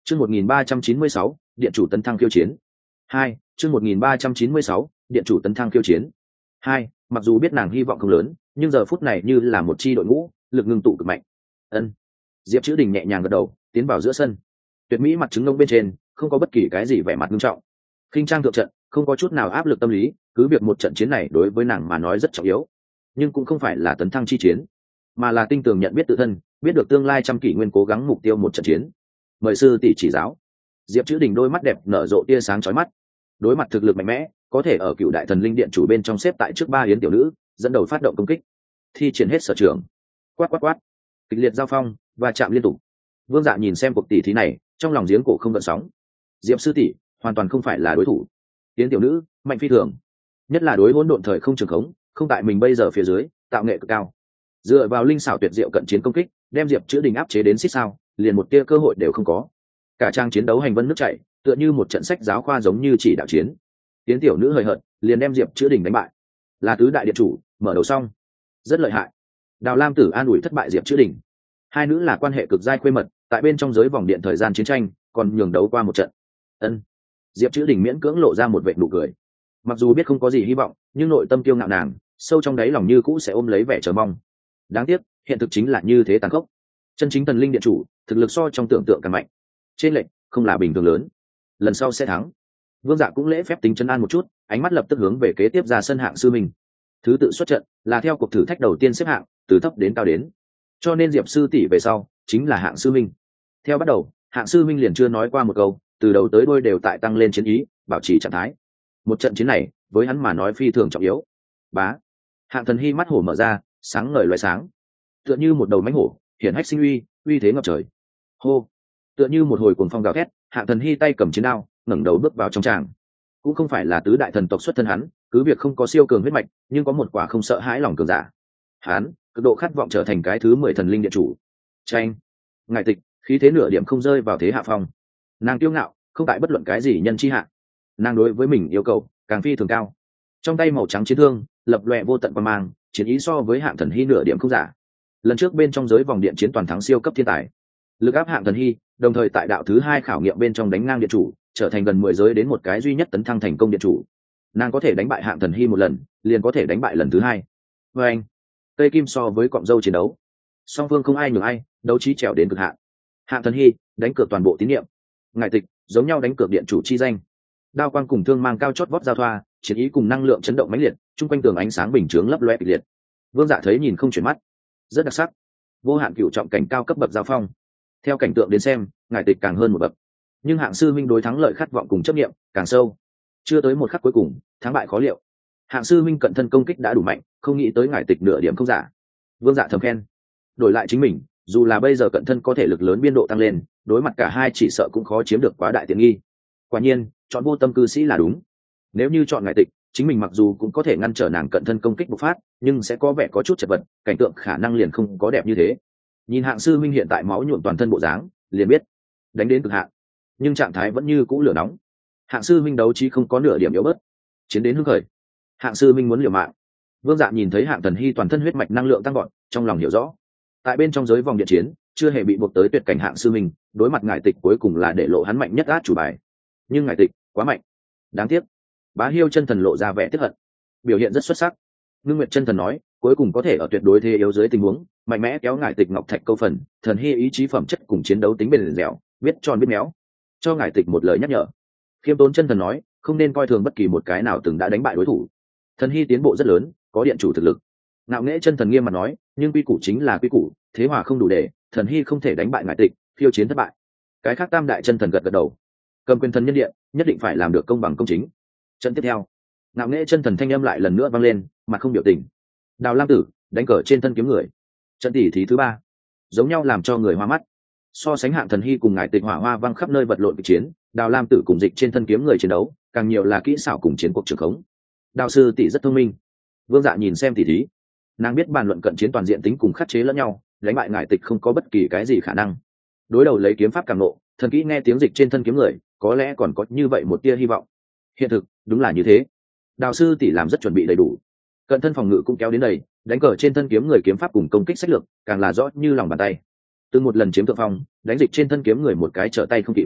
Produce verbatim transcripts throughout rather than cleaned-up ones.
Chương một nghìn ba trăm chín mươi sáu, điện chủ tấn thăng khiêu chiến. Hai, chương một nghìn ba trăm chín mươi sáu, điện chủ tấn thăng khiêu chiến. Hai, mặc dù biết nàng hy vọng không lớn, nhưng giờ phút này như là một chi đội ngũ, lực ngưng tụ cực mạnh. Ân. Diệp Chữ Đình nhẹ nhàng gật đầu, tiến vào giữa sân. Tuyệt mỹ mặt trứng nông bên trên, không có bất kỳ cái gì vẻ mặt nghiêm trọng. Khinh trang thượng trận, không có chút nào áp lực tâm lý, cứ việc một trận chiến này đối với nàng mà nói rất trọng yếu, nhưng cũng không phải là tấn thăng chi chiến, mà là tinh tường nhận biết tự thân, biết được tương lai trăm kỷ nguyên cố gắng mục tiêu một trận chiến. Mời sư tỷ chỉ giáo. Diệp Chữ Đình đôi mắt đẹp nở rộ tia sáng chói mắt. Đối mặt thực lực mạnh mẽ, có thể ở Cựu Đại Thần Linh Điện chủ bên trong xếp tại trước ba yến tiểu nữ, dẫn đầu phát động công kích, thi triển hết sở trường. Quát quát quát, kịch liệt giao phong và chạm liên tục. Vương Dạ nhìn xem cuộc tỷ thí này, trong lòng giếng cổ không gợn sóng. Diệp sư tỷ hoàn toàn không phải là đối thủ. Yến tiểu nữ mạnh phi thường, nhất là đối hỗn độn thời không trường khống, không tại mình bây giờ phía dưới, tạo nghệ cực cao. Dựa vào linh xảo tuyệt diệu cận chiến công kích, đem Diệp Chữ Đình áp chế đến xít sao, liền một tia cơ hội đều không có. Cả trang chiến đấu hành vân nước chảy, tựa như một trận sách giáo khoa giống như chỉ đạo chiến. Tiến tiểu nữ hời hợt, liền đem Diệp Chữ Đình đánh bại. Là tứ đại điện chủ, mở đầu xong, rất lợi hại. Đào Lam Tử an ủi thất bại Diệp Chữ Đình. Hai nữ là quan hệ cực giai khuê mật, tại bên trong giới vòng điện thời gian chiến tranh, còn nhường đấu qua một trận. Ân. Diệp Chữ Đình miễn cưỡng lộ ra một vệt nụ cười. Mặc dù biết không có gì hy vọng, nhưng nội tâm kiêu ngạo nàng, sâu trong đáy lòng như cũ sẽ ôm lấy vẻ chờ mong. Đáng tiếc, hiện thực chính là như thế tàn khốc. Chân chính thần linh điện chủ, thực lực so trong tưởng tượng càng mạnh. Trên lệnh không là bình thường lớn. Lần sau sẽ thắng. Vương Dạ cũng lễ phép tính trấn an một chút, ánh mắt lập tức hướng về kế tiếp ra sân hạng sư minh. Thứ tự xuất trận là theo cuộc thử thách đầu tiên xếp hạng, từ thấp đến cao đến. Cho nên Diệp sư tỷ về sau chính là hạng sư minh. Theo bắt đầu, hạng sư minh liền chưa nói qua một câu, từ đầu tới đuôi đều tại tăng lên chiến ý, bảo trì trạng thái. Một trận chiến này, với hắn mà nói phi thường trọng yếu. Bá. Hạng Thần Hy mắt hổ mở ra, sáng ngời loé sáng, tựa như một đầu mãnh hổ, hiển hách sinh uy, uy thế ngập trời. Hô. Tựa như một hồi cuồng phong gào thét, Hạng Thần Hy tay cầm chiến đao, ngẩng đầu bước vào trong tràng. Cũng không phải là tứ đại thần tộc xuất thân hắn, cứ việc không có siêu cường huyết mạch, nhưng có một quả không sợ hãi lòng cường giả. Hắn, cực độ khát vọng trở thành cái thứ mười thần linh điện chủ. Tranh. Ngài tịch, khí thế nửa điểm không rơi vào thế hạ phong. Nàng kiêu ngạo, không tại bất luận cái gì nhân chi hạ. Nàng đối với mình yêu cầu càng phi thường cao. Trong tay màu trắng chiến thương, lập lòe vô tận quan mang, chiến ý so với Hạng Thần Hy nửa điểm không giả. Lần trước bên trong giới vòng điện chiến toàn thắng siêu cấp thiên tài, lực áp Hạng Thần Hy, đồng thời tại đạo thứ hai khảo nghiệm bên trong đánh ngang điện chủ, trở thành gần mười giới đến một cái duy nhất tấn thăng thành công điện chủ. Nàng có thể đánh bại Hạng Thần Hy một lần, liền có thể đánh bại lần thứ hai. Và anh, cây kim so với cọng dâu chiến đấu, song phương không ai nhường ai, đấu trí trèo đến cực hạn. Hạng Thần Hy đánh cược toàn bộ tín nhiệm, ngài tịch giống nhau đánh cược điện chủ chi danh. Đao quang cùng thương mang cao chót vót giao thoa, chiến ý cùng năng lượng chấn động mãnh liệt, chung quanh tường ánh sáng bình chướng lấp loe kịch liệt. Vương Dạ thấy nhìn không chuyển mắt, rất đặc sắc. Vô hạn cửu trọng cảnh cao cấp bậc giao phong. Theo cảnh tượng đến xem, ngài tịch càng hơn một bậc, nhưng Hạng sư minh đối thắng lợi khát vọng cùng chấp niệm càng sâu. Chưa tới một khắc cuối cùng, thắng bại khó liệu. Hạng sư minh cận thân công kích đã đủ mạnh, không nghĩ tới ngài tịch nửa điểm không giả. Vương Dạ thầm khen. Đổi lại chính mình, dù là bây giờ cận thân có thể lực lớn biên độ tăng lên, đối mặt cả hai chỉ sợ cũng khó chiếm được quá đại tiện nghi. Quả nhiên, chọn vô tâm cư sĩ là đúng. Nếu như chọn ngài tịch, chính mình mặc dù cũng có thể ngăn trở nàng cận thân công kích bộc phát, nhưng sẽ có vẻ có chút chật vật, cảnh tượng khả năng liền không có đẹp như thế. Nhìn Hạng sư minh hiện tại máu nhuộm toàn thân bộ dáng, liền biết đánh đến cực hạn, nhưng trạng thái vẫn như cũ lửa nóng. Hạng sư minh đấu trí không có nửa điểm yếu bớt, chiến đến hưng khởi. Hạng sư minh muốn liều mạng. Vương Dạ nhìn thấy Hạng Thần Hy toàn thân huyết mạch năng lượng tăng vọt, trong lòng hiểu rõ, tại bên trong giới vòng điện chiến chưa hề bị buộc tới tuyệt cảnh Hạng sư minh, đối mặt ngải tịch cuối cùng là để lộ hắn mạnh nhất át chủ bài. Nhưng ngải tịch quá mạnh, đáng tiếc. Bá Hiêu chân thần lộ ra vẻ tiếc hận, biểu hiện rất xuất sắc. Ngưng Nguyệt chân thần nói, cuối cùng có thể ở tuyệt đối thế yếu dưới tình huống mạnh mẽ kéo ngải tịch ngọc thạch câu phần. Thần Hy ý chí phẩm chất cùng chiến đấu tính bền dẻo, biết tròn biết méo, cho ngải tịch một lời nhắc nhở. Khiêm Tốn chân thần nói, không nên coi thường bất kỳ một cái nào từng đã đánh bại đối thủ. Thần Hy tiến bộ rất lớn, có điện chủ thực lực. Ngạo Nghễ chân thần nghiêm mặt nói, nhưng quy củ chính là quy củ, thế hòa không đủ để, Thần Hy không thể đánh bại ngải tịch, khiêu chiến thất bại. Cái khác tam đại chân thần gật gật đầu, cầm quyền thần nhân điện nhất định phải làm được công bằng công chính. Trận tiếp theo, Ngạo Nghễ chân thần thanh âm lại lần nữa vang lên, mặt không biểu tình. Đào Lam Tử đánh cờ trên thân kiếm người. Trận tỷ thí thứ ba, giống nhau làm cho người hoa mắt. So sánh Hạng Thần Hy cùng ngải tịch hỏa hoa văng khắp nơi vật lộn kịch chiến, Đào Lam Tử cùng Dịch trên thân kiếm người chiến đấu, càng nhiều là kỹ xảo cùng chiến cuộc trường khống. Đào sư tỷ rất thông minh. Vương Dạ nhìn xem tỷ thí, nàng biết bàn luận cận chiến toàn diện tính cùng khắc chế lẫn nhau, đánh bại ngải tịch không có bất kỳ cái gì khả năng. Đối đầu lấy kiếm pháp càng nộ, thần kỹ nghe tiếng Dịch trên thân kiếm người, có lẽ còn có như vậy một tia hy vọng. Hiện thực đúng là như thế. Đào sư tỷ làm rất chuẩn bị đầy đủ, cận thân phòng ngự cũng kéo đến đầy, đánh cờ trên thân kiếm người kiếm pháp cùng công kích sách lược càng là rõ như lòng bàn tay. Từng một lần chiếm thượng phong, đánh Dịch trên thân kiếm người một cái trở tay không kịp.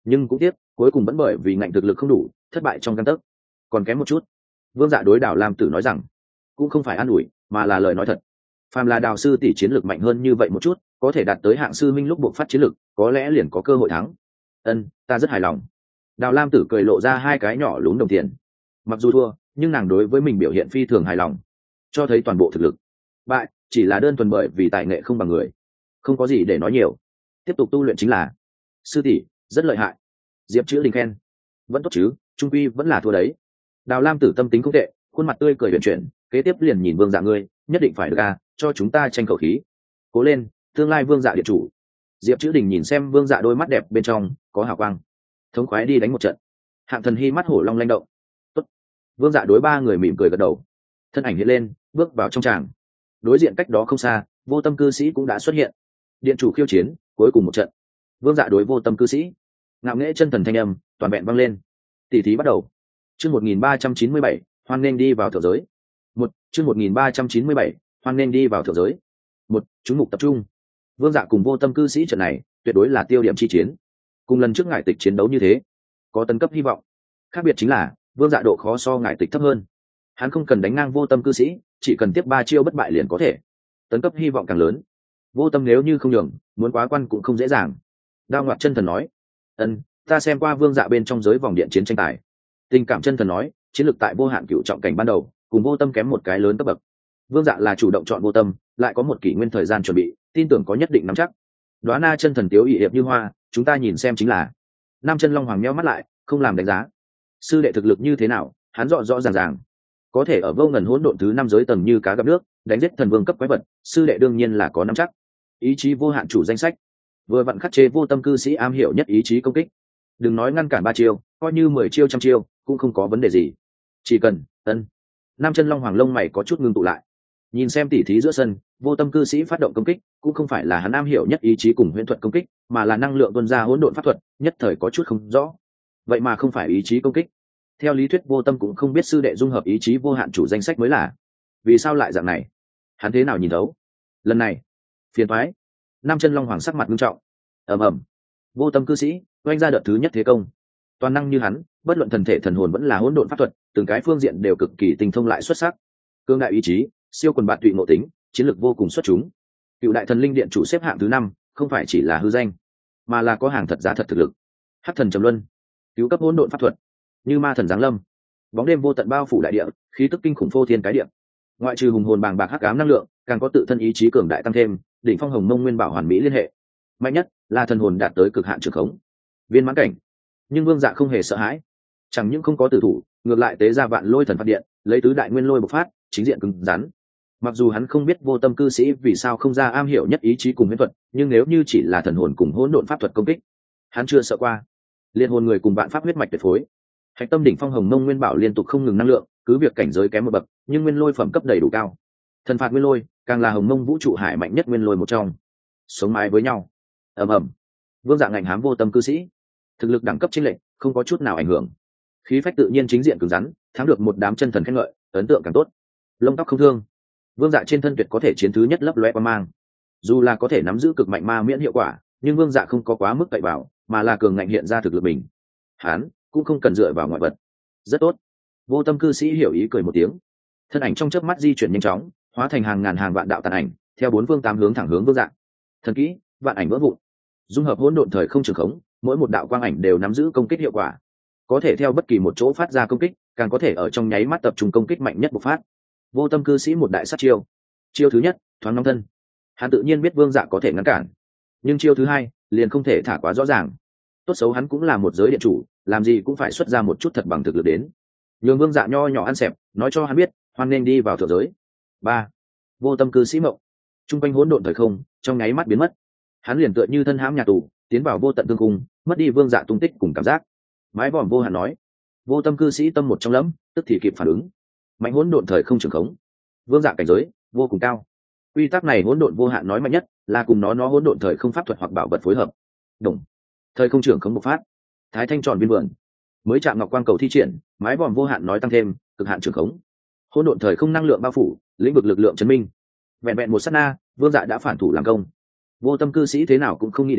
nhưng cũng tiếc cuối cùng vẫn bởi vì ngạnh thực lực không đủ thất bại trong căn tấc, còn kém một chút. Vương Dạ đối Đào Lam Tử nói rằng, cũng không phải an ủi mà là lời nói thật. Phàm là Đào sư tỷ chiến lược mạnh hơn như vậy một chút, có thể đạt tới hạng sư minh lúc buộc phát chiến lược, có lẽ liền có cơ hội thắng. Ân, ta rất hài lòng. Đào Lam Tử cười lộ ra hai cái nhỏ lún đồng tiền. Mặc dù thua, nhưng nàng đối với mình biểu hiện phi thường hài lòng, cho thấy toàn bộ thực lực. Bại chỉ là đơn thuần bởi vì tài nghệ không bằng người, không có gì để nói nhiều. Tiếp tục tu luyện chính là. Sư tỷ rất lợi hại. Diệp Chữ Đình khen. Vẫn tốt chứ, trung quy vẫn là thua đấy. Đào Lam Tử tâm tính không tệ, khuôn mặt tươi cười huyền chuyển, kế tiếp liền nhìn Vương Dạ ngươi, nhất định phải được a, cho chúng ta tranh khẩu khí. Cố lên, tương lai Vương Dạ điện chủ. Diệp Chữ Đình nhìn xem Vương Dạ đôi mắt đẹp bên trong có hào quang, thống khoái đi đánh một trận. Hạng Thần Hy mắt hổ long lanh động. Tốt. Vương Dạ đối ba người mỉm cười gật đầu, thân ảnh hiện lên, bước vào trong tràng. Đối diện cách đó không xa, Vô Tâm cư sĩ cũng đã xuất hiện. Điện chủ khiêu chiến, cuối cùng một trận. Vương Dạ đối Vô Tâm cư sĩ, ngạo nghễ chân thần thanh âm toàn vẹn vang lên. Tỷ thí bắt đầu. Chương một nghìn ba trăm chín mươi bảy, hoan nên đi vào thượng giới. Một, chương một nghìn ba trăm chín mươi bảy, hoan nên đi vào thượng giới. Một, chúng mục tập trung. Vương Dạ cùng Vô Tâm cư sĩ trận này tuyệt đối là tiêu điểm chi chiến. Cùng lần trước ngải tịch chiến đấu như thế, có tấn cấp hy vọng. Khác biệt chính là Vương Dạ độ khó so ngải tịch thấp hơn. Hắn không cần đánh ngang Vô Tâm cư sĩ, chỉ cần tiếp ba chiêu bất bại liền có thể. Tấn cấp hy vọng càng lớn. Vô Tâm nếu như không nhường, muốn quá quan cũng không dễ dàng. Đao Ngoạt chân thần nói, ân, ta xem qua Vương Dạ bên trong giới vòng điện chiến tranh tài. Tình cảm chân thần nói, chiến lược tại vô hạn cựu trọng cảnh ban đầu cùng Vô Tâm kém một cái lớn cấp bậc. Vương Dạ là chủ động chọn Vô Tâm, lại có một kỷ nguyên thời gian chuẩn bị, tin tưởng có nhất định nắm chắc. Đóa Na chân thần tiếu ỵ hiệp như hoa, chúng ta nhìn xem chính là. Nam chân long hoàng nheo mắt lại, không làm đánh giá. Sư đệ thực lực như thế nào, hắn rõ rõ ràng ràng. Có thể ở vô ngần hỗn độn thứ năm giới tầng như cá gặp nước, đánh giết thần vương cấp quái vật, sư đệ đương nhiên là có nắm chắc. Ý chí vô hạn chủ danh sách, vừa vặn khắc chế Vô Tâm cư sĩ am hiểu nhất ý chí công kích. Đừng nói ngăn cản ba chiêu, coi như mười chiêu trăm chiêu cũng không có vấn đề gì. Chỉ cần ân. Nam chân long hoàng lông mày có chút ngưng tụ lại, nhìn xem tỉ thí giữa sân. Vô Tâm cư sĩ phát động công kích cũng không phải là hắn am hiểu nhất ý chí cùng huyễn thuật công kích, mà là năng lượng tuôn ra hỗn độn pháp thuật, nhất thời có chút không rõ. Vậy mà không phải ý chí công kích. Theo lý thuyết Vô Tâm cũng không biết sư đệ dung hợp ý chí vô hạn chủ danh sách mới là. Vì sao lại dạng này? Hắn thế nào nhìn thấu? Lần này phiền toái. Nam chân long hoàng sắc mặt nghiêm trọng. Ầm ầm. Vô Tâm cư sĩ oanh ra đợt thứ nhất thế công. Toàn năng như hắn, bất luận thần thể thần hồn vẫn là hỗn độn pháp thuật, từng cái phương diện đều cực kỳ tinh thông lại xuất sắc. Cương đại ý chí, siêu quần bạt tụy ngộ tính, chiến lược vô cùng xuất chúng. Cựu đại thần linh điện chủ xếp hạng thứ năm, không phải chỉ là hư danh, mà là có hàng thật giá thật thực lực. Hắc thần trầm luân, cứu cấp hỗn độn pháp thuật, như ma thần giáng lâm, bóng đêm vô tận bao phủ đại địa, khí tức kinh khủng phô thiên cái địa. Ngoại trừ hùng hồn bàng bạc hắc ám năng lượng, càng có tự thân ý chí cường đại tăng thêm, đỉnh phong hồng mông nguyên bảo hoàn mỹ liên hệ. Mạnh nhất là thần hồn đạt tới cực hạn trường khống, viên mãn cảnh. Nhưng Vương Dạ không hề sợ hãi, chẳng những không có tử thủ, ngược lại tế ra vạn lôi thần phát điện, lấy tứ đại nguyên lôi bộc phát, chính diện cứng rắn. Mặc dù hắn không biết Vô Tâm cư sĩ vì sao không ra am hiểu nhất ý chí cùng huyễn thuật, nhưng nếu như chỉ là thần hồn cùng hỗn độn pháp thuật công kích, hắn chưa sợ qua. Liên hồn người cùng vạn pháp huyết mạch tuyệt phối, hạch tâm đỉnh phong hồng mông nguyên bảo liên tục không ngừng năng lượng, cứ việc cảnh giới kém một bậc, nhưng nguyên lôi phẩm cấp đầy đủ cao. Thần phạt nguyên lôi càng là hồng mông vũ trụ hải mạnh nhất nguyên lôi một trong. Sống mái với nhau. Ầm ầm. Vương Dạ ngạnh hám Vô Tâm cư sĩ, thực lực đẳng cấp chênh lệch không có chút nào ảnh hưởng, khí phách tự nhiên chính diện cứng rắn, thắng được một đám chân thần khen ngợi, ấn tượng càng tốt. Lông tóc không thương. Vương Dạ trên thân tuyệt có thể chiến thứ nhất lấp loe qua mang. Dù là có thể nắm giữ cực mạnh ma miễn hiệu quả, nhưng Vương Dạ không có quá mức cậy vào, mà là cường ngạnh hiện ra thực lực mình. Hắn cũng không cần dựa vào ngoại vật. Rất tốt. Vô Tâm cư sĩ hiểu ý cười một tiếng, thân ảnh trong chớp mắt di chuyển nhanh chóng, hóa thành hàng ngàn hàng vạn đạo tàn ảnh, theo bốn phương tám hướng thẳng hướng Vương Dạ. Thần kỹ, vạn ảnh vỡ vụn, dung hợp hỗn độn thời không trường khống, mỗi một đạo quang ảnh đều nắm giữ công kích hiệu quả, có thể theo bất kỳ một chỗ phát ra công kích, càng có thể ở trong nháy mắt tập trung công kích mạnh nhất bộc phát. Vô Tâm cư sĩ một đại sát chiêu. Chiêu thứ nhất, thoáng nóng thân. Hắn tự nhiên biết Vương Dạ có thể ngăn cản, nhưng chiêu thứ hai liền không thể thả quá rõ ràng. Tốt xấu hắn cũng là một giới điện chủ, làm gì cũng phải xuất ra một chút thật bằng thực lực đến. Nhường Vương Dạ nho nhỏ ăn xẹp, nói cho hắn biết, hoan nên đi vào thượng giới. Ba. Vô Tâm cư sĩ mộng. Trung quanh hỗn độn thời không, trong nháy mắt biến mất. Hắn liền tựa như thân hãm nhà tù, tiến vào vô tận tương cung, mất đi Vương Dạ tung tích cùng cảm giác. Mái vòm vô hạn nói. Vô Tâm cư sĩ tâm một trong lẫm, tức thì kịp phản ứng. Mạnh hỗn độn thời không trường khống. Vương Dạ cảnh giới vô cùng cao. Quy tắc này hỗn độn vô hạn nói mạnh nhất là cùng nó nó hỗn độn thời không pháp thuật hoặc bảo vật phối hợp. Đồng. Thời không trường khống bộc phát. Thái thanh tròn viên vườn. Mới chạm ngọc quang cầu thi triển, mái vòm vô hạn nói tăng thêm, cực hạn trường khống. Hỗn độn thời không năng lượng bao phủ, lĩnh vực lực lượng chấn minh. Vẹn vẹn một sát na, Vương Dạ đã phản thủ làm công. Vô Tâm cư sĩ thế nào cũng không nghĩ đến,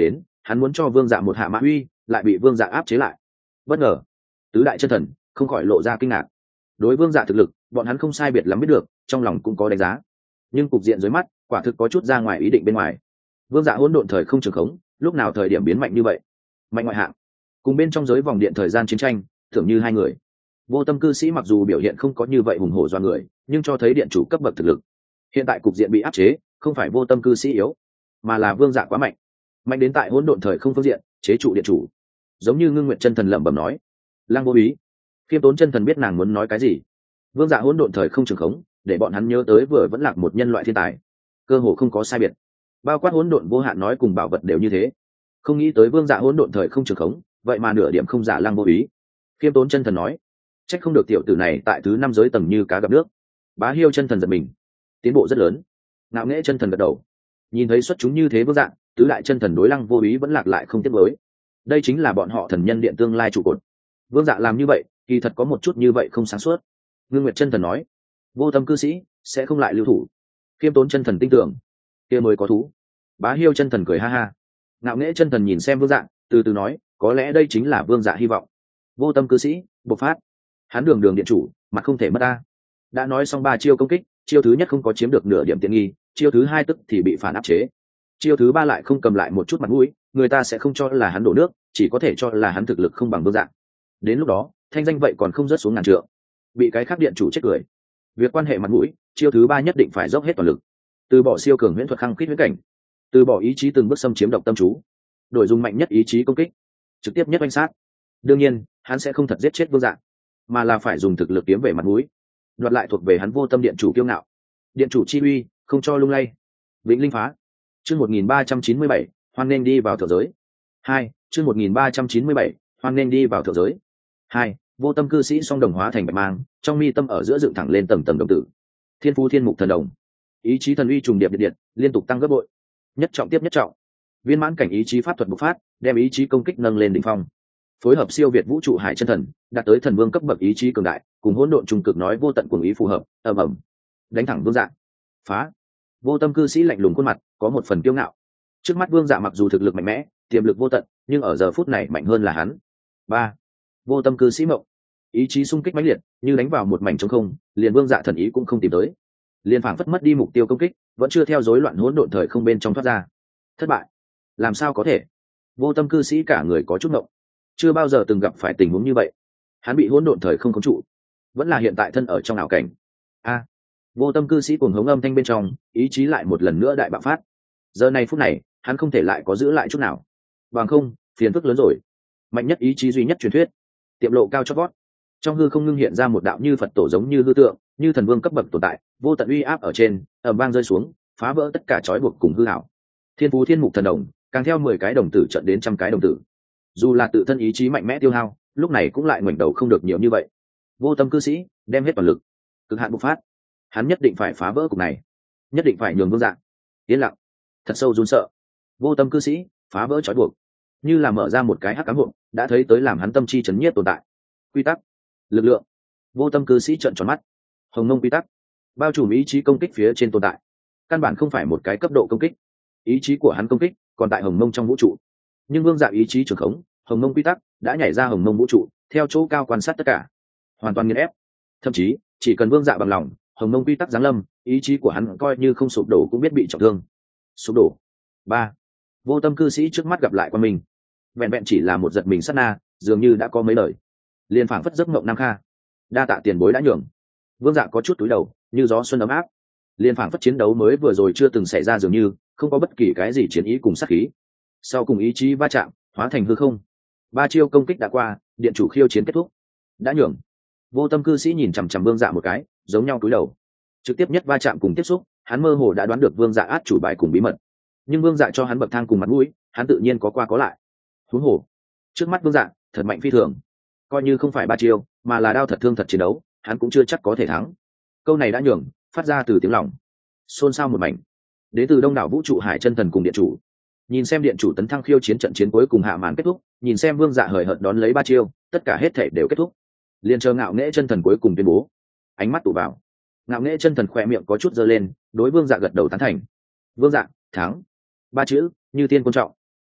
hắn muốn cho vương dạ một hạ mã uy, lại bị vương dạ áp chế lại. Bất ngờ, tứ đại chân thần không khỏi lộ ra kinh ngạc. Đối vương dạ thực lực, bọn hắn không sai biệt lắm biết được, trong lòng cũng có đánh giá. Nhưng cục diện dưới mắt quả thực có chút ra ngoài ý định bên ngoài. Vương dạ hỗn độn thời không trường khống, lúc nào thời điểm biến mạnh như vậy? Mạnh ngoại hạng, cùng bên trong giới vòng điện thời gian chiến tranh, tưởng như hai người. Vô tâm cư sĩ mặc dù biểu hiện không có như vậy hùng hổ do người, nhưng cho thấy điện chủ cấp bậc thực lực. Hiện tại cục diện bị áp chế, không phải vô tâm cư sĩ yếu, mà là vương dạ quá mạnh, mạnh đến tại hỗn độn thời không phương diện chế trụ điện chủ. Giống như Ngưng Nguyệt chân thần lẩm bẩm nói. Lăng Vô Ý, Khiêm Tốn chân thần biết nàng muốn nói cái gì. Vương dạ hỗn độn thời không trường khống, để bọn hắn nhớ tới vừa vẫn lạc một nhân loại thiên tài, cơ hồ không có sai biệt. Bao quát hỗn độn vô hạn nói cùng bảo vật đều như thế. Không nghĩ tới vương dạ hỗn độn thời không trường khống, vậy mà nửa điểm không giả Lăng Vô Ý. Khiêm Tốn chân thần nói, trách không được tiểu tử này tại thứ năm giới tầng như cá gặp nước. Bá Hiêu chân thần giật mình, tiến bộ rất lớn. Ngạo Nghễ chân thần gật đầu, nhìn thấy xuất chúng như thế vương dạng, tứ đại chân thần đối Lăng Vô Ý vẫn lạc lại không tiếc mới. Đây chính là bọn họ thần nhân điện tương lai trụ cột. Vương dạ làm như vậy kỳ thật có một chút như vậy không sáng suốt. Ngưng Nguyệt chân thần nói, vô tâm cư sĩ sẽ không lại lưu thủ. Khiêm Tốn chân thần tin tưởng, kia mới có thú. Bá Hiêu chân thần cười ha ha. Ngạo Nghễ chân thần nhìn xem vương dạ, từ từ nói, có lẽ đây chính là vương dạ hy vọng. Vô tâm cư sĩ bộc phát, hắn đường đường điện chủ mặt không thể mất ta. Đã nói xong ba chiêu công kích, chiêu thứ nhất không có chiếm được nửa điểm tiện nghi, chiêu thứ hai tức thì bị phản áp chế, chiêu thứ ba lại không cầm lại một chút mặt mũi, người ta sẽ không cho là hắn đổ nước, chỉ có thể cho là hắn thực lực không bằng vương dạng. Đến lúc đó thanh danh vậy còn không rớt xuống ngàn trượng, bị cái khác điện chủ chết cười. Việc quan hệ mặt mũi, chiêu thứ ba nhất định phải dốc hết toàn lực, từ bỏ siêu cường huyễn thuật khăng khít huyễn cảnh, từ bỏ ý chí từng bước xâm chiếm độc tâm chú, đổi dùng mạnh nhất ý chí công kích, trực tiếp nhất oanh sát. Đương nhiên hắn sẽ không thật giết chết vương dạng, mà là phải dùng thực lực kiếm về mặt mũi, đoạt lại thuộc về hắn vô tâm điện chủ kiêu ngạo. Điện chủ chi uy không cho lung lay. Vĩnh Linh phá. Chương một nghìn ba trăm chín mươi bảy, hoan nên đi vào thượng giới. Hai, chương một nghìn ba trăm chín mươi bảy, hoan nên đi vào thượng giới. Hai, vô tâm cư sĩ song đồng hóa thành bạch mang, trong mi tâm ở giữa dựng thẳng lên tầng tầng đồng tử. Thiên Phú Thiên Mục thần đồng, ý chí thần uy trùng điệp điện điện, liên tục tăng gấp bội. Nhất trọng tiếp nhất trọng. Viên mãn cảnh ý chí pháp thuật bộc phát, đem ý chí công kích nâng lên đỉnh phong. Phối hợp siêu việt vũ trụ hải chân thần, đạt tới thần vương cấp bậc ý chí cường đại, cùng hỗn độn trung cực nói vô tận cuồng ý phù hợp, ầm ầm, đánh thẳng vương dạ. Phá. Vô tâm cư sĩ lạnh lùng khuôn mặt, có một phần kiêu ngạo. Trước mắt vương dạ mặc dù thực lực mạnh mẽ, tiềm lực vô tận, nhưng ở giờ phút này mạnh hơn là hắn. Ba. Vô tâm cư sĩ mộng, ý chí xung kích mãnh liệt, như đánh vào một mảnh trống không, liền vương dạ thần ý cũng không tìm tới, liền phảng phất mất đi mục tiêu công kích, vẫn chưa theo rối loạn hỗn độn thời không bên trong thoát ra. Thất bại. Làm sao có thể? Vô tâm cư sĩ cả người có chút mộng, chưa bao giờ từng gặp phải tình huống như vậy. Hắn bị hỗn độn thời không khống trụ, vẫn là hiện tại thân ở trong ảo cảnh. A. Vô tâm cư sĩ cuồng hống âm thanh bên trong, ý chí lại một lần nữa đại bạo phát. Giờ này phút này hắn không thể lại có giữ lại chút nào, bằng không phiền phức lớn rồi. Mạnh nhất ý chí duy nhất truyền thuyết, tiệm lộ cao chót vót, trong hư không ngưng hiện ra một đạo như Phật tổ giống như hư tượng, như thần vương cấp bậc tồn tại, vô tận uy áp ở trên, ầm vang rơi xuống, phá vỡ tất cả trói buộc cùng hư hảo. Thiên Phú Thiên Mục thần đồng, càng theo mười cái đồng tử trận đến trăm cái đồng tử. Dù là tự thân ý chí mạnh mẽ tiêu hao, lúc này cũng lại ngoảnh đầu không được nhiều như vậy. Vô tâm cư sĩ đem hết toàn lực, cực hạn bộc phát. Hắn nhất định phải phá vỡ cục này, nhất định phải nhường vương dạng yên lặng, thật sâu run sợ. Vô tâm cư sĩ phá vỡ trói buộc, như là mở ra một cái hắc ám hộp, đã thấy tới làm hắn tâm chi chấn nhiếp tồn tại. Quy tắc, lực lượng. Vô tâm cư sĩ trợn tròn mắt. Hồng Mông quy tắc, bao trùm ý chí công kích phía trên tồn tại, căn bản không phải một cái cấp độ công kích. Ý chí của hắn công kích còn tại Hồng Mông trong vũ trụ, nhưng vương dạ ý chí trường khống Hồng Mông quy tắc đã nhảy ra Hồng Mông vũ trụ, theo chỗ cao quan sát tất cả, hoàn toàn nghiền ép. Thậm chí chỉ cần vương dạ bằng lòng, Hồng Mông quy tắc giáng lâm, ý chí của hắn coi như không sụp đổ cũng biết bị trọng thương. Sụp đổ. Ba. Vô tâm cư sĩ trước mắt gặp lại qua mình, vẹn vẹn chỉ là một giật mình sát na, dường như đã có mấy lời, liền phảng phất giấc mộng Nam Kha. Đa tạ tiền bối đã nhường. Vương dạ có chút túi đầu, như gió xuân ấm áp, liền phảng phất chiến đấu mới vừa rồi chưa từng xảy ra, dường như không có bất kỳ cái gì chiến ý cùng sát khí. Sau cùng ý chí va chạm, hóa thành hư không. Ba chiêu công kích đã qua, điện chủ khiêu chiến kết thúc. Đã nhường. Vô tâm cư sĩ nhìn chằm chằm vương dạ một cái, giống nhau túi đầu. Trực tiếp nhất va chạm cùng tiếp xúc, hắn mơ hồ đã đoán được vương dạ át chủ bài cùng bí mật, nhưng vương dạ cho hắn bậc thang cùng mặt mũi, hắn tự nhiên có qua có lại. Huống hồ trước mắt vương dạ thật mạnh phi thường, coi như không phải ba chiêu mà là đao thật thương thật chiến đấu, hắn cũng chưa chắc có thể thắng. Câu này đã nhường, phát ra từ tiếng lòng xôn xao một mảnh, đến từ đông đảo vũ trụ hải chân thần cùng điện chủ. Nhìn xem điện chủ tấn thăng khiêu chiến trận chiến cuối cùng hạ màn kết thúc, nhìn xem vương dạ hời hợt đón lấy ba chiêu, tất cả hết thể đều kết thúc, liền chờ Ngạo Nghễ chân thần cuối cùng tuyên bố. Ánh mắt tụ vào, Ngạo Nghễ chân thần khỏe miệng có chút giơ lên, đối vương dạ gật đầu tán thành. Vương dạ thắng, ba chữ như tiên quan trọng.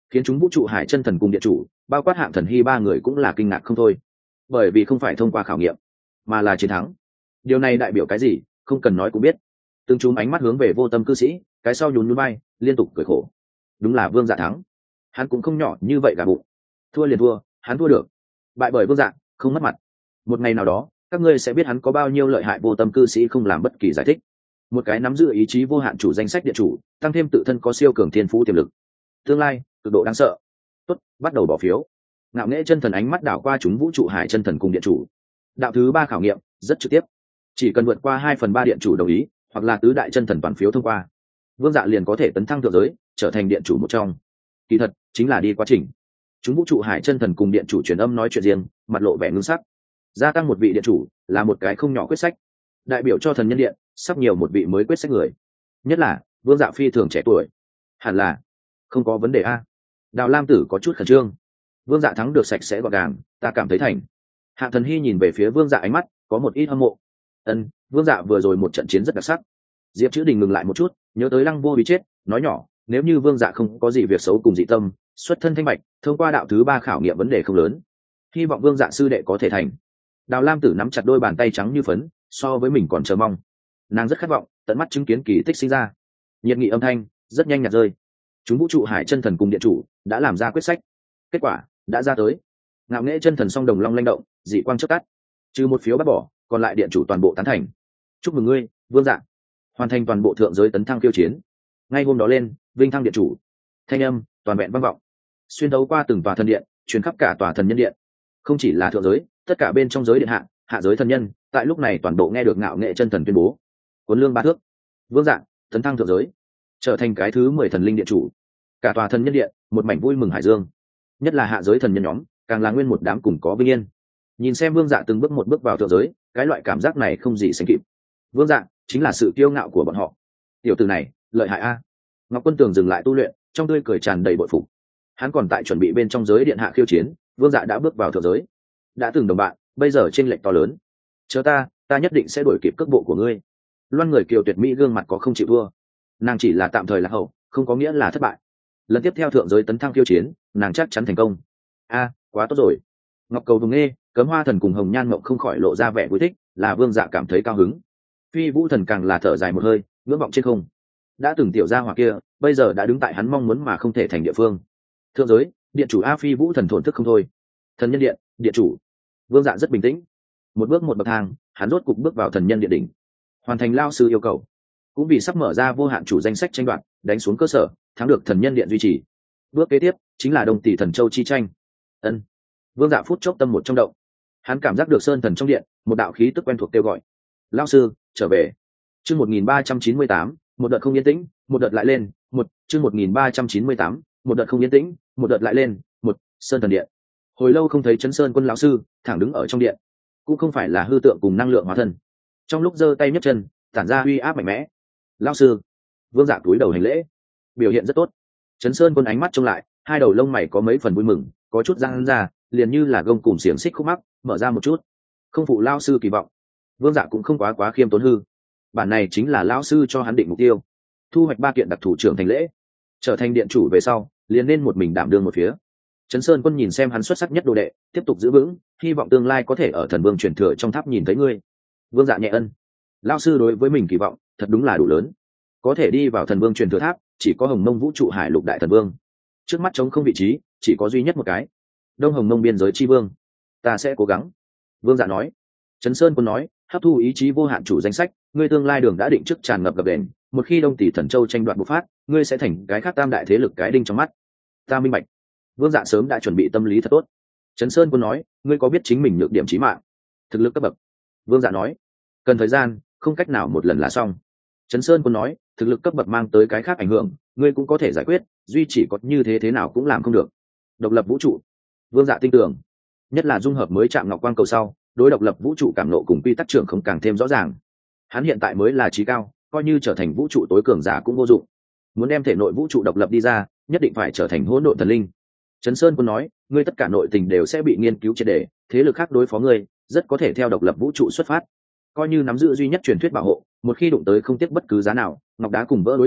khiến chúng vũ trụ hải chân thần cùng điện chủ bao quát hạng thần hy ba người cũng là kinh ngạc không thôi, bởi vì không phải thông qua khảo nghiệm mà là chiến thắng. Điều này đại biểu cái gì không cần nói cũng biết. Từng chúng ánh mắt hướng về vô tâm cư sĩ, cái sau nhún nhún bay liên tục cười khổ. Đúng là Vương Dạ thắng, hắn cũng không nhỏ như vậy cả bụng. Thua liền thua, hắn thua được, bại bởi Vương Dạ không mất mặt. Một ngày nào đó các ngươi sẽ biết hắn có bao nhiêu lợi hại. Vô tâm cư sĩ không làm bất kỳ giải thích. Một cái nắm giữ ý chí vô hạn chủ danh sách điện chủ, tăng thêm tự thân có siêu cường thiên phú tiềm lực, tương lai cực độ đáng sợ. Tốt, bắt đầu bỏ phiếu. Ngạo nghễ chân thần ánh mắt đảo qua chúng vũ trụ hải chân thần cùng điện chủ. Đạo thứ ba khảo nghiệm rất trực tiếp, chỉ cần vượt qua hai phần ba điện chủ đồng ý hoặc là tứ đại chân thần toàn phiếu thông qua, Vương Dạ liền có thể tấn thăng thượng giới, trở thành điện chủ một trong. Kỳ thật chính là đi quá trình. Chúng vũ trụ hải chân thần cùng điện chủ truyền âm nói chuyện riêng, mặt lộ vẻ ngưng sắc. Gia tăng một vị điện chủ là một cái không nhỏ quyết sách, đại biểu cho thần nhân điện sắp nhiều một vị mới quyết sách người. Nhất là Vương Dạ phi thường trẻ tuổi, hẳn là không có vấn đề a. Đào Lam Tử có chút khẩn trương. Vương Dạ thắng được sạch sẽ gọn gàng, ta cảm thấy thành. Hạ Thần Hy nhìn về phía Vương Dạ ánh mắt có một ít hâm mộ. Ân, Vương Dạ vừa rồi một trận chiến rất đặc sắc. Diệp Chữ Đình ngừng lại một chút, nhớ tới Lăng Vô Bí chết, nói nhỏ, nếu như Vương Dạ không có gì việc xấu cùng dị tâm, xuất thân thanh bạch, thông qua đạo thứ ba khảo nghiệm vấn đề không lớn. Hy vọng Vương Dạ sư đệ có thể thành. Đào Lam Tử nắm chặt đôi bàn tay trắng như phấn, so với mình còn chờ mong. Nàng rất khát vọng tận mắt chứng kiến kỳ tích sinh ra. Nhiệt nghị âm thanh rất nhanh nhạt rơi. Chúng vũ trụ hải chân thần cùng điện chủ đã làm ra quyết sách, kết quả đã ra tới. Ngạo nghễ chân thần song đồng long lanh động, dị quang chớp tắt, trừ một phiếu bắt bỏ, còn lại điện chủ toàn bộ tán thành. Chúc mừng ngươi, Vương Dạ, hoàn thành toàn bộ thượng giới tấn thăng khiêu chiến. Ngay hôm đó lên, vinh thăng điện chủ. Thanh âm toàn vẹn vang vọng, xuyên thấu qua từng tòa thần điện, truyền khắp cả tòa thần nhân điện. Không chỉ là thượng giới, tất cả bên trong giới điện hạ, hạ giới thần nhân, tại lúc này toàn bộ nghe được ngạo nghệ chân thần tuyên bố. Cuốn lương ba thước, Vương Dạ tấn thăng thượng giới, trở thành cái thứ mười thần linh điện chủ. Cả tòa thần nhân điện một mảnh vui mừng hải dương, nhất là hạ giới thần nhân nhóm càng là nguyên một đám cùng có vinh yên. Nhìn xem Vương Dạ từng bước một bước vào thượng giới, cái loại cảm giác này không gì sánh kịp. Vương Dạ chính là sự kiêu ngạo của bọn họ. Tiểu tử này lợi hại a. Ngọc Quân Tường dừng lại tu luyện, trong tươi cười tràn đầy bội phục. Hắn còn tại chuẩn bị bên trong giới điện hạ khiêu chiến, Vương Dạ đã bước vào thượng giới. Đã từng đồng bạn, bây giờ chênh lệch to lớn. Chờ ta, ta nhất định sẽ đuổi kịp cước bộ của ngươi. Loan người kiều tuyệt mỹ gương mặt có không chịu thua. Nàng chỉ là tạm thời lạc hậu, không có nghĩa là thất bại. Lần tiếp theo thượng giới tấn thăng khiêu chiến, nàng chắc chắn thành công. A, quá tốt rồi. Ngọc Cầu vùng nghe, Cấm Hoa Thần cùng Hồng Nhan Mộng không khỏi lộ ra vẻ vui thích, là Vương Dạ cảm thấy cao hứng. Phi Vũ Thần càng là thở dài một hơi, ngưỡng vọng trên không. Đã từng tiểu gia hỏa kia, bây giờ đã đứng tại hắn mong muốn mà không thể thành địa phương. Thượng giới, điện chủ A Phi Vũ Thần thổn thức không thôi. Thần nhân điện, điện chủ. Vương Dạ rất bình tĩnh, một bước một bậc thang, hắn rốt cục bước vào thần nhân điện đỉnh, hoàn thành lao sư yêu cầu. Cũng vì sắp mở ra vô hạn chủ danh sách tranh đoạt, đánh xuống cơ sở, thắng được thần nhân điện duy trì. Bước kế tiếp chính là Đông Tỷ Thần Châu chi tranh. Ân. Vương Dạ phút chốc tâm một trong động, hắn cảm giác được sơn thần trong điện, một đạo khí tức quen thuộc kêu gọi. Lao sư, trở về. Chương một nghìn ba trăm chín mươi tám, một đợt không yên tĩnh, một đợt lại lên, một, chương một nghìn ba trăm chín mươi tám, một đợt không yên tĩnh, một đợt lại lên, một, sơn thần điện. Hồi lâu không thấy Chấn Sơn Quân lão sư, thẳng đứng ở trong điện, cũng không phải là hư tượng cùng năng lượng hóa thân. Trong lúc giơ tay nhấc chân, tản ra uy áp mạnh mẽ. Lão sư. Vương Dạ cúi đầu hành lễ, biểu hiện rất tốt. Chấn Sơn Quân ánh mắt trông lại, hai đầu lông mày có mấy phần vui mừng, có chút răng ra, liền như là gông cùm xiềng xích khúc mắc, mở ra một chút. Không phụ lão sư kỳ vọng. Vương Dạ cũng không quá quá khiêm tốn hư. Bản này chính là lão sư cho hắn định mục tiêu, thu hoạch ba kiện đặc thủ trưởng thành lễ, trở thành điện chủ về sau, liền nên một mình đảm đương một phía. Trấn Sơn Quân nhìn xem hắn xuất sắc nhất đồ đệ, tiếp tục giữ vững, hy vọng tương lai có thể ở thần vương truyền thừa trong tháp nhìn thấy ngươi. Vương Dạ nhẹ ân. Lão sư đối với mình kỳ vọng thật đúng là đủ lớn, có thể đi vào thần vương truyền thừa tháp, chỉ có Hồng Mông vũ trụ hải lục đại thần vương. Trước mắt trống không vị trí, chỉ có duy nhất một cái, Đông Hồng Mông biên giới chi vương. Ta sẽ cố gắng. Vương Dạ nói. Trấn Sơn Quân nói, hấp thu ý chí vô hạn chủ danh sách, ngươi tương lai đường đã định trước tràn ngập gập đền, một khi Đông Tỷ Thần Châu tranh đoạt bộc phát, ngươi sẽ thành cái khác tam đại thế lực cái đinh trong mắt. Ta minh bạch. Vương Dạ sớm đã chuẩn bị tâm lý thật tốt. Trấn Sơn Quân nói, ngươi có biết chính mình nhược điểm chí mạng? Thực lực cấp bậc. Vương Dạ nói, cần thời gian, không cách nào một lần là xong. Trấn Sơn Quân nói, thực lực cấp bậc mang tới cái khác ảnh hưởng, ngươi cũng có thể giải quyết, duy chỉ có như thế thế nào cũng làm không được. Độc lập vũ trụ. Vương Dạ tin tưởng, nhất là dung hợp mới chạm ngọc quang cầu sau, đối độc lập vũ trụ cảm nộ cùng quy tắc trưởng không càng thêm rõ ràng. Hắn hiện tại mới là trí cao, coi như trở thành vũ trụ tối cường giả cũng vô dụng. Muốn đem thể nội vũ trụ độc lập đi ra, nhất định phải trở thành hỗn độn thần linh. Trấn Sơn Quân nói, ngươi tất cả nội tình đều sẽ bị nghiên cứu triệt để, thế lực khác đối phó ngươi, rất có thể theo độc lập vũ trụ xuất phát. Coi như nắm giữ duy nhất truyền thuyết bảo hộ, một khi đụng tới không tiếc bất cứ giá nào, ngọc đá cùng vỡ đối thủ,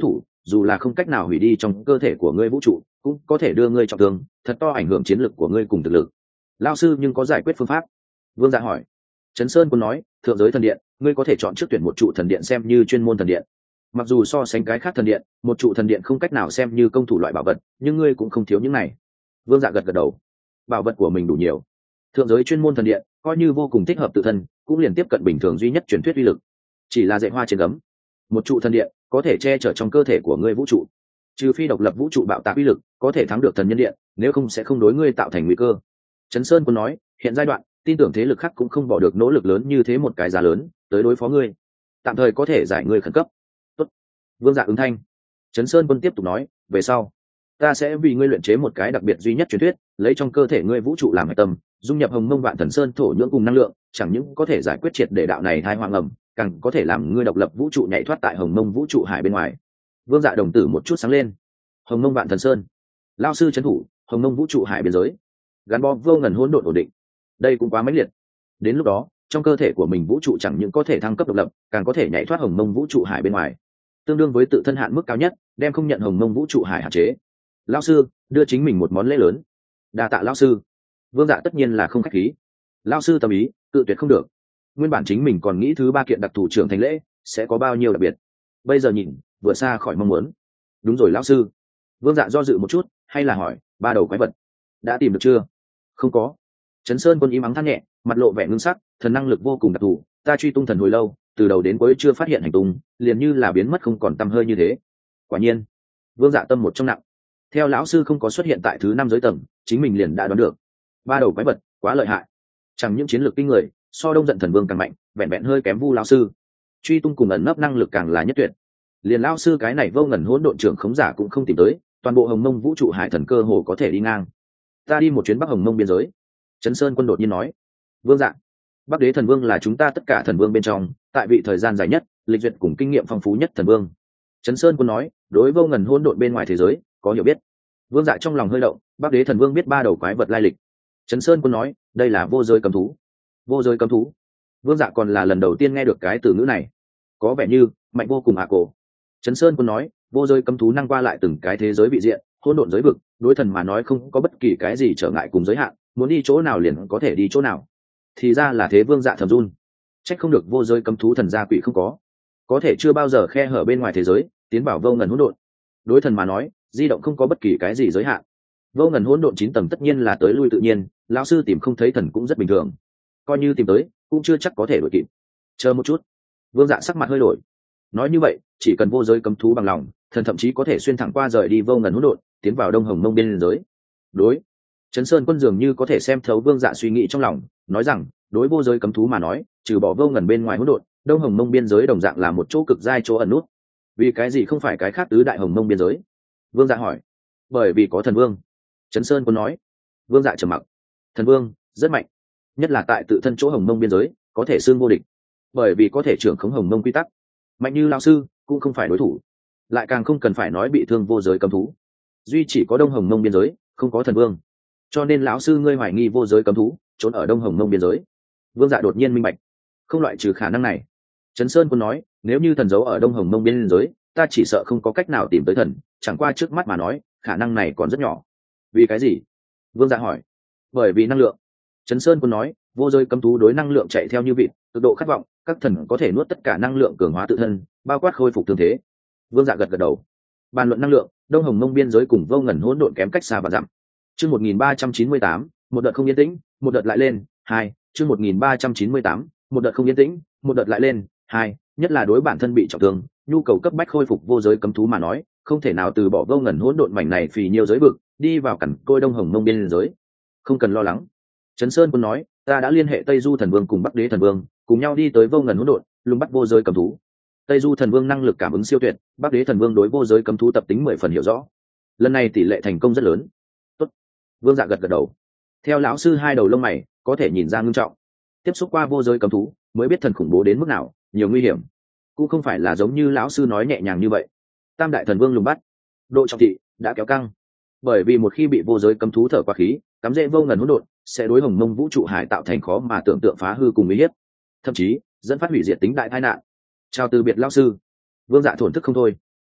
dù là không cách nào hủy đi trong cơ thể của ngươi vũ trụ cũng có thể đưa ngươi trọng thương, thật to ảnh hưởng chiến lược của ngươi cùng thực lực. Lao sư nhưng có giải quyết phương pháp? Vương Dạ hỏi. Trấn Sơn Quân nói, thượng giới thần điện, ngươi có thể chọn trước tuyển một trụ thần điện xem như chuyên môn thần điện. Mặc dù so sánh cái khác thần điện, một trụ thần điện không cách nào xem như công thủ loại bảo vật, nhưng ngươi cũng không thiếu những này. Vương Dạ gật gật đầu. Bảo vật của mình đủ nhiều. Thượng giới chuyên môn thần điện coi như vô cùng thích hợp tự thân, cũng liền tiếp cận bình thường duy nhất truyền thuyết uy lực. Chỉ là dạy hoa trên gấm. Một trụ thần điện có thể che chở trong cơ thể của ngươi vũ trụ, trừ phi độc lập vũ trụ bạo tạc uy lực có thể thắng được thần nhân điện, nếu không sẽ không đối ngươi tạo thành nguy cơ. Trấn Sơn Quân nói, hiện giai đoạn tin tưởng thế lực khác cũng không bỏ được nỗ lực lớn như thế một cái giá lớn tới đối phó ngươi, tạm thời có thể giải ngươi khẩn cấp. Tốt. Vương Dạ ứng thanh. Trấn Sơn Quân tiếp tục nói, về sau ta sẽ vì ngươi luyện chế một cái đặc biệt duy nhất truyền thuyết, lấy trong cơ thể ngươi vũ trụ làm hạch tâm, dung nhập hồng mông vạn thần sơn thổ nhưỡng cùng năng lượng, chẳng những có thể giải quyết triệt để đạo này thai hoang ẩm, càng có thể làm ngươi độc lập vũ trụ nhảy thoát tại hồng mông vũ trụ hải bên ngoài. Vương Dạ đồng tử một chút sáng lên. Hồng mông vạn thần sơn, lao sư trấn thủ hồng mông vũ trụ hải biên giới, gắn bó vô ngần hỗn độn ổn định, đây cũng quá mãnh liệt. Đến lúc đó trong cơ thể của mình vũ trụ chẳng những có thể thăng cấp độc lập, càng có thể nhảy thoát hồng mông vũ trụ hải bên ngoài, tương đương với tự thân hạn mức cao nhất, đem không nhận hồng mông vũ trụ hải hạn chế. Lao sư đưa chính mình một món lễ lớn. Đa tạ lao sư. Vương Dạ tất nhiên là không khách khí. Lao sư tâm ý cự tuyệt không được. Nguyên bản chính mình còn nghĩ thứ ba kiện đặc thù trưởng thành lễ sẽ có bao nhiêu đặc biệt, bây giờ nhìn vừa xa khỏi mong muốn. Đúng rồi lão sư. Vương Dạ do dự một chút, hay là hỏi, ba đầu quái vật đã tìm được chưa? Không có. Trấn Sơn Quân im ắng than nhẹ, mặt lộ vẻ ngưng sắc, thần năng lực vô cùng đặc thù, ta truy tung thần hồi lâu, từ đầu đến cuối chưa phát hiện hành tung, liền như là biến mất không còn tăm hơi như thế. Quả nhiên. Vương Dạ tâm một trong nặng. Theo lão sư không có xuất hiện tại thứ năm giới tầng, chính mình liền đã đoán được. Ba đầu quái vật quá lợi hại, chẳng những chiến lược kinh người, so Đông Giận Thần Vương càng mạnh, vẹn vẹn hơi kém Vu lão sư. Truy tung cùng ẩn nấp năng lực càng là nhất tuyệt. Liền lão sư cái này vô ngần hỗn độn trưởng khống giả cũng không tìm tới, toàn bộ hồng mông vũ trụ hải thần cơ hồ có thể đi ngang. Ta đi một chuyến bắc hồng mông biên giới. Trấn Sơn Quân đột nhiên nói. Vương Dạ, Bắc Đế Thần Vương là chúng ta tất cả thần vương bên trong, tại vị thời gian dài nhất, lịch duyệt cùng kinh nghiệm phong phú nhất thần vương. Trấn Sơn Quân nói, đối vô ngần hỗn độn bên ngoài thế giới có hiểu biết. Vương Dạ trong lòng hơi động, Bắc Đế Thần Vương biết ba đầu quái vật lai lịch. Trấn Sơn Quân nói, đây là vô giới cấm thú. Vô giới cấm thú? Vương Dạ còn là lần đầu tiên nghe được cái từ ngữ này, có vẻ như mạnh vô cùng ạ cổ. Trấn Sơn Quân nói, vô giới cấm thú năng qua lại từng cái thế giới vị diện, hỗn độn giới vực, đối thần mà nói không có bất kỳ cái gì trở ngại cùng giới hạn, muốn đi chỗ nào liền có thể đi chỗ nào. Thì ra là thế. Vương Dạ thầm run, trách không được vô giới cấm thú thần gia quỷ không có, có thể chưa bao giờ khe hở bên ngoài thế giới, tiến vào vô ngần hỗn độn. Đối thần mà nói, di động không có bất kỳ cái gì giới hạn. Vô ngần hỗn độn chín tầng tất nhiên là tới lui tự nhiên, lão sư tìm không thấy thần cũng rất bình thường, coi như tìm tới cũng chưa chắc có thể đuổi kịp. Chờ một chút. Vương Dạ sắc mặt hơi đổi. Nói như vậy, chỉ cần vô giới cấm thú bằng lòng, thần thậm chí có thể xuyên thẳng qua rời đi vô ngần hỗn độn, tiến vào đông hồng mông biên giới. Đối. Trấn Sơn Quân dường như có thể xem thấu Vương Dạ suy nghĩ trong lòng, nói rằng, đối vô giới cấm thú mà nói, trừ bỏ vô ngần bên ngoài hỗn độn, đông hồng mông biên giới đồng dạng là một chỗ cực giai chỗ ẩn nút. Vì cái gì không phải cái khác tứ đại hồng mông biên giới? Vương Dạ hỏi. Bởi vì có thần vương. Trấn Sơn Quân nói. Vương Dạ trầm mặc. Thần vương rất mạnh, nhất là tại tự thân chỗ hồng mông biên giới, có thể xương vô địch, bởi vì có thể trưởng khống hồng mông quy tắc. Mạnh như lão sư cũng không phải đối thủ, lại càng không cần phải nói bị thương vô giới cấm thú. Duy chỉ có đông hồng mông biên giới không có thần vương, cho nên lão sư ngươi hoài nghi vô giới cấm thú trốn ở đông hồng mông biên giới. Vương Dạ đột nhiên minh bạch, không loại trừ khả năng này. Trấn Sơn Quân nói, nếu như thần giấu ở đông hồng mông biên giới, ta chỉ sợ không có cách nào tìm tới thần, chẳng qua trước mắt mà nói khả năng này còn rất nhỏ. Vì cái gì? Vương Dạ hỏi. Bởi vì năng lượng. Trấn Sơn Quân nói, vô giới cấm thú đối năng lượng chạy theo như vịt, cực độ khát vọng, các thần có thể nuốt tất cả năng lượng cường hóa tự thân, bao quát khôi phục thương thế. Vương Dạ gật gật đầu. Bàn luận năng lượng, đông hồng mông biên giới cùng vô ngần hỗn độn kém cách xa và dặm. Chương một nghìn ba trăm chín mươi tám, một đợt không yên tĩnh, một đợt lại lên. Hai. Chương một nghìn ba trăm chín mươi tám, một đợt không yên tĩnh, một đợt lại lên. Hai. Nhất là đối bản thân bị trọng thương, nhu cầu cấp bách khôi phục vô giới cấm thú mà nói, không thể nào từ bỏ vô ngần hỗn độn mảnh này phì nhiều giới vực, đi vào cẩn côi đông hồng mông biên giới. Không cần lo lắng. Trấn Sơn Quân nói, ta đã liên hệ Tây Du Thần Vương cùng Bắc Đế Thần Vương, cùng nhau đi tới vô ngần hỗn độn, lùng bắt vô giới cấm thú. Tây Du Thần Vương năng lực cảm ứng siêu tuyệt, Bắc Đế Thần Vương đối vô giới cấm thú tập tính mười phần hiểu rõ. Lần này tỷ lệ thành công rất lớn. Tốt. Vương Dạ gật gật đầu. Theo lão sư hai đầu lông mày có thể nhìn ra ngưng trọng. Tiếp xúc qua vô giới cấm thú, mới biết thần khủng bố đến mức nào, nhiều nguy hiểm. Cũng không phải là giống như lão sư nói nhẹ nhàng như vậy. Tam đại thần vương lùng bắt, độ trọng thị đã kéo căng. Bởi vì một khi bị vô giới cấm thú thở qua khí, cắm rễ vô ngần hỗn độn, sẽ đối hồng mông vũ trụ hải tạo thành khó mà tưởng tượng phá hư cùng uy hiếp, thậm chí dẫn phát hủy diệt tính đại tai nạn. Chào từ biệt lão sư. Vương Dạ thổn thức không thôi.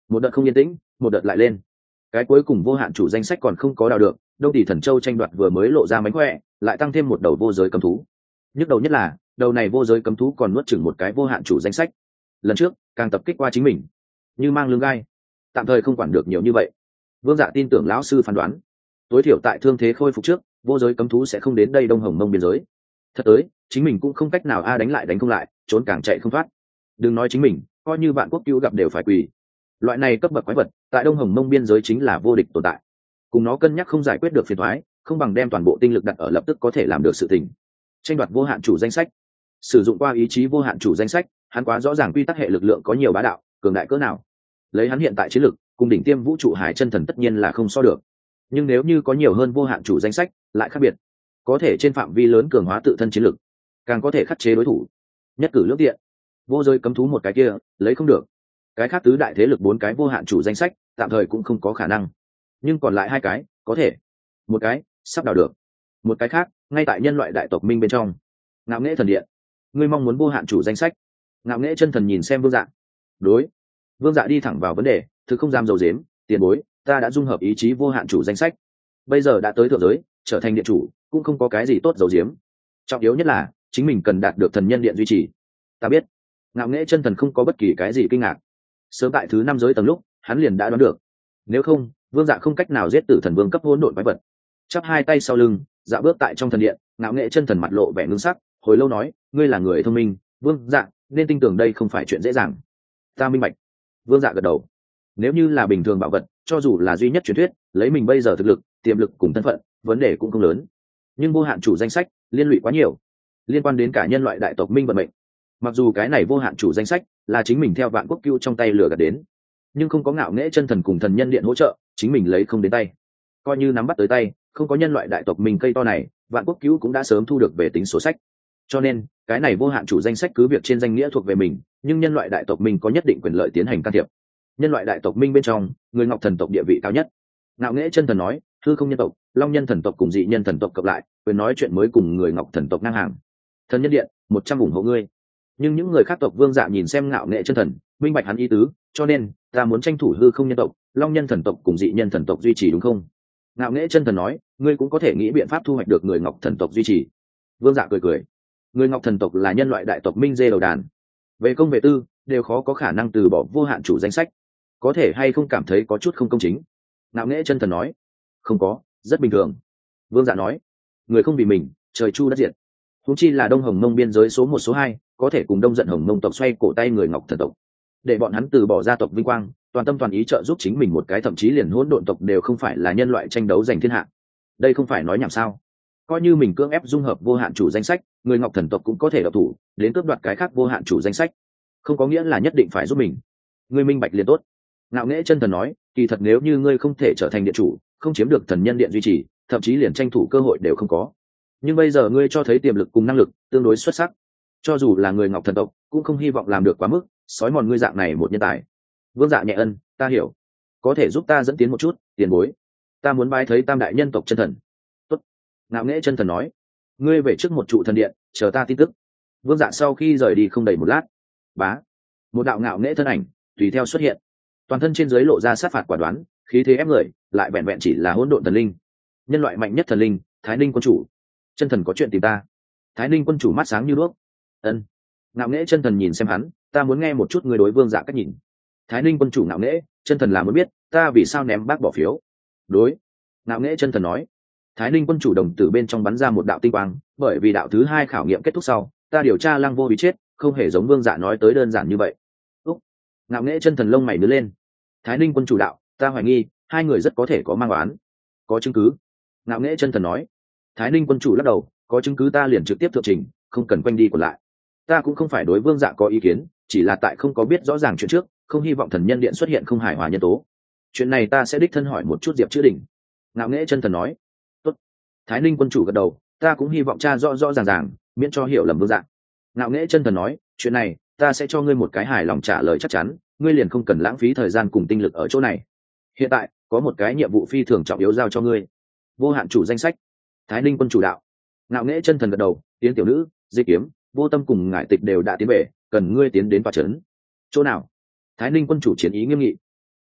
một đợt không yên tĩnh, một đợt lại lên. Cái cuối cùng vô hạn chủ danh sách còn không có đào được, Đông Tỷ Thần Châu tranh đoạt vừa mới lộ ra mánh khỏe, lại tăng thêm một đầu vô giới cấm thú. Nhức đầu nhất là đầu này vô giới cấm thú còn nuốt chửng một cái vô hạn chủ danh sách. Lần trước càng tập kích qua chính mình, như mang lưng gai, tạm thời không quản được nhiều như vậy. Vương Dạ tin tưởng lão sư phán đoán, tối thiểu tại thương thế khôi phục trước, vô giới cấm thú sẽ không đến đây Đông Hồng Mông biên giới. Thật tới, chính mình cũng không cách nào a đánh lại đánh không lại, trốn càng chạy không thoát. Đừng nói chính mình, coi như vạn quốc cứu gặp đều phải quỳ. Loại này cấp bậc quái vật, tại Đông Hồng Mông biên giới chính là vô địch tồn tại. Cùng nó cân nhắc không giải quyết được phiền toái, không bằng đem toàn bộ tinh lực đặt ở lập tức có thể làm được sự tình. Tranh đoạt vô hạn chủ danh sách, sử dụng qua ý chí vô hạn chủ danh sách, hắn quá rõ ràng quy tắc hệ lực lượng có nhiều bá đạo, cường đại cỡ nào. Lấy hắn hiện tại chiến lực, cùng đỉnh tiêm vũ trụ hải chân thần tất nhiên là không so được. Nhưng nếu như có nhiều hơn vô hạn chủ danh sách, lại khác biệt, có thể trên phạm vi lớn cường hóa tự thân chiến lực, càng có thể khắc chế đối thủ. Nhất cử lưỡng tiện. Vô giới cấm thú một cái kia, lấy không được. Cái khác tứ đại thế lực bốn cái vô hạn chủ danh sách, tạm thời cũng không có khả năng. Nhưng còn lại hai cái, có thể. Một cái, sắp đào được. Một cái khác, ngay tại nhân loại đại tộc minh bên trong. Ngạo Nghễ Thần Điện. Ngươi mong muốn vô hạn chủ danh sách? Ngạo Nghễ Chân Thần nhìn xem Vương Dạ. Đối. Vương Dạ đi thẳng vào vấn đề, thứ không dám dầu dếm, tiền bối, ta đã dung hợp ý chí vô hạn chủ danh sách. Bây giờ đã tới thượng giới, trở thành điện chủ, cũng không có cái gì tốt dầu diếm. Trọng yếu nhất là, chính mình cần đạt được thần nhân điện duy trì. Ta biết. Ngạo Nghễ Chân Thần không có bất kỳ cái gì kinh ngạc. Sớm tại thứ năm giới tầng lúc, hắn liền đã đoán được. Nếu không, Vương Dạ không cách nào giết tử thần vương cấp hỗn độn quái vật. Chắp hai tay sau lưng, Dạ bước tại trong thần điện, Ngạo Nghễ Chân Thần mặt lộ vẻ ngưng sắc, hồi lâu nói, ngươi là người thông minh, Vương Dạ, nên tin tưởng đây không phải chuyện dễ dàng. Ta minh bạch. Vương Dạ gật đầu. Nếu như là bình thường bảo vật, cho dù là duy nhất truyền thuyết, lấy mình bây giờ thực lực, tiềm lực cùng thân phận, vấn đề cũng không lớn. Nhưng vô hạn chủ danh sách, liên lụy quá nhiều, liên quan đến cả nhân loại đại tộc minh vận mệnh. Mặc dù cái này vô hạn chủ danh sách là chính mình theo vạn quốc cưu trong tay lừa gạt đến, nhưng không có Ngạo Nghễ Chân Thần cùng thần nhân điện hỗ trợ, chính mình lấy không đến tay. Coi như nắm bắt tới tay, không có nhân loại đại tộc mình cây to này, vạn quốc cứu cũng đã sớm thu được về tính sổ sách. Cho nên cái này vô hạn chủ danh sách cứ việc trên danh nghĩa thuộc về mình, nhưng nhân loại đại tộc mình có nhất định quyền lợi tiến hành can thiệp. Nhân loại đại tộc minh bên trong, người Ngọc thần tộc địa vị cao nhất. Ngạo Nghễ Chân Thần nói, hư không nhân tộc, long nhân thần tộc cùng dị nhân thần tộc cộng lại, quyền nói chuyện mới cùng người Ngọc thần tộc ngang hàng. Thần nhân điện một trăm ủng hộ ngươi. Nhưng những người khác tộc Vương Dạ nhìn xem Ngạo Nghễ Chân Thần, minh bạch hắn ý tứ, cho nên ta muốn tranh thủ hư không nhân tộc, long nhân thần tộc cùng dị nhân thần tộc duy trì, đúng không? Ngạo Nghễ Chân Thần nói, ngươi cũng có thể nghĩ biện pháp thu hoạch được người Ngọc thần tộc duy trì. Vương Dạ cười cười. Người Ngọc thần tộc là nhân loại đại tộc minh dê đầu đàn, về công về tư đều khó có khả năng từ bỏ vô hạn chủ danh sách. Có thể hay không cảm thấy có chút không công chính? Ngạo Nghễ Chân Thần nói, không có, rất bình thường. Vương Dạ nói, người không vì mình, trời chu đất diệt. Huống chi là Đông Hồng Mông biên giới số một số hai, có thể cùng Đông Giận Hồng Mông tộc xoay cổ tay người Ngọc thần tộc, để bọn hắn từ bỏ gia tộc vinh quang, toàn tâm toàn ý trợ giúp chính mình một cái, thậm chí liền hỗn độn tộc đều không phải là nhân loại tranh đấu giành thiên hạ. Đây không phải nói nhảm sao? Coi như mình cưỡng ép dung hợp vô hạn chủ danh sách, người Ngọc thần tộc cũng có thể độc thủ đến cướp đoạt cái khác vô hạn chủ danh sách, không có nghĩa là nhất định phải giúp mình. Ngươi minh bạch liền tốt. Ngạo Nghễ Chân Thần nói, kỳ thật nếu như ngươi không thể trở thành điện chủ, không chiếm được thần nhân điện duy trì, thậm chí liền tranh thủ cơ hội đều không có. Nhưng bây giờ ngươi cho thấy tiềm lực cùng năng lực tương đối xuất sắc, cho dù là người Ngọc thần tộc cũng không hy vọng làm được quá mức sói mòn ngươi dạng này một nhân tài. Vương Dạ nhẹ ân, ta hiểu. Có thể giúp ta dẫn tiến một chút, tiền bối? Ta muốn bái thấy tam đại nhân tộc chân thần. Tốt. Ngạo Nghễ Chân Thần nói, ngươi về trước một trụ thần điện, chờ ta tin tức. Vương Dạ sau khi rời đi không đầy một lát, bá, một đạo ngạo nghễ thân ảnh tùy theo xuất hiện, toàn thân trên dưới lộ ra sát phạt quả đoán, khí thế ép người, lại vẹn vẹn chỉ là hỗn độn thần linh, nhân loại mạnh nhất thần linh, Thái Ninh quân chủ. Chân thần có chuyện tìm ta. Thái Ninh quân chủ mắt sáng như đuốc. Ân. Ngạo Nghễ Chân Thần nhìn xem hắn, ta muốn nghe một chút người đối Vương Dạ cách nhìn. Thái Ninh quân chủ ngạo nghễ, Chân Thần là muốn biết ta vì sao ném bác bỏ phiếu. Đối. Ngạo Nghễ Chân Thần nói, Thái Ninh quân chủ đồng tử bên trong bắn ra một đạo tinh quang, bởi vì đạo thứ hai khảo nghiệm kết thúc sau, ta điều tra Lăng Vô bị chết, không hề giống Vương Dạ nói tới đơn giản như vậy. Úc. Ngạo Nghễ Chân Thần lông mày nhướng lên. Thái Ninh quân chủ đạo, ta hoài nghi hai người rất có thể có mang oán. Có chứng cứ? Ngạo Nghễ Chân Thần nói. Thái Ninh quân chủ lắc đầu, có chứng cứ ta liền trực tiếp thượng trình, không cần quanh đi còn lại. Ta cũng không phải đối Vương Dạ có ý kiến, chỉ là tại không có biết rõ ràng chuyện trước, không hy vọng thần nhân điện xuất hiện không hài hòa nhân tố. Chuyện này ta sẽ đích thân hỏi một chút Diệp Chữ Đình. Ngạo Nghễ Chân Thần nói. Tốt. Thái Ninh quân chủ gật đầu, ta cũng hy vọng cha rõ rõ ràng ràng, miễn cho hiểu lầm Vương Dạ. Ngạo Nghễ Chân Thần nói, chuyện này ta sẽ cho ngươi một cái hài lòng trả lời chắc chắn, ngươi liền không cần lãng phí thời gian cùng tinh lực ở chỗ này. Hiện tại có một cái nhiệm vụ phi thường trọng yếu giao cho ngươi, vô hạn chủ danh sách. Thái Ninh quân chủ đạo. Ngạo Nghễ Chân Thần gật đầu, tiến tiểu nữ, Di Kiếm, Vô Tâm cùng Ngải Tịch đều đã tiến về, cần ngươi tiến đến tòa trấn. Chỗ nào? Thái Ninh quân chủ chiến ý nghiêm nghị.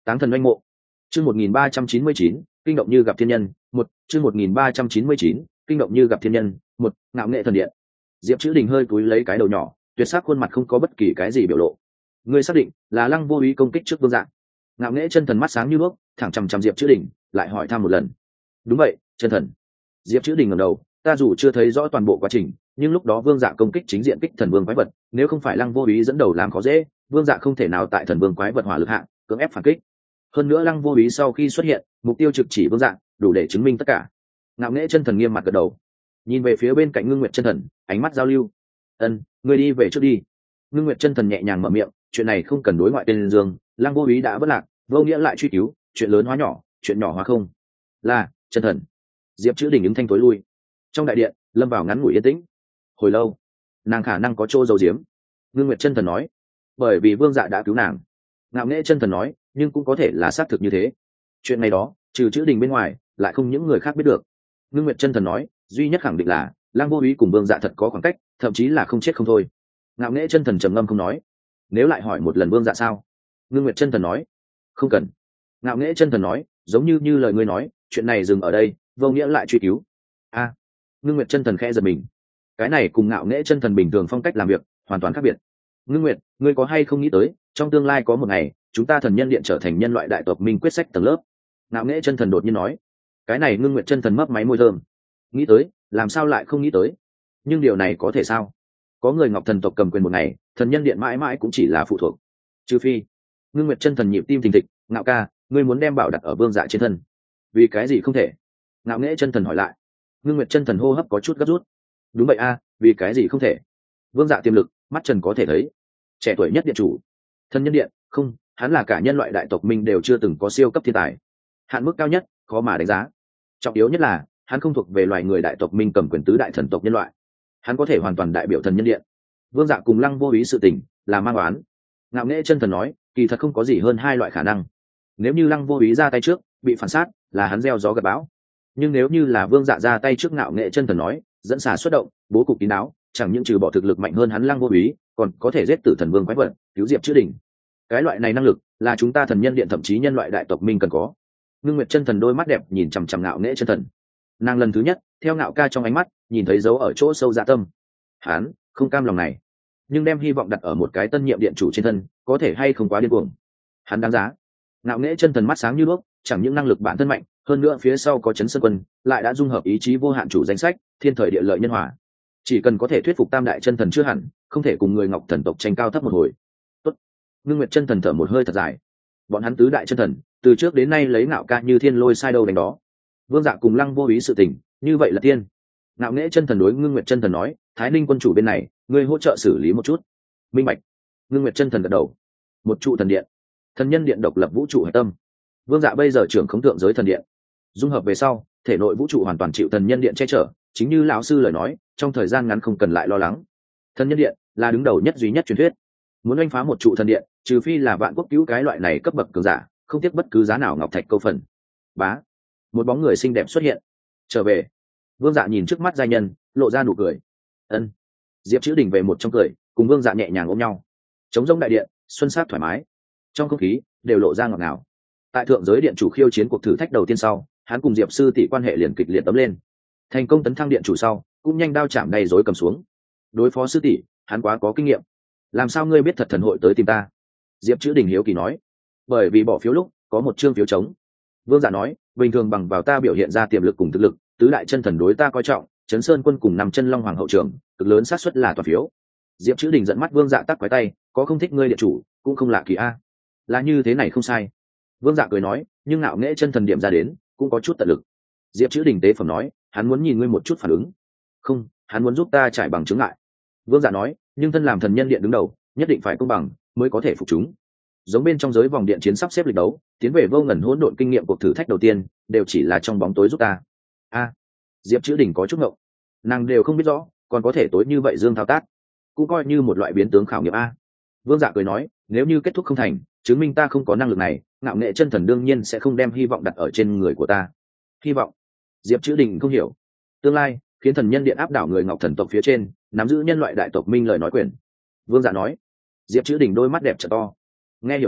Táng thần oanh mộ. Chương một nghìn ba trăm chín mươi chín, kinh động như gặp thiên nhân. Một. Chương một nghìn ba trăm chín mươi chín, kinh động như gặp thiên nhân. Một. Ngạo nghệ thần điện. Diệp Chữ Đình hơi cúi lấy cái đầu nhỏ, tuyệt sắc khuôn mặt không có bất kỳ cái gì biểu lộ. Ngươi xác định là Lăng Vô Úy công kích trước Vương Dạ? Ngạo nghệ chân thần mắt sáng như đuốc, thẳng chằm chằm Diệp Chữ Đình, lại hỏi thăm một lần. Đúng vậy, chân thần. Diệp Chữ Đình ngẩng đầu, ta dù chưa thấy rõ toàn bộ quá trình, nhưng lúc đó Vương Dạ công kích chính diện kích thần vương quái vật, nếu không phải Lăng Vô Úy dẫn đầu làm khó dễ, Vương Dạ không thể nào tại thần vương quái vật hỏa lực hạ cưỡng ép phản kích. Hơn nữa Lăng Vô Úy sau khi xuất hiện, mục tiêu trực chỉ Vương Dạ, đủ để chứng minh tất cả. Ngạo nghệ chân thần nghiêm mặt gật đầu, nhìn về phía bên cạnh Ngưng Nguyệt chân thần, ánh mắt giao lưu. Ân, ngươi đi về trước đi. Ngưng Nguyệt chân thần nhẹ nhàng mở miệng, chuyện này không cần đối ngoại tên dương, Lăng Vô Úy đã vất lạc, vô nghĩa lại truy cứu, chuyện lớn hóa nhỏ, chuyện nhỏ hóa không. Là chân thần. Diệp Chữ Đình ứng thanh tối lui. Trong đại điện lâm vào ngắn ngủi yên tĩnh. Hồi lâu, nàng khả năng có chỗ giấu giếm. Ngưng Nguyệt chân thần nói, bởi vì Vương Dạ đã cứu nàng. Ngạo nghệ chân thần nói, nhưng cũng có thể là xác thực như thế. Chuyện này đó, trừ Chữ Đình bên ngoài, lại không những người khác biết được. Ngưng Nguyệt chân thần nói, duy nhất khẳng định là Lăng Vô Úy cùng Vương Dạ thật có khoảng cách, thậm chí là không chết không thôi. Ngạo nghệ chân thần trầm ngâm không nói. Nếu lại hỏi một lần Vương Dạ sao? Ngưng Nguyệt chân thần nói, không cần. Ngạo nghệ chân thần nói, giống như như lời ngươi nói, chuyện này dừng ở đây, vô nghĩa lại truy cứu. A. À, Ngưng Nguyệt chân thần khẽ giật mình. Cái này cùng Ngạo nghệ chân thần bình thường phong cách làm việc hoàn toàn khác biệt. Ngưng Nguyệt, ngươi có hay không nghĩ tới, trong tương lai có một ngày, chúng ta thần nhân điện trở thành nhân loại đại tộc minh quyết sách tầng lớp? Ngạo nghệ chân thần đột nhiên nói. Cái này Ngưng Nguyệt chân thần mấp máy môi thơm. Nghĩ tới, làm sao lại không nghĩ tới? Nhưng điều này có thể sao? Có người Ngọc thần tộc cầm quyền một ngày, thần nhân điện mãi mãi cũng chỉ là phụ thuộc. Trừ phi. Ngưng Nguyệt chân thần nhịp tim thình thịch, Ngạo ca, ngươi muốn đem bảo đặt ở Vương Dạ trên thân. Vì cái gì không thể? Ngạo nghệ chân thần hỏi lại. Ngưng Nguyệt chân thần hô hấp có chút gấp rút. Đúng vậy a, vì cái gì không thể? Vương Dạ tiềm lực, mắt trần có thể thấy. Trẻ tuổi nhất điện chủ, thần nhân điện, không, hắn là cả nhân loại đại tộc minh đều chưa từng có siêu cấp thiên tài. Hạn mức cao nhất, khó mà đánh giá. Trọng yếu nhất là, hắn không thuộc về loài người đại tộc minh cầm quyền tứ đại thần tộc nhân loại. Hắn có thể hoàn toàn đại biểu thần nhân điện. Vương Dạ cùng Lăng Vô Úy sự tình, là mang oán. Ngạo nghệ chân thần nói, kỳ thật không có gì hơn hai loại khả năng. Nếu như Lăng Vô Úy ra tay trước, bị phản sát, là hắn gieo gió gặt bão. Nhưng nếu như là Vương Dạ ra tay trước, Ngạo nghệ chân thần nói, dẫn xà xuất động, bố cục kín đáo, chẳng những trừ bỏ thực lực mạnh hơn hắn Lăng Vô Úy, còn có thể giết tử thần vương quái vật, cứu Diệp Chữ Đình. Cái loại này năng lực, là chúng ta thần nhân điện thậm chí nhân loại đại tộc minh cần có. Ngưng Nguyệt chân thần đôi mắt đẹp nhìn chằm chằm Ngạo nghệ chân thần. Nàng lần thứ nhất, theo Ngạo ca trong ánh mắt, nhìn thấy dấu ở chỗ sâu dạ tâm. Hắn không cam lòng này, nhưng đem hy vọng đặt ở một cái tân nhiệm điện chủ trên thân, có thể hay không quá điên cuồng. Hắn đáng giá. Ngạo nghệ chân thần mắt sáng như đuốc, chẳng những năng lực bản thân mạnh, hơn nữa phía sau có Chấn Sơn Quân, lại đã dung hợp ý chí vô hạn chủ danh sách, thiên thời địa lợi nhân hòa. Chỉ cần có thể thuyết phục tam đại chân thần chưa hẳn, không thể cùng người Ngọc thần tộc tranh cao thấp một hồi. Tốt. Ngưng Nguyệt chân thần thở một hơi thật dài. Bọn hắn tứ đại chân thần, từ trước đến nay lấy Ngạo ca như thiên lôi sai đâu đánh đó. Vương Dạ cùng Lăng Vô Úy sự tình, như vậy là tiên. Ngạo nghệ chân thần đối Ngưng Nguyệt chân thần nói, Thái Ninh quân chủ bên này, ngươi hỗ trợ xử lý một chút. Minh bạch. Ngưng Nguyệt chân thần gật đầu. Một trụ thần điện, thần nhân điện độc lập vũ trụ hạch tâm. Vương Dạ bây giờ trưởng khống thượng giới thần điện, dung hợp về sau, thể nội vũ trụ hoàn toàn chịu thần nhân điện che chở. Chính như lão sư lời nói, trong thời gian ngắn không cần lại lo lắng. Thần nhân điện là đứng đầu nhất duy nhất truyền thuyết. Muốn đánh phá một trụ thần điện, trừ phi là vạn quốc cứu cái loại này cấp bậc cường giả, không tiếc bất cứ giá nào ngọc thạch câu phần. Bá, một bóng người xinh đẹp xuất hiện. Trở về. Vương Dạ nhìn trước mắt giai nhân, lộ ra nụ cười. Ân. Diệp Chữ Đình về một trong cười, cùng Vương Dạ nhẹ nhàng ôm nhau. Trống rỗng đại điện, xuân sát thoải mái, trong không khí đều lộ ra ngọt ngào. Tại thượng giới điện chủ khiêu chiến cuộc thử thách đầu tiên sau, hắn cùng Diệp sư tỷ quan hệ liền kịch liệt tấm lên. Thành công tấn thăng điện chủ sau, cũng nhanh đao chạm đầy rối cầm xuống. Đối phó sư tỷ, hắn quá có kinh nghiệm. Làm sao ngươi biết thật thần hội tới tìm ta? Diệp Chữ Đình hiếu kỳ nói. Bởi vì bỏ phiếu lúc có một chương phiếu trống. Vương Dạ nói, bình thường bằng vào ta biểu hiện ra tiềm lực cùng thực lực, tứ đại chân thần đối ta coi trọng, Chấn Sơn Quân cùng năm chân long hoàng hậu trưởng, cực lớn xác suất là toàn phiếu. Diệp Chữ Đình giận mắt Vương Dạ tắc quái tay, có không thích ngươi điện chủ, cũng không lạ kỳ a. Là như thế này không sai. Vương Dạ cười nói, nhưng Ngạo nghệ chân thần điểm ra đến, cũng có chút tận lực. Diệp Chữ Đình tế phẩm nói, hắn muốn nhìn ngươi một chút phản ứng. Không, hắn muốn giúp ta trải bằng chứng ngại. Vương Dạ nói, nhưng thân làm thần nhân điện đứng đầu, nhất định phải công bằng, mới có thể phục chúng. Giống bên trong giới vòng điện chiến sắp xếp lịch đấu, tiến về vô ngần hỗn độn kinh nghiệm cuộc thử thách đầu tiên, đều chỉ là trong bóng tối giúp ta. A. Diệp Chữ Đình có chút ngộng. Nàng đều không biết rõ, còn có thể tối như vậy dương thao tác, cũng coi như một loại biến tướng khảo nghiệm a. Vương Dạ cười nói, nếu như kết thúc không thành, chứng minh ta không có năng lực này, Ngạo nghệ chân thần đương nhiên sẽ không đem hy vọng đặt ở trên người của ta. Hy vọng? Diệp Chữ Đình không hiểu. Tương lai khiến thần nhân điện áp đảo người Ngọc thần tộc phía trên, nắm giữ nhân loại đại tộc minh lời nói quyền. Vương Dạ nói. Diệp Chữ Đình đôi mắt đẹp trợ to. Nghe hiểu được,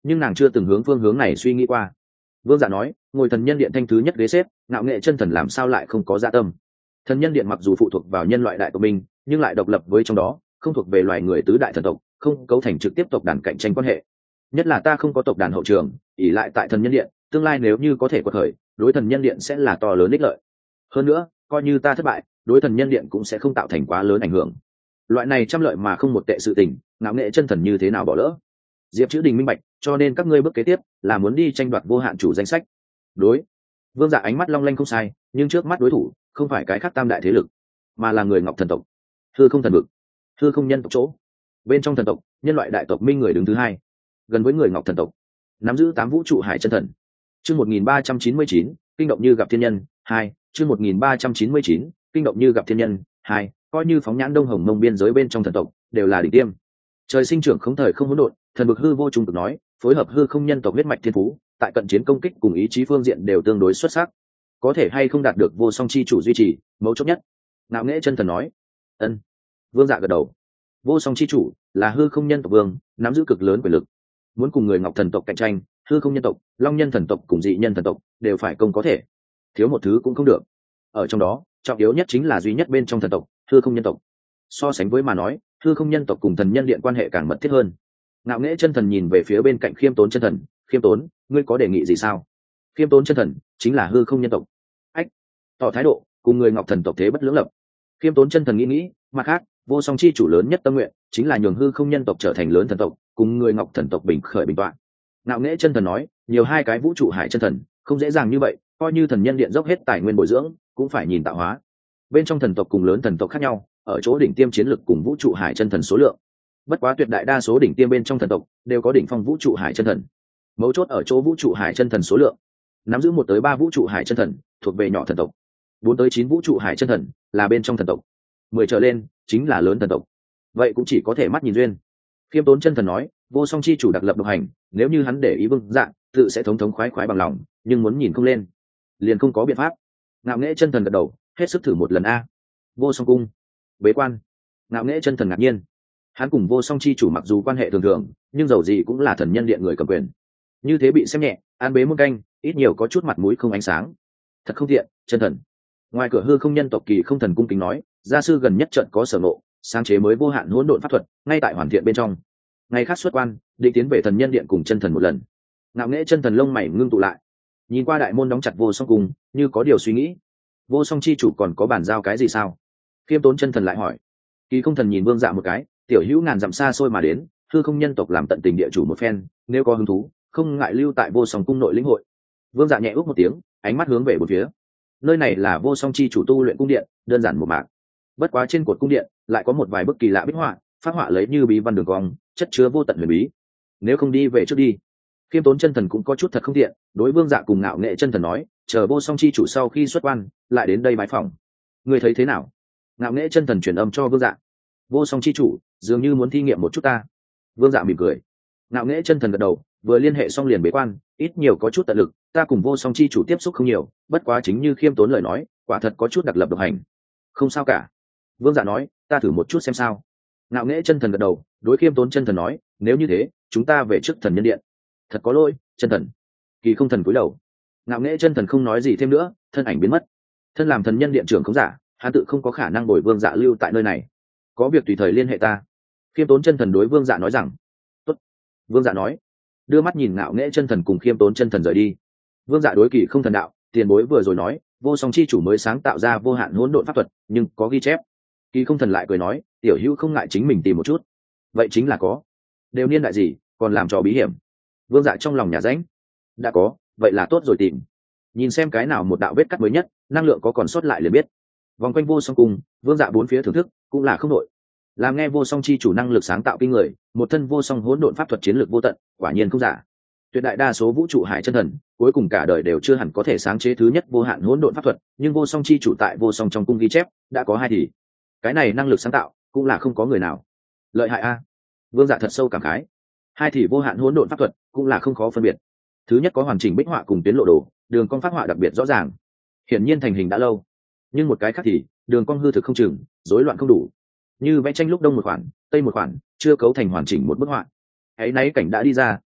nhưng nàng chưa từng hướng phương hướng này suy nghĩ qua. Vương Dạ nói, ngồi thần nhân điện thanh thứ nhất ghế xếp, ngạo nghệ chân thần làm sao lại không có dạ tâm. Thần nhân điện mặc dù phụ thuộc vào nhân loại đại tộc mình, nhưng lại độc lập với trong đó, không thuộc về loài người tứ đại thần tộc, không cấu thành trực tiếp tộc đàn cạnh tranh quan hệ. Nhất là ta không có tộc đàn hậu trường, ỷ lại tại thần nhân điện, tương lai nếu như có thể quật khởi, đối thần nhân điện sẽ là to lớn ích lợi. Hơn nữa, coi như ta thất bại, đối thần nhân điện cũng sẽ không tạo thành quá lớn ảnh hưởng. Loại này trăm lợi mà không một tệ sự tình, ngạo nghệ chân thần như thế nào bỏ lỡ. Diệp Chữ Đình minh bạch, cho nên các ngươi bước kế tiếp là muốn đi tranh đoạt vô hạn chủ danh sách. Đối. Vương Dạ ánh mắt long lanh không sai, nhưng trước mắt đối thủ không phải cái khác tam đại thế lực, mà là người Ngọc thần tộc, hư không thần vực, hư không nhân tộc chỗ. Bên trong thần tộc, nhân loại đại tộc minh người đứng thứ hai, gần với người Ngọc thần tộc, nắm giữ tám vũ trụ hải chân thần. Chương một nghìn ba trăm chín mươi chín, kinh động như gặp thiên nhân, hai. Chương một nghìn ba trăm chín mươi chín, kinh động như gặp thiên nhân, hai. Coi như phóng nhãn Đông Hồng Mông biên giới bên trong thần tộc, đều là đỉnh tiêm. Trời sinh trưởng không thời không hỗn độn, thần vực hư vô trung cực nói, phối hợp hư không nhân tộc huyết mạch thiên phú, tại cận chiến công kích cùng ý chí phương diện đều tương đối xuất sắc. Có thể hay không đạt được vô song chi chủ duy trì, mấu chốt nhất. Ngạo Nghễ chân thần nói. Ân. Vương Dạ gật đầu. Vô song chi chủ là hư không nhân tộc vương, nắm giữ cực lớn quyền lực. Muốn cùng người Ngọc thần tộc cạnh tranh, hư không nhân tộc, long nhân thần tộc cùng dị nhân thần tộc đều phải công có thể, thiếu một thứ cũng không được. Ở trong đó, trọng yếu nhất chính là duy nhất bên trong thần tộc, hư không nhân tộc. So sánh với mà nói, hư không nhân tộc cùng thần nhân điện quan hệ càng mật thiết hơn. Ngạo Nghễ chân thần nhìn về phía bên cạnh Khiêm Tốn chân thần, Khiêm Tốn, ngươi có đề nghị gì sao? Khiêm Tốn chân thần chính là hư không nhân tộc. Ách, tỏ thái độ cùng người Ngọc thần tộc thế bất lưỡng lập. Khiêm Tốn chân thần nghĩ nghĩ, mặt khác, vô song chi chủ lớn nhất tâm nguyện chính là nhường hư không nhân tộc trở thành lớn thần tộc, cùng người Ngọc thần tộc bình khởi bình toạn. Ngạo Nghễ chân thần nói, nhiều hai cái vũ trụ hải chân thần không dễ dàng như vậy, coi như thần nhân điện dốc hết tài nguyên bồi dưỡng cũng phải nhìn tạo hóa. Bên trong thần tộc cùng lớn thần tộc khác nhau ở chỗ đỉnh tiêm chiến lực cùng vũ trụ hải chân thần số lượng. Bất quá tuyệt đại đa số đỉnh tiêm bên trong thần tộc đều có đỉnh phong vũ trụ hải chân thần. Mấu chốt ở chỗ vũ trụ hải chân thần số lượng. Nắm giữ một tới ba vũ trụ hải chân thần thuộc về nhỏ thần tộc, bốn tới chín vũ trụ hải chân thần là bên trong thần tộc, mười trở lên chính là lớn thần tộc. Vậy cũng chỉ có thể mắt nhìn duyên. Khiêm Tốn chân thần nói, vô song chi chủ đặc lập độc hành, nếu như hắn để ý Vương Dạ, tự sẽ thống thống khoái khoái bằng lòng, nhưng muốn nhìn không lên, liền không có biện pháp. Ngạo Nghễ chân thần gật đầu, hết sức thử một lần a. Vô song cung, bế quan. Ngạo Nghễ chân thần ngạc nhiên, hắn cùng vô song chi chủ mặc dù quan hệ thường thường, nhưng dầu gì cũng là thần nhân điện người cầm quyền, như thế bị xem nhẹ, an bế muôn canh, ít nhiều có chút mặt mũi không ánh sáng. Thật không thiện, chân thần. Ngoài cửa hư không nhân tộc Kỳ Không thần cung kính nói, gia sư gần nhất trận có sở ngộ, sáng chế mới vô hạn hỗn độn pháp thuật, ngay tại hoàn thiện bên trong. Ngày khác xuất quan, định tiến về thần nhân điện cùng chân thần một lần. Ngạo Nghễ chân thần lông mày ngưng tụ lại, nhìn qua đại môn đóng chặt vô song cung, như có điều suy nghĩ. Vô song chi chủ còn có bàn giao cái gì sao? Khiêm Tốn chân thần lại hỏi. Kỳ Không thần nhìn Vương Dạ một cái, tiểu hữu ngàn dặm xa xôi mà đến, hư không nhân tộc làm tận tình địa chủ một phen, nếu có hứng thú, không ngại lưu tại vô song cung nội lĩnh hội. Vương Dạ nhẹ ước một tiếng, ánh mắt hướng về một phía. Nơi này là vô song chi chủ tu luyện cung điện, đơn giản một mạc. Bất quá trên cột cung điện lại có một vài bức kỳ lạ bích họa, phát họa lấy như bí văn đường cong, chất chứa vô tận huyền bí. Nếu không đi về trước đi. Khiêm Tốn chân thần cũng có chút thật không tiện, đối Vương Dạ cùng Ngạo Nghệ chân thần nói, chờ vô song chi chủ sau khi xuất quan, lại đến đây bái phòng. Ngươi thấy thế nào? Ngạo Nghệ chân thần truyền âm cho Vương Dạ. Vô song chi chủ dường như muốn thi nghiệm một chút ta. Vương Dạ mỉm cười. Ngạo Nghệ chân thần gật đầu, vừa liên hệ xong liền bế quan, ít nhiều có chút tận lực, ta cùng vô song chi chủ tiếp xúc không nhiều, bất quá chính như Khiêm Tốn lời nói, quả thật có chút đặc lập độc hành. Không sao cả. Vương Dạ nói, ta thử một chút xem sao. Ngạo Nghễ chân thần gật đầu, đối Khiêm Tốn chân thần nói, nếu như thế, chúng ta về trước thần nhân điện. Thật có lỗi, chân thần. Kỳ Không thần cúi đầu. Ngạo Nghễ chân thần không nói gì thêm nữa, thân ảnh biến mất. Thân làm thần nhân điện trưởng không giả, hắn tự không có khả năng bồi Vương Dạ lưu tại nơi này. Có việc tùy thời liên hệ ta. Khiêm Tốn chân thần đối Vương Dạ nói rằng. Tốt. Vương Dạ nói, đưa mắt nhìn Ngạo Nghễ chân thần cùng Khiêm Tốn chân thần rời đi. Vương Dạ đối Kỳ Không thần đạo, tiền bối vừa rồi nói, vô song chi chủ mới sáng tạo ra vô hạn hỗn độn pháp thuật, nhưng có ghi chép. Kỳ Không thần lại cười nói, tiểu hữu không ngại chính mình tìm một chút. Vậy chính là có. Đều niên đại gì, còn làm trò bí hiểm. Vương Dạ trong lòng nhà rãnh. Đã có, vậy là tốt rồi tìm. Nhìn xem cái nào một đạo vết cắt mới nhất, năng lượng có còn sót lại liền biết. Vòng quanh vô song cung, Vương Dạ bốn phía thưởng thức, cũng là không đội. Làm nghe vô song chi chủ năng lực sáng tạo kinh người, một thân vô song hỗn độn pháp thuật chiến lược vô tận, quả nhiên không giả. Tuyệt đại đa số vũ trụ hải chân thần, cuối cùng cả đời đều chưa hẳn có thể sáng chế thứ nhất vô hạn hỗn độn pháp thuật, nhưng vô song chi chủ tại vô song trong cung ghi chép, đã có hai thì. Cái này năng lực sáng tạo, cũng là không có người nào. Lợi hại a. Vương Dạ thật sâu cảm khái. Hai thì vô hạn hỗn độn pháp thuật, cũng là không khó phân biệt. Thứ nhất có hoàn chỉnh bích họa cùng tuyến lộ đồ, đường cong phát họa đặc biệt rõ ràng, hiển nhiên thành hình đã lâu. Nhưng một cái khác thì, đường cong hư thực không chừng, rối loạn không đủ. Như vẽ tranh lúc đông một khoản, tây một khoản, chưa cấu thành hoàn chỉnh một bức họa. Ấy nấy cảnh đã đi ra,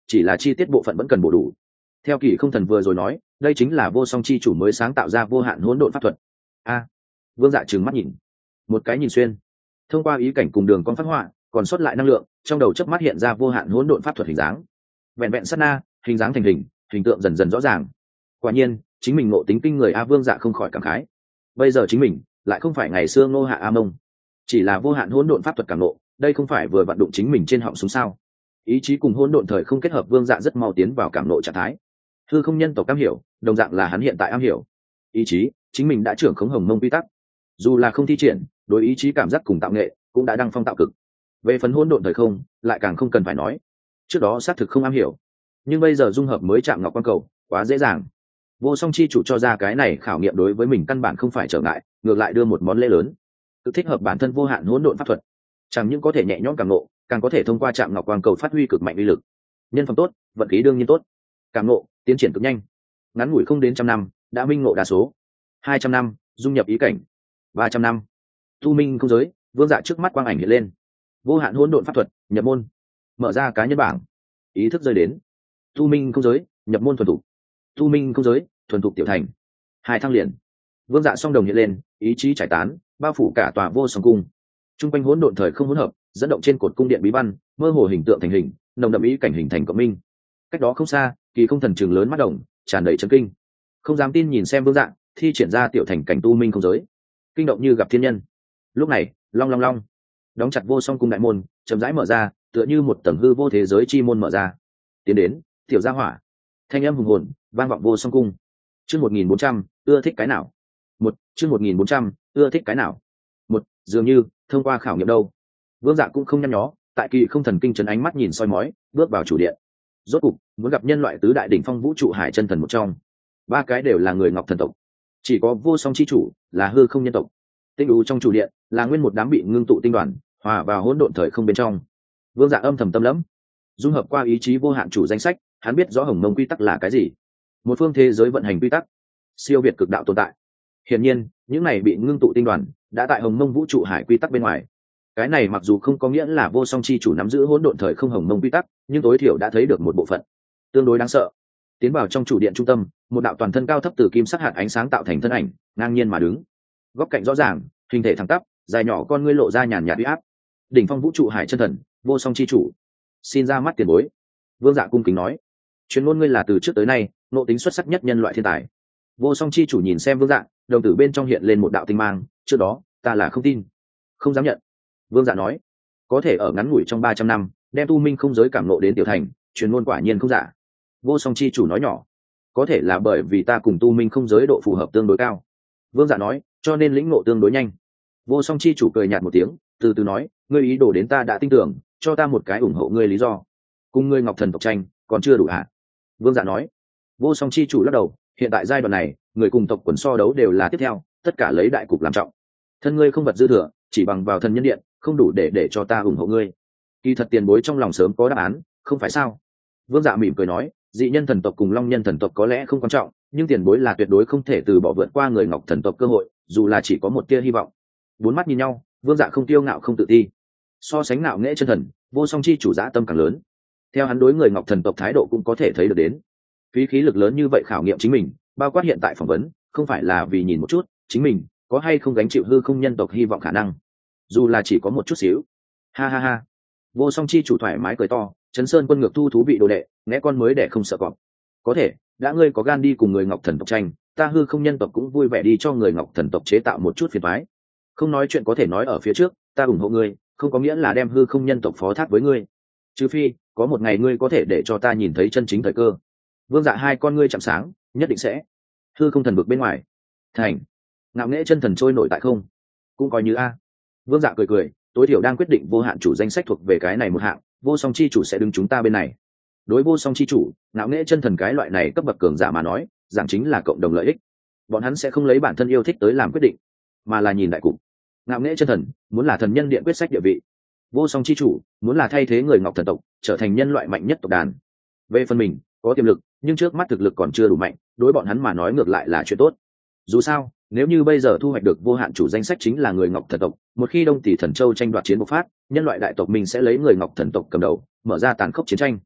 chỉ là chi tiết bộ phận vẫn cần bổ đủ. Theo Kỳ Không Thần vừa rồi nói, đây chính là Vô Song chi chủ mới sáng tạo ra vô hạn hỗn độn pháp thuật. A, Vương Dạ trừng mắt nhìn, một cái nhìn xuyên, thông qua ý cảnh cùng đường con phát họa, còn sót lại năng lượng, trong đầu chớp mắt hiện ra vô hạn hỗn độn pháp thuật hình dáng. Vẹn vẹn sát na, hình dáng thành hình, hình tượng dần dần rõ ràng. Quả nhiên, chính mình ngộ tính kinh người a. Vương Dạ không khỏi cảm khái. Bây giờ chính mình lại không phải ngày xưa Ngô Hạ A Mông, chỉ là vô hạn hỗn độn pháp thuật cảm ngộ, đây không phải vừa vận dụng chính mình trên họng súng sao? Ý chí cùng hỗn độn thời không kết hợp, Vương Dạ rất mau tiến vào cảm ngộ trạng thái. Hư không nhân tộc am hiểu, đồng dạng là hắn hiện tại am hiểu. Ý chí, chính mình đã trưởng khống hồng mông quy tắc, dù là không thi triển, đối ý chí cảm giác cùng tạo nghệ cũng đã đăng phong tạo cực. Về phần hỗn độn thời không, lại càng không cần phải nói. Trước đó xác thực không am hiểu, nhưng bây giờ dung hợp mới chạm ngọc quan cầu, quá dễ dàng. Vô Song chi chủ cho ra cái này khảo nghiệm đối với mình căn bản không phải trở ngại, ngược lại đưa một món lễ lớn, tự thích hợp bản thân vô hạn hỗn độn pháp thuật, chẳng những có thể nhẹ nhõm cảm ngộ, càng có thể thông qua chạm ngọc quang cầu phát huy cực mạnh uy lực. Nhân phẩm tốt, vận khí đương nhiên tốt, cảm ngộ tiến triển cực nhanh, ngắn ngủi không đến trăm năm đã minh ngộ đa số, hai trăm năm dung nhập ý cảnh, ba trăm năm tu minh không giới. Vương Dạ trước mắt quang ảnh hiện lên, vô hạn hỗn độn pháp thuật nhập môn, mở ra cá nhân bảng, ý thức rơi đến tu minh không giới, nhập môn thuần thục, tu minh không giới thuần thục tiểu thành, hai thăng liền. Vương Dạ song đồng hiện lên, ý chí trải tán, bao phủ cả tòa vô song cung. Trung quanh hỗn độn thời không hỗn hợp, dẫn động trên cột cung điện bí văn, mơ hồ hình tượng thành hình, nồng đậm ý cảnh hình thành cộng minh. Cách đó không xa, Kỳ Không Thần trường lớn mắt đồng, tràn đầy chấn kinh, không dám tin nhìn xem Vương Dạ thi triển ra tiểu thành cảnh tu minh không giới, kinh động như gặp thiên nhân. Lúc này, long long long, đóng chặt vô song cung đại môn chậm rãi mở ra, tựa như một tầng hư vô thế giới chi môn mở ra. Tiến đến, tiểu gia hỏa. Thanh âm hùng hồn vang vọng vô song cung. Chương một nghìn bốn trăm, ưa thích cái nào? Một, chương một nghìn bốn trăm, ưa thích cái nào? Một, dường như thông qua khảo nghiệm đâu. Vương Dạ cũng không nhăn nhó, tại Kỳ Không Thần kinh chấn ánh mắt nhìn soi mói, bước vào chủ điện. Rốt cục muốn gặp nhân loại tứ đại đỉnh phong vũ trụ hải chân thần một trong. Ba cái đều là người Ngọc thần tộc, chỉ có Vô Song chi chủ là hư không nhân tộc. Tinh u trong chủ điện là nguyên một đám bị ngưng tụ tinh đoàn, hòa vào hỗn độn thời không bên trong. Vương Dạ âm thầm tâm lẫm, dung hợp qua ý chí vô hạn chủ danh sách, hắn biết rõ hồng mông quy tắc là cái gì, một phương thế giới vận hành quy tắc, siêu việt cực đạo tồn tại. Hiển nhiên, những này bị ngưng tụ tinh đoàn đã tại hồng mông vũ trụ hải quy tắc bên ngoài. Cái này mặc dù không có nghĩa là Vô Song chi chủ nắm giữ hỗn độn thời không hồng mông quy tắc, nhưng tối thiểu đã thấy được một bộ phận tương đối đáng sợ. Tiến vào trong chủ điện trung tâm, một đạo toàn thân cao thấp từ kim sắc hạt ánh sáng tạo thành thân ảnh, ngang nhiên mà đứng, góc cạnh rõ ràng, hình thể thẳng tắp, dài nhỏ con ngươi lộ ra nhàn nhạt uy áp. Đỉnh phong vũ trụ hải chân thần, Vô Song chi chủ, xin ra mắt tiền bối. Vương Dạ cung kính nói, chuyên môn ngươi là từ trước tới nay ngộ tính xuất sắc nhất nhân loại thiên tài. Vô Song chi chủ nhìn xem Vương Dạ, đồng tử bên trong hiện lên một đạo tinh mang, trước đó ta là không tin, không dám nhận. Vương Dạ nói, có thể ở ngắn ngủi trong ba trăm năm đem tu minh không giới cảm ngộ đến tiểu thành, truyền ngôn quả nhiên không giả. Vô Song chi chủ nói nhỏ, có thể là bởi vì ta cùng tu minh không giới độ phù hợp tương đối cao. Vương Dạ nói, cho nên lĩnh ngộ tương đối nhanh. Vô Song chi chủ cười nhạt một tiếng, từ từ nói, ngươi ý đồ đến ta đã tin tưởng, cho ta một cái ủng hộ ngươi lý do. Cùng ngươi Ngọc thần tộc tranh còn chưa đủ hả? Vương Dạ nói. Vô Song chi chủ lắc đầu, hiện tại giai đoạn này, người cùng tộc quần so đấu đều là tiếp theo, tất cả lấy đại cục làm trọng. Thân ngươi không vật dư thừa, chỉ bằng vào thần nhân điện, không đủ để để cho ta ủng hộ ngươi. Kỳ thật tiền bối trong lòng sớm có đáp án, không phải sao? Vương Dạ mỉm cười nói, dị nhân thần tộc cùng long nhân thần tộc có lẽ không quan trọng, nhưng tiền bối là tuyệt đối không thể từ bỏ vượt qua người Ngọc thần tộc cơ hội, dù là chỉ có một tia hy vọng. Bốn mắt nhìn nhau, Vương Dạ không tiêu ngạo không tự ti, so sánh ngạo nghễ chân thần, Vô Song chi chủ dã tâm càng lớn. Theo hắn đối người Ngọc thần tộc thái độ cũng có thể thấy được đến, phí khí lực lớn như vậy khảo nghiệm chính mình, bao quát hiện tại phỏng vấn, không phải là vì nhìn một chút chính mình có hay không gánh chịu hư không nhân tộc hy vọng khả năng, dù là chỉ có một chút xíu. Ha ha ha. Vô Song chi chủ thoải mái cười to, Trấn Sơn quân ngược thu thú vị đồ đệ, nghe con mới để không sợ cọp. Có thể, đã ngươi có gan đi cùng người Ngọc thần tộc tranh, ta hư không nhân tộc cũng vui vẻ đi cho người Ngọc thần tộc chế tạo một chút phiền toái. Không nói chuyện có thể nói ở phía trước, ta ủng hộ ngươi, không có nghĩa là đem hư không nhân tộc phó thác với ngươi. Trừ phi, có một ngày ngươi có thể để cho ta nhìn thấy chân chính thời cơ. Vương Dạ hai con ngươi chạm sáng, nhất định sẽ. Hư không thần vực bên ngoài, thành ngạo nghễ chân thần trôi nổi tại không, cũng coi như a. Vương Dạ cười cười, tối thiểu đang quyết định vô hạn chủ danh sách thuộc về cái này một hạng, Vô Song chi chủ sẽ đứng chúng ta bên này. Đối Vô Song chi chủ, ngạo nghễ chân thần cái loại này cấp bậc cường giả mà nói, giảng chính là cộng đồng lợi ích. Bọn hắn sẽ không lấy bản thân yêu thích tới làm quyết định, mà là nhìn đại cục. Ngạo nghễ chân thần muốn là thần nhân điện quyết sách địa vị, Vô Song chi chủ muốn là thay thế người Ngọc thần tộc trở thành nhân loại mạnh nhất tộc đàn. Về phần mình, có tiềm lực, nhưng trước mắt thực lực còn chưa đủ mạnh, đối bọn hắn mà nói ngược lại là chuyện tốt. Dù sao, nếu như bây giờ thu hoạch được vô hạn chủ danh sách chính là người Ngọc thần tộc, một khi Đông Tỷ thần châu tranh đoạt chiến bộc phát, nhân loại đại tộc mình sẽ lấy người Ngọc thần tộc cầm đầu, mở ra tàn khốc chiến tranh.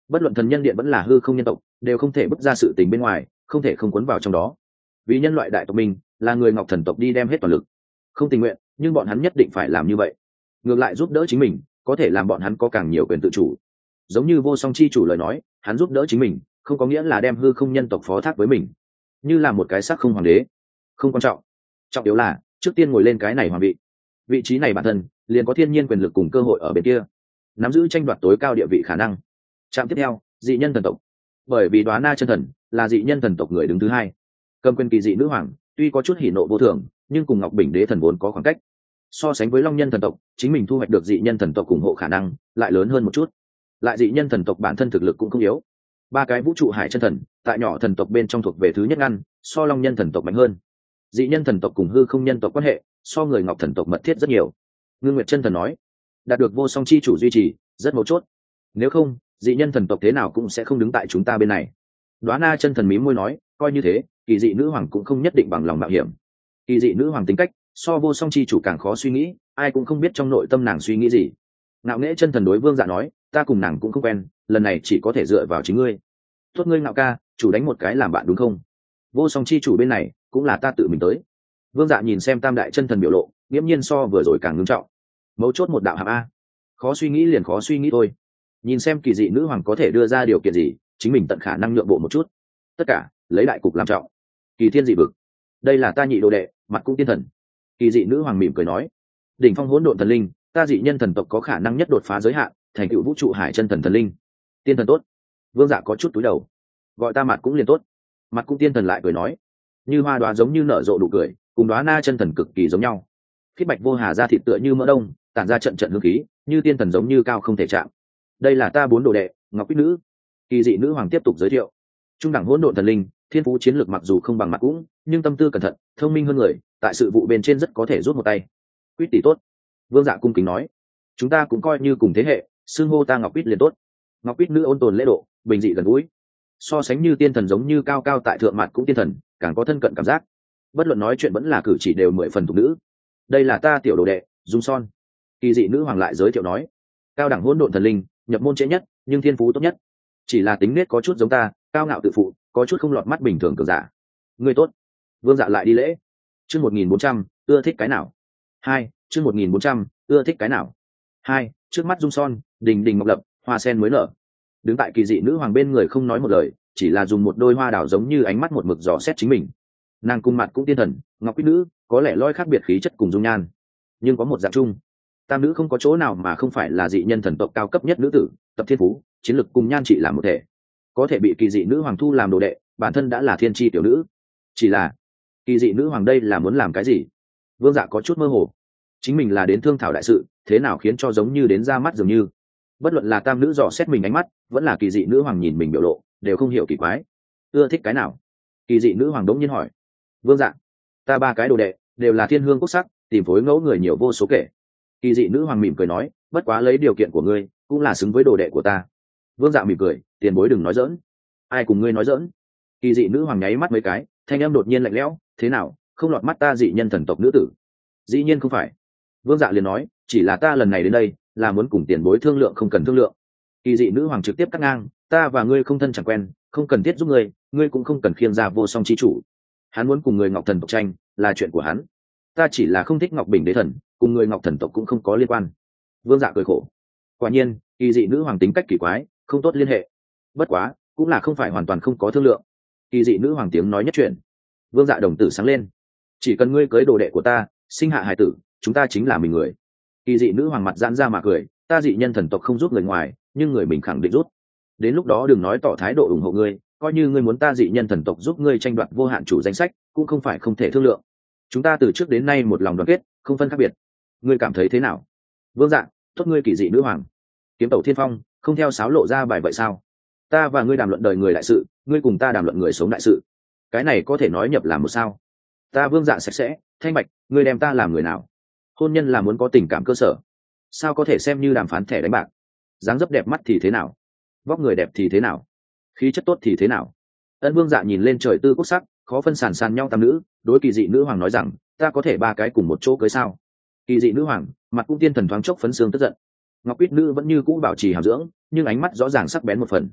bất luận thần nhân điện vẫn là hư không nhân tộc đều không thể bước ra sự tình bên ngoài, không thể không cuốn vào trong đó. Vì nhân loại đại tộc mình là người ngọc thần tộc đi đem hết toàn lực, không tình nguyện nhưng bọn hắn nhất định phải làm như vậy, ngược lại giúp đỡ chính mình có thể làm bọn hắn có càng nhiều quyền tự chủ. Giống như vô song chi chủ lời nói, hắn giúp đỡ chính mình không có nghĩa là đem hư không nhân tộc phó thác với mình như là một cái xác không hoàng đế. Không quan trọng, trọng yếu là trước tiên ngồi lên cái này hoàng vị. Vị trí này bản thân liền có thiên nhiên quyền lực cùng cơ hội ở bên kia, nắm giữ tranh đoạt tối cao địa vị khả năng. Trạm tiếp theo, dị nhân thần tộc. Bởi vì Đoá Na chân thần là dị nhân thần tộc người đứng thứ hai, cầm quyền kỳ dị nữ hoàng tuy có chút hỉ nộ vô thường, nhưng cùng Ngọc Bình Đế thần vốn có khoảng cách. So sánh với Long Nhân thần tộc, chính mình thu hoạch được dị nhân thần tộc ủng hộ khả năng lại lớn hơn một chút. Lại dị nhân thần tộc bản thân thực lực cũng không yếu. Ba cái vũ trụ hải chân thần tại nhỏ thần tộc bên trong thuộc về thứ nhất ngăn, so Long Nhân thần tộc mạnh hơn. Dị nhân thần tộc cùng hư không nhân tộc quan hệ so người Ngọc thần tộc mật thiết rất nhiều. Ngưng Nguyệt chân thần nói, đạt được vô song chi chủ duy trì rất mấu chốt, nếu không dị nhân thần tộc thế nào cũng sẽ không đứng tại chúng ta bên này. Đoá Na chân thần mím môi nói, coi như thế kỳ dị nữ hoàng cũng không nhất định bằng lòng mạo hiểm. Kỳ dị nữ hoàng tính cách so vô song chi chủ càng khó suy nghĩ, ai cũng không biết trong nội tâm nàng suy nghĩ gì. Ngạo Nghễ chân thần đối Vương Dạ nói, ta cùng nàng cũng không quen, lần này chỉ có thể dựa vào chính ngươi. Tốt ngươi Ngạo ca, chủ đánh một cái làm bạn đúng không? Vô song chi chủ bên này cũng là ta tự mình tới. Vương Dạ nhìn xem tam đại chân thần biểu lộ, nghiễm nhiên so vừa rồi càng ngưng trọng. Mấu chốt một đạo hàm a, khó suy nghĩ liền khó suy nghĩ thôi. Nhìn xem kỳ dị nữ hoàng có thể đưa ra điều kiện gì, chính mình tận khả năng nhượng bộ một chút. Tất cả lấy đại cục làm trọng. Kỳ thiên dị vực, đây là ta nhị đồ đệ, Mặt Cung tiên thần. Kỳ dị nữ hoàng mỉm cười nói, đỉnh phong hỗn độn thần linh, ta dị nhân thần tộc có khả năng nhất đột phá giới hạn, thành tựu vũ trụ hải chân thần thần linh. Tiên thần tốt. Vương Dạ có chút túi đầu, gọi ta Mặt cũng liền tốt. Mặt Cung tiên thần lại cười nói, như hoa đoá giống như nở rộ đủ cười, cùng Đoá Na chân thần cực kỳ giống nhau. Khiết bạch vô hà ra thịt tựa như mỡ đông, tản ra trận trận hương khí, như tiên thần giống như cao không thể chạm. Đây là ta bốn đồ đệ, Ngọc Bích nữ. Kỳ dị nữ hoàng tiếp tục giới thiệu, trung đẳng hỗn độn thần linh, thiên phú chiến lược mặc dù không bằng Mặt cũng, nhưng tâm tư cẩn thận, thông minh hơn người, tại sự vụ bên trên rất có thể rút một tay. Quýt tỷ tốt. Vương Dạ cung kính nói, chúng ta cũng coi như cùng thế hệ, xưng hô ta Ngọc Quýt liền tốt. Ngọc Quýt nữ ôn tồn lễ độ, bình dị gần gũi, so sánh như tiên thần giống như cao cao tại thượng Mặt cũng tiên thần, càng có thân cận cảm giác. Bất luận nói chuyện vẫn là cử chỉ đều mười phần tục nữ. Đây là ta tiểu đồ đệ, Dung Son. Kỳ dị nữ hoàng lại giới thiệu nói, cao đẳng hỗn độn thần linh, nhập môn trễ nhất nhưng thiên phú tốt nhất, chỉ là tính nết có chút giống ta, cao ngạo tự phụ, có chút không lọt mắt bình thường cường giả. Ngươi tốt. Vương Dạ lại đi lễ. Chương một nghìn bốn trăm, ưa thích cái nào? Hai, chương một nghìn bốn trăm, ưa thích cái nào? Hai, trước mắt Dung Son, đình đình ngọc lập, hoa sen mới nở. Đứng tại kỳ dị nữ hoàng bên người không nói một lời, chỉ là dùng một đôi hoa đào giống như ánh mắt một mực dò xét chính mình. Nàng cung Mặt cũng tiên thần, Ngọc Quýt nữ, có lẽ loi khác biệt khí chất cùng dung nhan, nhưng có một dạng chung, tam nữ không có chỗ nào mà không phải là dị nhân thần tộc cao cấp nhất nữ tử, tập thiên phú, chiến lực cùng nhan trị làm một thể, có thể bị kỳ dị nữ hoàng thu làm đồ đệ, bản thân đã là thiên tri tiểu nữ. Chỉ là kỳ dị nữ hoàng đây là muốn làm cái gì? Vương Dạ có chút mơ hồ, chính mình là đến thương thảo đại sự, thế nào khiến cho giống như đến ra mắt dường như. Bất luận là tam nữ dò xét mình ánh mắt, vẫn là kỳ dị nữ hoàng nhìn mình biểu lộ, đều không hiểu kỳ quái. Ưa thích cái nào? Kỳ dị nữ hoàng đống nhiên hỏi. Vương Dạ, ta ba cái đồ đệ đều là thiên hương quốc sắc, tìm phối ngẫu người nhiều vô số kể. Kỳ dị nữ hoàng mỉm cười nói, bất quá lấy điều kiện của ngươi cũng là xứng với đồ đệ của ta. Vương Dạ mỉm cười, tiền bối đừng nói dỡn. Ai cùng ngươi nói dỡn? Kỳ dị nữ hoàng nháy mắt mấy cái, thanh âm đột nhiên lạnh lẽo, thế nào, không lọt mắt ta dị nhân thần tộc nữ tử? Dĩ nhiên không phải. Vương Dạ liền nói, chỉ là ta lần này đến đây là muốn cùng tiền bối thương lượng, không cần thương lượng. Kỳ dị nữ hoàng trực tiếp cắt ngang, ta và ngươi không thân chẳng quen, không cần thiết giúp ngươi, ngươi cũng không cần khiêng ra vô song chi chủ. Hắn muốn cùng người Ngọc thần tộc tranh là chuyện của hắn, ta chỉ là không thích Ngọc Bình Đế thần, cùng người Ngọc thần tộc cũng không có liên quan. Vương Dạ cười khổ, quả nhiên kỳ dị nữ hoàng tính cách kỳ quái, không tốt liên hệ. Bất quá cũng là không phải hoàn toàn không có thương lượng. Kỳ dị nữ hoàng tiếng nói nhất chuyện. Vương Dạ đồng tử sáng lên, chỉ cần ngươi cưới đồ đệ của ta, sinh hạ hài tử, chúng ta chính là mình người. Kỳ dị nữ hoàng mặt giãn ra mà cười, ta dị nhân thần tộc không giúp người ngoài, nhưng người mình khẳng định rút. Đến lúc đó đừng nói tỏ thái độ ủng hộ ngươi, coi như ngươi muốn ta dị nhân thần tộc giúp ngươi tranh đoạt vô hạn chủ danh sách, cũng không phải không thể thương lượng. Chúng ta từ trước đến nay một lòng đoàn kết, không phân khác biệt. Ngươi cảm thấy thế nào? Vương Dạ, tốt ngươi kỳ dị nữ hoàng. Kiếm tẩu thiên phong, không theo sáo lộ ra bài vậy sao? Ta và ngươi đàm luận đời người đại sự, ngươi cùng ta đàm luận người sống đại sự. Cái này có thể nói nhập làm một sao? Ta Vương Dạ sạch sẽ, thanh bạch, ngươi đem ta làm người nào? Hôn nhân là muốn có tình cảm cơ sở, sao có thể xem như đàm phán thẻ đánh bạc? Dáng dấp đẹp mắt thì thế nào? Vóc người đẹp thì thế nào? Khí chất tốt thì thế nào? Ân Vương Dạ nhìn lên trời tư quốc sắc, khó phân sàn sàn nhau tam nữ, đối kỳ dị nữ hoàng nói rằng, ta có thể ba cái cùng một chỗ cưới sao? Kỳ dị nữ hoàng, Mặt Cung tiên thần thoáng chốc phấn xương tức giận. Ngọc Quýt nữ vẫn như cũ bảo trì hàm dưỡng, nhưng ánh mắt rõ ràng sắc bén một phần,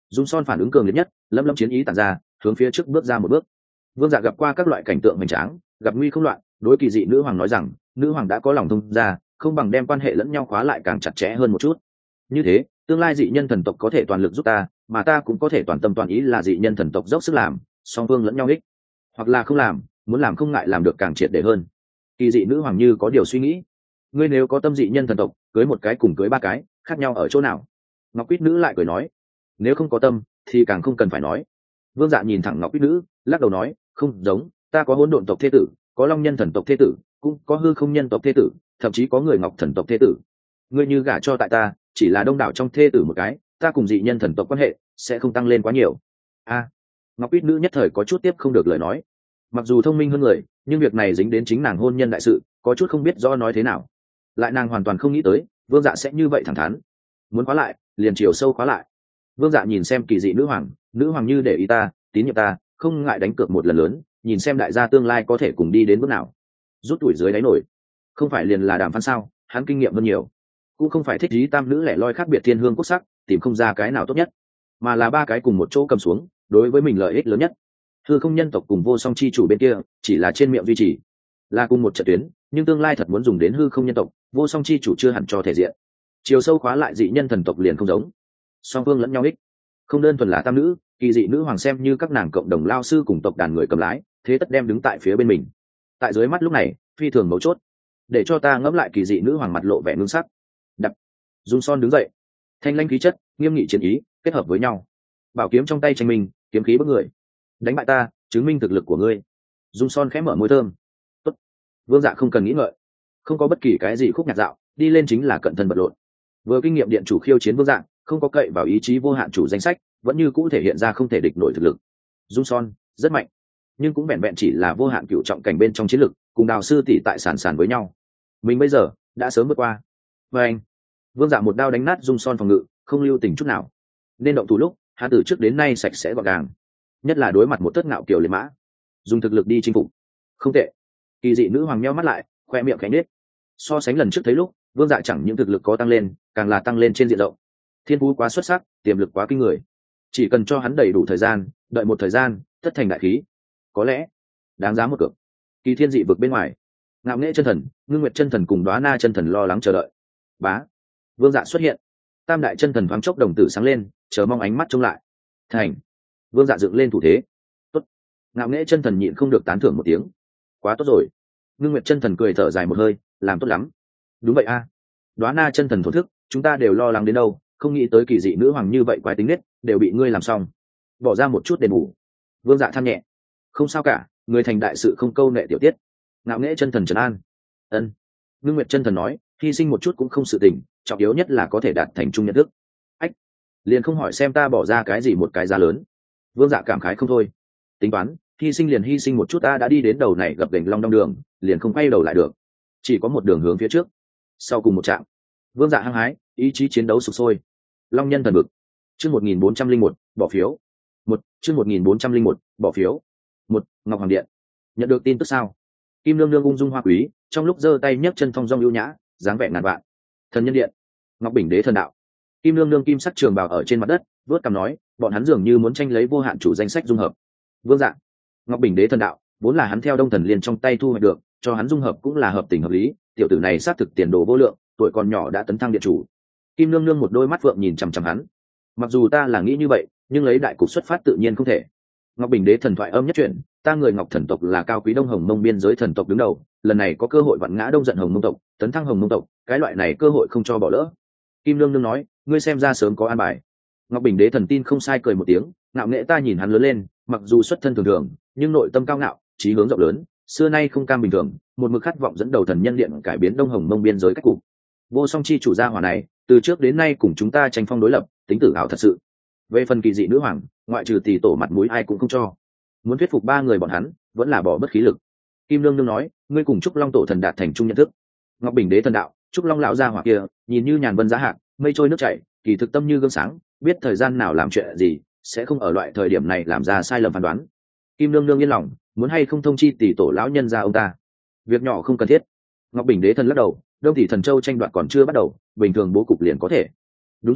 Dung Son phản ứng cường liệt nhất, lâm lâm chiến ý tản ra, hướng phía trước bước ra một bước. Vương Dạ gặp qua các loại cảnh tượng hoành tráng, gặp nguy không loạn, đối kỳ dị nữ hoàng nói rằng, nữ hoàng đã có lòng thông ra, không bằng đem quan hệ lẫn nhau khóa lại càng chặt chẽ hơn một chút. Như thế, tương lai dị nhân thần tộc có thể toàn lực giúp ta, mà ta cũng có thể toàn tâm toàn ý là dị nhân thần tộc dốc sức làm, song phương lẫn nhau ích. Hoặc là không làm, muốn làm không ngại làm được càng triệt để hơn. Kỳ dị nữ hoàng như có điều suy nghĩ. Ngươi nếu có tâm dị nhân thần tộc, cưới một cái cùng cưới ba cái, khác nhau ở chỗ nào? Ngọc Quýt nữ lại cười nói, nếu không có tâm, thì càng không cần phải nói. Vương Dạ nhìn thẳng Ngọc Quýt nữ, lắc đầu nói, không giống, ta có hỗn độn tộc thế tử, có long nhân thần tộc thế tử, cũng có hư không nhân tộc thế tử, thậm chí có người ngọc thần tộc thế tử. Ngươi như gả cho tại ta, chỉ là đông đảo trong thế tử một cái, ta cùng dị nhân thần tộc quan hệ sẽ không tăng lên quá nhiều. A, Ngọc Quýt nữ nhất thời có chút tiếp không được lời nói. Mặc dù thông minh hơn người, nhưng việc này dính đến chính nàng hôn nhân đại sự, có chút không biết do nói thế nào. Lại nàng hoàn toàn không nghĩ tới, Vương Dạ sẽ như vậy thẳng thắn. Muốn khóa lại, liền chiều sâu khóa lại. Vương Dạ nhìn xem kỳ dị nữ hoàng, nữ hoàng như để ý ta, tín nhiệm ta, không ngại đánh cược một lần lớn, nhìn xem đại gia tương lai có thể cùng đi đến bước nào. Rút tuổi dưới đáy nổi, không phải liền là đàm phán sao? Hắn kinh nghiệm hơn nhiều, cũng không phải thích trí tam nữ lẻ loi khác biệt thiên hương quốc sắc, tìm không ra cái nào tốt nhất, mà là ba cái cùng một chỗ cầm xuống, đối với mình lợi ích lớn nhất. Hư không nhân tộc cùng vô song chi chủ bên kia chỉ là trên miệng duy trì, là cùng một trận tuyến, nhưng tương lai thật muốn dùng đến hư không nhân tộc, vô song chi chủ chưa hẳn cho thể diện. Chiều sâu khóa lại dị nhân thần tộc liền không giống, song phương lẫn nhau ích, không đơn thuần là tam nữ, kỳ dị nữ hoàng xem như các nàng cộng đồng lao sư cùng tộc đàn người cầm lái, thế tất đem đứng tại phía bên mình. Tại dưới mắt lúc này, phi thường mấu chốt, để cho ta ngẫm lại kỳ dị nữ hoàng mặt lộ vẻ ngưng sắc. Đập. Dung Son đứng dậy, thanh lãnh khí chất, nghiêm nghị chiến ý kết hợp với nhau, bảo kiếm trong tay tranh mình, kiếm khí bức người. Đánh bại ta, chứng minh thực lực của ngươi. Dung Son khẽ mở môi thơm. Tốt. Vương Dạ không cần nghĩ ngợi, không có bất kỳ cái gì khúc nhạc dạo, đi lên chính là cận thân bật lộn. Vừa kinh nghiệm điện chủ khiêu chiến Vương Dạ, không có cậy vào ý chí vô hạn chủ danh sách, vẫn như cũ thể hiện ra không thể địch nổi thực lực. Dung Son rất mạnh, nhưng cũng vẹn vẹn chỉ là vô hạn cựu trọng cảnh bên trong chiến lực, cùng đào sư tỷ tại sàn sàn với nhau. Mình bây giờ đã sớm vượt qua. Và anh, Vương Dạ một đao đánh nát Dung Son phòng ngự, không lưu tình chút nào. Nên động thủ lúc, hắn từ trước đến nay sạch sẽ gọn gàng, nhất là đối mặt một tất ngạo kiều liệt mã, dùng thực lực đi chinh phục. Không tệ. Kỳ dị nữ hoàng nheo mắt lại, khoe miệng khẽ nhếch. So sánh lần trước thấy lúc, Vương Dạ chẳng những thực lực có tăng lên, càng là tăng lên trên diện rộng. Thiên phú quá xuất sắc, tiềm lực quá kinh người. Chỉ cần cho hắn đầy đủ thời gian, đợi một thời gian, tất thành đại khí. Có lẽ đáng giá một cược. Kỳ thiên dị vực bên ngoài, Ngạo Nghễ chân thần, Ngưng Nguyệt chân thần cùng Đóa Na chân thần lo lắng chờ đợi. Bá, Vương Dạ xuất hiện, tam đại chân thần thoáng chốc đồng tử sáng lên, chờ mong ánh mắt trông lại. Thành. Vương Dạ dựng lên thủ thế. Tốt. Ngạo Nghễ chân thần nhịn không được tán thưởng một tiếng. Quá tốt rồi. Ngưng Nguyệt chân thần cười thở dài một hơi, làm tốt lắm. Đúng vậy a. À. Đóa Na chân thần thổ thức, chúng ta đều lo lắng đến đâu, không nghĩ tới kỳ dị nữ hoàng như vậy quái tính nết, đều bị ngươi làm xong. Bỏ ra một chút đền bù. Vương Dạ than nhẹ. Không sao cả, người thành đại sự không câu nệ tiểu tiết. Ngạo Nghễ chân thần trấn an. Ân. Ngưng Nguyệt chân thần nói, hy sinh một chút cũng không sự tình, trọng yếu nhất là có thể đạt thành chung nhận thức. Ách, liền không hỏi xem ta bỏ ra cái gì một cái giá lớn. Vương Dạ cảm khái không thôi. Tính toán, hy sinh liền hy sinh một chút, ta đã đi đến đầu này gập ghềnh long đong đường, liền không quay đầu lại được. Chỉ có một đường hướng phía trước. Sau cùng một trạm, Vương Dạ hăng hái, ý chí chiến đấu sục sôi. Long nhân thần bực. Chương một nghìn bốn trăm linh một, bỏ phiếu. Một, chương một nghìn bốn trăm linh một, bỏ phiếu. Một, Ngọc Hoàng Điện. Nhận được tin tức sao? Kim Nương Nương ung dung hoa quý, trong lúc giơ tay nhấc chân thong dong ưu nhã, dáng vẻ ngàn vạn. Thần nhân điện. Ngọc Bình Đế thần đạo. Kim Nương Nương kim sắc trường bào ở trên mặt đất, vớt cằm nói, bọn hắn dường như muốn tranh lấy vô hạn chủ danh sách dung hợp. Vương Dạ. Ngọc Bình Đế thần đạo, vốn là hắn theo Đông Thần Liên trong tay thu hoạch được, cho hắn dung hợp cũng là hợp tình hợp lý, tiểu tử này xác thực tiền đồ vô lượng, tuổi còn nhỏ đã tấn thăng điện chủ. Kim Nương Nương một đôi mắt phượng nhìn chằm chằm hắn. Mặc dù ta là nghĩ như vậy, nhưng lấy đại cục xuất phát tự nhiên không thể. Ngọc Bình Đế thần thoại âm nhất chuyển, ta người Ngọc thần tộc là cao quý Đông Hồng Mông biên giới thần tộc đứng đầu, lần này có cơ hội vặn ngã Đông giận Hồng Mông tộc, tấn thăng Hồng Mông tộc, cái loại này cơ hội không cho bỏ lỡ. Kim Nương Nương nói, ngươi xem ra sớm có an bài. Ngọc Bình Đế thần tin không sai cười một tiếng, Ngạo Nghễ ta nhìn hắn lớn lên, mặc dù xuất thân thường thường, nhưng nội tâm cao ngạo, chí hướng rộng lớn, xưa nay không cam bình thường, một mực khát vọng dẫn đầu thần nhân điện cải biến Đông Hồng Mông biên giới cách cục. Vô song chi chủ gia hỏa này, từ trước đến nay cùng chúng ta tranh phong đối lập, tính tử ảo thật sự. Về phần kỳ dị nữ hoàng, ngoại trừ tỷ tổ mặt mũi ai cũng không cho. Muốn thuyết phục ba người bọn hắn, vẫn là bỏ bất khí lực. Kim Nương Nương nói, ngươi cùng Trúc Long tổ thần đạt thành chung nhận thức. Ngọc Bình Đế thần đạo, Trúc Long lão gia hỏa kia, nhìn như nhàn vân giá hạc, mây trôi nước chảy, kỳ thực tâm như gương sáng, biết thời gian nào làm chuyện gì, sẽ không ở loại thời điểm này làm ra sai lầm phán đoán. Kim Nương Nương yên lòng, muốn hay không thông chi tỷ tổ lão nhân ra ông ta. Việc nhỏ không cần thiết. Ngọc Bình Đế thần lắc đầu, Đông tỷ thần châu tranh đoạt còn chưa bắt đầu, bình thường bố cục liền có thể. Đúng rồi,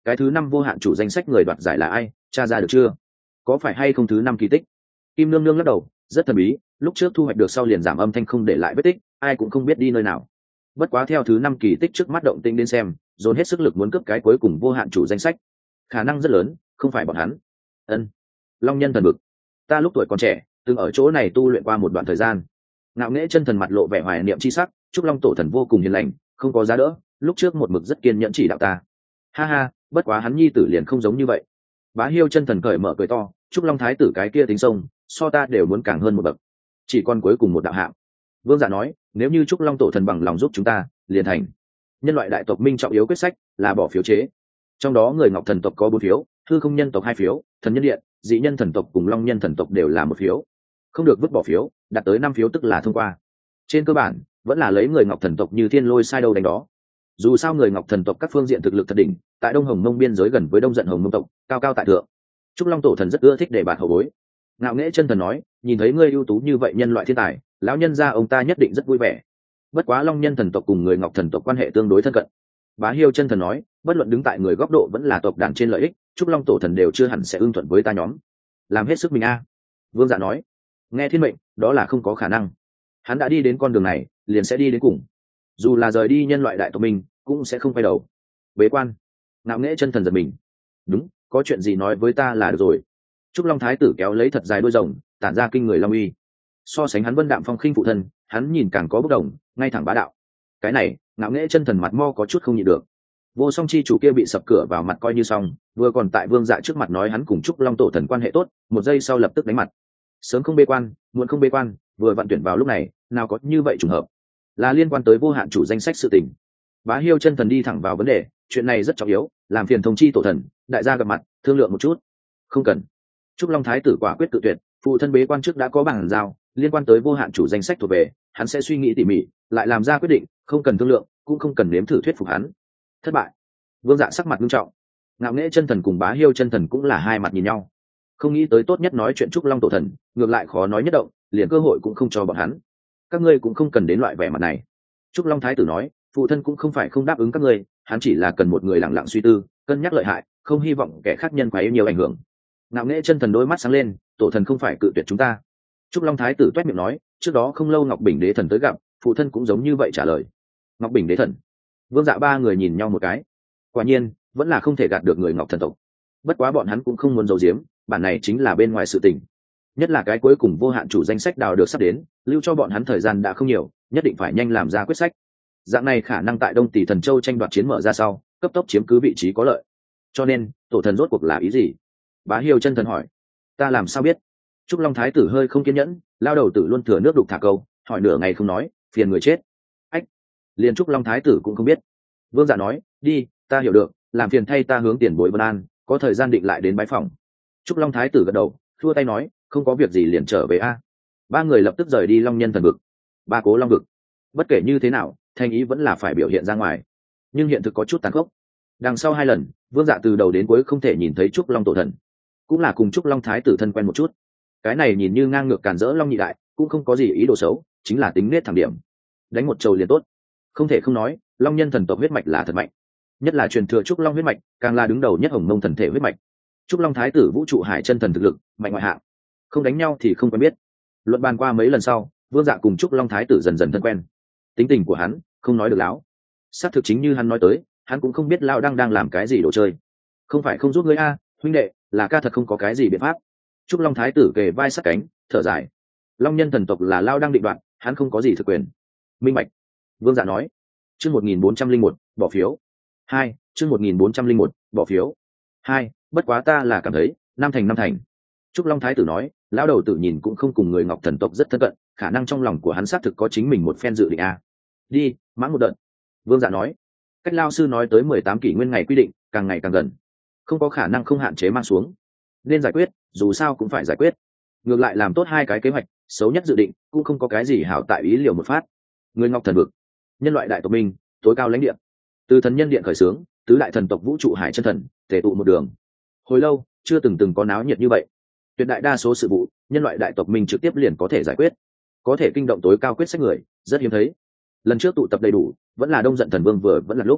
cái thứ năm vô hạn chủ danh sách người đoạt giải là ai, tra ra được chưa? Có phải hay không thứ năm kỳ tích? Kim nương nương lắc đầu, rất thần bí, lúc trước thu hoạch được sau liền giảm âm thanh không để lại vết tích, ai cũng không biết đi nơi nào. Bất quá theo thứ năm kỳ tích trước mắt động tĩnh đến xem, dồn hết sức lực muốn cướp cái cuối cùng vô hạn chủ danh sách, khả năng rất lớn không phải bọn hắn. Ân, Long Nhân thần vực, ta lúc tuổi còn trẻ từng ở chỗ này tu luyện qua một đoạn thời gian. Ngạo nghễ chân thần mặt lộ vẻ hoài niệm chi sắc, Trúc Long tổ thần vô cùng hiền lành, không có giá đỡ, lúc trước một mực rất kiên nhẫn chỉ đạo ta. Ha ha, bất quá hắn nhi tử liền không giống như vậy. Bá Hiêu chân thần cởi mở cười to, Trúc Long thái tử cái kia tính sông, so ta đều muốn càng hơn một bậc. Chỉ còn cuối cùng một đạo hạng. Vương Dạ nói, nếu như Trúc Long tổ thần bằng lòng giúp chúng ta, liền thành. Nhân loại đại tộc minh trọng yếu quyết sách là bỏ phiếu chế. Trong đó người Ngọc thần tộc có bốn phiếu, hư không nhân tộc hai phiếu, thần nhân điện, dị nhân thần tộc cùng long nhân thần tộc đều là một phiếu. Không được vứt bỏ phiếu, đạt tới năm phiếu tức là thông qua. Trên cơ bản, vẫn là lấy người Ngọc thần tộc như thiên lôi sai đâu đánh đó. Dù sao người Ngọc thần tộc các phương diện thực lực thật đỉnh, tại Đông Hồng Mông biên giới gần với Đông Giận Hồng Mông tộc, cao cao tại thượng. Trúc Long tổ thần rất ưa thích để bạt hậu bối. Ngạo nghễ chân thần nói, nhìn thấy ngươi ưu tú như vậy nhân loại thiên tài, lão nhân gia ông ta nhất định rất vui vẻ. Bất quá long nhân thần tộc cùng người Ngọc thần tộc quan hệ tương đối thân cận. Bá Hiêu chân thần nói, bất luận đứng tại người góc độ vẫn là tộc đàn trên lợi ích, Trúc Long tổ thần đều chưa hẳn sẽ ưng thuận với ta nhóm. Làm hết sức mình a. Vương Dạ nói, nghe thiên mệnh, đó là không có khả năng. Hắn đã đi đến con đường này, liền sẽ đi đến cùng. Dù là rời đi nhân loại đại tộc mình, cũng sẽ không quay đầu. Bế quan. Ngạo nghễ chân thần giật mình. Đúng, có chuyện gì nói với ta là được rồi. Trúc Long thái tử kéo lấy thật dài đôi rồng, tản ra kinh người long uy. So sánh hắn Vân Đạm Phong khinh phụ thân, hắn nhìn càng có bốc đồng, ngay thẳng bá đạo. Cái này, ngạo nghễ chân thần mặt mo có chút không nhịn được. Vô Song chi chủ kia bị sập cửa vào mặt coi như xong, vừa còn tại Vương Dạ trước mặt nói hắn cùng Trúc Long tổ thần quan hệ tốt, một giây sau lập tức đánh mặt. Sớm không bê quan, muộn không bê quan, vừa vận tuyển vào lúc này, nào có như vậy trùng hợp. Là liên quan tới vô hạn chủ danh sách sự tình. Bá Hiêu chân thần đi thẳng vào vấn đề, chuyện này rất trọng yếu, làm phiền thông chi tổ thần, đại gia gặp mặt, thương lượng một chút. Không cần. Trúc Long thái tử quả quyết tự tuyệt, phụ thân bế quan trước đã có bằng giao, liên quan tới vô hạn chủ danh sách thuộc về, hắn sẽ suy nghĩ tỉ mỉ, lại làm ra quyết định, không cần thương lượng, cũng không cần nếm thử thuyết phục hắn. Thất bại. Vương Dạ sắc mặt nghiêm trọng. Ngạo nghễ chân thần cùng Bá Hiêu chân thần cũng là hai mặt nhìn nhau. Không nghĩ tới tốt nhất nói chuyện Trúc Long tổ thần, ngược lại khó nói nhất động, liền cơ hội cũng không cho bọn hắn. Các ngươi cũng không cần đến loại vẻ mặt này. Trúc Long thái tử nói, phụ thân cũng không phải không đáp ứng các ngươi, hắn chỉ là cần một người lặng lặng suy tư, cân nhắc lợi hại, không hy vọng kẻ khác nhân quấy nhiều ảnh hưởng. Ngạo nghễ chân thần đôi mắt sáng lên, tổ thần không phải cự tuyệt chúng ta. Trúc Long thái tử toét miệng nói, trước đó không lâu Ngọc Bình đế thần tới gặp, phụ thân cũng giống như vậy trả lời. Ngọc Bình đế thần. Vương Dạ ba người nhìn nhau một cái. Quả nhiên, vẫn là không thể gạt được người Ngọc thần tộc. Bất quá bọn hắn cũng không muốn giấu giếm, bản này chính là bên ngoài sự tình. Nhất là cái cuối cùng vô hạn chủ danh sách đào được sắp đến, lưu cho bọn hắn thời gian đã không nhiều, nhất định phải nhanh làm ra quyết sách. Dạng này khả năng tại Đông Tỷ Thần Châu tranh đoạt chiến mở ra sau, cấp tốc chiếm cứ vị trí có lợi. Cho nên, tổ thần rốt cuộc là ý gì? Bá Hiêu chân thần hỏi. Ta làm sao biết? Trúc Long thái tử hơi không kiên nhẫn, lao đầu tử luôn thừa nước đục thả câu, hỏi nửa ngày không nói, phiền người chết. Ách, liền Trúc Long thái tử cũng không biết. Vương Dạ nói, đi, ta hiểu được, làm phiền thay ta hướng tiền bối Vân An, có thời gian định lại đến bái phòng. Trúc Long thái tử gật đầu, thua tay nói, không có việc gì liền trở về a. Ba người lập tức rời đi Long Nhân thần vực. Ba cố Long vực. Bất kể như thế nào, thành ý vẫn là phải biểu hiện ra ngoài, nhưng hiện thực có chút tàn khốc. Đằng sau hai lần, Vương Dạ từ đầu đến cuối không thể nhìn thấy Trúc Long tổ thần, cũng là cùng Trúc Long thái tử thân quen một chút. Cái này nhìn như ngang ngược càn rỡ Long nhị đại, cũng không có gì ý đồ xấu, chính là tính nết thẳng điểm, đánh một trầu liền tốt. Không thể không nói, Long Nhân thần tộc huyết mạch là thật mạnh, nhất là truyền thừa Trúc Long huyết mạch, càng là đứng đầu nhất Hồng Mông thần thể huyết mạch. Trúc Long thái tử vũ trụ hải chân thần thực lực mạnh ngoại hạng, không đánh nhau thì không quen biết. Luận bàn qua mấy lần sau, Vương Dạ cùng Trúc Long thái tử dần dần thân quen. Tính tình của hắn không nói được láo, xác thực chính như hắn nói tới, hắn cũng không biết lão đang đang làm cái gì đồ chơi. Không phải không giúp ngươi a, huynh đệ, là ca thật không có cái gì biện pháp. Trúc Long thái tử kề vai sát cánh, thở dài. Long Nhân thần tộc là lão đang định đoạt, hắn không có gì thực quyền. Minh bạch. Vương Dạ nói. Chương một nghìn bốn trăm linh một, bỏ phiếu. Hai, chương một nghìn bốn trăm linh một, bỏ phiếu. Hai, bất quá ta là cảm thấy, năm thành năm thành. Trúc Long thái tử nói, lão đầu tử nhìn cũng không cùng người Ngọc thần tộc rất thân cận, khả năng trong lòng của hắn xác thực có chính mình một phen dự định a. Đi, mãng một đợt. Vương Dạ nói. Cách lao sư nói tới mười tám kỷ nguyên ngày quy định, càng ngày càng gần, không có khả năng không hạn chế mang xuống, nên giải quyết, dù sao cũng phải giải quyết. Ngược lại làm tốt hai cái kế hoạch, xấu nhất dự định cũng không có cái gì hảo tại ý liều một phát. Người Ngọc thần vực, nhân loại đại tộc minh, tối cao lãnh địa, từ thần nhân điện khởi xướng, tứ đại thần tộc vũ trụ hải chân thần tề tụ một đường. Hồi lâu chưa từng từng có náo nhiệt như vậy. Tuyệt đại đa số sự vụ, nhân loại đại tộc minh trực tiếp liền có thể giải quyết, có thể kinh động tối cao quyết sách người rất hiếm thấy. Lần trước tụ tập đầy đủ, vẫn là Đông Giận thần vương vừa vẫn là lúc.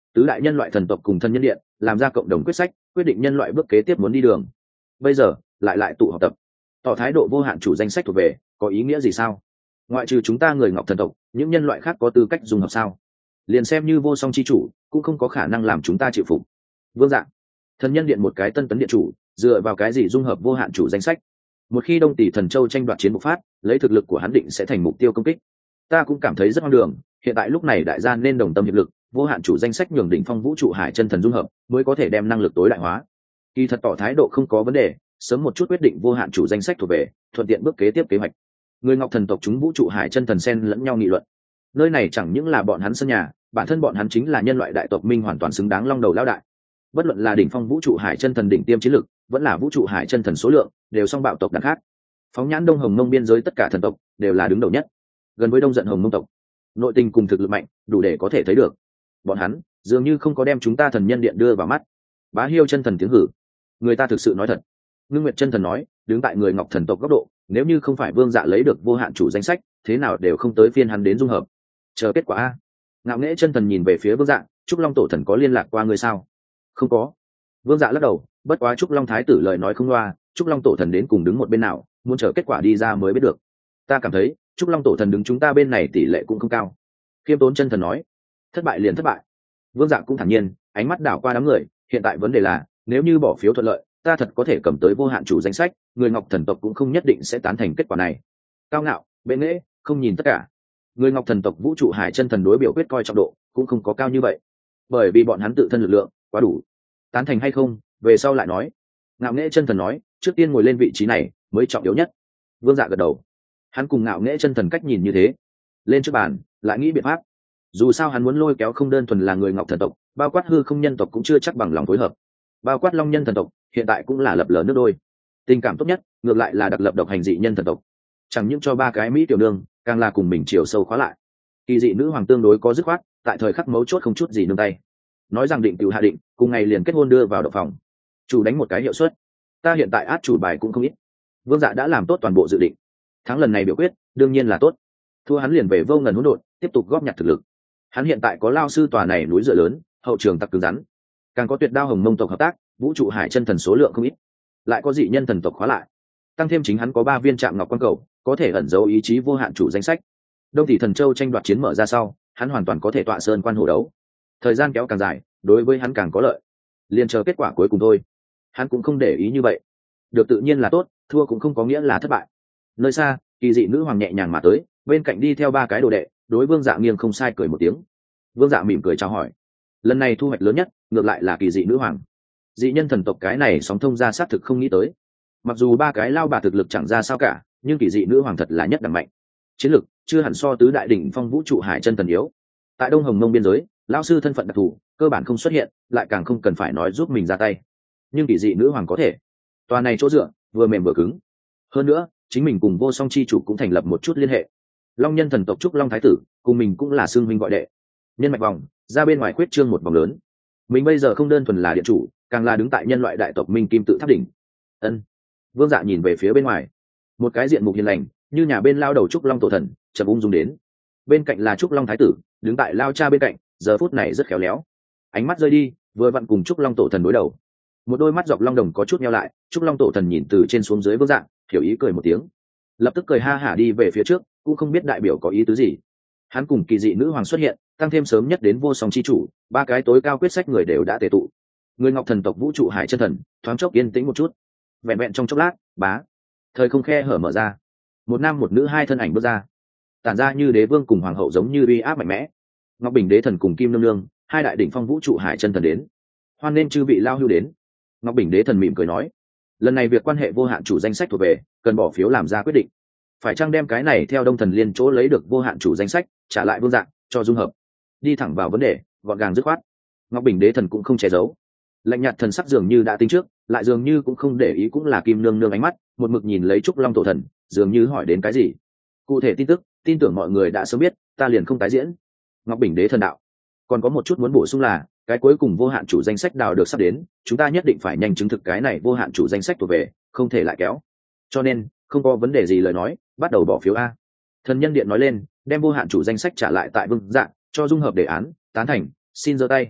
tứ đại nhân loại thần tộc cùng thân nhân điện làm ra cộng đồng quyết sách, quyết định nhân loại bước kế tiếp muốn đi đường. Bây giờ lại lại tụ họp tập, tỏ thái độ vô hạn chủ danh sách thuộc về, có ý nghĩa gì sao? Ngoại trừ chúng ta người Ngọc thần tộc, những nhân loại khác có tư cách dùng hợp sao? Liền xem như vô song chi chủ cũng không có khả năng làm chúng ta chịu phục. Vương Dạ, thần nhân điện một cái tân tấn điện chủ, dựa vào cái gì dung hợp vô hạn chủ danh sách? Một khi Đông Tỷ Thần Châu tranh đoạt chiến bộc phát, lấy thực lực của hắn định sẽ thành mục tiêu công kích. Ta cũng cảm thấy rất hoang đường, hiện tại lúc này đại gia nên đồng tâm hiệp lực, vô hạn chủ danh sách nhường đỉnh phong vũ trụ hải chân thần dung hợp, mới có thể đem năng lực tối đại hóa. Kỳ thật tỏ thái độ không có vấn đề, sớm một chút quyết định vô hạn chủ danh sách thuộc về, thuận tiện bước kế tiếp kế hoạch. Người Ngọc thần tộc chúng vũ trụ hải chân thần xen lẫn nhau nghị luận. Nơi này chẳng những là bọn hắn sân nhà, bản thân bọn hắn chính là nhân loại đại tộc minh hoàn toàn xứng đáng long đầu lão đại. Bất luận là đỉnh phong vũ trụ hải chân thần đỉnh tiêm chiến lực, vẫn là vũ trụ hải chân thần số lượng, đều song bạo tộc đẳng khác. Phóng nhãn Đông Hồng Mông biên giới tất cả thần tộc đều là đứng đầu nhất, gần với Đông Giận Hồng Mông tộc. Nội tình cùng thực lực mạnh, đủ để có thể thấy được. Bọn hắn dường như không có đem chúng ta thần nhân điện đưa vào mắt. Bá Hiêu chân thần tiếng hử. Người ta thực sự nói thật. Ngưng Nguyệt chân thần nói, đứng tại người Ngọc thần tộc góc độ, nếu như không phải Vương Dạ lấy được vô hạn chủ danh sách, thế nào đều không tới phiên hắn đến dung hợp. Chờ kết quả a. Ngạo Nghễ chân thần nhìn về phía Vương Dạ, Trúc Long tổ thần có liên lạc qua người sao? Không có. Vương Dạ lắc đầu, bất quá Trúc Long thái tử lời nói không loa, Trúc Long tổ thần đến cùng đứng một bên nào, muốn chờ kết quả đi ra mới biết được. Ta cảm thấy Trúc Long tổ thần đứng chúng ta bên này tỷ lệ cũng không cao. Khiêm Tốn chân thần nói, thất bại liền thất bại. Vương Dạ cũng thản nhiên, ánh mắt đảo qua đám người, hiện tại vấn đề là, nếu như bỏ phiếu thuận lợi, ta thật có thể cầm tới vô hạn chủ danh sách, người Ngọc thần tộc cũng không nhất định sẽ tán thành kết quả này. Cao ngạo, bệ nghệ, không nhìn tất cả. Người Ngọc thần tộc vũ trụ hải chân thần đối biểu quyết coi trọng độ cũng không có cao như vậy, bởi vì bọn hắn tự thân lực lượng quá đủ. Tán thành hay không, về sau lại nói. Ngạo Nghễ chân thần nói, trước tiên ngồi lên vị trí này mới trọng yếu nhất. Vương Dạ gật đầu, hắn cùng Ngạo Nghễ chân thần cách nhìn như thế, lên trước bàn lại nghĩ biện pháp. Dù sao hắn muốn lôi kéo không đơn thuần là người Ngọc thần tộc, bao quát hư không nhân tộc cũng chưa chắc bằng lòng phối hợp, bao quát long nhân thần tộc hiện tại cũng là lập lờ nước đôi. Tình cảm tốt nhất ngược lại là đặc lập độc hành dị nhân thần tộc, chẳng những cho ba cái mỹ tiểu nương, càng là cùng mình chiều sâu khóa lại. Kỳ dị nữ hoàng tương đối có dứt khoát, tại thời khắc mấu chốt không chút gì nương tay, nói rằng định tự hạ định, cùng ngày liền kết hôn đưa vào động phòng, chủ đánh một cái hiệu suất. Ta hiện tại át chủ bài cũng không ít. Vương Dạ đã làm tốt toàn bộ dự định, thắng lần này biểu quyết đương nhiên là tốt, thua hắn liền về vô ngần hỗn độn tiếp tục góp nhặt thực lực. Hắn hiện tại có lao sư tòa này núi dựa lớn, hậu trường tặc cứng rắn, càng có tuyệt đao hồng mông tộc hợp tác, vũ trụ hải chân thần số lượng không ít, lại có dị nhân thần tộc khóa lại, tăng thêm chính hắn có ba viên trạm ngọc quan cầu, có thể ẩn giấu ý chí vô hạn chủ danh sách. Đông Tỷ Thần Châu tranh đoạt chiến mở ra sau, hắn hoàn toàn có thể tọa sơn quan hồ đấu. Thời gian kéo càng dài, đối với hắn càng có lợi. Liền chờ kết quả cuối cùng thôi. Hắn cũng không để ý như vậy. Được tự nhiên là tốt, thua cũng không có nghĩa là thất bại. Nơi xa, kỳ dị nữ hoàng nhẹ nhàng mà tới, bên cạnh đi theo ba cái đồ đệ, đối Vương Dạ nghiêng không sai cười một tiếng. Vương Dạ mỉm cười chào hỏi. Lần này thu hoạch lớn nhất, ngược lại là kỳ dị nữ hoàng. Dị nhân thần tộc cái này sóng thông ra xác thực không nghĩ tới. Mặc dù ba cái lao bà thực lực chẳng ra sao cả, nhưng kỳ dị nữ hoàng thật là nhất đẳng mạnh. Chiến lực chưa hẳn so tứ đại đỉnh phong vũ trụ hải chân thần yếu. Tại Đông Hồng Mông biên giới, lão sư thân phận đặc thù cơ bản không xuất hiện, lại càng không cần phải nói giúp mình ra tay. Nhưng kỳ dị nữ hoàng có thể. Tòa này chỗ dựa vừa mềm vừa cứng. Hơn nữa, chính mình cùng vô song chi chủ cũng thành lập một chút liên hệ. Long nhân thần tộc Trúc Long thái tử cùng mình cũng là xương minh gọi đệ. Nhân mạch vòng ra bên ngoài khuyết trương một vòng lớn. Mình bây giờ không đơn thuần là điện chủ, càng là đứng tại nhân loại đại tộc minh kim tự tháp đỉnh. Ân. Vương Dạ nhìn về phía bên ngoài, một cái diện mục hiền lành, như nhà bên lao đầu Trúc Long tổ thần chậm ung dung đến. Bên cạnh là Trúc Long thái tử đứng tại lao cha bên cạnh, giờ phút này rất khéo léo, ánh mắt rơi đi vừa vặn cùng Trúc Long tổ thần đối đầu. Một đôi mắt dọc long đồng có chút nheo lại, Trúc Long tổ thần nhìn từ trên xuống dưới Vương Dạ, hiểu ý cười một tiếng, lập tức cười ha hả đi về phía trước, cũng không biết đại biểu có ý tứ gì. Hắn cùng kỳ dị nữ hoàng xuất hiện, tăng thêm sớm nhất đến vô song chi chủ, ba cái tối cao quyết sách người đều đã tề tụ. Người Ngọc thần tộc vũ trụ hải chân thần thoáng chốc yên tĩnh một chút. Vẹn vẹn trong chốc lát, bá, thời không khe hở mở ra, một nam một nữ hai thân ảnh bước ra, tản ra như đế vương cùng hoàng hậu giống như uy áp mạnh mẽ. Ngọc Bình đế thần cùng Kim Nương Nương, hai đại đỉnh phong vũ trụ hải chân thần đến. Hoan nên chư vị lao hưu đến. Ngọc Bình đế thần mỉm cười nói, lần này việc quan hệ vô hạn chủ danh sách thuộc về, cần bỏ phiếu làm ra quyết định. Phải chăng đem cái này theo Đông Thần Liên chỗ lấy được vô hạn chủ danh sách trả lại Vương Dạ cho dung hợp? Đi thẳng vào vấn đề, gọn gàng dứt khoát. Ngọc Bình đế thần cũng không che giấu, lạnh nhạt thần sắc dường như đã tính trước, lại dường như cũng không để ý, cũng là Kim Nương Nương ánh mắt một mực nhìn lấy Trúc Long tổ thần, dường như hỏi đến cái gì. Cụ thể tin tức, tin tưởng mọi người đã sớm biết, ta liền không tái diễn. Ngọc Bình đế thần đạo, còn có một chút muốn bổ sung là, cái cuối cùng vô hạn chủ danh sách đào được sắp đến, chúng ta nhất định phải nhanh chứng thực cái này vô hạn chủ danh sách thuộc về, không thể lại kéo. Cho nên không có vấn đề gì lời nói, bắt đầu bỏ phiếu a. Thần nhân điện nói lên, đem vô hạn chủ danh sách trả lại tại Vương Dạ, cho dung hợp đề án, tán thành, xin giơ tay.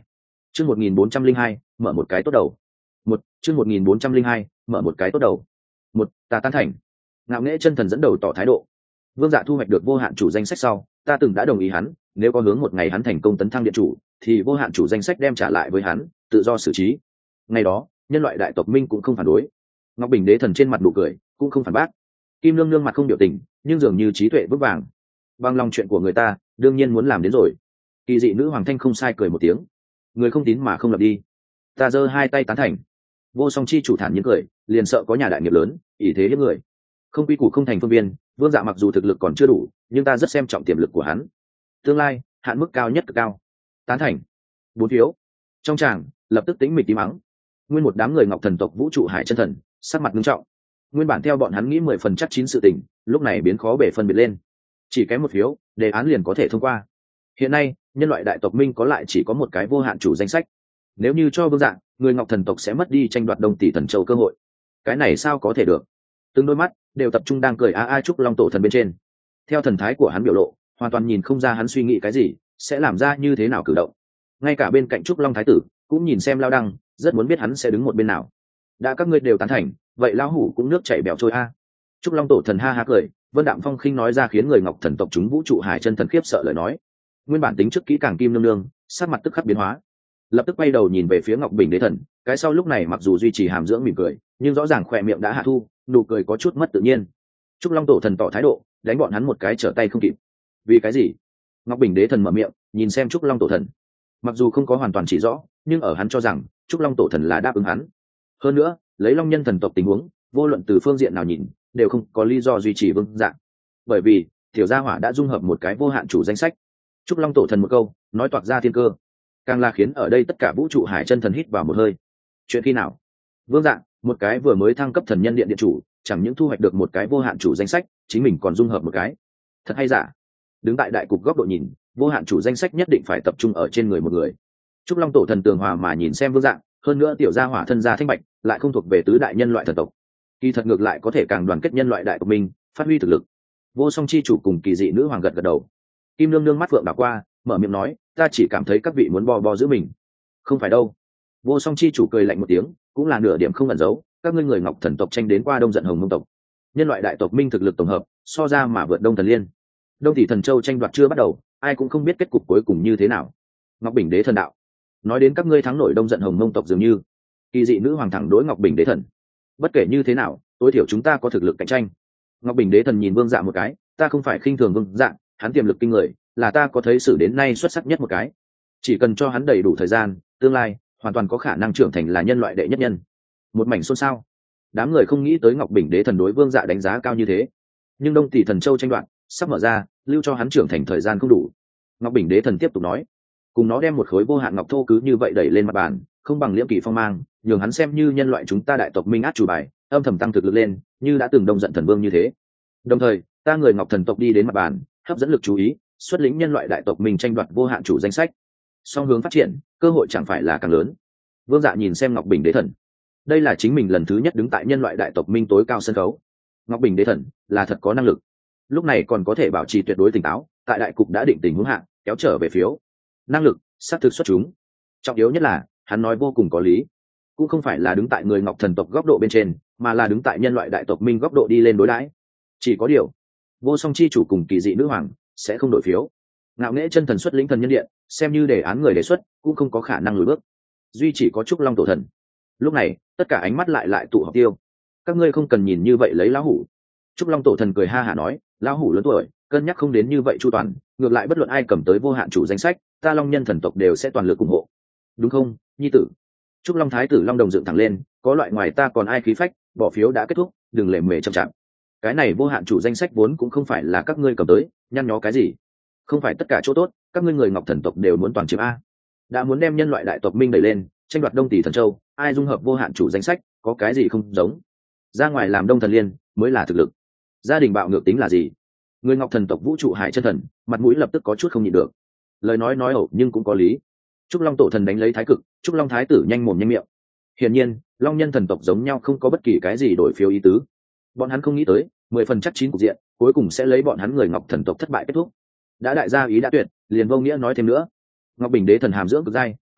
chương một nghìn bốn trăm linh hai mở một cái tốt đầu. Một chương một nghìn bốn trăm linh hai mở một cái tốt đầu. Một ta tán thành. Ngạo nghễ chân thần dẫn đầu tỏ thái độ. Vương Dạ thu hoạch được vô hạn chủ danh sách sau, ta từng đã đồng ý hắn, nếu có hướng một ngày hắn thành công tấn thăng điện chủ, thì vô hạn chủ danh sách đem trả lại với hắn, tự do xử trí. Ngày đó, nhân loại đại tộc Minh cũng không phản đối. Ngọc Bình Đế thần trên mặt nụ cười, cũng không phản bác. Kim Nương Nương mặt không biểu tình, nhưng dường như trí tuệ vững vàng. Bằng lòng chuyện của người ta, đương nhiên muốn làm đến rồi. Kỳ dị nữ hoàng thanh không sai cười một tiếng. Người không tín mà không lập đi. Ta giơ hai tay tán thành. Vô Song chi chủ thản nhiên cười, liền sợ có nhà đại nghiệp lớn, ỷ thế hiếp người. Không quy củ không thành phương viên, Vương Dạ mặc dù thực lực còn chưa đủ, nhưng ta rất xem trọng tiềm lực của hắn. Tương lai, hạn mức cao nhất cực cao. Tán thành. Bốn phiếu. Trong tràng, lập tức tĩnh mịch tí mắng. Nguyên một đám người Ngọc Thần tộc vũ trụ hải chân thần, sắc mặt nghiêm trọng. Nguyên bản theo bọn hắn nghĩ mười phần chắc chín sự tình, lúc này biến khó bể phân biệt lên. Chỉ kém một phiếu, đề án liền có thể thông qua. Hiện nay, nhân loại đại tộc Minh có lại chỉ có một cái vô hạn chủ danh sách. Nếu như cho Vương Dạ, người Ngọc Thần tộc sẽ mất đi tranh đoạt Đông Tỷ Thần Châu cơ hội. Cái này sao có thể được? Từng đôi mắt đều tập trung đang cười a a chúc Long Tổ thần bên trên. Theo thần thái của hắn biểu lộ, hoàn toàn nhìn không ra hắn suy nghĩ cái gì, sẽ làm ra như thế nào cử động. Ngay cả bên cạnh trúc Long thái tử cũng nhìn xem Lao Đăng, rất muốn biết hắn sẽ đứng một bên nào. Đã các ngươi đều tán thành, vậy lão hủ cũng nước chảy bèo trôi a. Trúc Long Tổ thần ha ha cười, Vân Đạm Phong khinh nói ra khiến người Ngọc Thần tộc chúng vũ trụ hải chân thần khiếp sợ lời nói. Nguyên bản tính trước kỹ càng Kim Nương Nương, sắc mặt tức khắc biến hóa, lập tức quay đầu nhìn về phía Ngọc Bình Đế thần, cái sau lúc này mặc dù duy trì hàm dưỡng mỉm cười, nhưng rõ ràng khỏe miệng đã hạ thu, nụ cười có chút mất tự nhiên. Trúc Long Tổ thần tỏ thái độ, đánh bọn hắn một cái trở tay không kịp. Vì cái gì? Ngọc Bình Đế thần mở miệng, nhìn xem Trúc Long Tổ thần. Mặc dù không có hoàn toàn chỉ rõ, nhưng ở hắn cho rằng Trúc Long Tổ thần là đáp ứng hắn. Hơn nữa, lấy Long Nhân thần tộc tình huống, vô luận từ phương diện nào nhìn, đều không có lý do duy trì Vương Dạ. Bởi vì, tiểu gia hỏa đã dung hợp một cái vô hạn chủ danh sách. Trúc Long Tổ thần một câu, nói toạc ra thiên cơ, càng là khiến ở đây tất cả vũ trụ hải chân thần hít vào một hơi. Chuyện khi nào? Vương Dạ, một cái vừa mới thăng cấp thần nhân điện điện chủ, chẳng những thu hoạch được một cái vô hạn chủ danh sách, chính mình còn dung hợp một cái. Thật hay giả? Đứng tại đại cục góc độ nhìn, vô hạn chủ danh sách nhất định phải tập trung ở trên người một người. Trúc Long Tổ thần tường hòa mà nhìn xem Vương Dạ, hơn nữa tiểu gia hỏa thân gia thanh bạch, lại không thuộc về tứ đại nhân loại thần tộc. Kỳ thật ngược lại có thể càng đoàn kết nhân loại đại của mình, phát huy thực lực. Vô Song chi chủ cùng kỳ dị nữ hoàng gật gật đầu. Kim Nương Nương mắt phượng đảo qua, mở miệng nói, ta chỉ cảm thấy các vị muốn bo bo giữ mình. Không phải đâu. Vô Song chi chủ cười lạnh một tiếng, cũng là nửa điểm không ẩn giấu, các ngươi người Ngọc Thần tộc tranh đến qua Đông Giận Hồng Mông tộc. Nhân loại đại tộc minh thực lực tổng hợp, so ra mà vượt Đông Thần Liên. Đông Tỷ Thần Châu tranh đoạt chưa bắt đầu, ai cũng không biết kết cục cuối cùng như thế nào. Ngọc Bình Đế thần đạo, nói đến các ngươi thắng nổi Đông Giận Hồng Mông tộc dường như. Kỳ dị nữ hoàng thẳng đối Ngọc Bình Đế thần. Bất kể như thế nào, tối thiểu chúng ta có thực lực cạnh tranh. Ngọc Bình Đế thần nhìn Vương Dạ một cái, ta không phải khinh thường Vương Dạ, hắn tiềm lực kinh người, là ta có thấy sự đến nay xuất sắc nhất một cái. Chỉ cần cho hắn đầy đủ thời gian, tương lai hoàn toàn có khả năng trưởng thành là nhân loại đệ nhất nhân. Một mảnh xôn xao. Đám người không nghĩ tới Ngọc Bình Đế thần đối Vương Dạ đánh giá cao như thế. Nhưng Đông Tỷ Thần Châu tranh đoạt sắp mở ra, lưu cho hắn trưởng thành thời gian không đủ. Ngọc Bình Đế thần tiếp tục nói, cùng nó đem một khối vô hạn ngọc thô cứ như vậy đẩy lên mặt bàn, không bằng liễm kỷ phong mang, nhường hắn xem như nhân loại chúng ta đại tộc minh át chủ bài, âm thầm tăng thực lực lên, như đã từng Đông Giận Thần Vương như thế. Đồng thời, ta người Ngọc Thần tộc đi đến mặt bàn, hấp dẫn lực chú ý, xuất lĩnh nhân loại đại tộc mình tranh đoạt vô hạn chủ danh sách. Song hướng phát triển, cơ hội chẳng phải là càng lớn. Vương Dạ nhìn xem Ngọc Bình Đế thần, đây là chính mình lần thứ nhất đứng tại nhân loại đại tộc minh tối cao sân khấu. Ngọc Bình Đế thần là thật có năng lực, lúc này còn có thể bảo trì tuyệt đối tỉnh táo, tại đại cục đã định tình huống hạ kéo trở về phiếu. Năng lực sát thực xuất chúng, trọng yếu nhất là hắn nói vô cùng có lý, cũng không phải là đứng tại người Ngọc Thần tộc góc độ bên trên, mà là đứng tại nhân loại đại tộc minh góc độ đi lên đối đãi. Chỉ có điều, Vô Song chi chủ cùng kỳ dị nữ hoàng sẽ không đổi phiếu. Ngạo nghễ chân thần xuất lĩnh thần nhân điện, xem như đề án người đề xuất cũng không có khả năng lùi bước. Duy chỉ có Trúc Long Tổ thần. Lúc này, tất cả ánh mắt lại lại tụ họp tiêu. Các ngươi không cần nhìn như vậy lấy lão hủ. Trúc Long Tổ thần cười ha hả nói, lão hủ lớn tuổi, cân nhắc không đến như vậy chu toàn, ngược lại bất luận ai cầm tới vô hạn chủ danh sách, ta Long Nhân thần tộc đều sẽ toàn lực ủng hộ. Đúng không, nhi tử? Trúc Long thái tử Long Đồng dựng thẳng lên, có loại ngoài ta còn ai khí phách, bỏ phiếu đã kết thúc, đừng lề mề chậm chạp. Cái này vô hạn chủ danh sách vốn cũng không phải là các ngươi cầm tới, nhăn nhó cái gì? Không phải tất cả chỗ tốt, các ngươi người Ngọc Thần tộc đều muốn toàn chiếm a. Đã muốn đem nhân loại đại tộc minh đẩy lên, tranh đoạt Đông Tỷ Thần Châu, ai dung hợp vô hạn chủ danh sách, có cái gì không giống? Ra ngoài làm Đông Thần Liên mới là thực lực. Gia đình bạo ngược tính là gì? Người Ngọc Thần tộc vũ trụ hải chân thần, mặt mũi lập tức có chút không nhịn được. Lời nói nói ẩu nhưng cũng có lý. Trúc Long Tổ thần đánh lấy thái cực, Trúc Long thái tử nhanh mồm nhanh miệng. Hiển nhiên, Long Nhân thần tộc giống nhau không có bất kỳ cái gì đổi phiếu ý tứ. Bọn hắn không nghĩ tới, mười phần chắc chín cục diện, cuối cùng sẽ lấy bọn hắn người Ngọc Thần tộc thất bại kết thúc. Đã đại gia ý đã tuyệt, liền vô nghĩa nói thêm nữa. Ngọc Bình Đế thần hàm dưỡng cực dai,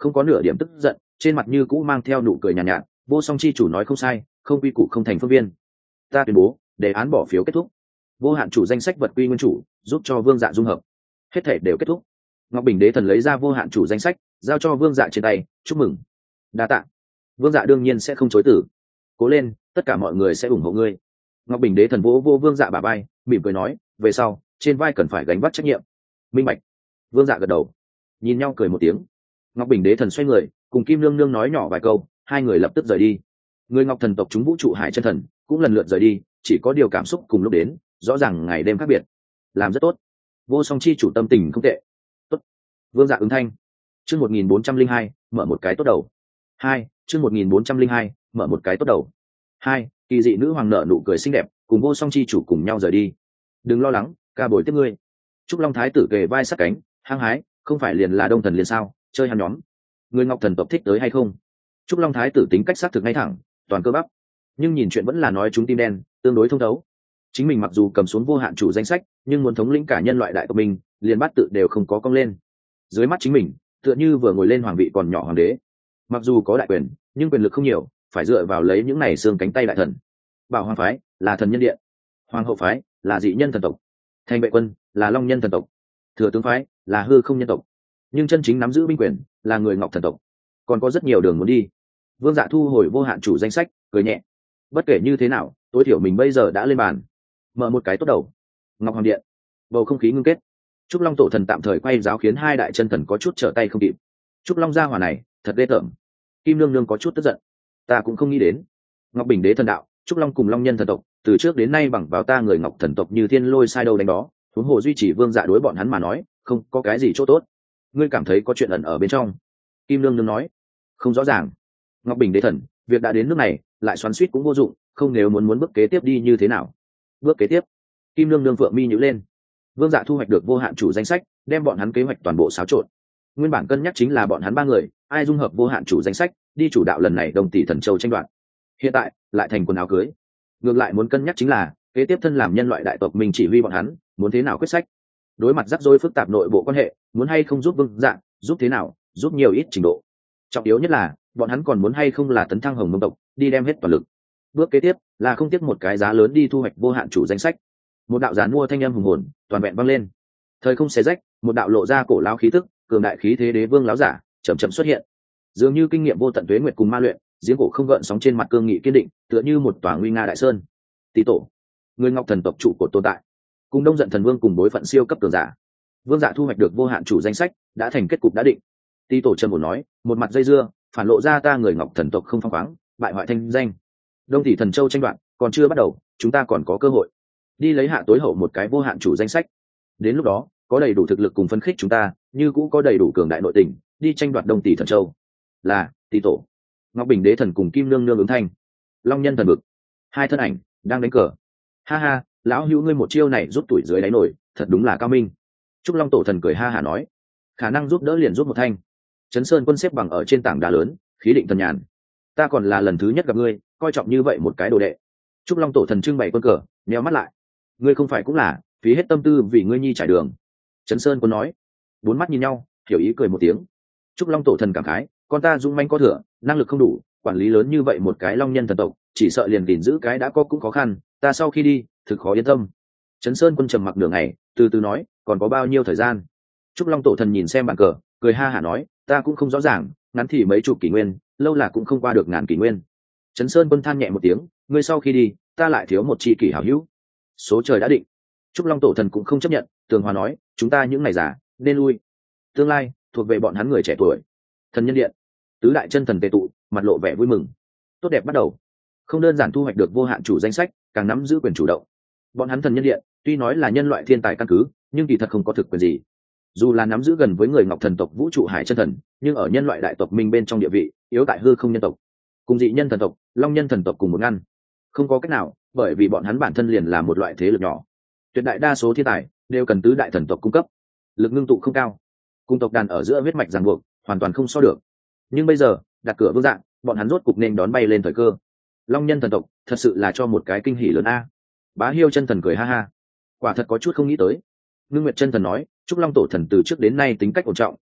không có nửa điểm tức giận, trên mặt như cũ mang theo nụ cười nhàn nhạt, nhạt vô song chi chủ nói không sai, không quy củ không thành phương viên. Ta tuyên bố đề án bỏ phiếu kết thúc, vô hạn chủ danh sách vật quy nguyên chủ, giúp cho vương dạ dung hợp, hết thể đều kết thúc. Ngọc Bình Đế Thần lấy ra vô hạn chủ danh sách, giao cho vương dạ trên tay, chúc mừng. Đa tạ. Vương dạ đương nhiên sẽ không chối từ. Cố lên, tất cả mọi người sẽ ủng hộ ngươi. Ngọc Bình Đế Thần vỗ vô vương dạ bả vai, mỉm cười nói, về sau trên vai cần phải gánh vác trách nhiệm. Minh bạch. Vương dạ gật đầu, nhìn nhau cười một tiếng. Ngọc Bình Đế Thần xoay người, cùng Kim Nương Nương nói nhỏ vài câu, hai người lập tức rời đi. Người Ngọc Thần tộc chúng vũ trụ hải chân thần cũng lần lượt rời đi, chỉ có điều cảm xúc cùng lúc đến, rõ ràng ngày đêm khác biệt. Làm rất tốt. Vô song chi chủ tâm tình không tệ. Tốt. Vương dạ ứng thanh. Chương một nghìn bốn trăm linh hai, mở một cái tốt đầu. Hai, chương một nghìn bốn trăm linh hai, mở một cái tốt đầu. Hai, kỳ dị nữ hoàng nợ nụ cười xinh đẹp, cùng vô song chi chủ cùng nhau rời đi. Đừng lo lắng, ca bồi tiếp ngươi. Trúc Long Thái tử kề vai sát cánh, hăng hái, không phải liền là Đông Thần liền sao, chơi hắn nhóm. Người Ngọc Thần tộc thích tới hay không? Trúc Long Thái tử tính cách xác thực ngay thẳng, toàn cơ bắp, nhưng nhìn chuyện vẫn là nói chúng tim đen, tương đối thông thấu. Chính mình mặc dù cầm xuống vô hạn chủ danh sách, nhưng muốn thống lĩnh cả nhân loại đại tộc mình, liền bát tự đều không có cong lên. Dưới mắt chính mình, tựa như vừa ngồi lên hoàng vị còn nhỏ hoàng đế. Mặc dù có đại quyền, nhưng quyền lực không nhiều, phải dựa vào lấy những này xương cánh tay đại thần. Bảo Hoàng phái là thần nhân điện, Hoàng hậu phái là dị nhân thần tộc, Thành vệ quân là long nhân thần tộc, Thừa tướng phái là hư không nhân tộc. Nhưng chân chính nắm giữ binh quyền là người Ngọc thần tộc. Còn có rất nhiều đường muốn đi. Vương Dạ thu hồi vô hạn chủ danh sách, cười nhẹ. Bất kể như thế nào, tối thiểu mình bây giờ đã lên bàn, mở một cái tốt đầu. Ngọc Hoàng điện, bầu không khí ngưng kết. Trúc Long tổ thần tạm thời quay giáo khiến hai đại chân thần có chút trở tay không kịp. Trúc Long gia hỏa này thật ghê tởm. Kim Nương Nương có chút tức giận. Ta cũng không nghĩ đến. Ngọc Bình Đế thần đạo, Trúc Long cùng Long nhân thần tộc, từ trước đến nay bằng vào ta người Ngọc thần tộc như thiên lôi sai đâu đánh đó, huống hồ duy trì Vương Dạ đối bọn hắn mà nói, không có cái gì chỗ tốt. Ngươi cảm thấy có chuyện ẩn ở bên trong? Kim Nương Nương nói. Không rõ ràng. Ngọc Bình Đế thần, việc đã đến nước này, lại xoắn xuýt cũng vô dụng, không, nếu muốn muốn bước kế tiếp đi như thế nào? Bước kế tiếp. Kim Nương Nương phượng mi nhíu lên. Vương Dạ thu hoạch được vô hạn chủ danh sách, đem bọn hắn kế hoạch toàn bộ xáo trộn. Nguyên bản cân nhắc chính là bọn hắn ba người, ai dung hợp vô hạn chủ danh sách, đi chủ đạo lần này Đồng Tỷ Thần Châu tranh đoạt. Hiện tại lại thành quần áo cưới. Ngược lại muốn cân nhắc chính là kế tiếp thân làm nhân loại đại tộc mình chỉ huy bọn hắn, muốn thế nào quyết sách. Đối mặt rắc rối phức tạp nội bộ quan hệ, muốn hay không giúp Vương Dạ, giúp thế nào, giúp nhiều ít trình độ. Trọng yếu nhất là bọn hắn còn muốn hay không là tấn thăng Hồng Mông tộc, đi đem hết toàn lực. Bước kế tiếp là không tiếc một cái giá lớn đi thu hoạch vô hạn chủ danh sách. Một đạo giàn mua thanh âm hùng hồn toàn vẹn vang lên. Thời không xé rách, một đạo lộ ra cổ lão khí tức, cường đại khí thế đế vương láo giả chậm chậm xuất hiện. Dường như kinh nghiệm vô tận tuế nguyệt cùng ma luyện, giếng cổ không gợn sóng trên mặt cương nghị kiên định, tựa như một tòa nguy nga đại sơn. Tý tổ, người Ngọc thần tộc trụ cột tồn tại, cùng Đông Giận thần vương cùng đối phận siêu cấp cường giả. Vương Dạ thu hoạch được vô hạn chủ danh sách, đã thành kết cục đã định. Tý tổ trầm ổn nói, một mặt dây dưa, phản lộ ra ta người Ngọc thần tộc không phăng khoáng, bại hoại thanh danh. Đông Tỷ Thần Châu tranh đoạt còn chưa bắt đầu, chúng ta còn có cơ hội đi lấy hạ tối hậu một cái vô hạn chủ danh sách. Đến lúc đó có đầy đủ thực lực cùng phân khích chúng ta, như cũng có đầy đủ cường đại nội tình đi tranh đoạt Đông Tỷ Thần Châu. Là Tý tổ. Ngọc Bình Đế thần cùng Kim Nương Nương ứng thanh. Long nhân thần vực, hai thân ảnh đang đánh cờ. Ha ha, lão hữu ngươi một chiêu này rút tuổi dưới đáy nổi, thật đúng là cao minh. Trúc Long tổ thần cười ha hả nói, khả năng giúp đỡ liền giúp một thanh. Trấn Sơn quân xếp bằng ở trên tảng đá lớn, khí định thần nhàn. Ta còn là lần thứ nhất gặp ngươi, coi trọng như vậy một cái đồ đệ. Trúc Long tổ thần trưng bày quân cờ, nheo mắt lại. Ngươi không phải cũng là phí hết tâm tư vì ngươi nhi trải đường? Trấn Sơn quân nói. Bốn mắt nhìn nhau, hiểu ý cười một tiếng. Trúc Long tổ thần cảm khái, con ta dũng manh có thừa, năng lực không đủ, quản lý lớn như vậy một cái long nhân thần tộc, chỉ sợ liền gìn giữ cái đã có cũng khó khăn, ta sau khi đi thực khó yên tâm. Trấn Sơn quân trầm mặc nửa ngày, từ từ nói, còn có bao nhiêu thời gian? Trúc Long tổ thần nhìn xem bàn cờ, cười ha hả nói, ta cũng không rõ ràng, ngắn thì mấy chục kỷ nguyên, lâu là cũng không qua được ngàn kỷ nguyên. Trấn Sơn quân than nhẹ một tiếng, ngươi sau khi đi, ta lại thiếu một tri kỷ hảo hữu. Số trời đã định. Trúc Long tổ thần cũng không chấp nhận, tường hòa nói, chúng ta những ngày già nên lui, tương lai thuộc về bọn hắn người trẻ tuổi. Thần nhân điện, tứ đại chân thần tề tụ, mặt lộ vẻ vui mừng. Tốt đẹp bắt đầu. Không đơn giản thu hoạch được vô hạn chủ danh sách, càng nắm giữ quyền chủ động. Bọn hắn thần nhân điện tuy nói là nhân loại thiên tài căn cứ, nhưng kỳ thật không có thực quyền gì. Dù là nắm giữ gần với người Ngọc thần tộc vũ trụ hải chân thần, nhưng ở nhân loại đại tộc minh bên trong địa vị yếu tại hư không nhân tộc, cùng dị nhân thần tộc, long nhân thần tộc cùng một ngăn. Không có cách nào, bởi vì bọn hắn bản thân liền là một loại thế lực nhỏ. Tuyệt đại đa số thiên tài đều cần tứ đại thần tộc cung cấp, lực ngưng tụ không cao, cùng tộc đàn ở giữa huyết mạch ràng buộc hoàn toàn không so được. Nhưng bây giờ đặt cửa Vương Dạ, bọn hắn rốt cục nên đón bay lên thời cơ. Long nhân thần tộc thật sự là cho một cái kinh hỉ lớn a. Bá Hiêu chân thần cười ha ha, quả thật có chút không nghĩ tới. Ngưng Nguyệt chân thần nói, Trúc Long tổ thần từ trước đến nay tính cách ổn trọng,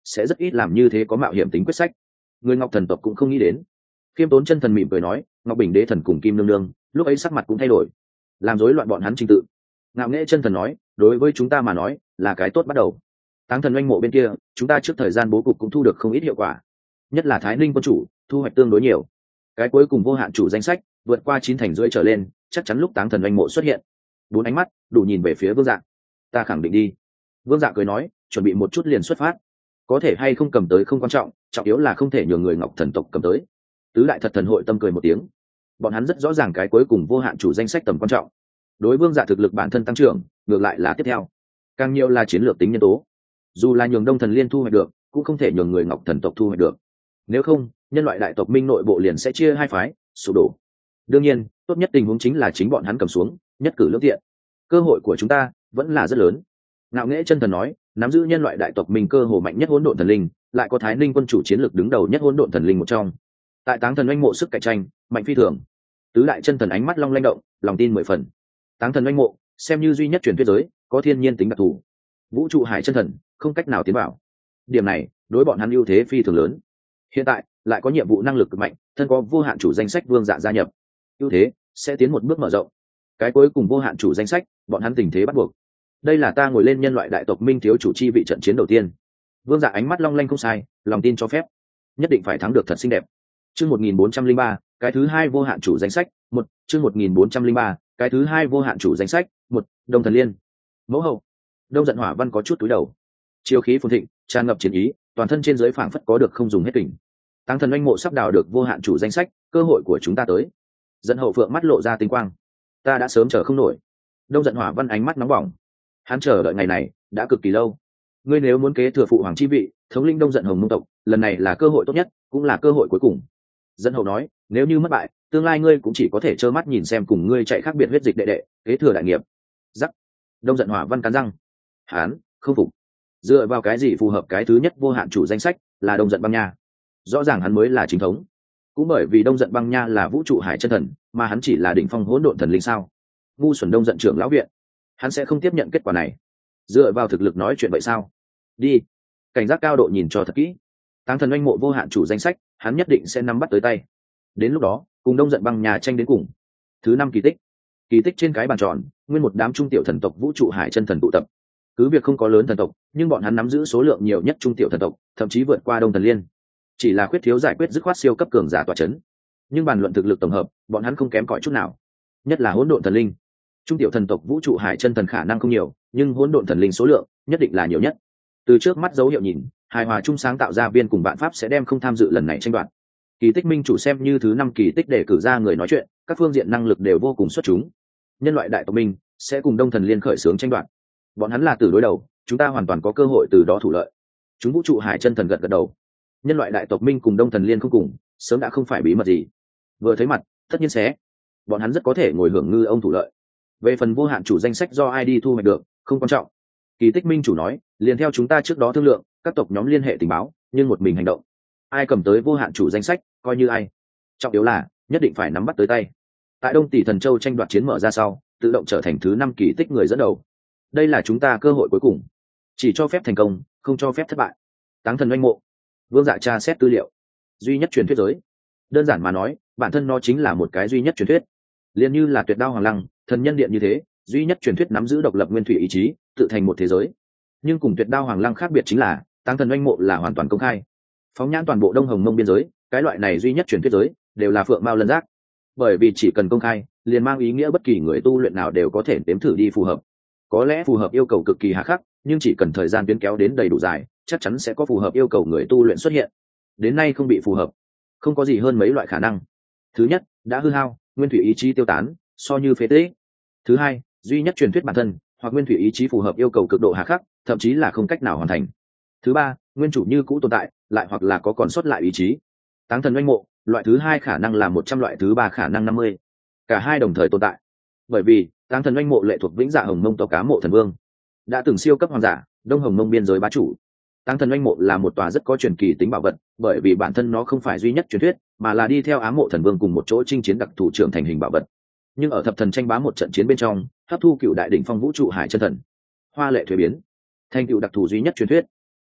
sẽ rất ít làm như thế có mạo hiểm tính quyết sách. Người Ngọc thần tộc cũng không nghĩ đến. Khiêm Tốn chân thần mỉm cười nói, Ngọc Bình đế thần cùng Kim Nương Nương lúc ấy sắc mặt cũng thay đổi, làm rối loạn bọn hắn trình tự. Ngạo Nghễ chân thần nói, đối với chúng ta mà nói là cái tốt bắt đầu. Táng thần oanh mộ bên kia chúng ta trước thời gian bố cục cũng thu được không ít hiệu quả, nhất là Thái Ninh quân chủ thu hoạch tương đối nhiều. Cái cuối cùng vô hạn chủ danh sách vượt qua chín thành rưỡi trở lên, chắc chắn lúc Táng thần oanh mộ xuất hiện. Bốn ánh mắt đủ nhìn về phía Vương Dạ. Ta khẳng định đi. Vương Dạ cười nói, chuẩn bị một chút liền xuất phát. Có thể hay không cầm tới không quan trọng, trọng yếu là không thể nhường người Ngọc thần tộc cầm tới. Tứ đại thật thần hội tâm cười một tiếng. Bọn hắn rất rõ ràng cái cuối cùng vô hạn chủ danh sách tầm quan trọng. Đối Vương Dạ thực lực bản thân tăng trưởng, ngược lại là tiếp theo, càng nhiều là chiến lược tính nhân tố. Dù là nhường Đông Thần Liên thu hoạch được, cũng không thể nhường người Ngọc thần tộc thu hoạch được. Nếu không, nhân loại đại tộc minh nội bộ liền sẽ chia hai phái, sụp đổ. Đương nhiên, tốt nhất tình huống chính là chính bọn hắn cầm xuống, nhất cử lưỡng tiện. Cơ hội của chúng ta vẫn là rất lớn. Ngạo Nghễ chân thần nói, nắm giữ nhân loại đại tộc minh cơ hồ mạnh nhất hỗn độn thần linh, lại có Thái Ninh quân chủ chiến lược đứng đầu nhất hỗn độn thần linh một trong. Tại Táng thần oanh mộ sức cạnh tranh mạnh phi thường. Tứ đại chân thần ánh mắt long lanh động, lòng tin mười phần. Táng thần oanh mộ xem như duy nhất truyền thuyết giới có thiên nhiên tính đặc thù, vũ trụ hải chân thần không cách nào tiến vào. Điểm này đối bọn hắn ưu thế phi thường lớn. Hiện tại lại có nhiệm vụ năng lực cực mạnh, thân có vô hạn chủ danh sách Vương Dạ gia nhập, ưu thế sẽ tiến một bước mở rộng. Cái cuối cùng vô hạn chủ danh sách, bọn hắn tình thế bắt buộc. Đây là ta ngồi lên nhân loại đại tộc minh thiếu chủ chi vị trận chiến đầu tiên. Vương Dạ ánh mắt long lanh không sai, lòng tin cho phép, nhất định phải thắng được thật xinh đẹp. Chương một nghìn bốn trăm linh ba, cái thứ hai vô hạn chủ danh sách, một, chương một nghìn bốn trăm linh ba, cái thứ hai vô hạn chủ danh sách, một, Đông Thần Liên. Mẫu hậu. Đông Giận Hỏa Văn có chút túi đầu. Chiêu khí phồn thịnh, tràn ngập chiến ý, toàn thân trên dưới phảng phất có được không dùng hết kình. Táng thần oanh mộ sắp đào được vô hạn chủ danh sách, cơ hội của chúng ta tới. Dẫn Hậu Phượng mắt lộ ra tinh quang. Ta đã sớm chờ không nổi. Đông Giận Hỏa Văn ánh mắt nóng bỏng. Hắn chờ đợi ngày này đã cực kỳ lâu. Ngươi nếu muốn kế thừa phụ hoàng chi vị, thống lĩnh Đông Giận Hồng Mông tộc, lần này là cơ hội tốt nhất, cũng là cơ hội cuối cùng. Dẫn Hậu nói, nếu như mất bại, tương lai ngươi cũng chỉ có thể trơ mắt nhìn xem cùng ngươi chạy khác biệt huyết dịch đệ đệ kế thừa đại nghiệp. Giắc. Đông Giận Hỏa Văn cắn răng. Hắn không phục. Dựa vào cái gì phù hợp cái thứ nhất vô hạn chủ danh sách là Đông Giận Băng Nha? Rõ ràng hắn mới là chính thống. Cũng bởi vì Đông Giận Băng Nha là vũ trụ hải chân thần, mà hắn chỉ là đỉnh phong hỗn độn thần linh sao? Ngu xuẩn Đông Giận trưởng lão viện, hắn sẽ không tiếp nhận kết quả này. Dựa vào thực lực nói chuyện vậy sao? Đi. Cảnh giác cao độ nhìn cho thật kỹ. Táng thần oanh mộ vô hạn chủ danh sách, hắn nhất định sẽ nắm bắt tới tay. Đến lúc đó, cùng Đông Giận Băng Nha tranh đến cùng. Thứ năm kỳ tích. Kỳ tích trên cái bàn tròn, nguyên một đám trung tiểu thần tộc vũ trụ hải chân thần tụ tập. Cứ việc không có lớn thần tộc, nhưng bọn hắn nắm giữ số lượng nhiều nhất trung tiểu thần tộc, thậm chí vượt qua Đông Thần Liên. Chỉ là khuyết thiếu giải quyết dứt khoát siêu cấp cường giả tọa chấn. Nhưng bàn luận thực lực tổng hợp, bọn hắn không kém cỏi chút nào. Nhất là hỗn độn thần linh. Trung tiểu thần tộc vũ trụ hải chân thần khả năng không nhiều, nhưng hỗn độn thần linh số lượng nhất định là nhiều nhất. Từ trước mắt dấu hiệu nhìn, hài hòa chung sáng tạo ra viên cùng vạn pháp sẽ đem không tham dự lần này tranh đoạt. Kỳ tích minh chủ xem như thứ năm kỳ tích để cử ra người nói chuyện, các phương diện năng lực đều vô cùng xuất chúng. Nhân loại đại tộc minh sẽ cùng Đông Thần Liên khởi xướng tranh đoạt. Bọn hắn là từ đối đầu, chúng ta hoàn toàn có cơ hội từ đó thủ lợi. Chúng vũ trụ hải chân thần gật gật đầu. Nhân loại đại tộc minh cùng Đông Thần Liên không cùng, sớm đã không phải bí mật gì. Vừa thấy mặt, tất nhiên sẽ, bọn hắn rất có thể ngồi hưởng ngư ông thủ lợi. Về phần vô hạn chủ danh sách do ai đi thu hoạch được, không quan trọng. Kỳ tích minh chủ nói, liền theo chúng ta trước đó thương lượng, các tộc nhóm liên hệ tình báo, nhưng một mình hành động. Ai cầm tới vô hạn chủ danh sách, coi như ai. Trọng yếu là, nhất định phải nắm bắt tới tay. Tại Đông Tỷ Thần Châu tranh đoạt chiến mở ra sau, tự động trở thành thứ năm kỳ tích người dẫn đầu. Đây là chúng ta cơ hội cuối cùng, chỉ cho phép thành công, không cho phép thất bại. Táng thần oanh mộ. Vương Dạ tra xét tư liệu. Duy nhất truyền thuyết giới. Đơn giản mà nói, bản thân nó chính là một cái duy nhất truyền thuyết. Liên như là Tuyệt Đao Hoàng Lăng, Thần Nhân Điện như thế, duy nhất truyền thuyết nắm giữ độc lập nguyên thủy ý chí, tự thành một thế giới. Nhưng cùng Tuyệt Đao Hoàng Lăng khác biệt chính là, Táng thần oanh mộ là hoàn toàn công khai. Phóng nhãn toàn bộ Đông Hồng Mông biên giới, cái loại này duy nhất truyền thuyết giới đều là phượng mao lân giác. Bởi vì chỉ cần công khai, liền mang ý nghĩa bất kỳ người tu luyện nào đều có thể nếm thử đi phù hợp. Có lẽ phù hợp yêu cầu cực kỳ hà khắc, nhưng chỉ cần thời gian tuyến kéo đến đầy đủ dài, chắc chắn sẽ có phù hợp yêu cầu người tu luyện xuất hiện. Đến nay không bị phù hợp, không có gì hơn mấy loại khả năng. Thứ nhất, đã hư hao, nguyên thủy ý chí tiêu tán, so như phế tích. Thứ hai, duy nhất truyền thuyết bản thân, hoặc nguyên thủy ý chí phù hợp yêu cầu cực độ hà khắc, thậm chí là không cách nào hoàn thành. Thứ ba, nguyên chủ như cũ tồn tại, lại hoặc là có còn sót lại ý chí. Táng thần oanh mộ, loại thứ hai khả năng là một trăm, loại thứ ba khả năng năm mươi. Cả hai đồng thời tồn tại. Bởi vì Táng thần oanh mộ lệ thuộc Vĩnh Dạ Hồng Mông tộc Cá Mộ Thần Vương, đã từng siêu cấp hoàng giả, Đông Hồng Mông biên giới bá chủ. Táng thần oanh mộ là một tòa rất có truyền kỳ tính bảo vật, bởi vì bản thân nó không phải duy nhất truyền thuyết, mà là đi theo Ám Mộ Thần Vương cùng một chỗ chinh chiến đặc thủ trưởng thành hình bảo vật. Nhưng ở thập thần tranh bá một trận chiến bên trong, hấp thu cựu đại đỉnh phong vũ trụ hải chân thần, hoa lệ thuế biến, thành cựu đặc thù duy nhất truyền thuyết.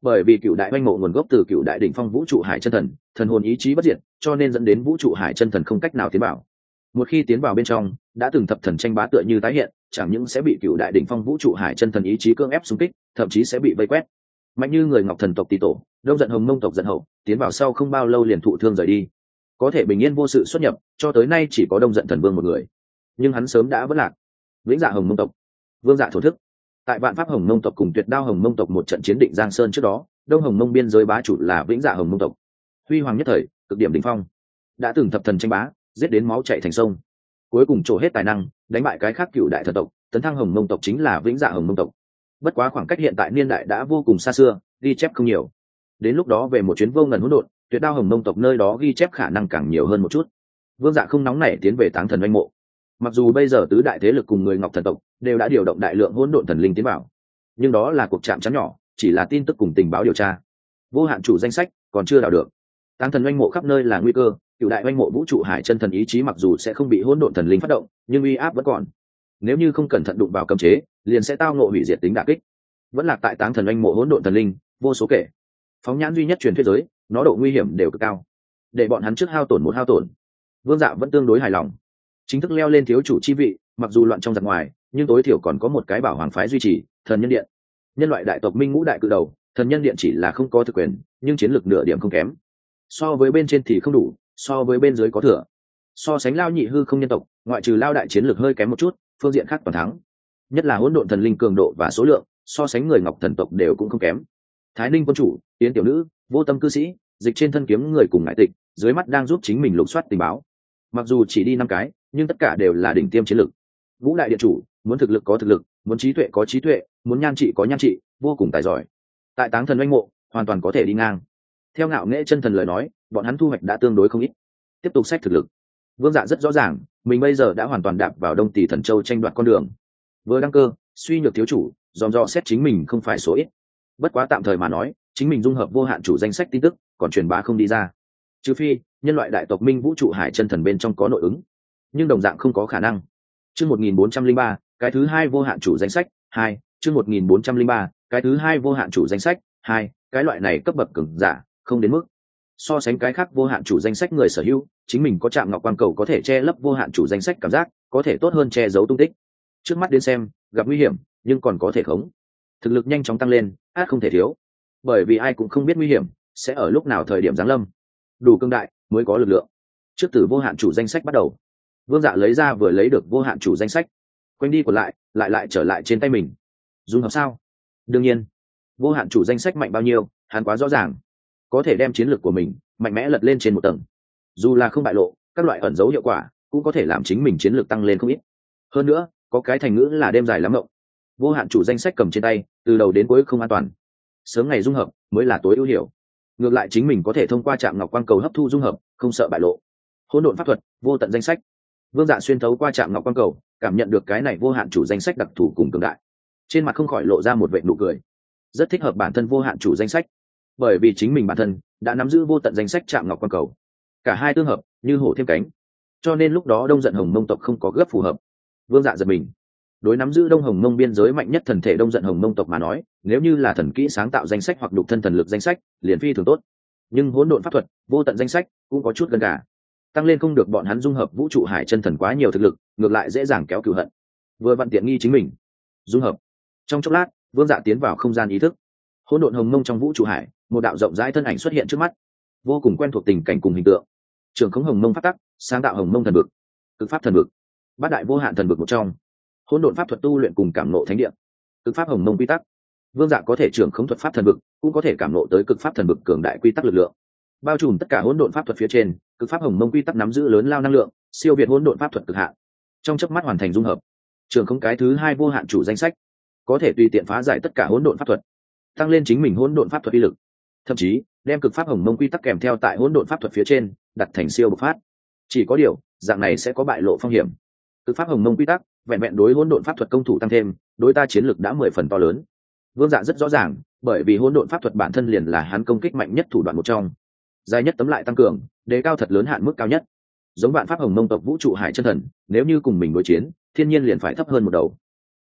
bởi vì cựu đại oanh mộ nguồn gốc từ cựu đại đỉnh phong vũ trụ hải chân thần, thần hồn ý chí bất diệt, cho nên dẫn đến vũ trụ hải chân thần không cách nào tiến vào. Một khi tiến vào bên trong, đã từng thập thần tranh bá tựa như tái hiện, chẳng những sẽ bị cựu đại đỉnh phong vũ trụ hải chân thần ý chí cưỡng ép xung kích, thậm chí sẽ bị vây quét. Mạnh như người Ngọc thần tộc Tỳ tổ, Đông Giận Hồng Mông tộc Giận Hậu, tiến vào sau không bao lâu liền thụ thương rời đi. Có thể bình yên vô sự xuất nhập, cho tới nay chỉ có Đông Giận Thần Vương một người, nhưng hắn sớm đã vỡ lạc. Vĩnh Dạ Hồng Mông tộc, Vương Dạ thổ thức. Tại Vạn Pháp Hồng Mông tộc cùng Tuyệt Đao Hồng Mông tộc một trận chiến định Giang Sơn trước đó, Đông Hồng Mông biên giới bá chủ là Vĩnh Dạ Hồng Mông tộc. Huy hoàng nhất thời, cực điểm đỉnh phong, đã từng thập thần tranh bá, giết đến máu chảy thành sông. Cuối cùng trổ hết tài năng, đánh bại cái khác cựu đại thần tộc, tấn thăng Hồng Mông tộc chính là Vĩnh Dạ Hồng Mông tộc. Bất quá khoảng cách hiện tại niên đại đã vô cùng xa xưa, ghi chép không nhiều. Đến lúc đó về một chuyến vô ngần hỗn độn, Tuyệt Đao Hồng Mông tộc nơi đó ghi chép khả năng càng nhiều hơn một chút. Vương Dạ không nóng nảy tiến về Táng Thần Oanh Mộ. Mặc dù bây giờ tứ đại thế lực cùng người Ngọc thần tộc đều đã điều động đại lượng hỗn độn thần linh tiến vào, nhưng đó là cuộc chạm trán nhỏ, chỉ là tin tức cùng tình báo điều tra. Vô hạn chủ danh sách còn chưa đào được. Táng Thần Oanh Mộ khắp nơi là nguy cơ, cựu đại oanh mộ vũ trụ hải chân thần ý chí mặc dù sẽ không bị hỗn độn thần linh phát động, nhưng uy áp vẫn còn. Nếu như không cẩn thận đụng vào cấm chế, liền sẽ tao ngộ hủy diệt tính đả kích. Vẫn lạc tại Táng Thần Oanh Mộ hỗn độn thần linh vô số kể. Phóng nhãn duy nhất truyền thuyết giới, nó độ nguy hiểm đều cực cao. Để bọn hắn trước hao tổn một hao tổn, Vương Dạ vẫn tương đối hài lòng. Chính thức leo lên thiếu chủ chi vị, mặc dù loạn trong giặc ngoài, nhưng tối thiểu còn có một cái bảo hoàng phái duy trì, Thần Nhân Điện. Nhân loại đại tộc Minh Ngũ đại cự đầu, Thần Nhân Điện chỉ là không có thực quyền, nhưng chiến lược nửa điểm không kém. So với bên trên thì không đủ, so với bên dưới có thừa. So sánh Lao Nhị hư không nhân tộc, ngoại trừ Lao đại chiến lược hơi kém một chút, phương diện khác toàn thắng. Nhất là hỗn độn thần linh cường độ và số lượng, so sánh người Ngọc thần tộc đều cũng không kém. Thái Ninh quân chủ, Yến tiểu nữ, Vô Tâm cư sĩ, dịch trên thân kiếm người cùng ngại tịch, dưới mắt đang giúp chính mình lục soát tình báo. Mặc dù chỉ đi năm cái, nhưng tất cả đều là đỉnh tiêm chiến lược. Vũ đại điện chủ, muốn thực lực có thực lực, muốn trí tuệ có trí tuệ, muốn nhan trị có nhan trị, vô cùng tài giỏi. Tại Táng Thần Oanh Mộ, hoàn toàn có thể đi ngang. Theo Ngạo Nghễ chân thần lời nói, bọn hắn thu hoạch đã tương đối không ít. Tiếp tục xét thực lực. Vương Dạ rất rõ ràng, mình bây giờ đã hoàn toàn đạp vào Đông Tỷ Thần Châu tranh đoạt con đường. Vừa đăng cơ, suy nhược thiếu chủ, dòm dò xét chính mình không phải số ít. Bất quá tạm thời mà nói, chính mình dung hợp vô hạn chủ danh sách tin tức, còn truyền bá không đi ra. Trừ phi, nhân loại đại tộc Minh Vũ trụ hải chân thần bên trong có nội ứng, nhưng đồng dạng không có khả năng. Chương một nghìn bốn trăm linh ba, cái thứ hai vô hạn chủ danh sách, hai, chương một nghìn bốn trăm linh ba, cái thứ hai vô hạn chủ danh sách, hai, cái loại này cấp bậc cường giả, không đến mức. So sánh cái khác vô hạn chủ danh sách người sở hữu, chính mình có Trạm Ngọc Quang Cầu có thể che lấp vô hạn chủ danh sách cảm giác, có thể tốt hơn che giấu tung tích. Trước mắt đến xem, gặp nguy hiểm, nhưng còn có thể khống. Thực lực nhanh chóng tăng lên, át không thể thiếu. Bởi vì ai cũng không biết nguy hiểm sẽ ở lúc nào thời điểm giáng lâm. Đủ cương đại mới có lực lượng. Trước từ vô hạn chủ danh sách bắt đầu. Vương Dạ lấy ra vừa lấy được vô hạn chủ danh sách, quanh đi còn lại, lại lại trở lại trên tay mình. Dung hợp sao? Đương nhiên, vô hạn chủ danh sách mạnh bao nhiêu, hắn quá rõ ràng. Có thể đem chiến lược của mình mạnh mẽ lật lên trên một tầng. Dù là không bại lộ, các loại ẩn dấu hiệu quả cũng có thể làm chính mình chiến lược tăng lên không ít. Hơn nữa, có cái thành ngữ là đêm dài lắm mộng. Vô hạn chủ danh sách cầm trên tay, từ đầu đến cuối không an toàn. Sớm ngày dung hợp mới là tối ưu hiểu. Ngược lại chính mình có thể thông qua Trạm Ngọc Quang Cầu hấp thu dung hợp, không sợ bại lộ. Hỗn độn pháp thuật, vô tận danh sách. Vương Dạ xuyên thấu qua Trạm Ngọc Quang Cầu, cảm nhận được cái này vô hạn chủ danh sách đặc thù cùng cường đại. Trên mặt không khỏi lộ ra một vệt nụ cười. Rất thích hợp bản thân vô hạn chủ danh sách, bởi vì chính mình bản thân đã nắm giữ vô tận danh sách Trạm Ngọc Quang Cầu. Cả hai tương hợp, như hổ thêm cánh. Cho nên lúc đó Đông Giận Hồng Mông tộc không có gấp phù hợp. Vương Dạ giật mình. Đối nắm giữ Đông Hồng Mông biên giới mạnh nhất thần thể Đông Giận Hồng Mông tộc mà nói, nếu như là thần kỹ sáng tạo danh sách hoặc đục thân thần lực danh sách, liền phi thường tốt. Nhưng hỗn độn pháp thuật, vô tận danh sách cũng có chút gần cả. Tăng lên không được bọn hắn dung hợp vũ trụ hải chân thần quá nhiều thực lực, ngược lại dễ dàng kéo cừu hận. Vừa vặn tiện nghi chính mình. Dung hợp. Trong chốc lát, Vương Dạ tiến vào không gian ý thức. Hỗn độn hồng mông trong vũ trụ hải, một đạo rộng rãi thân ảnh xuất hiện trước mắt, vô cùng quen thuộc tình cảnh cùng hình tượng. Trường khống hồng mông pháp tắc, sáng tạo hồng mông thần vực, cực pháp thần vực, bát đại vô hạn thần vực một trong. Hỗn độn pháp thuật tu luyện cùng cảm nộ thánh địa, cực pháp hồng mông quy tắc. Vương Dạ có thể trưởng khống thuật pháp thần vực, cũng có thể cảm nộ tới cực pháp thần vực cường đại quy tắc lực lượng. Bao trùm tất cả hỗn độn pháp thuật phía trên, cực pháp hồng mông quy tắc nắm giữ lớn lao năng lượng, siêu việt hỗn độn pháp thuật cực hạn. Trong chớp mắt hoàn thành dung hợp, trường khống cái thứ hai vô hạn chủ danh sách, có thể tùy tiện phá giải tất cả hỗn độn pháp thuật, tăng lên chính mình hỗn độn pháp thuật uy lực, thậm chí đem cực pháp hồng mông quy tắc kèm theo tại hỗn độn pháp thuật phía trên đặt thành siêu bộc phát. Chỉ có điều, dạng này sẽ có bại lộ phong hiểm. Cực pháp hồng mông quy tắc vẹn vẹn đối hỗn độn pháp thuật công thủ tăng thêm, đối ta chiến lực đã mười phần to lớn. Vương Dạ rất rõ ràng, bởi vì hỗn độn pháp thuật bản thân liền là hắn công kích mạnh nhất thủ đoạn một trong. Dài nhất tấm lại tăng cường, đề cao thật lớn hạn mức cao nhất. Giống vạn pháp hồng mông tộc vũ trụ hải chân thần, nếu như cùng mình đối chiến, thiên nhiên liền phải thấp hơn một đầu.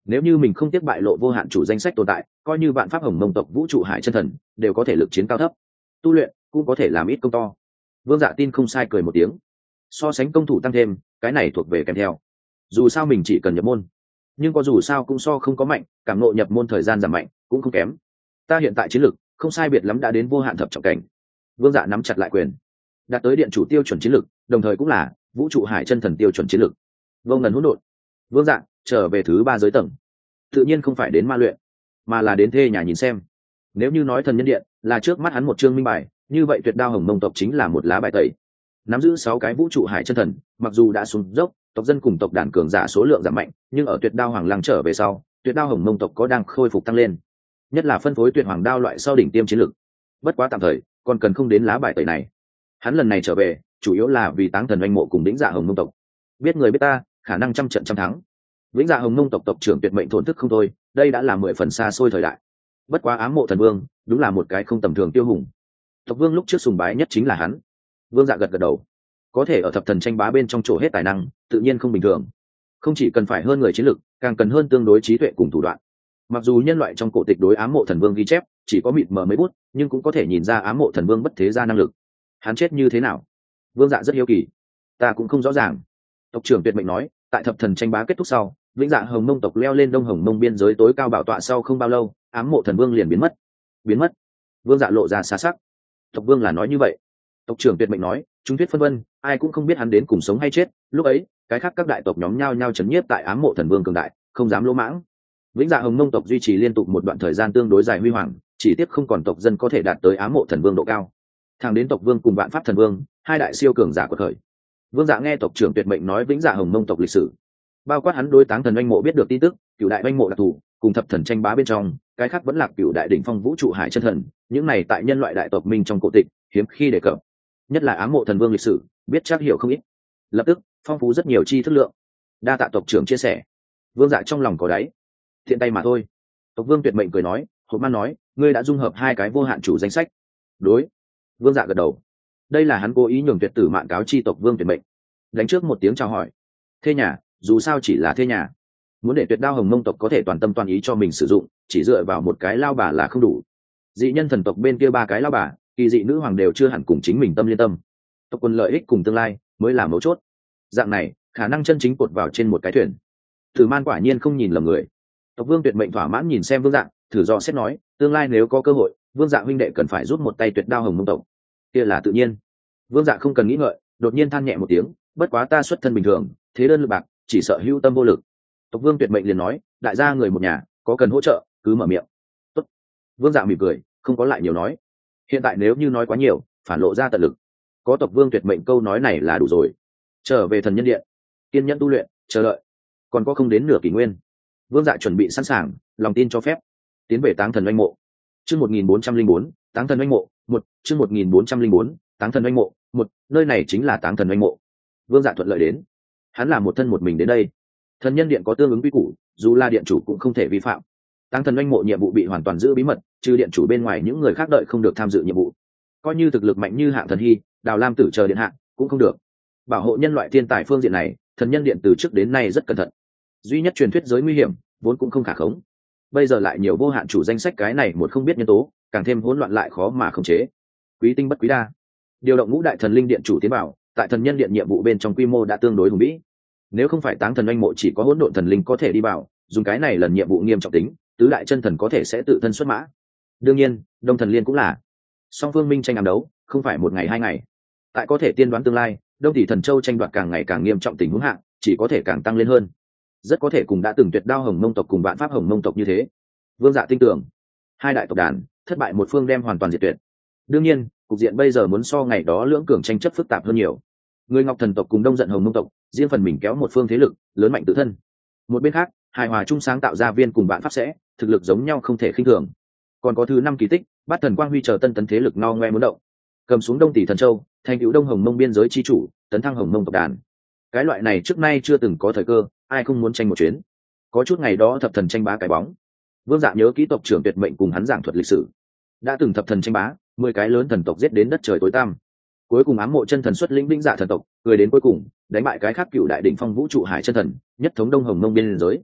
nếu như mình không tiếc bại lộ vô hạn chủ danh sách tồn tại, coi như vạn pháp hồng mông tộc vũ trụ hải chân thần đều có thể lực chiến cao thấp, tu luyện cũng có thể làm ít công to. Vương Dạ tin không sai cười một tiếng. So sánh công thủ tăng thêm, cái này thuộc về kèm theo. Dù sao mình chỉ cần nhập môn, nhưng có dù sao cũng so không có mạnh, cảm ngộ nhập môn thời gian giảm mạnh cũng không kém. Ta hiện tại chiến lực không sai biệt lắm đã đến vô hạn thập trọng cảnh. Vương Dạ nắm chặt lại quyền, đạt tới điện chủ tiêu chuẩn chiến lực, đồng thời cũng là vũ trụ hải chân thần tiêu chuẩn chiến lực. Vô ngần hỗn độn. Vương Dạ trở về thứ ba giới tầng, tự nhiên không phải đến ma luyện, mà là đến thuê nhà nhìn xem. Nếu như nói thần nhân điện là trước mắt hắn một chương minh bài, như vậy tuyệt đao hồng mông tộc chính là một lá bài tẩy. Nắm giữ sáu cái vũ trụ hải chân thần, mặc dù đã xuống dốc, tộc dân cùng tộc đàn cường giả số lượng giảm mạnh, nhưng ở tuyệt đao hoàng lăng trở về sau, tuyệt đao hồng mông tộc có đang khôi phục tăng lên, nhất là phân phối tuyệt hoàng đao loại sau đỉnh tiêm chiến lực. Bất quá tạm thời còn cần không đến lá bài tẩy này. Hắn lần này trở về chủ yếu là vì táng thần oanh mộ cùng đĩnh dạ hồng mông tộc. Biết người biết ta, khả năng trăm trận trăm thắng. Vĩnh dạ hồng mông tộc tộc trưởng tuyệt mệnh thổn thức không thôi, đây đã là mười phần xa xôi thời đại. Bất quá ám mộ thần vương đúng là một cái không tầm thường tiêu hùng. Tộc vương lúc trước sùng bái nhất chính là hắn. Vương Dạ gật gật đầu, có thể ở thập thần tranh bá bên trong chỗ hết tài năng, tự nhiên không bình thường. Không chỉ cần phải hơn người chiến lực, càng cần hơn tương đối trí tuệ cùng thủ đoạn. Mặc dù nhân loại trong cổ tịch đối ám mộ thần vương ghi chép chỉ có mịt mờ mấy bút, nhưng cũng có thể nhìn ra ám mộ thần vương bất thế gia năng lực. Hắn chết như thế nào? Vương Dạ rất hiếu kỳ. Ta cũng không rõ ràng. Tộc trưởng tuyệt mệnh nói, tại thập thần tranh bá kết thúc sau, vĩnh dạ hồng mông tộc leo lên đông hồng mông biên giới tối cao bảo tọa sau không bao lâu, ám mộ thần vương liền biến mất. Biến mất? Vương Dạ lộ ra xa sắc. Tộc vương là nói như vậy. Tộc trưởng tuyệt mệnh nói, chúng thuyết phân vân, ai cũng không biết hắn đến cùng sống hay chết. Lúc ấy, cái khác các đại tộc nhóm nhau nhau chấn nhiếp tại ám mộ thần vương cường đại, không dám lỗ mãng. Vĩnh dạ hồng mông tộc duy trì liên tục một đoạn thời gian tương đối dài huy hoàng, chỉ tiếc không còn tộc dân có thể đạt tới ám mộ thần vương độ cao. Thẳng đến tộc vương cùng vạn pháp thần vương, hai đại siêu cường giả của thời. Vương Dạ nghe tộc trưởng tuyệt mệnh nói vĩnh dạ hồng mông tộc lịch sử, bao quát hắn đối táng thần oanh mộ biết được tin tức, cựu đại oanh mộ đặc thù cùng thập thần tranh bá bên trong, cái khác vẫn là cựu đại đỉnh phong vũ trụ hải chân thần, những này tại nhân loại đại tộc minh trong cổ tịch hiếm khi đề cập, nhất là ám mộ thần vương lịch sử biết chắc hiểu không ít, lập tức phong phú rất nhiều chi thức lượng. Đa tạ tộc trưởng chia sẻ. Vương Dạ trong lòng có đáy, thiện tay mà thôi. Tộc vương tuyệt mệnh cười nói, hộp man nói, ngươi đã dung hợp hai cái vô hạn chủ danh sách. Đối. Vương Dạ gật đầu. Đây là hắn cố ý nhường tuyệt tử mạn cáo chi tộc vương tuyệt mệnh. Đánh trước một tiếng chào hỏi. Thê nhà, dù sao chỉ là thê nhà, muốn để tuyệt đao hồng mông tộc có thể toàn tâm toàn ý cho mình sử dụng, chỉ dựa vào một cái lao bà là không đủ. Dị nhân thần tộc bên kia ba cái lao bà, kỳ dị nữ hoàng đều chưa hẳn cùng chính mình tâm liên tâm. Tộc quân lợi ích cùng tương lai mới là mấu chốt. Dạng này khả năng chân chính cột vào trên một cái thuyền. Tử man quả nhiên không nhìn lầm người. Tộc vương tuyệt mệnh thỏa mãn nhìn xem vương Dạ, thử do xét nói, tương lai nếu có cơ hội, vương Dạ huynh đệ cần phải rút một tay tuyệt đao hồng mông tộc. Kia là tự nhiên. Vương Dạ không cần nghĩ ngợi, đột nhiên than nhẹ một tiếng, bất quá ta xuất thân bình thường, thế đơn lực bạc, chỉ sợ hữu tâm vô lực. Tộc vương tuyệt mệnh liền nói, đại gia người một nhà, có cần hỗ trợ cứ mở miệng. Tốt. Vương Dạ mỉm cười, không có lại nhiều nói. Hiện tại nếu như nói quá nhiều, phản lộ ra tận lực. Có tộc vương tuyệt mệnh câu nói này là đủ rồi. Trở về thần nhân điện, kiên nhẫn tu luyện, chờ đợi. Còn có không đến nửa kỷ nguyên. Vương Dạ chuẩn bị sẵn sàng, lòng tin cho phép, tiến về táng thần oanh mộ. Chương một nghìn bốn trăm linh bốn, táng thần oanh mộ một. Chương một nghìn bốn trăm linh bốn, táng thần oanh mộ một. Nơi này chính là táng thần oanh mộ. Vương Dạ thuận lợi đến. Hắn là một thân một mình đến đây. Thần nhân điện có tương ứng quy củ, dù là điện chủ cũng không thể vi phạm. Táng thần oanh mộ nhiệm vụ bị hoàn toàn giữ bí mật, trừ điện chủ bên ngoài những người khác đợi không được tham dự nhiệm vụ. Coi như thực lực mạnh như Hạng Thần Hy, Đào Lam Tử chờ điện hạ cũng không được. Bảo hộ nhân loại thiên tài phương diện này, thần nhân điện từ trước đến nay rất cẩn thận. Duy nhất truyền thuyết giới nguy hiểm vốn cũng không khả khống, bây giờ lại nhiều vô hạn chủ danh sách, cái này một không biết nhân tố càng thêm hỗn loạn lại khó mà khống chế. Quý tinh bất quý đa, điều động ngũ đại thần linh điện chủ tiến bảo, tại thần nhân điện nhiệm vụ bên trong quy mô đã tương đối hùng vĩ. Nếu không phải táng thần oanh mộ chỉ có hỗn độn thần linh có thể đi vào, dùng cái này lần nhiệm vụ nghiêm trọng tính, tứ đại chân thần có thể sẽ tự thân xuất mã. Đương nhiên đông thần liên cũng là. Song phương minh tranh ám đấu không phải một ngày hai ngày, tại có thể tiên đoán tương lai, đông tỷ thần châu tranh đoạt càng ngày càng nghiêm trọng, tình huống hạng chỉ có thể càng tăng lên hơn, rất có thể cùng đã từng tuyệt đao hồng mông tộc cùng vạn pháp hồng mông tộc như thế. Vương Dạ tin tưởng hai đại tộc đàn thất bại một phương đem hoàn toàn diệt tuyệt. Đương nhiên cục diện bây giờ muốn so ngày đó lưỡng cường tranh chấp phức tạp hơn nhiều. Người ngọc thần tộc cùng đông giận hồng mông tộc riêng phần mình kéo một phương thế lực lớn mạnh tự thân, một bên khác hài hòa chung sáng tạo ra viên cùng vạn pháp sẽ thực lực giống nhau không thể khinh thường. Còn có thứ năm kỳ tích, bát thần quang huy chờ tân tấn thế lực no ngoe muốn động, cầm xuống đông tỷ thần châu, thành cựu đông hồng mông biên giới chi chủ, tấn thăng hồng mông tộc đàn. Cái loại này trước nay chưa từng có thời cơ, ai không muốn tranh một chuyến. Có chút ngày đó thập thần tranh bá cái bóng, Vương Dạ nhớ kỹ tộc trưởng tuyệt mệnh cùng hắn giảng thuật lịch sử. Đã từng thập thần tranh bá, mười cái lớn thần tộc giết đến đất trời tối tăm, cuối cùng ám mộ chân thần xuất lĩnh vĩnh dạ thần tộc, người đến cuối cùng đánh bại cái khác cựu đại đỉnh phong vũ trụ hải chân thần, nhất thống đông hồng mông biên giới.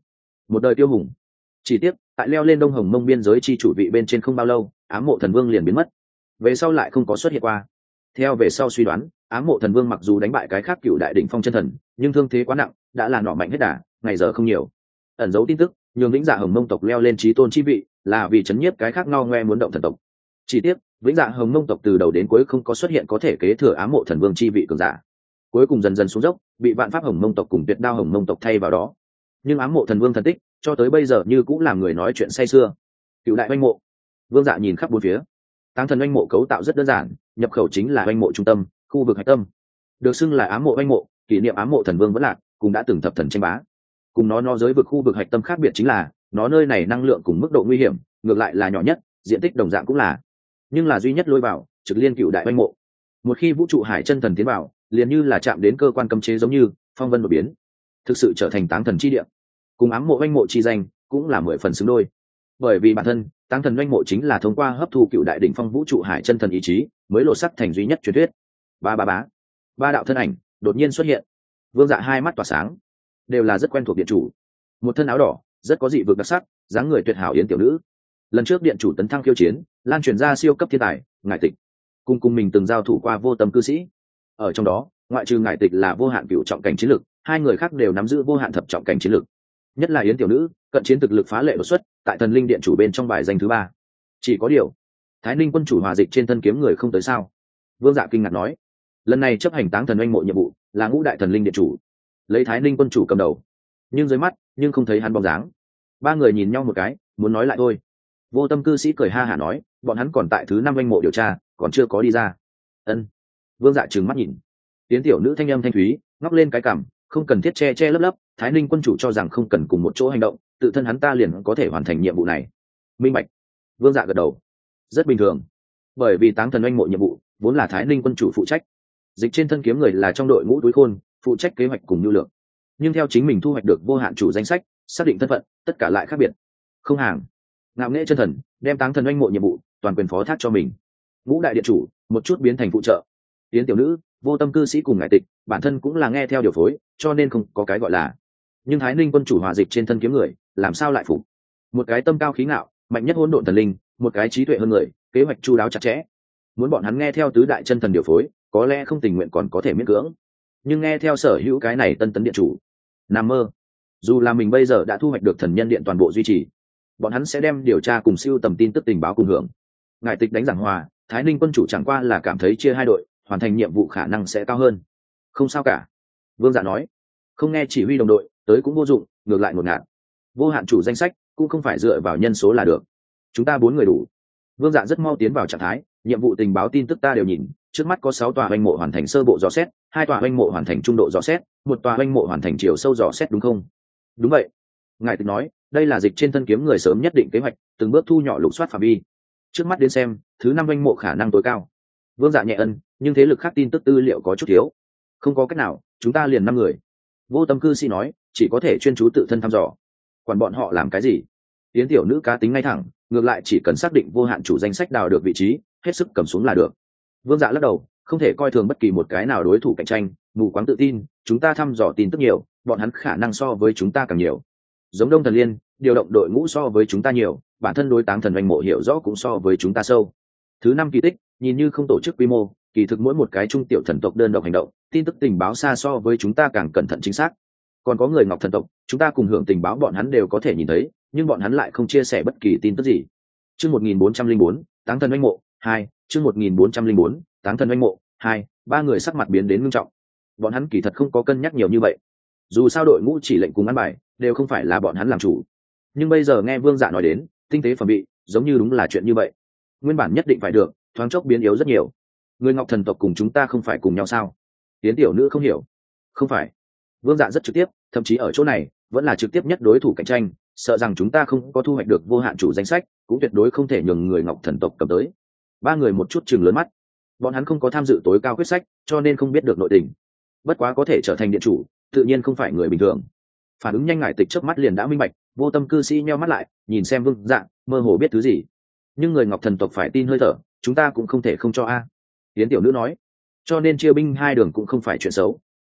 một đời tiêu hùng. Chỉ tiếc tại leo lên Đông Hồng Mông biên giới chi chủ vị bên trên không bao lâu, ám mộ thần vương liền biến mất, về sau lại không có xuất hiện qua. Theo về sau suy đoán, ám mộ thần vương mặc dù đánh bại cái khác cựu đại đỉnh phong chân thần, nhưng thương thế quá nặng, đã là nọ mạnh hết đà, ngày giờ không nhiều. Ẩn dấu tin tức nhường vĩnh dạ hồng mông tộc leo lên chí tôn chi vị, là vì chấn nhiếp cái khác ngao ngoe muốn động thần tộc. Chỉ tiếc vĩnh dạ hồng mông tộc từ đầu đến cuối không có xuất hiện có thể kế thừa ám mộ thần vương chi vị cường giả, cuối cùng dần dần xuống dốc, bị vạn pháp hồng mông tộc cùng tuyệt đao hồng mông tộc thay vào đó. Nhưng ám mộ thần vương thần tích cho tới bây giờ như cũng làm người nói chuyện say sưa. Cựu đại oanh mộ. Vương Dạ nhìn khắp bốn phía. Táng thần oanh mộ cấu tạo rất đơn giản, nhập khẩu chính là oanh mộ trung tâm, khu vực hạch tâm, được xưng là ám mộ oanh mộ, kỷ niệm ám mộ thần vương vẫn lạc, cũng đã từng thập thần tranh bá. Cùng nó nó giới vực khu vực hạch tâm khác biệt chính là nó nơi này năng lượng cùng mức độ nguy hiểm ngược lại là nhỏ nhất, diện tích đồng dạng cũng là, nhưng là duy nhất lôi vào trực liên cựu đại oanh mộ. Một khi vũ trụ hải chân thần tiến vào, liền như là chạm đến cơ quan cấm chế, giống như phong vân đột biến, thực sự trở thành táng thần chi địa. Cùng ám mộ oanh mộ chi danh cũng là mười phần xứng đôi, bởi vì bản thân táng thần oanh mộ chính là thông qua hấp thu cựu đại đỉnh phong vũ trụ hải chân thần ý chí mới lộ sắc thành duy nhất truyền thuyết. Ba ba bá, ba đạo thân ảnh đột nhiên xuất hiện. Vương Dạ hai mắt tỏa sáng, đều là rất quen thuộc điện chủ. Một thân áo đỏ, rất có dị vực đặc sắc, dáng người tuyệt hảo yến tiểu nữ. Lần trước điện chủ tấn thăng khiêu chiến, lan truyền ra siêu cấp thiên tài ngải tịch, cùng cùng mình từng giao thủ qua vô tâm cư sĩ. Ở trong đó, ngoại trừ ngải tịch là vô hạn cựu trọng cảnh chiến lực, hai người khác đều nắm giữ vô hạn thập trọng cảnh chiến lực. Nhất là yến tiểu nữ, cận chiến thực lực phá lệ đột xuất, tại thần linh điện chủ bên trong bài danh thứ ba. Chỉ có điều, Thái Ninh quân chủ hòa dịch trên thân kiếm người không tới sao? Vương Dạ kinh ngạc nói. Lần này chấp hành táng thần oanh mộ nhiệm vụ là ngũ đại thần linh điện chủ, lấy Thái Ninh quân chủ cầm đầu, nhưng dưới mắt nhưng không thấy hắn bóng dáng. Ba người nhìn nhau một cái, muốn nói lại thôi. Vô tâm cư sĩ cười ha hả nói, bọn hắn còn tại thứ năm oanh mộ điều tra, còn chưa có đi ra. Ân. Vương Dạ trừng mắt nhìn. Tiến tiểu nữ thanh âm thanh thúy, ngóc lên cái cằm, không cần thiết che che lấp lấp. Thái Ninh quân chủ cho rằng không cần cùng một chỗ hành động, tự thân hắn ta liền có thể hoàn thành nhiệm vụ này. Minh bạch. Vương Dạ gật đầu. Rất bình thường, bởi vì táng thần oanh mộ nhiệm vụ vốn là Thái Ninh quân chủ phụ trách, dịch trên thân kiếm người là trong đội ngũ túi khôn, phụ trách kế hoạch cùng nhu lượng. Nhưng theo chính mình thu hoạch được vô hạn chủ danh sách, xác định thân phận, tất cả lại khác biệt. Không hàng, ngạo nghễ chân thần đem táng thần oanh mộ nhiệm vụ toàn quyền phó thác cho mình. Ngũ đại điện chủ một chút biến thành phụ trợ. Tiến tiểu nữ, vô tâm cư sĩ cùng ngải tịch bản thân cũng là nghe theo điều phối, cho nên không có cái gọi là. Nhưng Thái Ninh quân chủ hòa dịch trên thân kiếm người làm sao lại phục? Một cái tâm cao khí ngạo, mạnh nhất hỗn độn thần linh, một cái trí tuệ hơn người, kế hoạch chu đáo chặt chẽ. Muốn bọn hắn nghe theo tứ đại chân thần điều phối, có lẽ không tình nguyện còn có thể miễn cưỡng, nhưng nghe theo sở hữu cái này tân tấn điện chủ, nằm mơ. Dù là mình bây giờ đã thu hoạch được thần nhân điện toàn bộ duy trì, bọn hắn sẽ đem điều tra cùng siêu tầm tin tức tình báo cùng hưởng. Ngài tịch đánh giảng hòa, Thái Ninh quân chủ chẳng qua là cảm thấy chia hai đội, hoàn thành nhiệm vụ khả năng sẽ cao hơn. Không sao cả, Vương Dạ nói. Không nghe chỉ huy đồng đội tới cũng vô dụng, ngược lại ngột ngạt. Vô hạn chủ danh sách cũng không phải dựa vào nhân số là được, chúng ta bốn người đủ. Vương Dạ rất mau tiến vào trạng thái. Nhiệm vụ tình báo tin tức ta đều nhìn, trước mắt có sáu tòa oanh mộ hoàn thành sơ bộ dò xét, hai tòa oanh mộ hoàn thành trung độ dò xét, một tòa oanh mộ hoàn thành chiều sâu dò xét, đúng không? Đúng vậy. Ngài tịch nói, đây là dịch trên thân kiếm người sớm nhất định kế hoạch, từng bước thu nhỏ lục soát phạm vi. Trước mắt đến xem, thứ năm oanh mộ khả năng tối cao. Vương Dạ nhẹ ân, nhưng thế lực khác tin tức tư liệu có chút thiếu. Không có cách nào, chúng ta liền năm người. Vô tâm cư sĩ nói, chỉ có thể chuyên chú tự thân thăm dò. Quản bọn họ làm cái gì? Tiến tiểu nữ cá tính ngay thẳng, ngược lại chỉ cần xác định vô hạn chủ danh sách đào được vị trí, hết sức cầm xuống là được. Vương Dạ lắc đầu, không thể coi thường bất kỳ một cái nào đối thủ cạnh tranh, mù quáng tự tin, chúng ta thăm dò tin tức nhiều, bọn hắn khả năng so với chúng ta càng nhiều. Giống Đông Thần Liên, điều động đội ngũ so với chúng ta nhiều, bản thân đối táng thần oanh mộ hiểu rõ cũng so với chúng ta sâu. Thứ năm kỳ tích, nhìn như không tổ chức quy mô, kỳ thực mỗi một cái trung tiểu thần tộc đơn độc hành động, tin tức tình báo xa so với chúng ta càng cẩn thận chính xác. Còn có người Ngọc thần tộc, chúng ta cùng hưởng tình báo bọn hắn đều có thể nhìn thấy, nhưng bọn hắn lại không chia sẻ bất kỳ tin tức gì. Chương một nghìn bốn trăm linh bốn, táng thần oanh mộ hai, chương một nghìn bốn trăm linh bốn, táng thần oanh mộ hai, ba người sắc mặt biến đến nghiêm trọng. Bọn hắn kỳ thật không có cân nhắc nhiều như vậy. Dù sao đội ngũ chỉ lệnh cùng ăn bài đều không phải là bọn hắn làm chủ. Nhưng bây giờ nghe Vương Dạ nói đến, tinh tế phẩm bị, giống như đúng là chuyện như vậy. Nguyên bản nhất định phải được, thoáng chốc biến yếu rất nhiều. Người Ngọc thần tộc cùng chúng ta không phải cùng nhau sao? Tiến tiểu nữ không hiểu. Không phải. Vương Dạ rất trực tiếp, thậm chí ở chỗ này vẫn là trực tiếp nhất đối thủ cạnh tranh, sợ rằng chúng ta không có thu hoạch được vô hạn chủ danh sách, cũng tuyệt đối không thể nhường người Ngọc thần tộc cầm tới. Ba người một chút chừng lớn mắt. Bọn hắn không có tham dự tối cao quyết sách, cho nên không biết được nội tình. Bất quá có thể trở thành điện chủ, tự nhiên không phải người bình thường. Phản ứng nhanh ngải tịch chớp mắt liền đã minh bạch, vô tâm cư sĩ nheo mắt lại, nhìn xem Vương Dạ, mơ hồ biết thứ gì. Nhưng người Ngọc thần tộc phải tin hơi thở, chúng ta cũng không thể không cho a. Tiến tiểu nữ nói, cho nên chia binh hai đường cũng không phải chuyện xấu.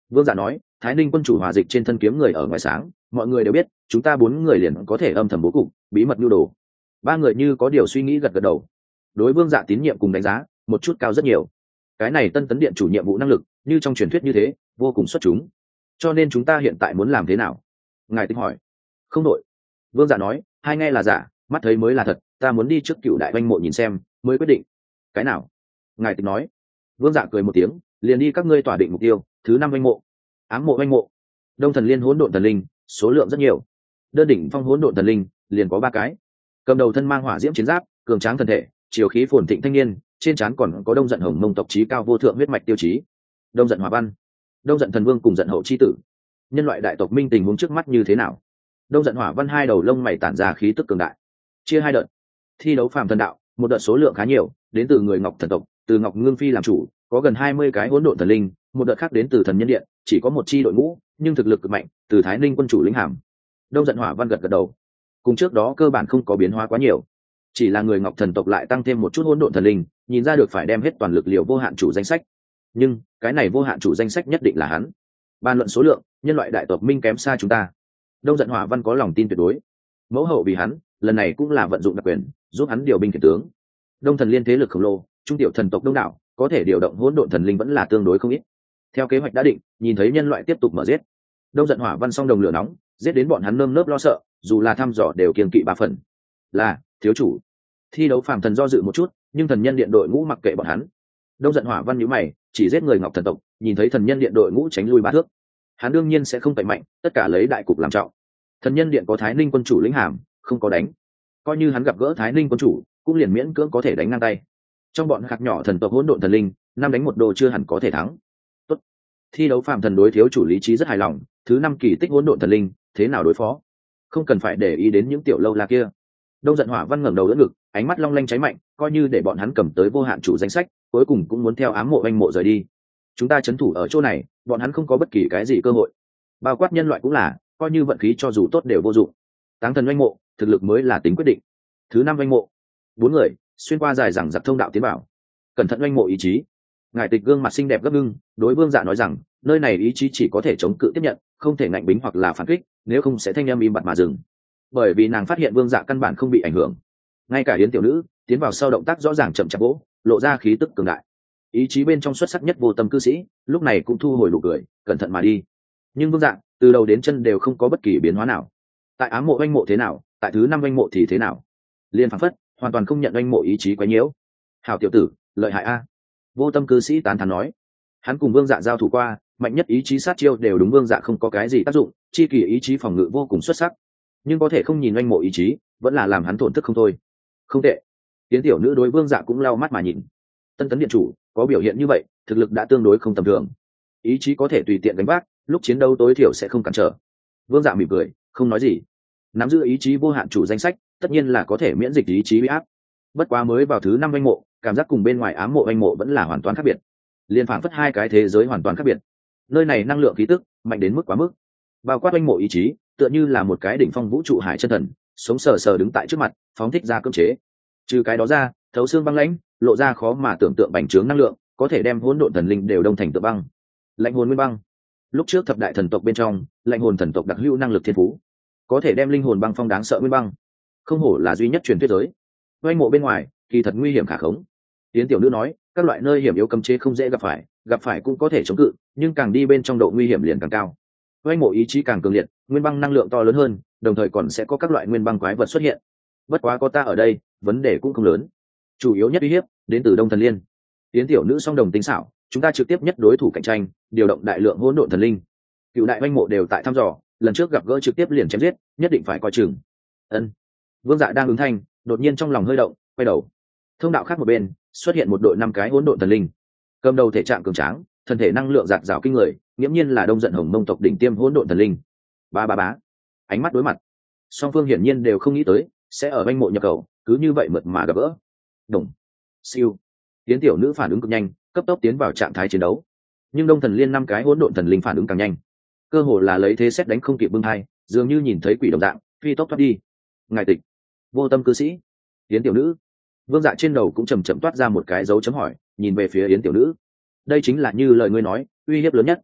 Vương Dạ nói, Thái Ninh quân chủ hòa dịch trên thân kiếm người ở ngoài sáng, mọi người đều biết, chúng ta bốn người liền có thể âm thầm bố cục, bí mật nhu đồ. Ba người như có điều suy nghĩ gật gật đầu. Đối Vương Dạ tín nhiệm cùng đánh giá, một chút cao rất nhiều. Cái này Tân Tấn Điện chủ nhiệm vụ năng lực, như trong truyền thuyết như thế, vô cùng xuất chúng. Cho nên chúng ta hiện tại muốn làm thế nào? Ngài Tịch hỏi. Không đội. Vương Dạ nói, hai nghe là giả, mắt thấy mới là thật, ta muốn đi trước Cựu Đại Oanh Mộ nhìn xem, mới quyết định. Cái nào? Ngài Tịch nói. Vương Dạ cười một tiếng, liền đi các ngươi tỏa định mục tiêu, thứ năm Oanh Mộ, Ám Mộ Oanh Mộ, Đông Thần Liên Hỗn Độn Thần Linh, số lượng rất nhiều. Đơn đỉnh phong Hỗn Độn Thần Linh, liền có ba cái. Cầm đầu thân mang hỏa diễm chiến giáp, cường tráng thân thể, chiều khí phồn thịnh thanh niên, trên trán còn có Đông Giận Hồng Mông tộc chí cao vô thượng huyết mạch tiêu chí. Đông Giận Hỏa Văn, Đông Giận Thần Vương cùng Giận Hậu chi tử. Nhân loại đại tộc minh tình huống trước mắt như thế nào? Đông Giận Hỏa Văn hai đầu lông mày tản ra khí tức cường đại. Chia hai đợt. Thi đấu phàm thần đạo, một đợt số lượng khá nhiều, đến từ người Ngọc thần tộc, từ Ngọc Ngưng Phi làm chủ, có gần hai mươi cái hỗn độn thần linh, một đợt khác đến từ Thần Nhân Điện, chỉ có một chi đội ngũ, nhưng thực lực cực mạnh, từ Thái Ninh quân chủ lĩnh hàm. Đông Giận Hỏa Văn gật gật đầu. Cùng trước đó cơ bản không có biến hóa quá nhiều, chỉ là người Ngọc thần tộc lại tăng thêm một chút hỗn độn thần linh, nhìn ra được phải đem hết toàn lực liều vô hạn chủ danh sách. Nhưng cái này vô hạn chủ danh sách nhất định là hắn. Bàn luận số lượng, nhân loại đại tộc minh kém xa chúng ta. Đông Giận Hỏa Văn có lòng tin tuyệt đối. Mẫu hậu vì hắn, lần này cũng là vận dụng đặc quyền, giúp hắn điều binh khiển tướng. Đông Thần Liên thế lực khổng lồ, trung tiểu thần tộc đông đảo, có thể điều động hỗn độn thần linh vẫn là tương đối không ít. Theo kế hoạch đã định, nhìn thấy nhân loại tiếp tục mở giết. Đông Giận Hỏa Văn song đồng lửa nóng, giết đến bọn hắn nơm nớp lo sợ, dù là thăm dò đều kiêng kỵ ba phần. Là, thiếu chủ. Thi đấu phàm thần do dự một chút, nhưng Thần Nhân Điện đội ngũ mặc kệ bọn hắn. Đông Giận Hỏa Văn nhíu mày, chỉ giết người Ngọc thần tộc, nhìn thấy Thần Nhân Điện đội ngũ tránh lui ba thước. Hắn đương nhiên sẽ không tẩy mạnh, tất cả lấy đại cục làm trọng. Thần Nhân Điện có Thái Ninh quân chủ lĩnh hàm, không có đánh. Coi như hắn gặp gỡ Thái Ninh quân chủ, cũng liền miễn cưỡng có thể đánh ngang tay. Trong bọn khạc nhỏ thần tộc hỗn độn thần linh, năm đánh một đồ chưa hẳn có thể thắng. Tốt. Thi đấu phàm thần đối thiếu chủ lý trí rất hài lòng, thứ năm kỳ tích hỗn độn thần linh, thế nào đối phó? Không cần phải để ý đến những tiểu lâu la kia. Đông Giận Hỏa Văn ngẩng đầu đỡ ngực, ánh mắt long lanh cháy mạnh, coi như để bọn hắn cầm tới vô hạn chủ danh sách, cuối cùng cũng muốn theo ám mộ anh mộ rời đi. Chúng ta trấn thủ ở chỗ này, bọn hắn không có bất kỳ cái gì cơ hội. Bao quát nhân loại cũng là, coi như vận khí cho dù tốt đều vô dụng. Táng thần anh mộ, thực lực mới là tính quyết định. Thứ năm anh mộ, bốn người xuyên qua dài dẳng dặc thông đạo tiến bảo. Cẩn thận anh mộ ý chí. Ngài Tịch gương mặt xinh đẹp gấp ngưng, đối Vương Dạ nói rằng, nơi này ý chí chỉ có thể chống cự tiếp nhận, không thể ngạnh bính hoặc là phản kích, nếu không sẽ thanh âm im bặt mà dừng. Bởi vì nàng phát hiện Vương Dạ căn bản không bị ảnh hưởng. Ngay cả Yến tiểu nữ tiến vào sau động tác rõ ràng chậm chạp gỗ, lộ ra khí tức cường đại. Ý chí bên trong xuất sắc nhất vô tâm cư sĩ, lúc này cũng thu hồi nụ cười, cẩn thận mà đi. Nhưng Vương Dạ từ đầu đến chân đều không có bất kỳ biến hóa nào. Tại ám mộ anh mộ thế nào, tại thứ năm anh mộ thì thế nào, liên phảng phất hoàn toàn không nhận anh mộ ý chí quấy nhiễu. Hảo tiểu tử, lợi hại a. Vô tâm cư sĩ tán thán nói. Hắn cùng Vương Dạ giao thủ qua, mạnh nhất ý chí sát chiêu đều đúng Vương Dạ không có cái gì tác dụng, chi kỳ ý chí phòng ngự vô cùng xuất sắc, nhưng có thể không nhìn anh mộ ý chí, vẫn là làm hắn tổn thức không thôi. Không tệ. Tiến tiểu nữ đối Vương Dạ cũng lau mắt mà nhìn. Tân Tấn Điện chủ có biểu hiện như vậy, thực lực đã tương đối không tầm thường. Ý chí có thể tùy tiện đánh vác, lúc chiến đấu tối thiểu sẽ không cản trở. Vương Dạ mỉm cười, không nói gì. Nắm giữ ý chí vô hạn chủ danh sách, tất nhiên là có thể miễn dịch ý chí bị áp. Bất quá mới vào thứ năm anh mộ, cảm giác cùng bên ngoài ám mộ anh mộ vẫn là hoàn toàn khác biệt. Liên phảng phất hai cái thế giới hoàn toàn khác biệt. Nơi này năng lượng khí tức mạnh đến mức quá mức. Bao quát anh mộ ý chí, tựa như là một cái đỉnh phong vũ trụ hải chân thần, sống sờ sờ đứng tại trước mặt, phóng thích ra cưỡng chế. Trừ cái đó ra, thấu xương băng lãnh, lộ ra khó mà tưởng tượng bành trướng năng lượng, có thể đem hỗn độn thần linh đều đông thành tượng băng. Lạnh hồn nguyên băng. Lúc trước thập đại thần tộc bên trong, lạnh hồn thần tộc đặc hữu năng lực thiên phú, có thể đem linh hồn băng phong đáng sợ nguyên băng. Không hổ là duy nhất truyền thuyết giới. Oanh mộ bên ngoài, kỳ thật nguy hiểm khả khống. Tiến tiểu nữ nói, các loại nơi hiểm yếu cấm chế không dễ gặp phải, gặp phải cũng có thể chống cự, nhưng càng đi bên trong độ nguy hiểm liền càng cao. Oanh mộ ý chí càng cường liệt, nguyên băng năng lượng to lớn hơn, đồng thời còn sẽ có các loại nguyên băng quái vật xuất hiện. Bất quá có ta ở đây, vấn đề cũng không lớn. Chủ yếu nhất uy hiếp đến từ Đông Thần Liên. Tiến tiểu nữ song đồng tính xảo, chúng ta trực tiếp nhất đối thủ cạnh tranh, điều động đại lượng hỗn độn thần linh. Cựu đại oanh mộ đều tại thăm dò, lần trước gặp gỡ trực tiếp liền chém giết, nhất định phải coi chừng. Ân. Vương Dạ đang ứng thanh, đột nhiên trong lòng hơi động, quay đầu. Thông đạo khác một bên, xuất hiện một đội năm cái hỗn độn thần linh. Cầm đầu thể trạng cường tráng, thân thể năng lượng dạt dào kinh người, nghiễm nhiên là Đông Giận Hồng Mông tộc đỉnh tiêm hỗn độn thần linh. Ba ba bá. Ánh mắt đối mặt. Song phương hiển nhiên đều không nghĩ tới sẽ ở oanh mộ nhập khẩu, cứ như vậy mượt mà gặp gỡ. Đồng. Siêu. Tiến tiểu nữ phản ứng cực nhanh, cấp tốc tiến vào trạng thái chiến đấu. Nhưng Đông Thần Liên năm cái hỗn độn thần linh phản ứng càng nhanh, cơ hồ là lấy thế xét đánh không kịp bưng hai, dường như nhìn thấy quỷ đồng dạng, phi tốc thoát đi. Ngài Tịch, vô tâm cư sĩ, Yến tiểu nữ. Vương Dạ trên đầu cũng chầm chậm toát ra một cái dấu chấm hỏi, nhìn về phía Yến tiểu nữ. Đây chính là như lời ngươi nói, uy hiếp lớn nhất.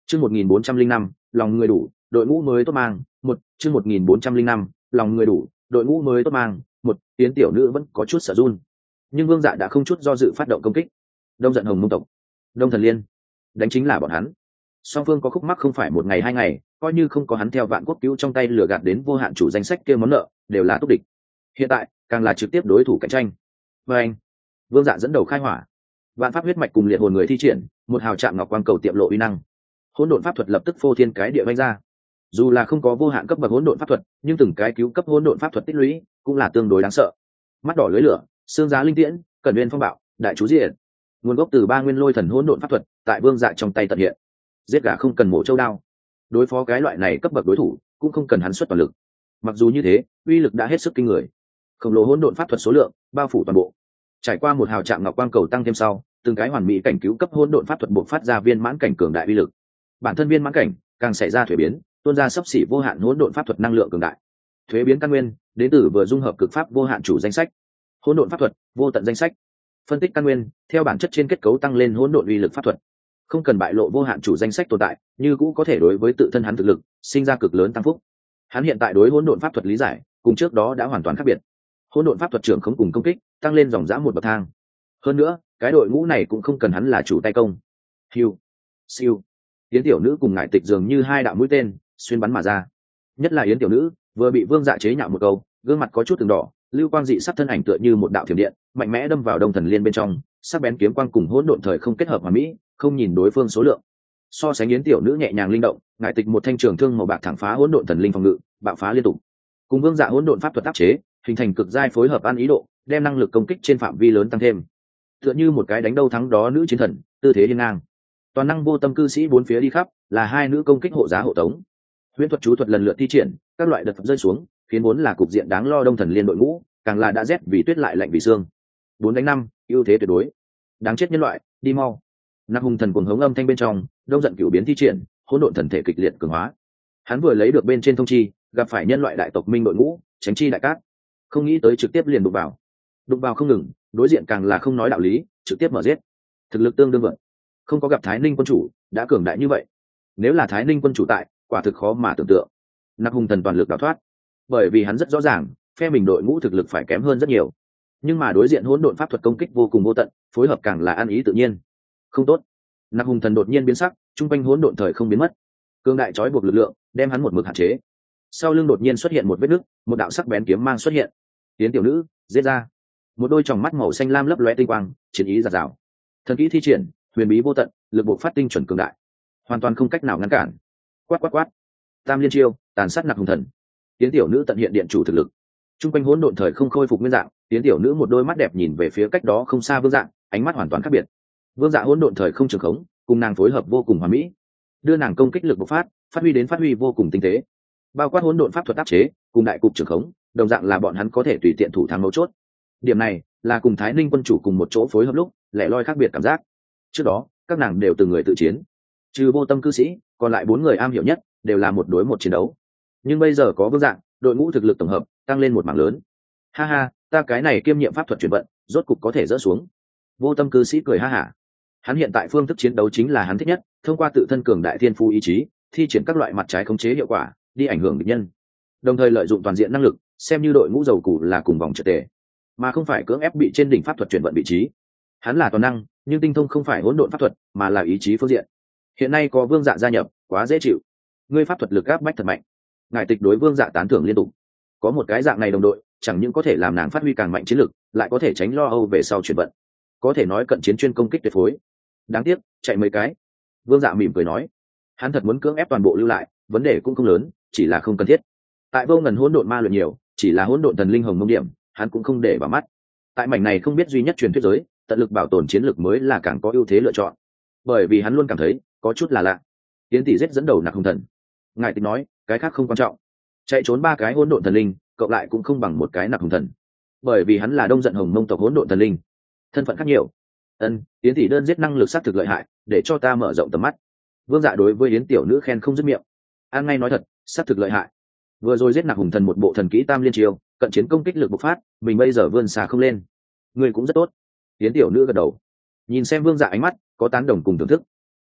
chương một nghìn bốn trăm linh năm lòng người đủ, đội ngũ mới tốt mang một chương một nghìn bốn trăm linh năm lòng người đủ, đội ngũ mới tốt mang một Yến tiểu nữ vẫn có chút sợ run, nhưng Vương Dạ đã không chút do dự phát động công kích. Đông giận Hồng Mông tộc, Đông Thần Liên, đánh chính là bọn hắn. Song phương có khúc mắc không phải một ngày hai ngày, coi như không có hắn theo Vạn Quốc Cứu trong tay lừa gạt đến vô hạn chủ danh sách kia món nợ, đều là túc địch. Hiện tại càng là trực tiếp đối thủ cạnh tranh. Và anh, Vương Dạ dẫn đầu khai hỏa, vạn pháp huyết mạch cùng liệt hồn người thi triển, một hào trạm ngọc quang cầu tiệm lộ uy năng. Hỗn độn pháp thuật lập tức phô thiên cái địa vanh ra. Dù là không có vô hạn cấp bậc hỗn độn pháp thuật, nhưng từng cái cứu cấp hỗn độn pháp thuật tích lũy cũng là tương đối đáng sợ. Mắt đỏ lưới lửa, xương giá linh tiễn, cẩn nguyên phong bạo, đại chú diện, nguồn gốc từ ba nguyên lôi thần hỗn độn pháp thuật, tại Vương Dạ trong tay tận hiện. Giết gà không cần mổ châu đao, đối phó cái loại này cấp bậc đối thủ cũng không cần hắn xuất toàn lực. Mặc dù như thế, uy lực đã hết sức kinh người. Khổng lồ hỗn độn pháp thuật số lượng bao phủ toàn bộ. Trải qua một hào trạm ngọc quang cầu tăng thêm sau, từng cái hoàn mỹ cảnh cứu cấp hỗn độn pháp thuật bộc phát ra viên mãn cảnh cường đại uy lực. Bản thân viên mãn cảnh càng xảy ra thuế biến, tuôn ra sấp xỉ vô hạn hỗn độn pháp thuật năng lượng cường đại. Thuế biến căn nguyên đến từ vừa dung hợp cực pháp vô hạn chủ danh sách, hỗn độn pháp thuật vô tận danh sách. Phân tích căn nguyên theo bản chất trên kết cấu tăng lên hỗn độn uy lực pháp thuật, không cần bại lộ vô hạn chủ danh sách tồn tại, như cũ có thể đối với tự thân hắn thực lực sinh ra cực lớn tăng phúc. Hắn hiện tại đối hỗn độn pháp thuật lý giải cùng trước đó đã hoàn toàn khác biệt. Hỗn độn pháp thuật trưởng không cùng công kích tăng lên dòng dã một bậc thang. Hơn nữa, cái đội ngũ này cũng không cần hắn là chủ tay công. Hiu, siêu, Yến tiểu nữ cùng Ngải Tịch dường như hai đạo mũi tên xuyên bắn mà ra. Nhất là Yến tiểu nữ vừa bị Vương Dạ chế nhạo một câu, gương mặt có chút từng đỏ, lưu quang dị sắc thân ảnh tựa như một đạo thiểm điện, mạnh mẽ đâm vào Đông Thần Liên bên trong, sắc bén kiếm quang cùng hỗn độn thời không kết hợp hoàn mỹ, không nhìn đối phương số lượng. So sánh Yến tiểu nữ nhẹ nhàng linh động, Ngải Tịch một thanh trường thương màu bạc thẳng phá hỗn độn thần linh phòng ngự, bạo phá liên tục. Cùng Vương Dạ hỗn độn pháp thuật áp chế, hình thành cực giai phối hợp ăn ý độ, đem năng lực công kích trên phạm vi lớn tăng thêm. Tựa như một cái đánh đâu thắng đó nữ chiến thần, tư thế hiên ngang. Toàn năng vô tâm cư sĩ bốn phía đi khắp, là hai nữ công kích hộ giá hộ tống. Huyễn thuật chú thuật lần lượt thi triển, các loại đợt rơi xuống, khiến vốn là cục diện đáng lo Đông Thần Liên đội ngũ, càng là đã rét vì tuyết lại lạnh vì xương. Bốn đánh năm, ưu thế tuyệt đối. Đáng chết nhân loại, đi mau. Nặc hùng thần cuồng hống âm thanh bên trong, đông giận cửu biến thi triển, hỗn độn thần thể kịch liệt cường hóa. Hắn vừa lấy được bên trên thông chi, gặp phải nhân loại đại tộc minh đội ngũ, tránh chi đại cát. Không nghĩ tới trực tiếp liền đụng vào. Đụng vào không ngừng, đối diện càng là không nói đạo lý, trực tiếp mở giết. Thực lực tương đương vượt. Không có gặp Thái Ninh quân chủ, đã cường đại như vậy. Nếu là Thái Ninh quân chủ tại, quả thực khó mà tưởng tượng. Nặc hùng thần toàn lực đào thoát, bởi vì hắn rất rõ ràng, phe mình đội ngũ thực lực phải kém hơn rất nhiều. Nhưng mà đối diện hỗn độn pháp thuật công kích vô cùng vô tận, phối hợp càng là ăn ý tự nhiên. Không tốt. Nặc hùng thần đột nhiên biến sắc, trung quanh hỗn độn thời không biến mất. Cương đại trói buộc lực lượng, đem hắn một mực hạn chế. Sau lưng đột nhiên xuất hiện một vết nứt, một đạo sắc bén kiếm mang xuất hiện. Tiến tiểu nữ, giết ra. Một đôi tròng mắt màu xanh lam lấp lóe tinh quang, chiến ý giạt rào. Thần kỹ thi triển, huyền bí vô tận, lực bộ phát tinh chuẩn cường đại, hoàn toàn không cách nào ngăn cản. Quát quát quát. Tam liên chiêu, tàn sát Nặc hùng thần. Tiến tiểu nữ tận hiện điện chủ thực lực. Trung quanh hỗn độn thời không khôi phục nguyên dạng, Tiến tiểu nữ một đôi mắt đẹp nhìn về phía cách đó không xa Vương Dạ, ánh mắt hoàn toàn khác biệt. Vương Dạ hỗn độn thời không trường khống, cùng nàng phối hợp vô cùng hòa mỹ, đưa nàng công kích lực bộc phát, phát huy đến phát huy vô cùng tinh tế. Bao quát hỗn độn pháp thuật áp chế, cùng đại cục trường khống, đồng dạng là bọn hắn có thể tùy tiện thủ thắng mấu chốt. Điểm này là cùng Thái Ninh quân chủ cùng một chỗ phối hợp lúc, lẻ loi khác biệt cảm giác. Trước đó, các nàng đều từng người tự chiến, trừ vô tâm cư sĩ, còn lại bốn người am hiểu nhất, đều là một đối một chiến đấu. Nhưng bây giờ có Vương Dạ, đội ngũ thực lực tổng hợp tăng lên một mảng lớn. Ha ha, ta cái này kiêm nhiệm pháp thuật chuyển vận, rốt cục có thể dỡ xuống. Vô tâm cư sĩ cười ha hả. Hắn hiện tại phương thức chiến đấu chính là hắn thích nhất, thông qua tự thân cường đại thiên phu ý chí, thi triển các loại mặt trái khống chế hiệu quả, đi ảnh hưởng địch nhân. Đồng thời lợi dụng toàn diện năng lực, xem như đội ngũ dầu củ là cùng vòng trượt tề, mà không phải cưỡng ép bị trên đỉnh pháp thuật chuyển vận vị trí. Hắn là toàn năng, nhưng tinh thông không phải hỗn độn pháp thuật, mà là ý chí phương diện. Hiện nay có Vương Dạ gia nhập, quá dễ chịu. Ngươi pháp thuật lực áp bách thật mạnh. Ngải Tịch đối Vương Dạ tán thưởng liên tục. Có một cái dạng này đồng đội, chẳng những có thể làm nàng phát huy càng mạnh chiến lực, lại có thể tránh lo âu về sau chuyển vận. Có thể nói cận chiến chuyên công kích tuyệt phối. Đáng tiếc, chạy mấy cái. Vương Dạ mỉm cười nói, hắn thật muốn cưỡng ép toàn bộ lưu lại, vấn đề cũng không lớn, chỉ là không cần thiết. Tại vô ngần hỗn độn ma luyện nhiều, chỉ là hỗn độn thần linh hồng mông điểm, hắn cũng không để vào mắt. Tại mảnh này không biết duy nhất truyền thuyết giới, tận lực bảo tồn chiến lược mới là càng có ưu thế lựa chọn. Bởi vì hắn luôn cảm thấy có chút là lạ. Tiến tỷ giết dẫn đầu Nặc hùng thần. Ngài Tịch nói, cái khác không quan trọng. Chạy trốn ba cái hỗn độn thần linh, cộng lại cũng không bằng một cái Nặc hùng thần. Bởi vì hắn là đông giận hồng mông tộc hỗn độn thần linh, thân phận khác nhiều. Ân, Yến tỷ đơn giết năng lực sát thực lợi hại, để cho ta mở rộng tầm mắt. Vương Dạ đối với Yến tiểu nữ khen không dứt miệng. An ngay nói thật, sát thực lợi hại. Vừa rồi giết Nặc hùng thần một bộ thần kỹ tam liên chiêu, cận chiến công kích lực bộc phát, mình bây giờ vươn xà không lên. Người cũng rất tốt. Yến tiểu nữ gật đầu, nhìn xem Vương Dạ ánh mắt có tán đồng cùng thưởng thức.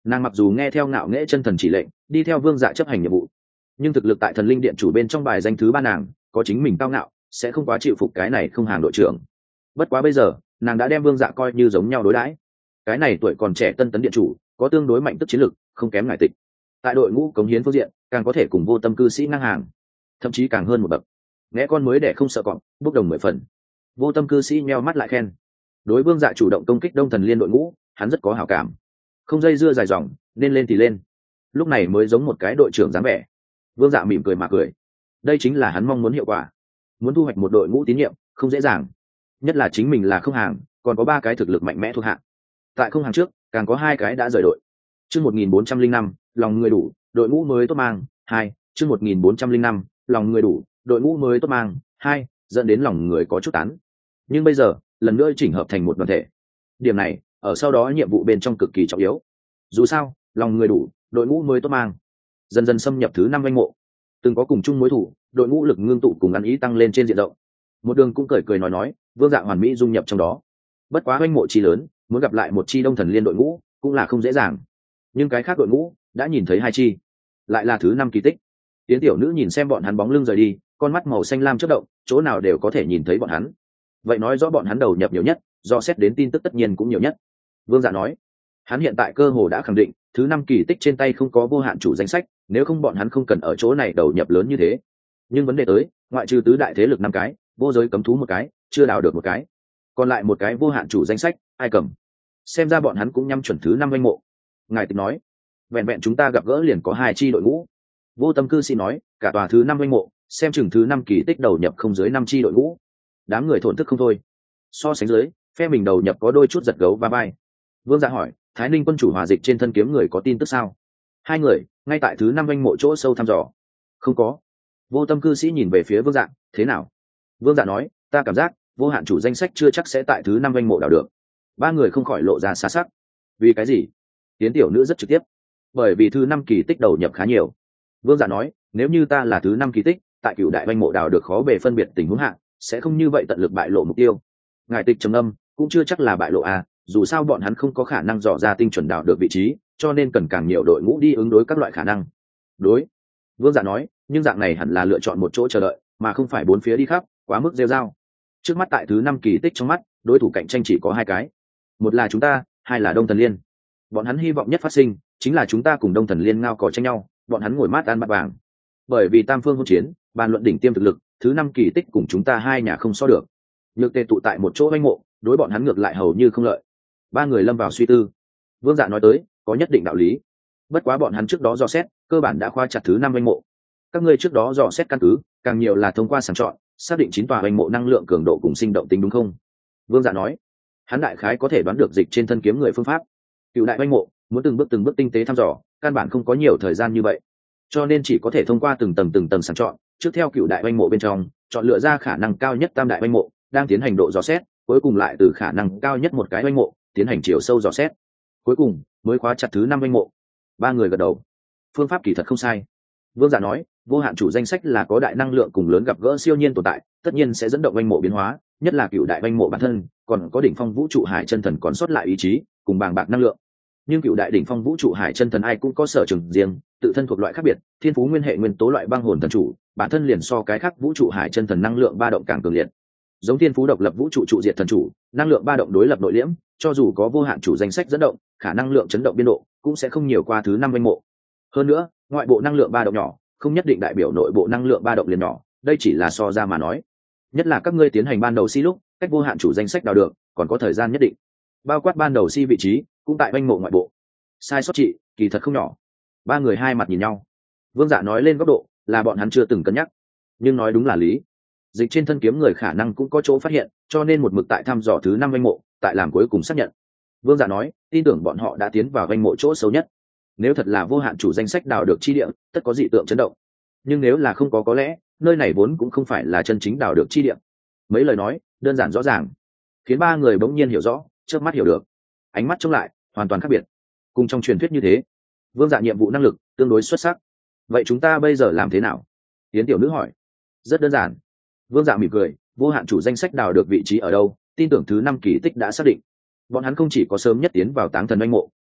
Nàng mặc dù nghe theo ngạo nghễ chân thần chỉ lệnh đi theo vương dạ chấp hành nhiệm vụ, nhưng thực lực tại thần linh điện chủ bên trong bài danh thứ ba nàng có chính mình cao ngạo, sẽ không quá chịu phục cái này không hàng đội trưởng. Bất quá bây giờ nàng đã đem vương dạ coi như giống nhau đối đãi. Cái này tuổi còn trẻ tân tấn điện chủ có tương đối mạnh tức chiến lực, không kém ngài tịch. Tại đội ngũ cống hiến phương diện càng có thể cùng vô tâm cư sĩ ngang hàng, thậm chí càng hơn một bậc. Nghe con mới để không sợ cọp, bốc đồng mười phần. Vô tâm cư sĩ nheo mắt lại khen. Đối vương dạ chủ động công kích đông thần liên đội ngũ, hắn rất có hảo cảm. Không dây dưa dài dòng, nên lên thì lên. Lúc này mới giống một cái đội trưởng dáng vẻ. Vương dạ mỉm cười mà cười. Đây chính là hắn mong muốn hiệu quả. Muốn thu hoạch một đội ngũ tín nhiệm không dễ dàng, nhất là chính mình là không hàng, còn có ba cái thực lực mạnh mẽ thuộc hạng. Tại không hàng trước càng có hai cái đã rời đội. Chương một nghìn bốn trăm linh năm, lòng người đủ, đội ngũ mới tốt mang. Hai, chương một nghìn bốn trăm linh năm, lòng người đủ, đội ngũ mới tốt mang. Hai, dẫn đến lòng người có chút tán. Nhưng bây giờ lần nữa chỉnh hợp thành một đoàn thể. Điểm này ở sau đó nhiệm vụ bên trong cực kỳ trọng yếu. Dù sao lòng người đủ, đội ngũ mới tốt mang. Dần dần xâm nhập thứ năm danh mộ, từng có cùng chung mối thủ, đội ngũ lực ngưng tụ cùng ăn ý tăng lên trên diện rộng. Một đường cũng cười cười nói nói, vương dạ hoàn mỹ dung nhập trong đó. Bất quá danh mộ chi lớn, muốn gặp lại một chi đông thần liên đội ngũ cũng là không dễ dàng. Nhưng cái khác đội ngũ đã nhìn thấy hai chi, lại là thứ năm kỳ tích. Tiến tiểu nữ nhìn xem bọn hắn bóng lưng rời đi, con mắt màu xanh lam chớp động, chỗ nào đều có thể nhìn thấy bọn hắn. Vậy nói rõ bọn hắn đầu nhập nhiều nhất, do xét đến tin tức tất nhiên cũng nhiều nhất. Vương Dạ nói, hắn hiện tại cơ hồ đã khẳng định thứ năm kỳ tích trên tay không có vô hạn chủ danh sách, nếu không bọn hắn không cần ở chỗ này đầu nhập lớn như thế. Nhưng vấn đề tới, ngoại trừ tứ đại thế lực năm cái, vô giới cấm thú một cái, chưa đào được một cái, còn lại một cái vô hạn chủ danh sách ai cầm? Xem ra bọn hắn cũng nhắm chuẩn thứ năm danh mộ. Ngài Tịch nói, vẹn vẹn chúng ta gặp gỡ liền có hai chi đội ngũ. Vô Tâm cư sĩ nói, cả tòa thứ năm danh mộ xem chừng thứ năm kỳ tích đầu nhập không dưới năm chi đội ngũ. Đám người thổn thức không thôi. So sánh dưới, phe mình đầu nhập có đôi chút giật gấu và bay. Vương Dạ hỏi, Thái Ninh quân chủ hòa dịch trên thân kiếm người có tin tức sao? Hai người ngay tại thứ năm danh mộ chỗ sâu thăm dò. Không có. Vô Tâm cư sĩ nhìn về phía Vương Dạ, thế nào? Vương Dạ nói, ta cảm giác vô hạn chủ danh sách chưa chắc sẽ tại thứ năm danh mộ đào được. Ba người không khỏi lộ ra xa sắc. Vì cái gì? Tiến tiểu nữ rất trực tiếp. Bởi vì thứ năm kỳ tích đầu nhập khá nhiều. Vương Dạ nói, nếu như ta là thứ năm kỳ tích, tại cửu đại danh mộ đào được khó bề phân biệt tình huống hạ, sẽ không như vậy tận lực bại lộ mục tiêu. Ngài Tịch trầm âm, cũng chưa chắc là bại lộ à, dù sao bọn hắn không có khả năng dò ra tinh chuẩn đào được vị trí, cho nên cần càng nhiều đội ngũ đi ứng đối các loại khả năng. Đối. Vương Dạ nói, nhưng dạng này hẳn là lựa chọn một chỗ chờ đợi, mà không phải bốn phía đi khắp, quá mức rêu rao. Trước mắt tại thứ năm kỳ tích trong mắt, đối thủ cạnh tranh chỉ có hai cái. Một là chúng ta, hai là Đông Thần Liên. Bọn hắn hy vọng nhất phát sinh chính là chúng ta cùng Đông Thần Liên ngao cò tranh nhau, bọn hắn ngồi mát ăn bát vàng. Bởi vì tam phương hỗn chiến, bàn luận đỉnh tiêm thực lực, thứ năm kỳ tích cùng chúng ta hai nhà không so được. Nhược tề tụ tại một chỗ danh mộ, đối bọn hắn ngược lại hầu như không lợi. Ba người lâm vào suy tư. Vương Dạ nói tới, có nhất định đạo lý. Bất quá bọn hắn trước đó dò xét, cơ bản đã khóa chặt thứ năm danh mộ. Các ngươi trước đó dò xét căn cứ, càng nhiều là thông qua sàng chọn, xác định chín tòa danh mộ năng lượng cường độ cùng sinh động tính đúng không? Vương Dạ nói, hắn đại khái có thể đoán được dịch trên thân kiếm người phương pháp. Cựu đại danh mộ muốn từng bước từng bước tinh tế thăm dò, căn bản không có nhiều thời gian như vậy, cho nên chỉ có thể thông qua từng tầng từng tầng sàng chọn, trước theo cựu đại danh mộ bên trong chọn lựa ra khả năng cao nhất tam đại danh mộ, đang tiến hành độ dò xét, cuối cùng lại từ khả năng cao nhất một cái danh mộ tiến hành chiều sâu dò xét, cuối cùng mới khóa chặt thứ năm danh mộ. Ba người gật đầu, phương pháp kỳ thật không sai. Vương Dạ nói, vô hạn chủ danh sách là có đại năng lượng cùng lớn gặp gỡ siêu nhiên tồn tại, tất nhiên sẽ dẫn động danh mộ biến hóa, nhất là cựu đại danh mộ bản thân, còn có đỉnh phong vũ trụ hải chân thần còn sót lại ý chí cùng bàng bạc năng lượng. Nhưng cựu đại đỉnh phong vũ trụ hải chân thần ai cũng có sở trường riêng, tự thân thuộc loại khác biệt, thiên phú nguyên hệ nguyên tố loại băng hồn thần chủ, bản thân liền so cái khác vũ trụ hải chân thần năng lượng ba động càng cường liệt. Giống thiên phú độc lập vũ trụ trụ diệt thần chủ, năng lượng ba động đối lập nội liễm, cho dù có vô hạn chủ danh sách dẫn động, khả năng lượng chấn động biên độ cũng sẽ không nhiều qua thứ năm danh mộ. Hơn nữa, ngoại bộ năng lượng ba động nhỏ, không nhất định đại biểu nội bộ năng lượng ba động liền nhỏ, đây chỉ là so ra mà nói. Nhất là các ngươi tiến hành ban đầu si lúc, cách vô hạn chủ danh sách đào được, còn có thời gian nhất định. Bao quát ban đầu si vị trí, cũng tại danh mộ ngoại bộ. Sai sót trị, kỳ thật không nhỏ. Ba người hai mặt nhìn nhau. Vương Dạ nói lên góc độ, là bọn hắn chưa từng cân nhắc, nhưng nói đúng là lý. Dịch trên thân kiếm người khả năng cũng có chỗ phát hiện, cho nên một mực tại thăm dò thứ năm danh mộ, tại làm cuối cùng xác nhận. Vương Dạ nói, tin tưởng bọn họ đã tiến vào danh mộ chỗ sâu nhất. Nếu thật là vô hạn chủ danh sách đào được chi địa, tất có dị tượng chấn động. Nhưng nếu là không có có lẽ, nơi này vốn cũng không phải là chân chính đào được chi địa. Mấy lời nói, đơn giản rõ ràng, khiến ba người bỗng nhiên hiểu rõ, chớp mắt hiểu được. Ánh mắt trông lại, hoàn toàn khác biệt. Cùng trong truyền thuyết như thế, Vương Dạ nhiệm vụ năng lực tương đối xuất sắc. Vậy chúng ta bây giờ làm thế nào? Yến tiểu nữ hỏi. Rất đơn giản. Vương Dạ mỉm cười, vô hạn chủ danh sách đào được vị trí ở đâu, tin tưởng thứ năm kỳ tích đã xác định. Bọn hắn không chỉ có sớm nhất tiến vào táng thần danh mộ,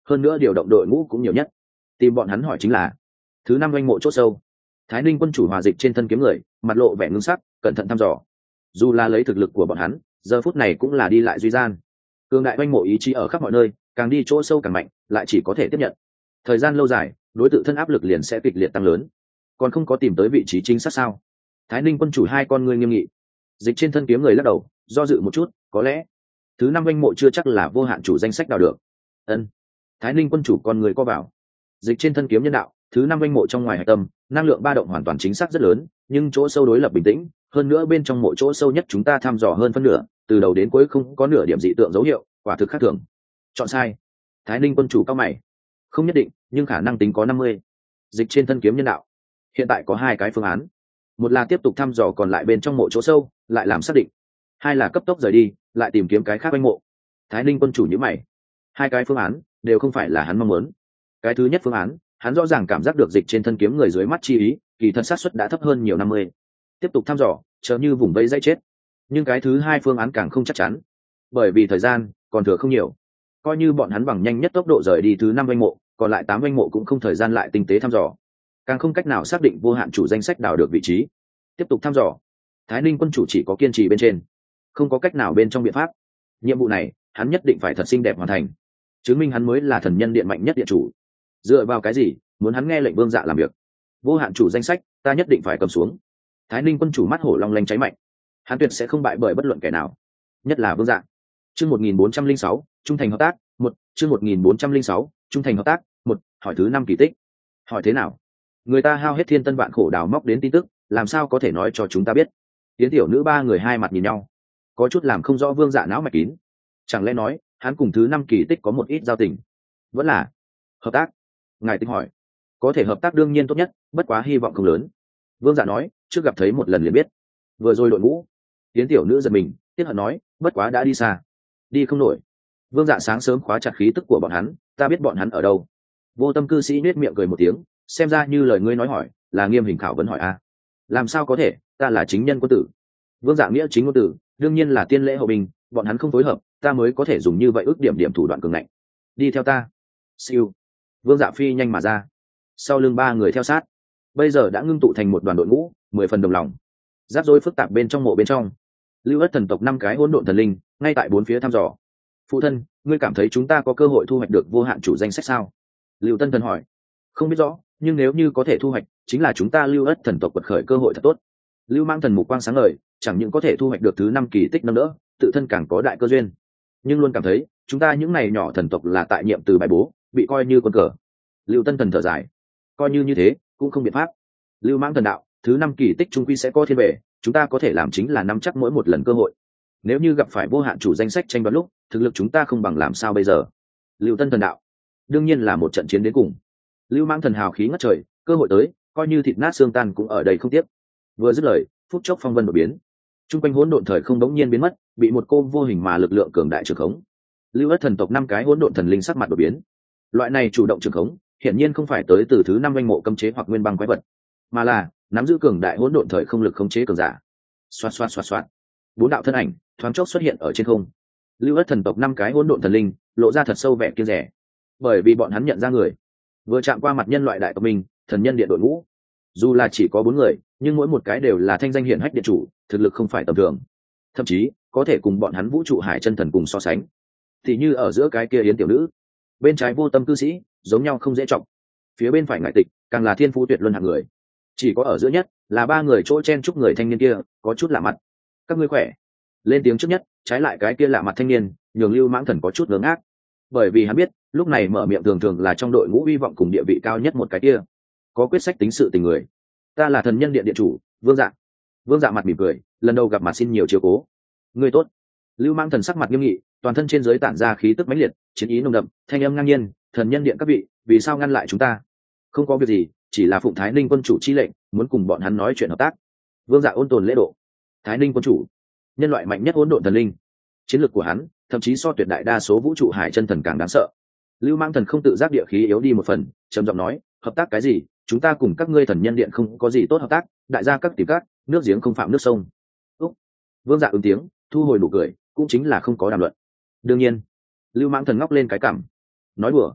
hơn nữa điều động đội ngũ cũng nhiều nhất. Tìm bọn hắn hỏi chính là thứ năm doanh mộ chốt sâu. Thái Ninh quân chủ hòa dịch trên thân kiếm người, mặt lộ vẻ ngưng sắc, cẩn thận thăm dò. Dù là lấy thực lực của bọn hắn, giờ phút này cũng là đi lại duy gian. Cường đại doanh mộ ý chí ở khắp mọi nơi, càng đi chỗ sâu càng mạnh, lại chỉ có thể tiếp nhận. Thời gian lâu dài, đối tự thân áp lực liền sẽ kịch liệt tăng lớn. Còn không có tìm tới vị trí chính xác sao? Thái Ninh quân chủ hai con ngươi nghiêm nghị. Dịch trên thân kiếm người lắc đầu, do dự một chút, có lẽ thứ năm doanh mộ chưa chắc là vô hạn chủ danh sách đào được. Ân. Thái Ninh quân chủ con người co vào. Dịch trên thân kiếm nhân đạo, thứ năm doanh mộ trong ngoài hạch tâm, năng lượng ba động hoàn toàn chính xác rất lớn, nhưng chỗ sâu đối lập bình tĩnh, hơn nữa bên trong mộ chỗ sâu nhất chúng ta thăm dò hơn phân nửa, từ đầu đến cuối không có nửa điểm dị tượng dấu hiệu, quả thực khác thường. Chọn sai. Thái Ninh quân chủ cao mày. Không nhất định, nhưng khả năng tính có năm mươi. Dịch trên thân kiếm nhân đạo. Hiện tại có hai cái phương án. Một là tiếp tục thăm dò còn lại bên trong mộ chỗ sâu, lại làm xác định. Hai là cấp tốc rời đi, lại tìm kiếm cái khác quanh mộ. Thái Ninh quân chủ nhíu mày. Hai cái phương án đều không phải là hắn mong muốn. Cái thứ nhất phương án, hắn rõ ràng cảm giác được dịch trên thân kiếm người dưới mắt chi ý, kỳ thật xác suất đã thấp hơn nhiều năm mươi. Tiếp tục thăm dò, chờ như vùng vây dây chết. Nhưng cái thứ hai phương án càng không chắc chắn, bởi vì thời gian còn thừa không nhiều. Coi như bọn hắn bằng nhanh nhất tốc độ rời đi thứ năm doanh mộ, còn lại tám doanh mộ cũng không thời gian lại tinh tế thăm dò, càng không cách nào xác định vô hạn chủ danh sách đào được vị trí. Tiếp tục thăm dò. Thái Ninh quân chủ chỉ có kiên trì bên trên, không có cách nào bên trong biện pháp. Nhiệm vụ này hắn nhất định phải thật xinh đẹp hoàn thành, chứng minh hắn mới là thần nhân điện mạnh nhất điện chủ. Dựa vào cái gì muốn hắn nghe lệnh vương dạ làm việc? Vô hạn chủ danh sách ta nhất định phải cầm xuống. Thái Ninh quân chủ mắt hổ long lanh cháy mạnh, hắn tuyệt sẽ không bại bởi bất luận kẻ nào, nhất là vương dạ. Chương một nghìn bốn trăm linh sáu trung thành hợp tác một. Chương một nghìn bốn trăm linh sáu trung thành hợp tác một. Hỏi thứ năm kỳ tích. Hỏi thế nào? Người ta hao hết thiên tân vạn khổ đào móc đến tin tức, làm sao có thể nói cho chúng ta biết? Tiến tiểu nữ ba người hai mặt nhìn nhau, có chút làm không rõ vương dạ não mạch kín. Chẳng lẽ nói hắn cùng thứ năm kỳ tích có một ít giao tình? Vẫn là hợp tác? Ngài tính hỏi. Có thể hợp tác đương nhiên tốt nhất, bất quá hy vọng không lớn. Vương dạ nói, trước gặp thấy một lần liền biết. Vừa rồi đội ngũ. Tiến tiểu nữ giật mình, tiếc hận nói, bất quá đã đi xa, đi không nổi. Vương dạ sáng sớm khóa chặt khí tức của bọn hắn, ta biết bọn hắn ở đâu. Vô tâm cư sĩ nết miệng cười một tiếng, xem ra như lời ngươi nói hỏi là nghiêm hình khảo vấn hỏi a. Làm sao có thể, ta là chính nhân quân tử. Vương dạ nghĩa chính ngôn tử, đương nhiên là tiên lễ hậu bình, bọn hắn không phối hợp, ta mới có thể dùng như vậy ước điểm điểm thủ đoạn cường ngạnh. Đi theo ta. Siêu. Vương dạ phi nhanh mà ra, sau lưng ba người theo sát, bây giờ đã ngưng tụ thành một đoàn đội ngũ, mười phần đồng lòng. Rắc rối phức tạp bên trong mộ bên trong, lưu ất thần tộc năm cái hỗn độn thần linh ngay tại bốn phía thăm dò. Phụ thân, ngươi cảm thấy chúng ta có cơ hội thu hoạch được vô hạn chủ danh sách sao? Lưu Tân Thần hỏi. Không biết rõ, nhưng nếu như có thể thu hoạch, chính là chúng ta lưu ất thần tộc quật khởi cơ hội thật tốt. Lưu Mang Thần mục quang sáng ngời, chẳng những có thể thu hoạch được thứ năm kỳ tích nâng đỡ, tự thân càng có đại cơ duyên, nhưng luôn cảm thấy chúng ta những này nhỏ thần tộc là tại nhiệm từ bài bố, bị coi như quân cờ. Lưu Tân Thần thở dài, coi như như thế cũng không biện pháp. Lưu Mãng Thần đạo, thứ năm kỳ tích trung quy sẽ có thiên về, chúng ta có thể làm chính là nắm chắc mỗi một lần cơ hội. Nếu như gặp phải vô hạn chủ danh sách tranh đoán lúc, thực lực chúng ta không bằng làm sao bây giờ? Lưu Tân Thần đạo, đương nhiên là một trận chiến đến cùng. Lưu Mãng Thần hào khí ngất trời, cơ hội tới, coi như thịt nát xương tan cũng ở đây không tiếc. Vừa dứt lời, phút chốc phong vân đột biến, trung quanh hỗn độn thời không đống nhiên biến mất, bị một cô vô hình mà lực lượng cường đại trường khống. Lưu ất thần tộc năm cái hỗn độn thần linh sắc mặt đột biến. Loại này chủ động trường khống, hiển nhiên không phải tới từ thứ năm danh mộ cấm chế hoặc nguyên băng quái vật, mà là nắm giữ cường đại hỗn độn thời không lực khống chế cường giả. Xoát xoát xoát xoát, bốn đạo thân ảnh thoáng chốc xuất hiện ở trên không. Lưu ất thần tộc năm cái hỗn độn thần linh lộ ra thật sâu vẻ kiêng rẻ, bởi vì bọn hắn nhận ra người vừa chạm qua mặt nhân loại đại tộc mình, thần nhân điện đội ngũ. Dù là chỉ có bốn người, nhưng mỗi một cái đều là thanh danh hiển hách điện chủ, thực lực không phải tầm thường, thậm chí có thể cùng bọn hắn vũ trụ hải chân thần cùng so sánh. Thì như ở giữa cái kia yến tiểu nữ, bên trái vô tâm cư sĩ, giống nhau không dễ trọng, phía bên phải ngại tịch, càng là thiên phú tuyệt luân hạng người. Chỉ có ở giữa nhất là ba người chỗ chen chúc người thanh niên kia, có chút lạ mặt. Các ngươi khỏe. Lên tiếng trước nhất, trái lại cái kia lạ mặt thanh niên, nhường Lưu Mãng Thần có chút ngớ ngác, bởi vì hắn biết lúc này mở miệng thường thường là trong đội ngũ hy vọng cùng địa vị cao nhất một cái kia, có quyết sách tính sự tình người. Ta là thần nhân điện điện chủ Vương Dạ. Vương Dạ mặt mỉm cười, lần đầu gặp mặt xin nhiều chiếu cố. Ngươi tốt. Lưu Mãng Thần sắc mặt nghiêm nghị, toàn thân trên dưới tản ra khí tức mãnh liệt, chiến ý nồng đậm, thanh âm ngang nhiên, thần nhân điện các vị, vì sao ngăn lại chúng ta? Không có việc gì, chỉ là phụng Thái Ninh quân chủ chi lệnh, muốn cùng bọn hắn nói chuyện hợp tác. Vương Dạ ôn tồn lễ độ. Thái Ninh quân chủ, nhân loại mạnh nhất hỗn độn thần linh, chiến lược của hắn thậm chí so tuyệt đại đa số vũ trụ hải chân thần càng đáng sợ. Lưu Mãng Thần không tự giác địa khí yếu đi một phần, trầm giọng nói, hợp tác cái gì? Chúng ta cùng các ngươi thần nhân điện không có gì tốt hợp tác, đại gia các tìm các, nước giếng không phạm nước sông. Úc. Vương Dạ ứng tiếng, thu hồi nụ cười, cũng chính là không có đàm luận. Đương nhiên, Lưu Mãng Thần ngóc lên cái cằm, nói đùa,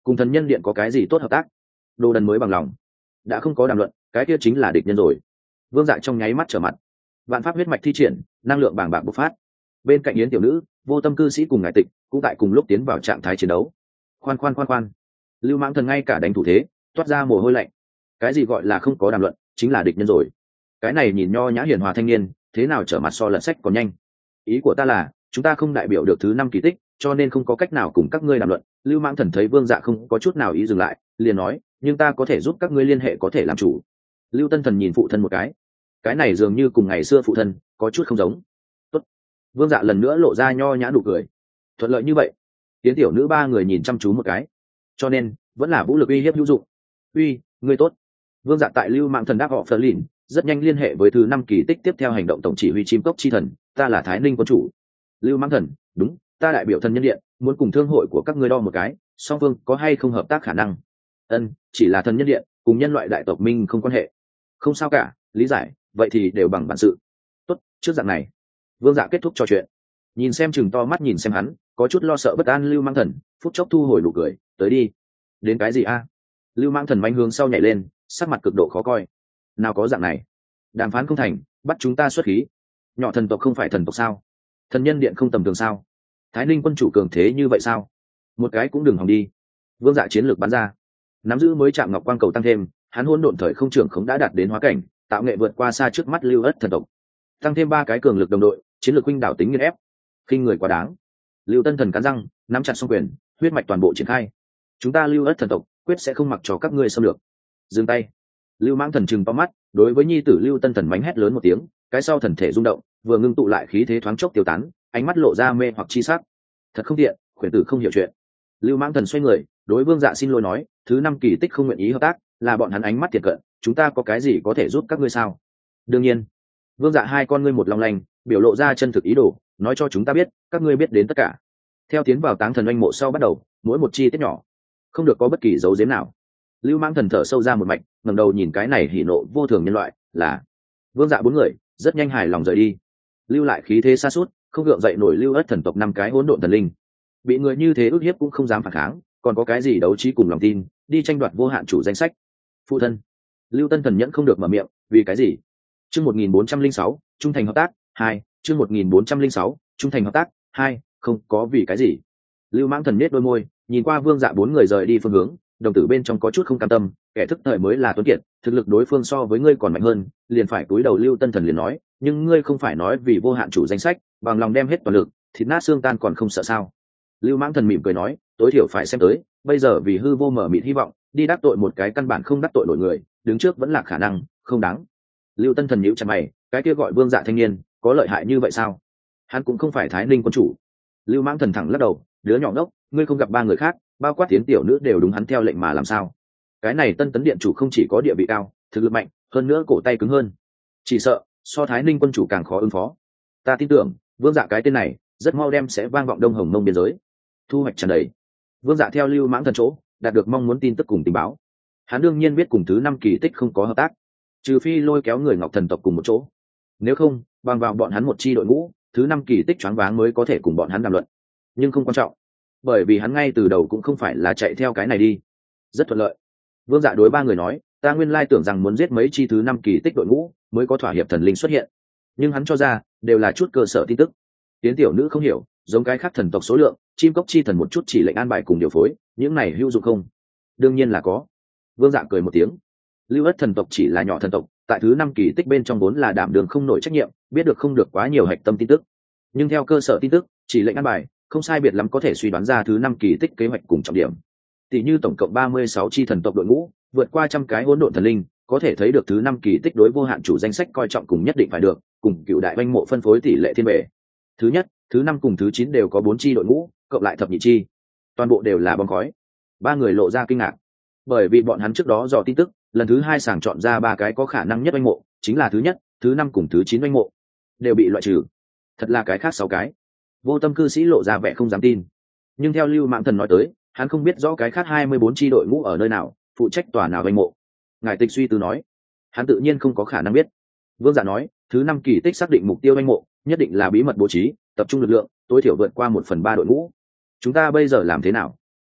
cùng thần nhân điện có cái gì tốt hợp tác? Đồ đần mới bằng lòng. Đã không có đàm luận, cái kia chính là địch nhân rồi. Vương Dạ trong nháy mắt trở mặt. Vạn pháp huyết mạch thi triển, năng lượng bàng bạc bộc phát. Bên cạnh yến tiểu nữ, vô tâm cư sĩ cùng ngài tịch cũng tại cùng lúc tiến vào trạng thái chiến đấu. Khoan khoan khoan khoan, Lưu Mãng Thần ngay cả đánh thủ thế, toát ra mồ hôi lạnh. Cái gì gọi là không có đàm luận, chính là địch nhân rồi. Cái này nhìn nho nhã hiền hòa thanh niên, thế nào trở mặt so lật sách còn nhanh. Ý của ta là, chúng ta không đại biểu được thứ năm kỳ tích, cho nên không có cách nào cùng các ngươi đàm luận. Lưu Mãng Thần thấy Vương Dạ không có chút nào ý dừng lại, liền nói, nhưng ta có thể giúp các ngươi liên hệ có thể làm chủ. Lưu Tân Thần nhìn phụ thân một cái, cái này dường như cùng ngày xưa phụ thân có chút không giống. Tốt. Vương Dạ lần nữa lộ ra nho nhã nụ cười. Thuận lợi như vậy, tiến tiểu nữ ba người nhìn chăm chú một cái, cho nên vẫn là vũ lực uy hiếp hữu dụng. Uy, ngươi tốt. Vương Dạ tại Lưu Mãng Thần đáp họ Phở Lìn, rất nhanh liên hệ với thứ năm kỳ tích tiếp theo hành động tổng chỉ huy chim cốc chi thần, ta là Thái Ninh quân chủ. Lưu Mãng Thần, đúng, ta đại biểu thần nhân điện, muốn cùng thương hội của các ngươi đo một cái, song phương có hay không hợp tác khả năng. Ân, chỉ là thần nhân điện, cùng nhân loại đại tộc minh không quan hệ. Không sao cả, lý giải, vậy thì đều bằng bản sự. Tốt, trước dạng này. Vương Dạ kết thúc trò chuyện, nhìn xem chừng to mắt nhìn xem hắn, có chút lo sợ bất an Lưu Mãng Thần, phút chốc thu hồi nụ cười, tới đi. Đến cái gì a? Lưu Mãng Thần manh hướng sau nhảy lên, sắc mặt cực độ khó coi. Nào có dạng này, đàm phán không thành, bắt chúng ta xuất khí. Nhỏ thần tộc không phải thần tộc sao? Thần nhân điện không tầm thường sao? Thái Ninh quân chủ cường thế như vậy sao? Một cái cũng đừng hòng đi. Vương Dạ chiến lược bắn ra, nắm giữ mới chạm ngọc quang cầu tăng thêm, hắn hỗn độn thời không trưởng không đã đạt đến hóa cảnh, tạo nghệ vượt qua xa trước mắt Lưu Ất thần tộc. Tăng thêm ba cái cường lực đồng đội, chiến lược huynh đảo tính nghiền ép, khinh người quá đáng. Lưu Tân Thần cắn răng, nắm chặt song quyền, huyết mạch toàn bộ triển khai. Chúng ta Lưu Ất thần tộc quyết sẽ không mặc cho các ngươi xâm lược. Dừng tay. Lưu Mãng Thần trừng to mắt, đối với nhi tử Lưu Tân Thần mánh hét lớn một tiếng, cái sau thần thể rung động, vừa ngưng tụ lại khí thế thoáng chốc tiêu tán, ánh mắt lộ ra mê hoặc chi sắc. Thật không tiện, khuyển tử không hiểu chuyện. Lưu Mãng Thần xoay người, đối Vương Dạ xin lỗi nói, thứ năm kỳ tích không nguyện ý hợp tác, là bọn hắn ánh mắt thiệt cận, chúng ta có cái gì có thể giúp các ngươi sao? Đương nhiên. Vương Dạ hai con ngươi một long lanh, biểu lộ ra chân thực ý đồ, nói cho chúng ta biết, các ngươi biết đến tất cả. Theo tiến vào Táng Thần Oanh mộ sau bắt đầu, mỗi một chi tiết nhỏ, không được có bất kỳ dấu giếm nào. Lưu Mãng Thần thở sâu ra một mạch, ngẩng đầu nhìn cái này hỉ nộ vô thường nhân loại, là Vương Dạ bốn người, rất nhanh hài lòng rời đi. Lưu lại khí thế xa suốt, không gượng dậy nổi Lưu Ất thần tộc năm cái hỗn độn thần linh. Bị người như thế ức hiếp cũng không dám phản kháng, còn có cái gì đấu trí cùng lòng tin, đi tranh đoạt vô hạn chủ danh sách. Phụ thân. Lưu Tân Thần nhẫn không được mở miệng, vì cái gì? Chương một nghìn bốn trăm linh sáu, trung thành hợp tác, hai, chương một nghìn bốn trăm linh sáu, trung thành hợp tác, hai, không có vì cái gì. Lưu Mãng Thần nhếch đôi môi, nhìn qua Vương Dạ bốn người rời đi phương hướng, đồng tử bên trong có chút không cam tâm, kẻ thức thời mới là tuấn kiệt, thực lực đối phương so với ngươi còn mạnh hơn, liền phải cúi đầu. Lưu Tân Thần liền nói, nhưng ngươi không phải nói vì vô hạn chủ danh sách, bằng lòng đem hết toàn lực, thịt nát xương tan còn không sợ sao? Lưu Mãng Thần mỉm cười nói, tối thiểu phải xem tới, bây giờ vì hư vô mở mịt hy vọng, đi đắc tội một cái căn bản không đắc tội nổi người, đứng trước vẫn là khả năng, không đáng. Lưu Tân Thần nhíu chặt mày, cái kia gọi Vương Dạ thanh niên, có lợi hại như vậy sao? Hắn cũng không phải Thái Ninh quân chủ. Lưu Mãng Thần thẳng lắc đầu, đứa nhỏ ngốc, ngươi không gặp ba người khác, bao quát tiến tiểu nữ đều đúng hắn theo lệnh mà làm sao? Cái này Tân Tấn điện chủ không chỉ có địa vị cao, thực lực mạnh, hơn nữa cổ tay cứng hơn, chỉ sợ so Thái Ninh quân chủ càng khó ứng phó. Ta tin tưởng, Vương Dạ cái tên này, rất mau đem sẽ vang vọng Đông Hồng Mông biên giới. Thu hoạch tràn đầy. Vương Dạ theo Lưu Mãng Thần chỗ, đạt được mong muốn tin tức cùng tình báo. Hắn đương nhiên biết cùng thứ năm kỳ tích không có hợp tác, trừ phi lôi kéo người Ngọc thần tộc cùng một chỗ. Nếu không, bằng vào bọn hắn một chi đội ngũ, thứ năm kỳ tích choáng váng mới có thể cùng bọn hắn đàm luận. Nhưng không quan trọng, bởi vì hắn ngay từ đầu cũng không phải là chạy theo cái này đi. Rất thuận lợi. Vương Dạ đối ba người nói, ta nguyên lai tưởng rằng muốn giết mấy chi thứ năm kỳ tích đội ngũ mới có thỏa hiệp thần linh xuất hiện, nhưng hắn cho ra đều là chút cơ sở tin tức. Tiến tiểu nữ không hiểu, giống cái khác thần tộc số lượng, chim cốc chi thần một chút chỉ lệnh an bài cùng điều phối, những này hữu dụng không? Đương nhiên là có. Vương Dạ cười một tiếng. Lưu Ất thần tộc chỉ là nhỏ thần tộc, tại thứ năm kỳ tích bên trong vốn là đảm đường không nổi trách nhiệm, biết được không được quá nhiều hạch tâm tin tức. Nhưng theo cơ sở tin tức, chỉ lệnh an bài, không sai biệt lắm có thể suy đoán ra thứ năm kỳ tích kế hoạch cùng trọng điểm. Tỷ như tổng cộng ba mươi sáu chi thần tộc đội ngũ, vượt qua trăm cái hỗn độn thần linh, có thể thấy được thứ năm kỳ tích đối vô hạn chủ danh sách coi trọng cùng nhất định phải được, cùng cựu đại oanh mộ phân phối tỷ lệ thiên bể. Thứ nhất, thứ năm cùng thứ chín đều có bốn chi đội ngũ, cộng lại thập nhị chi, toàn bộ đều là bom khói. Ba người lộ ra kinh ngạc, bởi vì bọn hắn trước đó dò tin tức, lần thứ hai sàng chọn ra ba cái có khả năng nhất oanh mộ, chính là thứ nhất, thứ năm cùng thứ chín oanh mộ, đều bị loại trừ. Thật là cái khác sáu cái. Vô tâm cư sĩ lộ ra vẻ không dám tin, nhưng theo Lưu Mãng Thần nói tới, hắn không biết rõ cái khác hai mươi bốn chi đội ngũ ở nơi nào, phụ trách tòa nào oanh mộ. Ngài Tịch suy tư nói, hắn tự nhiên không có khả năng biết. Vương Dạ nói, thứ năm kỳ tích xác định mục tiêu oanh mộ, nhất định là bí mật bố trí, tập trung lực lượng, tối thiểu vượt qua một phần ba đội ngũ. Chúng ta bây giờ làm thế nào?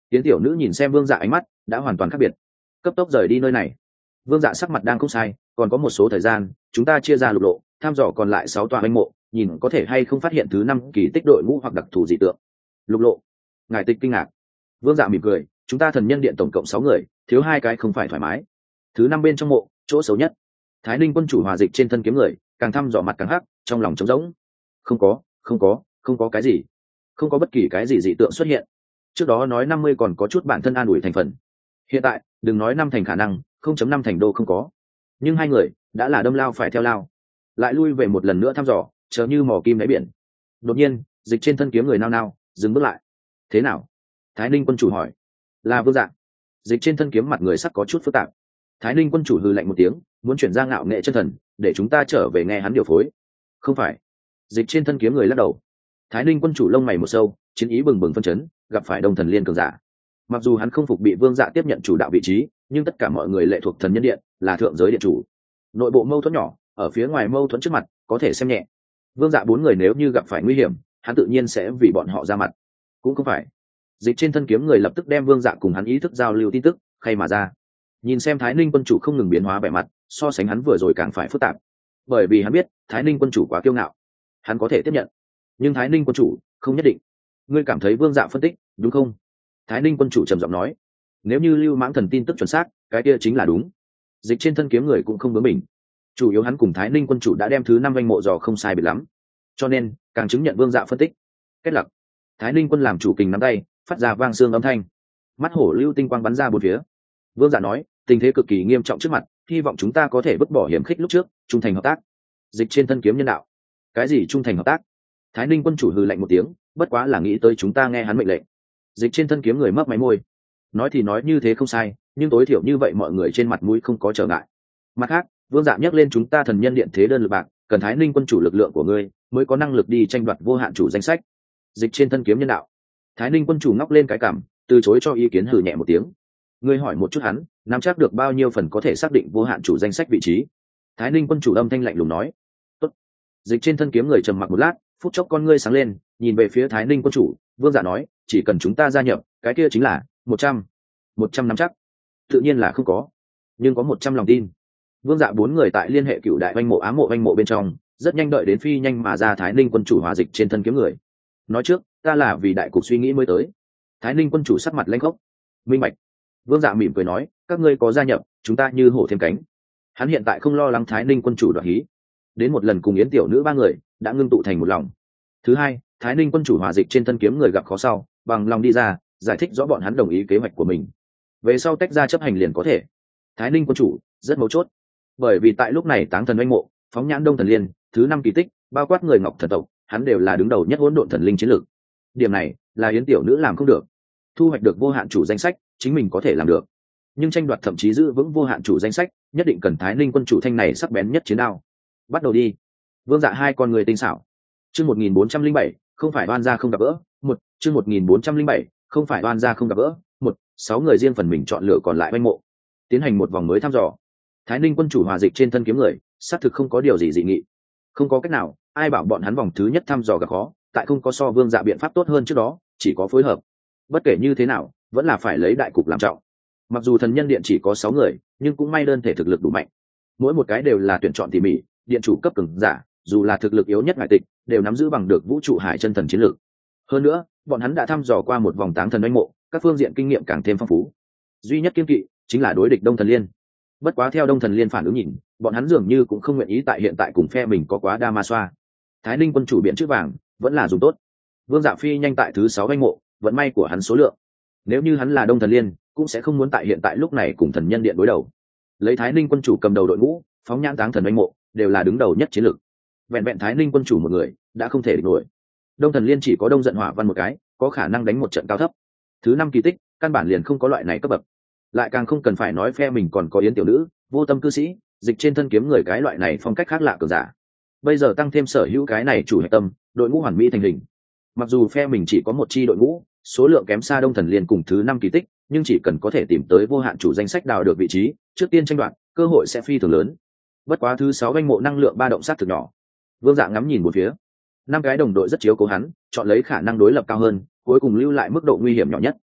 Tiến tiểu nữ nhìn xem vương dạ ánh mắt đã hoàn toàn khác biệt, cấp tốc rời đi nơi này. Vương dạ sắc mặt đang không sai, còn có một số thời gian chúng ta chia ra lục lộ thăm dò còn lại sáu tòa anh mộ, nhìn có thể hay không phát hiện thứ năm kỳ tích đội ngũ hoặc đặc thù dị tượng. Lục lộ? Ngài Tịch kinh ngạc. Vương dạ mỉm cười, chúng ta thần nhân điện tổng cộng sáu người, thiếu hai cái không phải thoải mái. Thứ năm bên trong mộ, chỗ xấu nhất. Thái Ninh quân chủ hòa dịch trên thân kiếm người, càng thăm dò mặt càng hắc, trong lòng trống rỗng. Không có, không có, không có cái gì, không có bất kỳ cái gì dị tượng xuất hiện. Trước đó nói năm mươi còn có chút bản thân an ủi thành phần, hiện tại đừng nói năm thành khả năng, không chấm năm thành đô không có. Nhưng hai người đã là đâm lao phải theo lao, lại lui về một lần nữa thăm dò, chờ như mò kim đáy biển. Đột nhiên dịch trên thân kiếm người nao nao dừng bước lại. Thế nào? Thái Ninh quân chủ hỏi. Là Vương Dạ. Dịch trên thân kiếm mặt người sắc có chút phức tạp. Thái Ninh quân chủ hừ lạnh một tiếng, muốn chuyển ra ngạo nghệ chân thần để chúng ta trở về nghe hắn điều phối. Không phải. Dịch trên thân kiếm người lắc đầu. Thái Ninh quân chủ lông mày một sâu, chiến ý bừng bừng phân chấn, gặp phải Đông Thần Liên cường giả. Mặc dù hắn không phục bị Vương Dạ tiếp nhận chủ đạo vị trí, nhưng tất cả mọi người lệ thuộc thần nhân điện, là thượng giới điện chủ. Nội bộ mâu thuẫn nhỏ, ở phía ngoài mâu thuẫn trước mặt có thể xem nhẹ. Vương Dạ bốn người nếu như gặp phải nguy hiểm, hắn tự nhiên sẽ vì bọn họ ra mặt. Cũng không phải. Dịch trên thân kiếm người lập tức đem Vương Dạ cùng hắn ý thức giao lưu tin tức khay mà ra. Nhìn xem Thái Ninh quân chủ không ngừng biến hóa vẻ mặt, so sánh hắn vừa rồi càng phải phức tạp. Bởi vì hắn biết Thái Ninh quân chủ quá kiêu ngạo, hắn có thể tiếp nhận, nhưng Thái Ninh quân chủ không nhất định. Ngươi cảm thấy Vương Dạ phân tích đúng không? Thái Ninh quân chủ trầm giọng nói. Nếu như lưu mãng thần tin tức chuẩn xác, cái kia chính là đúng. Dịch trên thân kiếm người cũng không bướng mình, chủ yếu hắn cùng Thái Ninh quân chủ đã đem thứ năm danh mộ dò không sai biệt lắm, cho nên càng chứng nhận Vương Dạ phân tích. Kết lặc. Thái Ninh quân làm chủ kình nắm tay, phát ra vang xương âm thanh, mắt hổ lưu tinh quang bắn ra bốn phía. Vương Dạ nói, tình thế cực kỳ nghiêm trọng trước mặt, hy vọng chúng ta có thể vứt bỏ hiểm khích lúc trước, trung thành hợp tác. Dịch trên thân kiếm nhân đạo. Cái gì trung thành hợp tác? Thái Ninh quân chủ hừ lạnh một tiếng, bất quá là nghĩ tới chúng ta nghe hắn mệnh lệnh. Dịch trên thân kiếm người mấp máy môi, nói thì nói như thế không sai, nhưng tối thiểu như vậy mọi người trên mặt mũi không có trở ngại. Mặt khác, Vương Dạ nhắc lên chúng ta thần nhân điện thế đơn lực bạc, cần Thái Ninh quân chủ lực lượng của ngươi mới có năng lực đi tranh đoạt vô hạn chủ danh sách. Dịch trên thân kiếm nhân đạo. Thái Ninh quân chủ ngóc lên cái cằm, từ chối cho ý kiến, hừ nhẹ một tiếng. Ngươi hỏi một chút hắn, nắm chắc được bao nhiêu phần có thể xác định vô hạn chủ danh sách vị trí. Thái Ninh quân chủ âm thanh lạnh lùng nói. Tốt. Dịch trên thân kiếm người trầm mặc một lát, phút chốc con ngươi sáng lên, nhìn về phía Thái Ninh quân chủ. Vương Dạ nói, chỉ cần chúng ta gia nhập, cái kia chính là một trăm, một trăm nắm chắc. Tự nhiên là không có, nhưng có một trăm lòng tin. Vương Dạ bốn người tại liên hệ cựu đại oanh mộ ám mộ oanh mộ bên trong, rất nhanh đợi đến phi nhanh mà ra Thái Ninh quân chủ hòa dịch trên thân kiếm người. Nói trước, ta là vì đại cục suy nghĩ mới tới. Thái Ninh quân chủ sắc mặt lanh khốc. Minh bạch. Vương Dạ mỉm cười nói, các ngươi có gia nhập, chúng ta như hổ thêm cánh. Hắn hiện tại không lo lắng Thái Ninh quân chủ đoạt hí, đến một lần cùng yến tiểu nữ ba người đã ngưng tụ thành một lòng. Thứ hai, Thái Ninh quân chủ hòa dịch trên thân kiếm người gặp khó sau, bằng lòng đi ra giải thích rõ bọn hắn đồng ý kế hoạch của mình, về sau tách ra chấp hành liền có thể. Thái Ninh quân chủ rất mấu chốt, bởi vì tại lúc này táng thần oanh mộ, phóng nhãn Đông Thần Liên, thứ năm kỳ tích, bao quát người Ngọc thần tộc, hắn đều là đứng đầu nhất hỗn độn thần linh chiến lược. Điểm này là yến tiểu nữ làm không được. Thu hoạch được vô hạn chủ danh sách chính mình có thể làm được, nhưng tranh đoạt thậm chí giữ vững vô hạn chủ danh sách nhất định cần Thái Ninh quân chủ thanh này sắc bén nhất chiến đao. Bắt đầu đi. Vương Dạ hai con người tinh xảo. Chương một nghìn bốn trăm linh bảy, không phải oan gia không gặp gỡ. Một, chương một nghìn bốn trăm linh bảy, không phải oan gia không gặp gỡ. Một, sáu người riêng phần mình chọn lựa còn lại oanh mộ, tiến hành một vòng mới thăm dò. Thái Ninh quân chủ hòa dịch trên thân kiếm người, xác thực không có điều gì dị nghị. Không có cách nào, ai bảo bọn hắn vòng thứ nhất thăm dò gặp khó, tại không có so Vương Dạ biện pháp tốt hơn trước đó, chỉ có phối hợp. Bất kể như thế nào, vẫn là phải lấy đại cục làm trọng. Mặc dù thần nhân điện chỉ có sáu người, nhưng cũng may đơn thể thực lực đủ mạnh. Mỗi một cái đều là tuyển chọn tỉ mỉ, điện chủ cấp cường giả, dù là thực lực yếu nhất ngoại tịch, đều nắm giữ bằng được vũ trụ hải chân thần chiến lược. Hơn nữa, bọn hắn đã thăm dò qua một vòng táng thần oanh mộ, các phương diện kinh nghiệm càng thêm phong phú. Duy nhất kiên kỵ chính là đối địch Đông Thần Liên. Bất quá theo Đông Thần Liên phản ứng nhìn, bọn hắn dường như cũng không nguyện ý tại hiện tại cùng phe mình có quá đa ma xoa. Thái Ninh quân chủ biện chữ vàng vẫn là dùng tốt. Vương Dạ phi nhanh tại thứ sáu oanh mộ, vận may của hắn số lượng. Nếu như hắn là Đông Thần Liên, cũng sẽ không muốn tại hiện tại lúc này cùng thần nhân điện đối đầu. Lấy Thái Ninh quân chủ cầm đầu đội ngũ, phóng nhãn táng thần oanh mộ, đều là đứng đầu nhất chiến lược. Vẹn vẹn Thái Ninh quân chủ một người đã không thể địch nổi. Đông Thần Liên chỉ có Đông Giận Hỏa Văn một cái, có khả năng đánh một trận cao thấp. Thứ năm kỳ tích, căn bản liền không có loại này cấp bậc. Lại càng không cần phải nói phe mình còn có yến tiểu nữ, vô tâm cư sĩ, dịch trên thân kiếm người cái loại này phong cách khác lạ cường giả. Bây giờ tăng thêm sở hữu cái này chủ hệ tâm, đội ngũ hoàn mỹ thành hình. Mặc dù phe mình chỉ có một chi đội ngũ, số lượng kém xa Đông Thần Liên cùng thứ năm kỳ tích, nhưng chỉ cần có thể tìm tới vô hạn chủ danh sách đào được vị trí, trước tiên tranh đoạt, cơ hội sẽ phi thường lớn. Bất quá thứ sáu oanh mộ năng lượng ba động sát thực nhỏ. Vương Dạ ngắm nhìn một phía, năm cái đồng đội rất chiếu cố hắn, chọn lấy khả năng đối lập cao hơn, cuối cùng lưu lại mức độ nguy hiểm nhỏ nhất.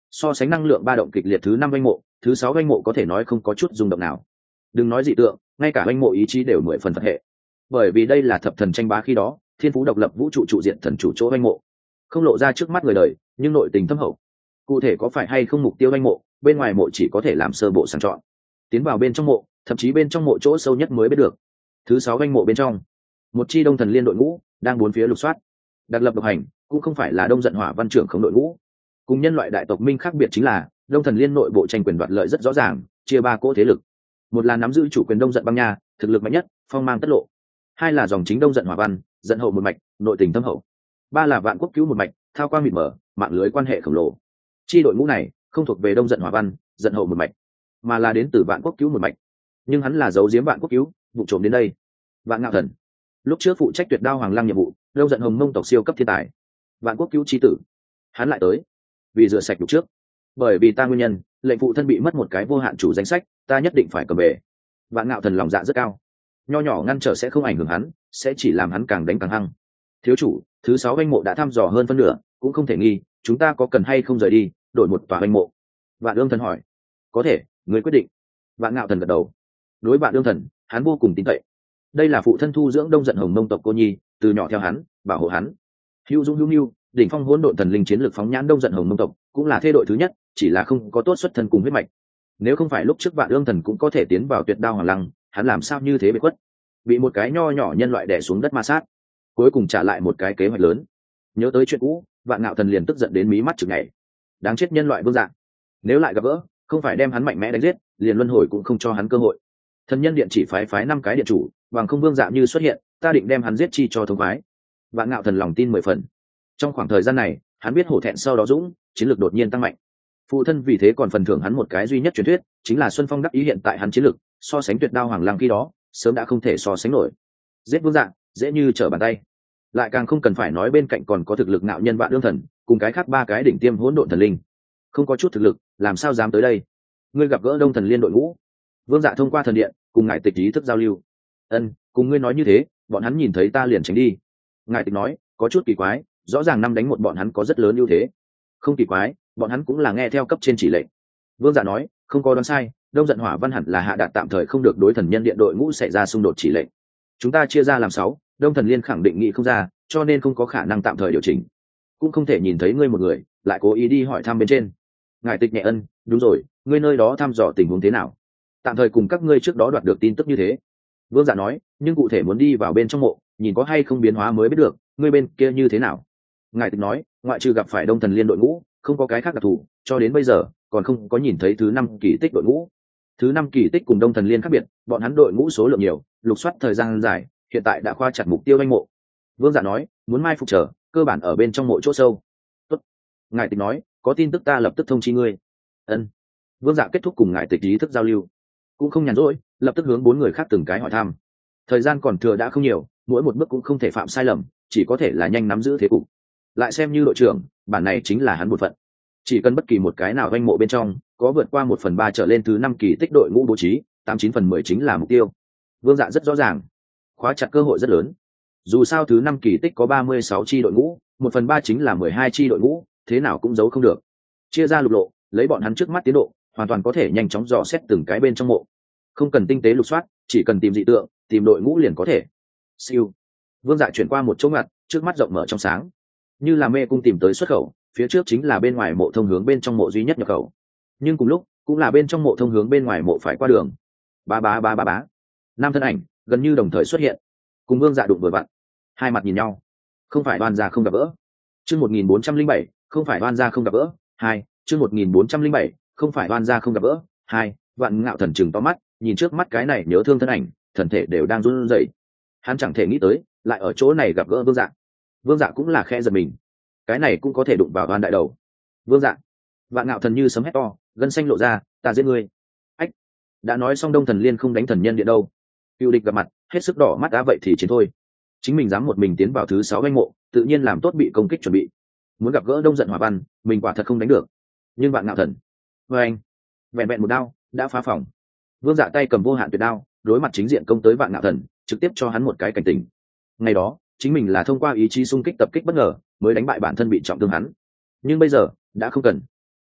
so sánh năng lượng ba động kịch liệt thứ năm oanh mộ, thứ sáu oanh mộ có thể nói không có chút rung động nào. Đừng nói dị tượng, ngay cả oanh mộ ý chí đều mười phần Phật hệ, bởi vì đây là thập thần tranh bá khi đó thiên phú độc lập vũ trụ trụ diện thần chủ chỗ oanh mộ, không lộ ra trước mắt người đời nhưng nội tình thâm hậu. Cụ thể có phải hay không mục tiêu oanh mộ, bên ngoài mộ chỉ có thể làm sơ bộ sàng chọn, tiến vào bên trong mộ thậm chí bên trong mộ chỗ sâu nhất mới biết được. Thứ sáu oanh mộ bên trong, một chi đông thần liên đội ngũ đang bốn phía lục soát. Đặc lập độc hành cũng không phải là đông giận hỏa văn trưởng không đội ngũ. Cùng nhân loại đại tộc minh khác biệt chính là đông thần liên nội bộ tranh quyền đoạt lợi rất rõ ràng, chia ba cỗ thế lực. Một là nắm giữ chủ quyền đông giận băng nha, thực lực mạnh nhất, phong mang tất lộ. Hai là dòng chính đông giận hỏa văn, giận hậu một mạch, nội tình thâm hậu. Ba là vạn quốc cứu một mạch, thao quang mịt mở, mạng lưới quan hệ khổng lồ. Chi đội ngũ này không thuộc về đông giận hỏa văn, giận hậu một mạch, mà là đến từ vạn quốc cứu một mạch. Nhưng hắn là giấu giếm vạn quốc cứu, vụ trộm đến đây. Vạn Ngạo Thần lúc trước phụ trách tuyệt đao hoàng lăng nhiệm vụ, đông giận hồng mông tộc siêu cấp thiên tài, vạn quốc cứu chi tử, hắn lại tới vì rửa sạch lúc trước. Bởi vì ta nguyên nhân, lệnh phụ thân bị mất một cái vô hạn chủ danh sách, ta nhất định phải cầm về. Vạn Ngạo Thần lòng dạ rất cao, nho nhỏ ngăn trở sẽ không ảnh hưởng hắn, sẽ chỉ làm hắn càng đánh càng hăng. Thiếu chủ, thứ sáu oanh mộ đã thăm dò hơn phân nửa, cũng không thể nghi, chúng ta có cần hay không rời đi, đổi một tòa oanh mộ? Vạn Ương Thần hỏi. Có thể, người quyết định. Vạn Ngạo Thần gật đầu. Đối Vạn Ương Thần, hắn vô cùng tin cậy. Đây là phụ thân thu dưỡng đông giận hồng mông tộc cô nhi, từ nhỏ theo hắn, bảo hộ hắn. Hữu Dung Hữu Nưu, đỉnh phong hỗn độn thần linh chiến lược phóng nhãn đông giận hồng mông tộc, cũng là thê đội thứ nhất, chỉ là không có tốt xuất thân cùng huyết mạch. Nếu không phải lúc trước Vạn Ương Thần cũng có thể tiến vào tuyệt đao hoàng lăng, hắn làm sao như thế bị khuất, bị một cái nho nhỏ nhân loại đè xuống đất ma sát, cuối cùng trả lại một cái kế hoạch lớn. Nhớ tới chuyện cũ, Vạn Ngạo Thần liền tức giận đến mí mắt chực nhảy. Đáng chết nhân loại vương dạng, nếu lại gặp gỡ, không phải đem hắn mạnh mẽ đánh giết, liền luân hồi cũng không cho hắn cơ hội. Thần nhân điện chỉ phái phái năm cái điện chủ, bằng không vương dạ như xuất hiện, ta định đem hắn giết chi cho thống khoái. Vạn Ngạo Thần lòng tin mười phần. Trong khoảng thời gian này, hắn biết hổ thẹn sau đó dũng, chiến lược đột nhiên tăng mạnh. Phụ thân vì thế còn phần thưởng hắn một cái duy nhất truyền thuyết, chính là Xuân Phong đắc ý hiện tại hắn chiến lược, so sánh tuyệt đao hoàng lăng khi đó, sớm đã không thể so sánh nổi. Giết vương dạ, dễ như trở bàn tay. Lại càng không cần phải nói bên cạnh còn có thực lực ngạo nhân Vạn Ương Thần, cùng cái khác ba cái đỉnh tiêm hỗn độn thần linh. Không có chút thực lực, làm sao dám tới đây? Ngươi gặp gỡ đông thần liên đội ngũ. Vương Dạ thông qua thần điện, cùng ngài tịch ý thức giao lưu. Ân, cùng ngươi nói như thế, bọn hắn nhìn thấy ta liền tránh đi. Ngài tịch nói, có chút kỳ quái, rõ ràng năm đánh một bọn hắn có rất lớn ưu thế. Không kỳ quái, bọn hắn cũng là nghe theo cấp trên chỉ lệnh. Vương Dạ nói, không có đoán sai, đông giận hỏa văn hẳn là hạ đạt tạm thời không được đối thần nhân điện đội ngũ xảy ra xung đột chỉ lệnh. Chúng ta chia ra làm sáu, đông thần liên khẳng định nghĩ không ra, cho nên không có khả năng tạm thời điều chỉnh. Cũng không thể nhìn thấy ngươi một người, lại cố ý đi hỏi thăm bên trên. Ngài tịch nhẹ ân, đúng rồi, ngươi nơi đó thăm dò tình huống thế nào? Tạm thời cùng các ngươi trước đó đoạt được tin tức như thế. Vương Dạ nói, nhưng cụ thể muốn đi vào bên trong mộ, nhìn có hay không biến hóa mới biết được, ngươi bên kia như thế nào? Ngài tịch nói, ngoại trừ gặp phải đông thần liên đội ngũ, không có cái khác đặc thù, cho đến bây giờ còn không có nhìn thấy thứ năm kỳ tích đội ngũ. Thứ năm kỳ tích cùng đông thần liên khác biệt, bọn hắn đội ngũ số lượng nhiều, lục soát thời gian dài, hiện tại đã khoa chặt mục tiêu danh mộ. Vương Dạ nói, muốn mai phục trở, cơ bản ở bên trong mộ chỗ sâu. Tốt. Ngài tịch nói, có tin tức ta lập tức thông chi ngươi. Ân. Vương Dạ kết thúc cùng ngài tịch ý thức giao lưu, cũng không nhàn rỗi, lập tức hướng bốn người khác từng cái hỏi thăm. Thời gian còn thừa đã không nhiều, mỗi một bước cũng không thể phạm sai lầm, chỉ có thể là nhanh nắm giữ thế cục. Lại xem như đội trưởng, bản này chính là hắn bổn phận. Chỉ cần bất kỳ một cái nào danh mộ bên trong có vượt qua một phần ba trở lên thứ năm kỳ tích đội ngũ bố trí, tám chín phần mười chính là mục tiêu. Vương Dạ rất rõ ràng, khóa chặt cơ hội rất lớn. Dù sao thứ năm kỳ tích có ba mươi sáu chi đội ngũ, một phần ba chính là mười hai chi đội ngũ, thế nào cũng giấu không được. Chia ra lục lộ, lấy bọn hắn trước mắt tiến độ, hoàn toàn có thể nhanh chóng dò xét từng cái bên trong mộ. Không cần tinh tế lục soát, chỉ cần tìm dị tượng, tìm đội ngũ liền có thể. Siêu. Vương Dạ chuyển qua một chỗ ngặt, trước mắt rộng mở trong sáng, như là mê cung tìm tới xuất khẩu, phía trước chính là bên ngoài mộ thông hướng bên trong mộ duy nhất nhập khẩu, nhưng cùng lúc cũng là bên trong mộ thông hướng bên ngoài mộ phải qua đường. Ba ba ba ba bá, năm thân ảnh gần như đồng thời xuất hiện, cùng Vương Dạ đụng vừa vặn, hai mặt nhìn nhau. Không phải Đoan gia không gặp gỡ. Chương một nghìn bốn trăm linh bảy, không phải Đoan gia không gặp gỡ. Hai, chương một nghìn bốn trăm linh bảy, không phải Đoan gia không gặp gỡ. Hai, Vạn Ngạo Thần trừng to mắt, nhìn trước mắt cái này nhớ thương thân ảnh, thần thể đều đang run rẩy. Hắn chẳng thể nghĩ tới, lại ở chỗ này gặp gỡ Vương Dạ. Vương Dạ cũng là khẽ giật mình, cái này cũng có thể đụng vào Đoan đại đầu. Vương Dạ. Vạn Ngạo Thần như sấm hét to, gân xanh lộ ra, ta giết ngươi. Ách, đã nói xong đông thần liên không đánh thần nhân điện đâu. Cựu địch gặp mặt, hết sức đỏ mắt đã vậy thì chiến thôi. Chính mình dám một mình tiến vào thứ sáu danh mộ, tự nhiên làm tốt bị công kích chuẩn bị. Muốn gặp gỡ đông giận hỏa văn, mình quả thật không đánh được. Nhưng Vạn Ngạo Thần, với anh, vẹn vẹn một đao đã phá phòng. Vương Dạ tay cầm vô hạn tuyệt đao, đối mặt chính diện công tới Vạn Ngạo Thần, trực tiếp cho hắn một cái cảnh tỉnh. Ngày đó, chính mình là thông qua ý chí xung kích tập kích bất ngờ, mới đánh bại bản thân bị trọng thương hắn. Nhưng bây giờ, đã không cần.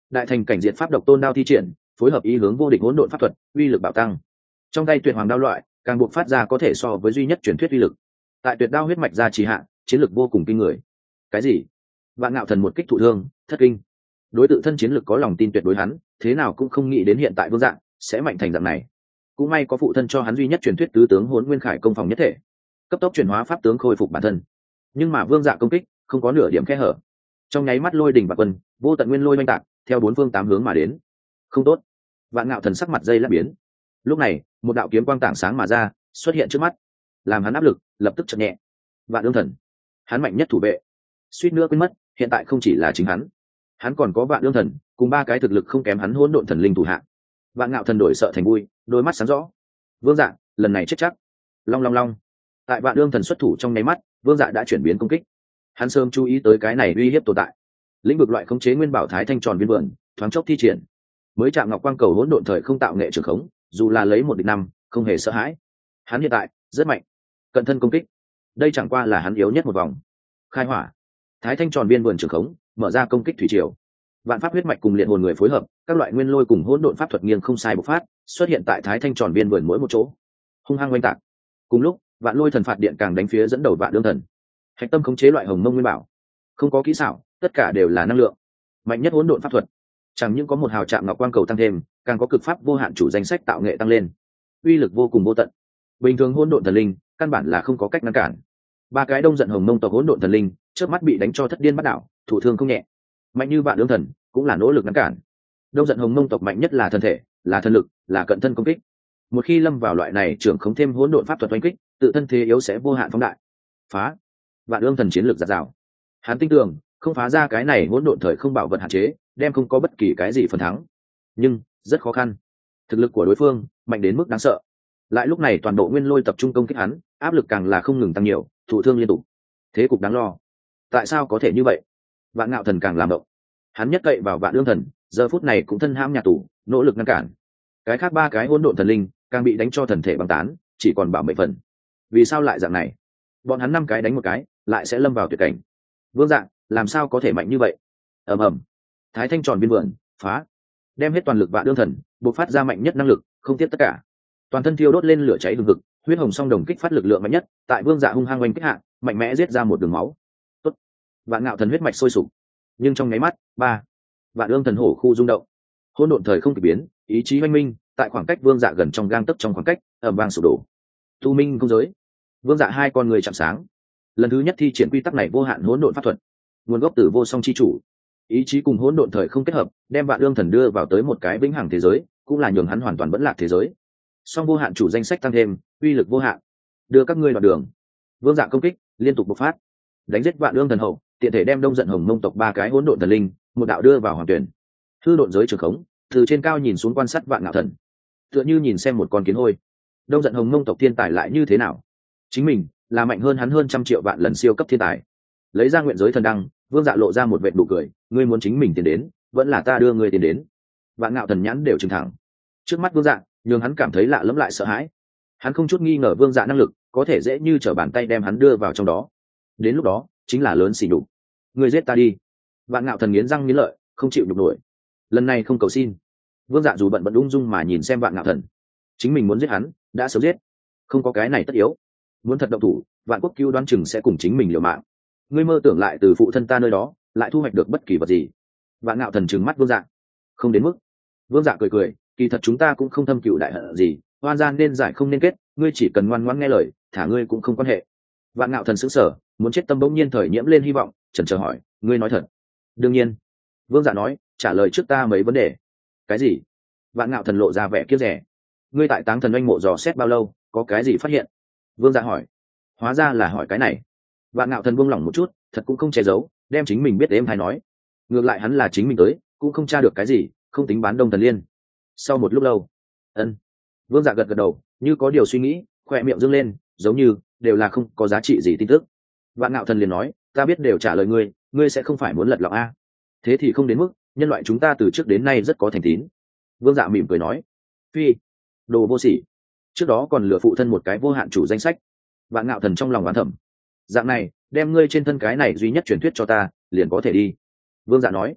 đại thành cảnh diện pháp độc tôn đao thi triển, phối hợp ý hướng vô địch hỗn độn pháp thuật, uy lực bạo tăng. Trong tay tuyệt hoàng đao loại càng buộc phát ra có thể so với duy nhất truyền thuyết uy lực. Tại tuyệt đao huyết mạch ra trì hạ, chiến lực vô cùng kinh người. Cái gì? Vạn Ngạo Thần một kích thụ thương, thất kinh. Đối tự thân chiến lực có lòng tin tuyệt đối hắn, thế nào cũng không nghĩ đến hiện tại Vương Dạ sẽ mạnh thành dạng này. Cũng may có phụ thân cho hắn duy nhất truyền thuyết tứ tướng Hỗn Nguyên Khải công phòng nhất thể, cấp tốc chuyển hóa pháp tướng khôi phục bản thân. Nhưng mà Vương Dạ công kích không có nửa điểm kẽ hở. Trong nháy mắt lôi đỉnh bạc quân, vô tận nguyên lôi oanh tạc, theo bốn phương tám hướng mà đến. Không tốt. Vạn Ngạo Thần sắc mặt dây lát biến. Lúc này, một đạo kiếm quang tảng sáng mà ra, xuất hiện trước mắt, làm hắn áp lực lập tức chậm nhẹ. Vạn Ương Thần, hắn mạnh nhất thủ vệ, suýt nữa quên mất, hiện tại không chỉ là chính hắn, hắn còn có Vạn Ương Thần, cùng ba cái thực lực không kém hắn hỗn độn thần linh thủ hạ. Vạn Ngạo Thần đổi sợ thành vui, đôi mắt sáng rõ. Vương Dạ, lần này chết chắc. Long long long. Tại Vạn Ương Thần xuất thủ trong nháy mắt, Vương Dạ đã chuyển biến công kích. Hắn sớm chú ý tới cái này uy hiếp tồn tại. Lĩnh vực loại khống chế nguyên bảo thái thanh tròn viên vườn, thoáng chốc thi triển. Mới chạm ngọc quang cầu hỗn độn thời không tạo nghệ trường khống, dù là lấy một địch năm, không hề sợ hãi. Hắn hiện tại rất mạnh. Cận thân công kích, đây chẳng qua là hắn yếu nhất một vòng. Khai hỏa, thái thanh tròn viên vườn trường khống, mở ra công kích thủy triều. Vạn pháp huyết mạch cùng liệt hồn người phối hợp, các loại nguyên lôi cùng hỗn độn pháp thuật nghiêng không sai bộc phát, xuất hiện tại thái thanh tròn viên vườn mỗi một chỗ, hung hăng oanh tạc. Cùng lúc, vạn lôi thần phạt điện càng đánh phía dẫn đầu Vạn Ương Thần. Hạch tâm khống chế loại hồng mông nguyên bảo, không có kỹ xảo, tất cả đều là năng lượng. Mạnh nhất hỗn độn pháp thuật, chẳng những có một hào trạm ngọc quang cầu tăng thêm, càng có cực pháp vô hạn chủ danh sách tạo nghệ tăng lên, uy lực vô cùng vô tận. Bình thường hỗn độn thần linh căn bản là không có cách ngăn cản. Ba cái đông giận hồng mông tộc hỗn độn thần linh trước mắt bị đánh cho thất điên bắt đảo, thụ thương không nhẹ. Mạnh như Vạn Ương Thần cũng là nỗ lực ngăn cản. Đông giận hồng mông tộc mạnh nhất là thân thể, là thân lực, là cận thân công kích. Một khi lâm vào loại này trưởng không thêm hỗn độn pháp thuật oanh kích, tự thân thế yếu sẽ vô hạn phóng đại. Phá. Vạn Ương Thần chiến lược giạt rào. Hắn tin tưởng, không phá ra cái này hỗn độn thời không bảo vật hạn chế, đem không có bất kỳ cái gì phần thắng. Nhưng rất khó khăn. Thực lực của đối phương mạnh đến mức đáng sợ. Lại lúc này toàn bộ nguyên lôi tập trung công kích hắn, áp lực càng là không ngừng tăng nhiều, thụ thương liên tục. Thế cục đáng lo. Tại sao có thể như vậy? Vạn Ngạo Thần càng làm động. Hắn nhất cậy vào Vạn Ương Thần, giờ phút này cũng thân hãm nhà tù, nỗ lực ngăn cản. Cái khác ba cái hỗn độn thần linh càng bị đánh cho thần thể băng tán, chỉ còn bảo mệnh phần. Vì sao lại dạng này? Bọn hắn năm cái đánh một cái, lại sẽ lâm vào tuyệt cảnh. Vương Dạ, làm sao có thể mạnh như vậy? Ầm ầm. Thái thanh tròn viên vườn, phá. Đem hết toàn lực Vạn Ương Thần, bộc phát ra mạnh nhất năng lực, không tiếc tất cả. Toàn thân thiêu đốt lên lửa cháy hừng hực, huyết hồng song đồng kích phát lực lượng mạnh nhất, tại Vương Dạ hung hăng oanh kích hạ, mạnh mẽ giết ra một đường máu. Tốt. Vạn Ngạo Thần huyết mạch sôi sục. Nhưng trong nháy mắt, ba, Vạn Ương Thần hổ khu rung động. Hỗn độn thời không kỳ biến, ý chí hoanh minh, tại khoảng cách Vương Dạ gần trong gang tấc trong khoảng cách, ầm vang sụp đổ. Tu minh không giới. Vương Dạ hai con người chạm sáng. Lần thứ nhất thi triển quy tắc này vô hạn hỗn độn pháp thuật. Nguồn gốc từ vô song chi chủ. Ý chí cùng hỗn độn thời không kết hợp, đem Vạn Ương Thần đưa vào tới một cái vĩnh hằng thế giới, cũng là nhường hắn hoàn toàn vẫn lạc thế giới. Song vô hạn chủ danh sách tăng thêm, uy lực vô hạn. Đưa các ngươi đoạn đường. Vương Dạ công kích liên tục bộc phát, đánh giết Vạn Ương Thần hậu, tiện thể đem đông giận hồng mông tộc ba cái hỗn độn thần linh, một đạo đưa vào hoàng tuyển. Hư độn giới trường khống, từ trên cao nhìn xuống quan sát Vạn Ngạo Thần, tựa như nhìn xem một con kiến hôi. Đông giận hồng mông tộc thiên tài lại như thế nào? Chính mình là mạnh hơn hắn hơn trăm triệu vạn lần siêu cấp thiên tài. Lấy ra nguyện giới thần đăng, Vương Dạ lộ ra một vệt nụ cười, ngươi muốn chính mình tiến đến, vẫn là ta đưa ngươi tiến đến. Vạn Ngạo Thần nhãn đều trừng thẳng. Trước mắt Vương Dạ, nhường hắn cảm thấy lạ lẫm lại sợ hãi. Hắn không chút nghi ngờ Vương Dạ năng lực có thể dễ như trở bàn tay đem hắn đưa vào trong đó. Đến lúc đó, chính là lớn xỉ nhục. Ngươi giết ta đi. Vạn Ngạo Thần nghiến răng nghiến lợi, không chịu nhục nổi. Lần này không cầu xin. Vương Dạ dù bận bận ung dung mà nhìn xem Vạn Ngạo Thần. Chính mình muốn giết hắn, đã sớm giết. Không có cái này tất yếu. Muốn thật động thủ, Vạn Quốc Cứu đoán chừng sẽ cùng chính mình liều mạng. Ngươi mơ tưởng lại từ phụ thân ta nơi đó, lại thu hoạch được bất kỳ vật gì. Vạn Ngạo Thần trừng mắt Vương Dạ. Không đến mức. Vương Dạ cười cười, kỳ thật chúng ta cũng không thâm cựu đại hận gì, oan gian nên giải không nên kết, ngươi chỉ cần ngoan ngoãn nghe lời, thả ngươi cũng không quan hệ. Vạn Ngạo Thần sững sờ, muốn chết tâm bỗng nhiên thời nhiễm lên hy vọng, chần chờ hỏi, ngươi nói thật? Đương nhiên. Vương Dạ nói, trả lời trước ta mấy vấn đề. Cái gì? Vạn Ngạo Thần lộ ra vẻ kiếp rẻ. Ngươi tại Táng Thần Oanh mộ dò xét bao lâu, có cái gì phát hiện? Vương Dạ hỏi. Hóa ra là hỏi cái này. Vạn Ngạo Thần buông lỏng một chút, thật cũng không che giấu, đem chính mình biết êm hay nói. Ngược lại hắn là chính mình tới, cũng không tra được cái gì, không tính bán Đông Thần Liên. Sau một lúc lâu, ân, Vương Dạ gật gật đầu, như có điều suy nghĩ, khỏe miệng dương lên, giống như đều là không có giá trị gì tin tức. Vạn Ngạo Thần liền nói, ta biết đều trả lời ngươi, ngươi sẽ không phải muốn lật lọng a? Thế thì không đến mức, nhân loại chúng ta từ trước đến nay rất có thành tín. Vương Dạ mỉm cười nói, phi, đồ vô sỉ, trước đó còn lừa phụ thân một cái vô hạn chủ danh sách. Vạn Ngạo Thần trong lòng oán thầm, dạng này, đem ngươi trên thân cái này duy nhất truyền thuyết cho ta, liền có thể đi. Vương Dạ nói,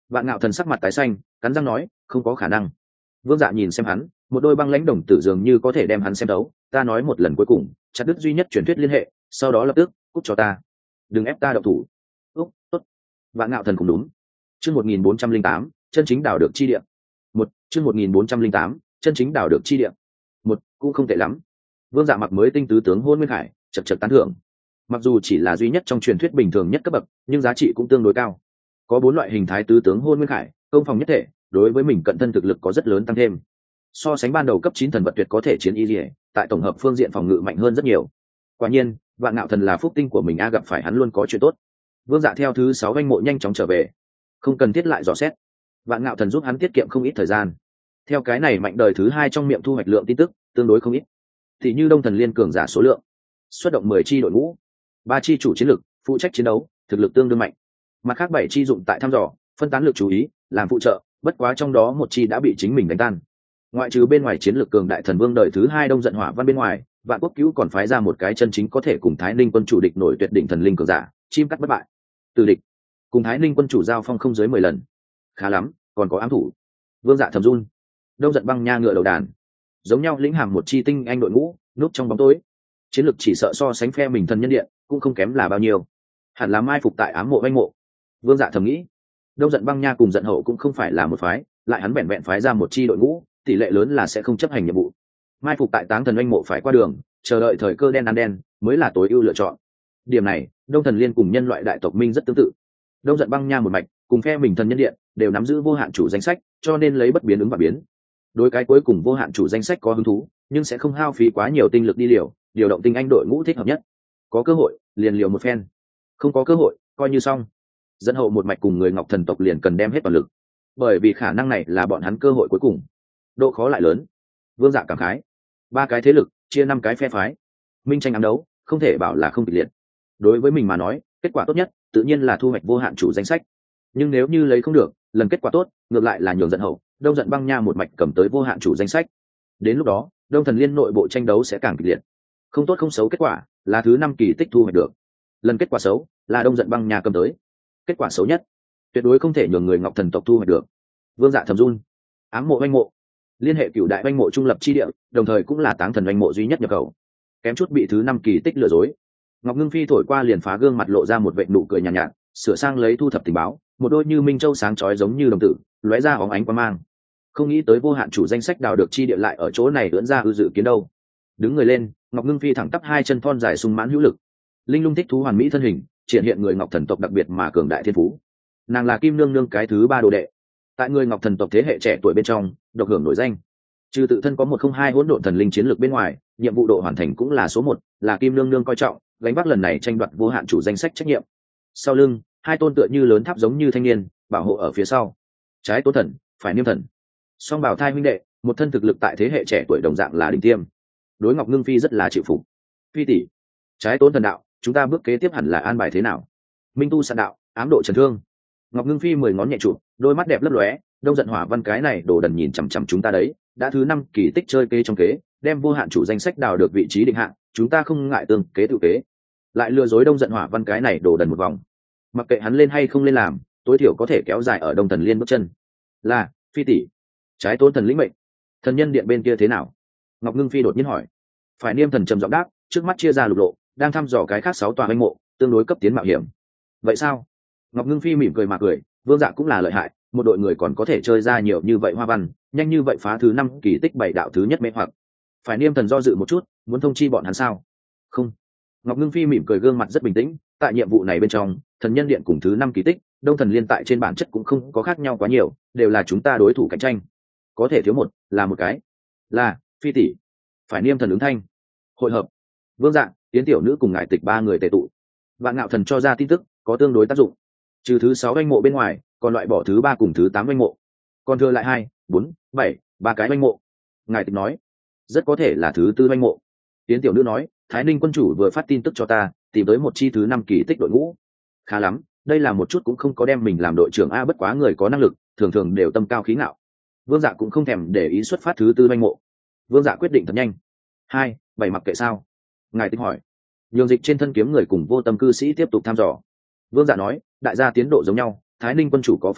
Vạn Ngạo Thần sắc mặt tái xanh, cắn răng nói, không có khả năng. Vương Dạ nhìn xem hắn, một đôi băng lãnh đồng tử dường như có thể đem hắn xem đấu. Ta nói một lần cuối cùng, chặt đứt duy nhất truyền thuyết liên hệ, sau đó lập tức cút cho ta, đừng ép ta động thủ. Úc, tốt. Vạn Ngạo Thần cũng đúng. Chương một nghìn bốn trăm linh tám, chân chính đảo được chi địa. Một, chương một nghìn bốn trăm linh tám, chân chính đảo được chi địa. Một, cũng không tệ lắm. Vương Dạ mặc mới tinh tứ tướng Hôn Nguyên Khải, chật chật tán thưởng. Mặc dù chỉ là duy nhất trong truyền thuyết bình thường nhất cấp bậc, nhưng giá trị cũng tương đối cao. Có bốn loại hình thái tứ tướng Hôn Nguyên Khải, công phòng nhất thể, đối với mình cận thân thực lực có rất lớn tăng thêm. So sánh ban đầu cấp chín thần vật tuyệt có thể chiến y liễu, tại tổng hợp phương diện phòng ngự mạnh hơn rất nhiều. Quả nhiên, Vạn Ngạo Thần là phúc tinh của mình a, gặp phải hắn luôn có chuyện tốt. Vương Dạ theo thứ sáu danh mộ nhanh chóng trở về, không cần thiết lại dò xét. Vạn Ngạo Thần giúp hắn tiết kiệm không ít thời gian. Theo cái này mạnh đời thứ hai trong miệng thu hoạch lượng tin tức tương đối không ít. Thì như Đông Thần Liên cường giả số lượng, xuất động mười chi đội ngũ, ba chi chủ chiến lực, phụ trách chiến đấu, thực lực tương đương mạnh. Mặt khác bảy chi dụng tại thăm dò, phân tán lực chú ý, làm phụ trợ, bất quá trong đó một chi đã bị chính mình đánh tan. Ngoại trừ bên ngoài chiến lược cường đại thần vương đời thứ hai Đông Giận Hỏa Văn bên ngoài, Vạn Quốc Cứu còn phái ra một cái chân chính có thể cùng Thái Ninh quân chủ địch nổi tuyệt đỉnh thần linh cường giả, chim cắt bất bại. Từ địch, cùng Thái Ninh quân chủ giao phong không dưới mười lần. Khá lắm, còn có ám thủ. Vương Dạ thầm run. Đông Giận Băng Nha ngựa đầu đàn, giống nhau lĩnh hàm một chi tinh anh đội ngũ, núp trong bóng tối. Chiến lược chỉ sợ so sánh phe mình thần nhân điện, cũng không kém là bao nhiêu. Hẳn là mai phục tại ám mộ anh mộ. Vương Dạ thầm nghĩ. Đông Giận Băng Nha cùng Giận Hậu cũng không phải là một phái, lại hắn vẹn vẹn phái ra một chi đội ngũ, tỷ lệ lớn là sẽ không chấp hành nhiệm vụ. Mai phục tại Táng Thần anh mộ phải qua đường, chờ đợi thời cơ đen ăn đen mới là tối ưu lựa chọn. Điểm này, Đông Thần Liên cùng nhân loại đại tộc Minh rất tương tự. Đông Giận Băng Nha một mạch, cùng phe mình thần nhân điện đều nắm giữ vô hạn chủ danh sách, cho nên lấy bất biến ứng và biến. Đối cái cuối cùng vô hạn chủ danh sách có hứng thú, nhưng sẽ không hao phí quá nhiều tinh lực đi liều, điều động tinh anh đội ngũ thích hợp nhất. Có cơ hội, liền liều một phen. Không có cơ hội, coi như xong. Dẫn Hậu một mạch cùng người Ngọc Thần tộc liền cần đem hết toàn lực, bởi vì khả năng này là bọn hắn cơ hội cuối cùng. Độ khó lại lớn. Vương Dạ cảm khái. Ba cái thế lực, chia năm cái phe phái, minh tranh ám đấu, không thể bảo là không kịch liệt. Đối với mình mà nói, kết quả tốt nhất tự nhiên là thu hoạch vô hạn chủ danh sách. Nhưng nếu như lấy không được, lần kết quả tốt ngược lại là nhường Giận Hậu, Đông Giận Băng Nha một mạch cầm tới vô hạn chủ danh sách. Đến lúc đó, Đông Thần Liên nội bộ tranh đấu sẽ càng kịch liệt. Không tốt không xấu kết quả là thứ năm kỳ tích thu hoạch được. Lần kết quả xấu là Đông Giận Băng Nha cầm tới. Kết quả xấu nhất tuyệt đối không thể nhường người Ngọc Thần tộc thu hoạch được. Vương Dạ thầm run. Ám mộ oanh mộ, liên hệ cửu đại oanh mộ trung lập chi địa, đồng thời cũng là Táng Thần oanh mộ duy nhất nhập khẩu. Kém chút bị thứ năm kỳ tích lừa dối. Ngọc Ngưng Phi thổi qua liền phá gương mặt lộ ra một vệt nụ cười nhàn nhạt, nhạt, sửa sang lấy thu thập tình báo, một đôi như minh châu sáng chói giống như đồng tử, lóe ra óng ánh quang mang. Không nghĩ tới vô hạn chủ danh sách đào được chi địa lại ở chỗ này ưỡn ra ư dự kiến đâu. Đứng người lên, Ngọc Ngưng Phi thẳng tắp hai chân thon dài sung mãn hữu lực, linh lung thích thú hoàn mỹ thân hình, triển hiện người Ngọc Thần tộc đặc biệt mà cường đại thiên phú. Nàng là Kim Nương Nương cái thứ ba đồ đệ, tại người Ngọc Thần tộc thế hệ trẻ tuổi bên trong, độc hưởng nổi danh. Trừ tự thân có một không hai hỗn độn thần linh chiến lược bên ngoài, nhiệm vụ độ hoàn thành cũng là số một, là Kim Nương Nương coi trọng, gánh vác lần này tranh đoạt vô hạn chủ danh sách trách nhiệm. Sau lưng, hai tôn tựa như lớn tháp giống như thanh niên, bảo hộ ở phía sau. Trái Tố Thần, phải Niêm Thần, song bảo thai huynh đệ, một thân thực lực tại thế hệ trẻ tuổi đồng dạng là đỉnh tiêm. Đối Ngọc Ngưng Phi rất là chịu phục. Phi tỷ, Trái Tố Thần đạo, chúng ta bước kế tiếp hẳn là an bài thế nào? Minh tu sạn đạo, ám độ trần thương. Ngọc Ngưng Phi mười ngón nhẹ trụ, đôi mắt đẹp lấp lóe. Đông Giận Hỏa Văn cái này đồ đần nhìn chằm chằm chúng ta đấy, đã thứ năm kỳ tích chơi kế trong kế, đem vô hạn chủ danh sách đào được vị trí định hạng, chúng ta không ngại tương kế tự kế, lại lừa dối Đông Giận Hỏa Văn cái này đồ đần một vòng. Mặc kệ hắn lên hay không lên làm, tối thiểu có thể kéo dài ở Đông Thần Liên bước chân. Là Phi tỷ. Trái Tố Thần lĩnh mệnh. Thần nhân điện bên kia thế nào? Ngọc Ngưng Phi đột nhiên hỏi. Phải Niêm Thần trầm giọng đáp, trước mắt chia ra lục lộ, đang thăm dò cái khác sáu tòa anh mộ, tương đối cấp tiến mạo hiểm. Vậy sao? Ngọc Ngưng Phi mỉm cười mà cười, Vương Dạ cũng là lợi hại, một đội người còn có thể chơi ra nhiều như vậy hoa văn, nhanh như vậy phá thứ năm kỳ tích bảy đạo thứ nhất mê hoặc. Phải Niêm Thần do dự một chút, muốn thông chi bọn hắn sao? Không. Ngọc Ngưng Phi mỉm cười, gương mặt rất bình tĩnh, tại nhiệm vụ này bên trong, thần nhân điện cùng thứ năm kỳ tích, Đông Thần Liên tại trên bản chất cũng không có khác nhau quá nhiều, đều là chúng ta đối thủ cạnh tranh. Có thể thiếu một, là một cái. Là Phi tỷ. Phải Niêm Thần ứng thanh. Hội hợp. Vương Dạ, Tiến tiểu nữ cùng ngài tịch ba người tề tụ. Vạn Ngạo Thần cho ra tin tức, có tương đối tác dụng. Trừ thứ sáu oanh mộ bên ngoài, còn loại bỏ thứ ba cùng thứ tám oanh mộ, còn thừa lại hai, bốn, bảy, ba cái oanh mộ. Ngài tịch nói, rất có thể là thứ tư oanh mộ. Tiến tiểu nữ nói, Thái Ninh quân chủ vừa phát tin tức cho ta, tìm tới một chi thứ năm kỳ tích đội ngũ. Khá lắm, đây là một chút cũng không có đem mình làm đội trưởng a, bất quá người có năng lực, thường thường đều tâm cao khí ngạo. Vương Dạ cũng không thèm để ý xuất phát thứ tư oanh mộ. Vương Dạ quyết định thật nhanh. Hai, bảy mặc kệ sao? Ngài tịch hỏi. Nhường dịch trên thân kiếm người cùng vô tâm cư sĩ tiếp tục thăm dò. Vương Dạ nói, đại gia tiến độ giống nhau, Thái Ninh quân chủ có phát hiện,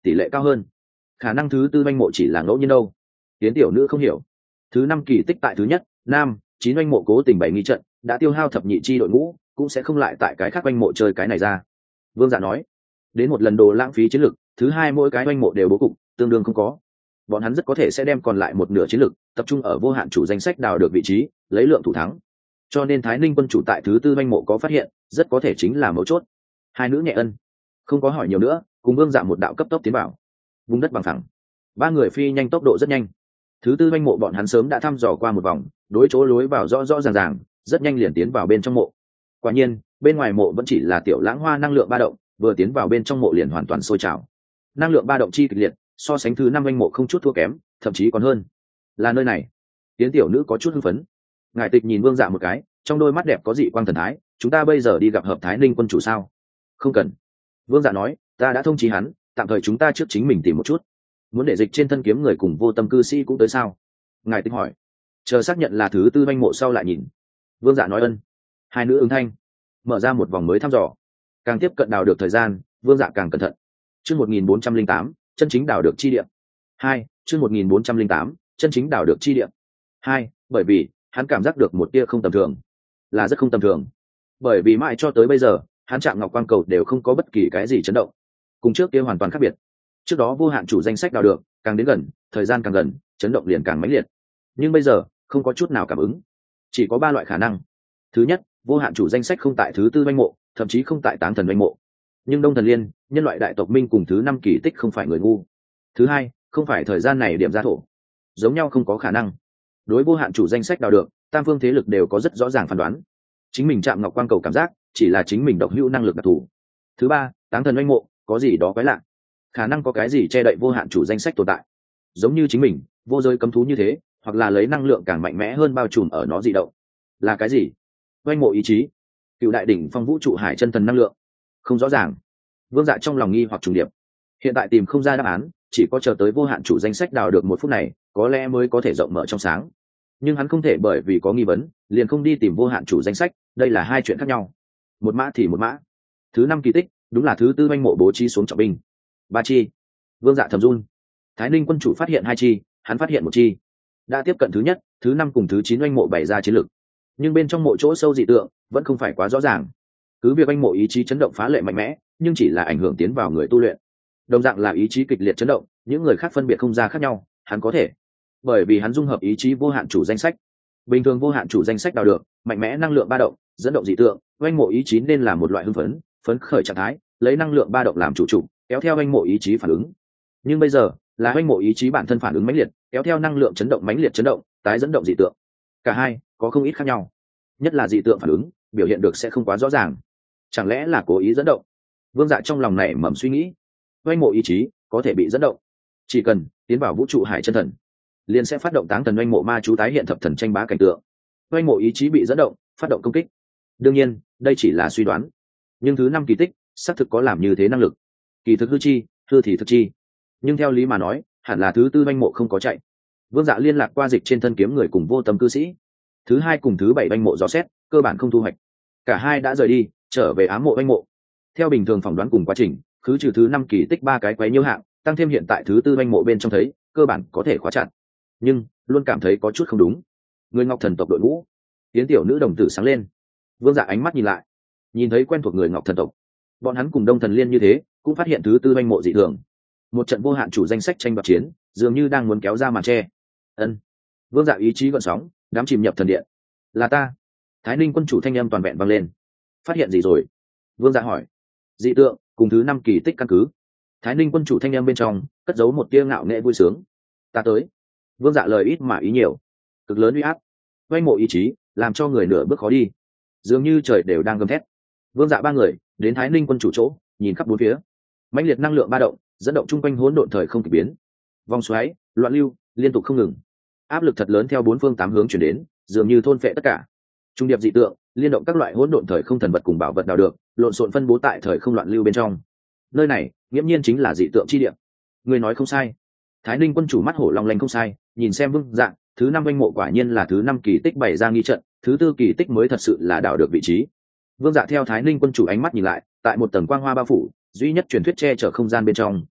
tỷ lệ cao hơn. Khả năng thứ tư oanh mộ chỉ là ngẫu nhiên đâu. Tiến tiểu nữ không hiểu. Thứ năm kỳ tích tại thứ nhất nam chín oanh mộ cố tình bày nghi trận, đã tiêu hao thập nhị chi đội ngũ, cũng sẽ không lại tại cái khác oanh mộ chơi cái này ra. Vương Dạ nói, đến một lần đồ lãng phí chiến lực, thứ hai mỗi cái oanh mộ đều bố cục tương đương không có, bọn hắn rất có thể sẽ đem còn lại một nửa chiến lực tập trung ở vô hạn chủ danh sách đào được vị trí, lấy lượng thủ thắng. Cho nên Thái Ninh quân chủ tại thứ tư oanh mộ có phát hiện, rất có thể chính là mấu chốt. Hai nữ nhẹ ân, không có hỏi nhiều nữa, cùng Vương Dạ một đạo cấp tốc tiến vào vùng đất bằng phẳng. Ba người phi nhanh, tốc độ rất nhanh. Thứ tư oanh mộ bọn hắn sớm đã thăm dò qua một vòng, đối chỗ lối vào rõ rõ ràng ràng, rất nhanh liền tiến vào bên trong mộ. Quả nhiên bên ngoài mộ vẫn chỉ là tiểu lãng hoa năng lượng ba động, vừa tiến vào bên trong mộ liền hoàn toàn sôi trào. Năng lượng ba động chi kịch liệt, so sánh thứ năm oanh mộ không chút thua kém, thậm chí còn hơn. Là nơi này. Tiến tiểu nữ có chút hưng phấn. Ngải Tịch nhìn Vương Dạ một cái, trong đôi mắt đẹp có dị quang thần thái. Chúng ta bây giờ đi gặp hợp Thái Ninh quân chủ sao? Không cần. Vương Dạ nói, ta đã thông chí hắn, tạm thời chúng ta trước chính mình tìm một chút. Muốn để dịch trên thân kiếm người cùng vô tâm cư sĩ cũng tới sao? Ngài Tịch hỏi. Chờ xác nhận là thứ tư oanh mộ sau lại nhìn. Vương Dạ nói ân. Hai nữ ứng thanh, mở ra một vòng mới thăm dò. Càng tiếp cận đào được thời gian, Vương Dạ càng cẩn thận. Chương một nghìn bốn trăm linh tám, chân chính đào được chi địa. Hai, chương một nghìn bốn trăm linh tám, chân chính đào được chi địa. Hai, bởi vì hắn cảm giác được một tia không tầm thường, là rất không tầm thường. Bởi vì mãi cho tới bây giờ, hắn chạm ngọc quang cầu đều không có bất kỳ cái gì chấn động, cùng trước kia hoàn toàn khác biệt. Trước đó vô hạn chủ danh sách đào được, càng đến gần, thời gian càng gần, chấn động liền càng mãnh liệt. Nhưng bây giờ, không có chút nào cảm ứng. Chỉ có ba loại khả năng. Thứ nhất, vô hạn chủ danh sách không tại thứ tư oanh mộ, thậm chí không tại táng thần oanh mộ. Nhưng Đông Thần Liên, nhân loại đại tộc minh cùng thứ năm kỳ tích không phải người ngu. Thứ hai, không phải thời gian này điểm ra thổ. Giống nhau không có khả năng. Đối vô hạn chủ danh sách đào được, tam phương thế lực đều có rất rõ ràng phán đoán. Chính mình chạm ngọc quang cầu cảm giác, chỉ là chính mình độc hữu năng lực đặc thù. Thứ ba, táng thần oanh mộ, có gì đó quái lạ. Khả năng có cái gì che đậy vô hạn chủ danh sách tồn tại. Giống như chính mình, vô giới cấm thú như thế, hoặc là lấy năng lượng càng mạnh mẽ hơn bao trùm ở nó dị động. Là cái gì? Oanh mộ ý chí, cựu đại đỉnh phong vũ trụ hải chân thần năng lượng, không rõ ràng. Vương Dạ trong lòng nghi hoặc trùng điệp, hiện tại tìm không ra đáp án, chỉ có chờ tới vô hạn chủ danh sách đào được một phút này, có lẽ mới có thể rộng mở trong sáng. Nhưng hắn không thể bởi vì có nghi vấn liền không đi tìm vô hạn chủ danh sách, đây là hai chuyện khác nhau. Một mã thì một mã. Thứ năm kỳ tích đúng là thứ tư oanh mộ bố trí xuống trọng binh. Ba chi. Vương Dạ thầm run. Thái Ninh quân chủ phát hiện hai chi, hắn phát hiện một chi. Đã tiếp cận thứ nhất, thứ năm cùng thứ chín oanh mộ bày ra chiến lược, nhưng bên trong mộ chỗ sâu dị tượng vẫn không phải quá rõ ràng. Cứ việc oanh mộ ý chí chấn động phá lệ mạnh mẽ, nhưng chỉ là ảnh hưởng tiến vào người tu luyện. Đồng dạng là ý chí kịch liệt chấn động, những người khác phân biệt không ra khác nhau, hắn có thể, bởi vì hắn dung hợp ý chí vô hạn chủ danh sách. Bình thường vô hạn chủ danh sách đào được, mạnh mẽ năng lượng ba động, dẫn động dị tượng, oanh mộ ý chí nên là một loại hưng phấn, phấn khởi trạng thái, lấy năng lượng ba động làm chủ chủ, kéo theo oanh mộ ý chí phản ứng. Nhưng bây giờ, là oanh mộ ý chí bản thân phản ứng mãnh liệt, kéo theo năng lượng chấn động mãnh liệt chấn động, tái dẫn động dị tượng. Cả hai có không ít khác nhau, nhất là dị tượng phản ứng biểu hiện được sẽ không quá rõ ràng. Chẳng lẽ là cố ý dẫn động? Vương Dạ trong lòng này mầm suy nghĩ. Oanh mộ ý chí có thể bị dẫn động, chỉ cần tiến vào vũ trụ hải chân thần, liền sẽ phát động táng thần oanh mộ ma chú tái hiện thập thần tranh bá cảnh tượng. Oanh mộ ý chí bị dẫn động, phát động công kích. Đương nhiên, đây chỉ là suy đoán, nhưng thứ năm kỳ tích xác thực có làm như thế năng lực. Kỳ thực hư chi, hư thì thực chi. Nhưng theo lý mà nói, hẳn là thứ tư oanh mộ không có chạy. Vương Dạ liên lạc qua dịch trên thân kiếm người cùng vô tâm cư sĩ. Thứ hai cùng thứ bảy oanh mộ dò xét, cơ bản không thu hoạch. Cả hai đã rời đi, trở về ám mộ oanh mộ. Theo bình thường phỏng đoán cùng quá trình, khứ trừ thứ năm kỳ tích ba cái quấy nhiễu hạng, tăng thêm hiện tại thứ tư oanh mộ bên trong thấy, cơ bản có thể khóa chặt. Nhưng luôn cảm thấy có chút không đúng. Người Ngọc thần tộc đội ngũ, tiến tiểu nữ đồng tử sáng lên. Vương Dạ ánh mắt nhìn lại, nhìn thấy quen thuộc người Ngọc thần tộc. Bọn hắn cùng Đông Thần Liên như thế, cũng phát hiện thứ tư oanh mộ dị thường. Một trận vô hạn chủ danh sách tranh đoạt chiến, dường như đang muốn kéo ra màn che. Ân. Vương Dạ ý chí gợn sóng, đám chìm nhập thần điện. Là ta. Thái Ninh quân chủ thanh âm toàn vẹn vang lên. Phát hiện gì rồi? Vương Dạ hỏi. Dị tượng cùng thứ năm kỳ tích căn cứ. Thái Ninh quân chủ thanh âm bên trong cất giấu một tia ngạo nghễ vui sướng. Ta tới. Vương Dạ lời ít mà ý nhiều, cực lớn uy áp, oanh mộ ý chí làm cho người nửa bước khó đi, dường như trời đều đang gầm thét. Vương Dạ ba người đến Thái Ninh quân chủ chỗ, nhìn khắp bốn phía, mãnh liệt năng lượng ba động dẫn động chung quanh hỗn độn thời không kỳ biến, vòng xoáy loạn lưu liên tục không ngừng, áp lực thật lớn theo bốn phương tám hướng chuyển đến, dường như thôn phệ tất cả. Trung điệp dị tượng liên động các loại hỗn độn thời không thần vật cùng bảo vật đào được, lộn xộn phân bố tại thời không loạn lưu bên trong. Nơi này nghiễm nhiên chính là dị tượng chi địa. Người nói không sai. Thái Ninh quân chủ mắt hổ long lanh không sai, nhìn xem Vương Dạ, thứ năm oanh mộ quả nhiên là thứ năm kỳ tích bày ra nghi trận, thứ tư kỳ tích mới thật sự là đào được vị trí. Vương Dạ theo Thái Ninh quân chủ ánh mắt nhìn lại, tại một tầng quang hoa bao phủ, duy nhất truyền thuyết che chở không gian bên trong,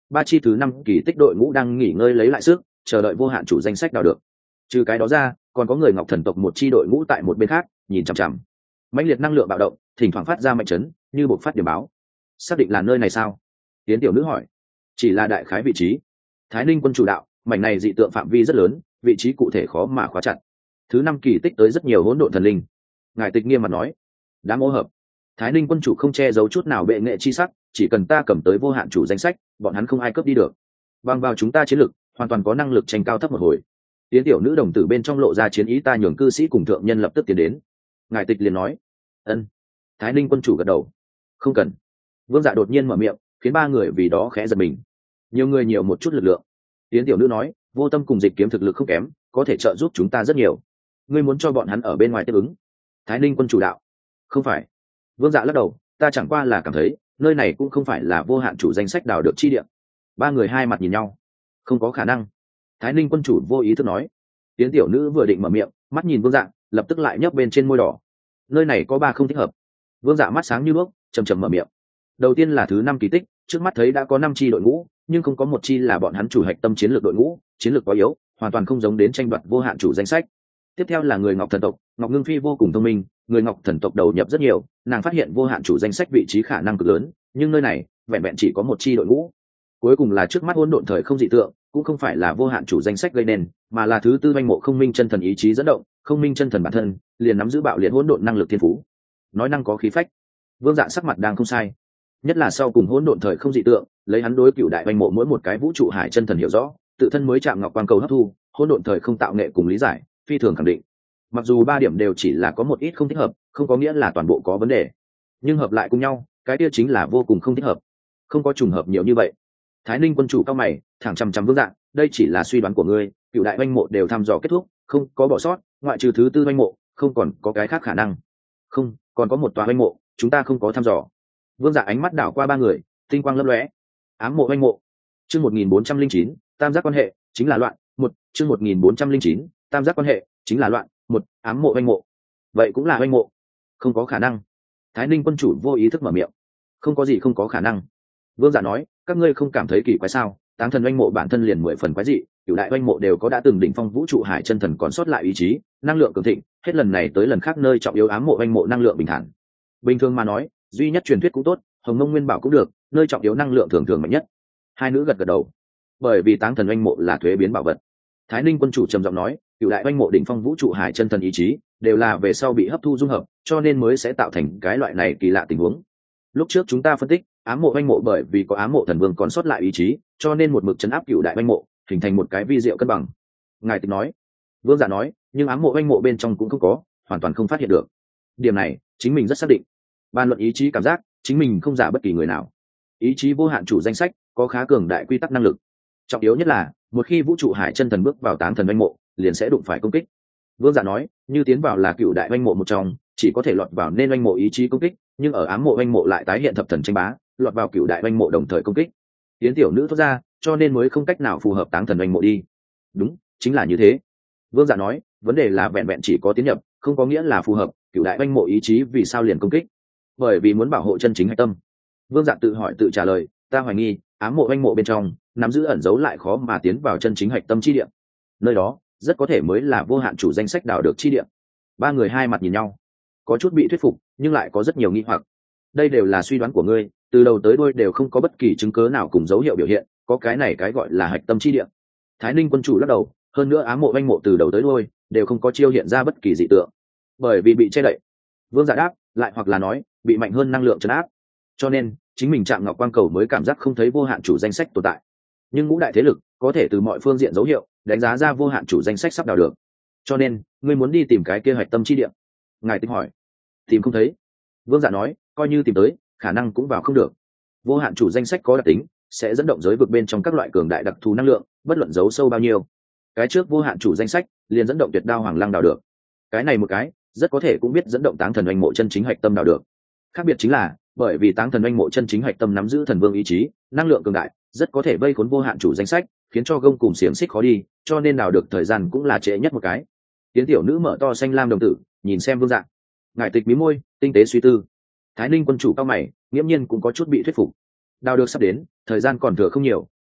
ba chi thứ năm kỳ tích đội ngũ đang nghỉ ngơi lấy lại sức, chờ đợi vô hạn chủ danh sách đào được. Trừ cái đó ra, còn có người ngọc thần tộc một chi đội ngũ tại một bên khác nhìn chằm chằm. Mãnh liệt năng lượng bạo động thỉnh thoảng phát ra mạnh chấn như bộc phát điểm báo. Xác định là nơi này sao? Tiến tiểu nữ hỏi. Chỉ là đại khái vị trí. Thái Ninh quân chủ đạo, mảnh này dị tượng phạm vi rất lớn, vị trí cụ thể khó mà khóa chặt. Thứ năm kỳ tích tới rất nhiều hỗn độn thần linh. Ngài Tịch nghiêm mặt nói. Đám ô hợp. Thái Ninh quân chủ không che giấu chút nào bệ nghệ chi sắc, chỉ cần ta cầm tới vô hạn chủ danh sách, bọn hắn không ai cướp đi được. Bằng vào chúng ta chiến lực, hoàn toàn có năng lực tranh cao thấp một hồi. Tiến tiểu nữ đồng tử bên trong lộ ra chiến ý, ta nhường cư sĩ cùng thượng nhân lập tức tiến đến. Ngài Tịch liền nói. Ân. Thái Ninh quân chủ gật đầu. Không cần. Vương Dạ đột nhiên mở miệng, khiến ba người vì đó khẽ giật mình. Nhiều người nhiều một chút lực lượng. Tiến tiểu nữ nói, vô tâm cùng dịch kiếm thực lực không kém, có thể trợ giúp chúng ta rất nhiều. Ngươi muốn cho bọn hắn ở bên ngoài tiếp ứng? Thái Ninh quân chủ đạo. Không phải. Vương Dạ lắc đầu, ta chẳng qua là cảm thấy nơi này cũng không phải là vô hạn chủ danh sách đào được chi địa. Ba người hai mặt nhìn nhau. Không có khả năng. Thái Ninh quân chủ vô ý thức nói. Tiến tiểu nữ vừa định mở miệng, mắt nhìn Vương Dạ, lập tức lại nhấp bên trên môi đỏ. Nơi này có ba không thích hợp. Vương Dạ mắt sáng như đuốc, chầm chầm mở miệng. Đầu tiên là thứ năm kỳ tích, trước mắt thấy đã có năm chi đội ngũ, nhưng không có một chi là bọn hắn chủ hạch tâm chiến lược đội ngũ, chiến lược quá yếu, hoàn toàn không giống đến tranh đoạt vô hạn chủ danh sách. Tiếp theo là người ngọc thần tộc, Ngọc Ngưng Phi vô cùng thông minh, người ngọc thần tộc đầu nhập rất nhiều, nàng phát hiện vô hạn chủ danh sách vị trí khả năng cực lớn, nhưng nơi này vẹn vẹn chỉ có một chi đội ngũ. Cuối cùng là trước mắt hỗn độn thời không dị tượng, cũng không phải là vô hạn chủ danh sách gây nên, mà là thứ tư doanh mộ không minh chân thần ý chí dẫn động, không minh chân thần bản thân liền nắm giữ bạo liệt hỗn độn năng lực thiên phú, nói năng có khí phách. Vương Dạ sắc mặt đang không sai, nhất là sau cùng hỗn độn thời không dị tượng, lấy hắn đối cựu đại doanh mộ mỗi một cái vũ trụ hải chân thần hiểu rõ, tự thân mới chạm ngọc quang cầu hấp thu hỗn độn thời không tạo nghệ cùng lý giải, phi thường khẳng định. Mặc dù ba điểm đều chỉ là có một ít không thích hợp, không có nghĩa là toàn bộ có vấn đề, nhưng hợp lại cùng nhau, cái kia chính là vô cùng không thích hợp, không có trùng hợp nhiều như vậy. Thái Ninh quân chủ cao mày, thẳng chằm chằm Vương Dạ, đây chỉ là suy đoán của ngươi, cựu đại doanh mộ đều thăm dò kết thúc, không có bỏ sót, ngoại trừ thứ tư doanh mộ, không còn có cái khác khả năng. Không, còn có một tòa doanh mộ, chúng ta không có thăm dò. Vương Dạ ánh mắt đảo qua ba người, tinh quang lấp lóe. Ám mộ doanh mộ. Chương một nghìn bốn trăm linh chín, tam giác quan hệ chính là loạn. Một, chương một nghìn bốn trăm linh chín, tam giác quan hệ chính là loạn. Một, ám mộ doanh mộ. Vậy cũng là doanh mộ. Không có khả năng. Thái Ninh quân chủ vô ý thức mở miệng. Không có gì không có khả năng. Vương Dạ nói, các ngươi không cảm thấy kỳ quái sao? Táng thần doanh mộ bản thân liền mười phần quái dị, cửu đại doanh mộ đều có đã từng đỉnh phong vũ trụ hải chân thần còn sót lại ý chí, năng lượng cường thịnh, hết lần này tới lần khác nơi trọng yếu ám mộ doanh mộ năng lượng bình thản. Bình thường mà nói, duy nhất truyền thuyết cũng tốt, hồng mông nguyên bảo cũng được, nơi trọng yếu năng lượng thường thường mạnh nhất. Hai nữ gật gật đầu. Bởi vì táng thần doanh mộ là thuế biến bảo vật. Thái Ninh quân chủ trầm giọng nói, cửu đại doanh mộ đỉnh phong vũ trụ hải chân thần ý chí đều là về sau bị hấp thu dung hợp, cho nên mới sẽ tạo thành cái loại này kỳ lạ tình huống. Lúc trước chúng ta phân tích, ám mộ doanh mộ bởi vì có ám mộ thần vương còn sót lại ý chí, cho nên một mực chấn áp cửu đại doanh mộ, hình thành một cái vi diệu cân bằng. Ngài Tịch nói. Vương Giả nói, nhưng ám mộ doanh mộ bên trong cũng không có, hoàn toàn không phát hiện được. Điểm này chính mình rất xác định. Ban luận ý chí cảm giác, chính mình không giả bất kỳ người nào. Ý chí vô hạn chủ danh sách có khá cường đại quy tắc năng lực. Trọng yếu nhất là, một khi vũ trụ hải chân thần bước vào táng thần doanh mộ, liền sẽ đụng phải công kích. Vương Giả nói, như tiến vào là cửu đại doanh mộ một trong, chỉ có thể lọt vào nên doanh mộ ý chí công kích, nhưng ở ám mộ doanh mộ lại tái hiện thập thần tranh bá, lọt vào cửu đại doanh mộ đồng thời công kích. Tiến tiểu nữ thoát ra, cho nên mới không cách nào phù hợp táng thần doanh mộ đi. Đúng, chính là như thế. Vương Giả nói, vấn đề là vẹn vẹn chỉ có tiến nhập, không có nghĩa là phù hợp, cửu đại doanh mộ ý chí vì sao liền công kích? Bởi vì muốn bảo hộ chân chính hạch tâm. Vương Dạ tự hỏi tự trả lời, ta hoài nghi, ám mộ doanh mộ bên trong nắm giữ ẩn giấu lại khó mà tiến vào chân chính hạch tâm chi địa. Nơi đó rất có thể mới là vô hạn chủ danh sách đào được chi địa. Ba người hai mặt nhìn nhau, có chút bị thuyết phục, nhưng lại có rất nhiều nghi hoặc. Đây đều là suy đoán của ngươi, từ đầu tới đuôi đều không có bất kỳ chứng cớ nào cùng dấu hiệu biểu hiện, có cái này cái gọi là hạch tâm chi địa. Thái Ninh quân chủ lắc đầu, hơn nữa ám mộ doanh mộ từ đầu tới đuôi đều không có chiêu hiện ra bất kỳ dị tượng, bởi vì bị che đậy. Vương Dạ đáp, lại hoặc là nói, bị mạnh hơn năng lượng trấn áp, cho nên chính mình chạm ngọc quang cầu mới cảm giác không thấy vô hạn chủ danh sách tồn tại. Nhưng ngũ đại thế lực có thể từ mọi phương diện dấu hiệu đánh giá ra vô hạn chủ danh sách sắp đào được, cho nên ngươi muốn đi tìm cái kia hạch tâm chi địa. Ngài Tịch hỏi. Tìm không thấy. Vương Dạ nói, coi như tìm tới, khả năng cũng vào không được. Vô hạn chủ danh sách có đặc tính sẽ dẫn động giới vực bên trong các loại cường đại đặc thù năng lượng, bất luận giấu sâu bao nhiêu. Cái trước vô hạn chủ danh sách liền dẫn động tuyệt đao hoàng lăng đào được, cái này một cái rất có thể cũng biết dẫn động táng thần oanh mộ chân chính hạch tâm đào được. Khác biệt chính là, bởi vì táng thần oanh mộ chân chính hạch tâm nắm giữ thần vương ý chí, năng lượng cường đại, rất có thể vây khốn vô hạn chủ danh sách, khiến cho gông cùng xiềng xích khó đi, cho nên đào được thời gian cũng là trễ nhất một cái. Tiến tiểu nữ mở to xanh lam đồng tử, nhìn xem Vương Dạ. Ngải Tịch mí môi, tinh tế suy tư. Thái Ninh quân chủ cao mày, nghiễm nhiên cũng có chút bị thuyết phục. Đào được sắp đến, thời gian còn thừa không nhiều,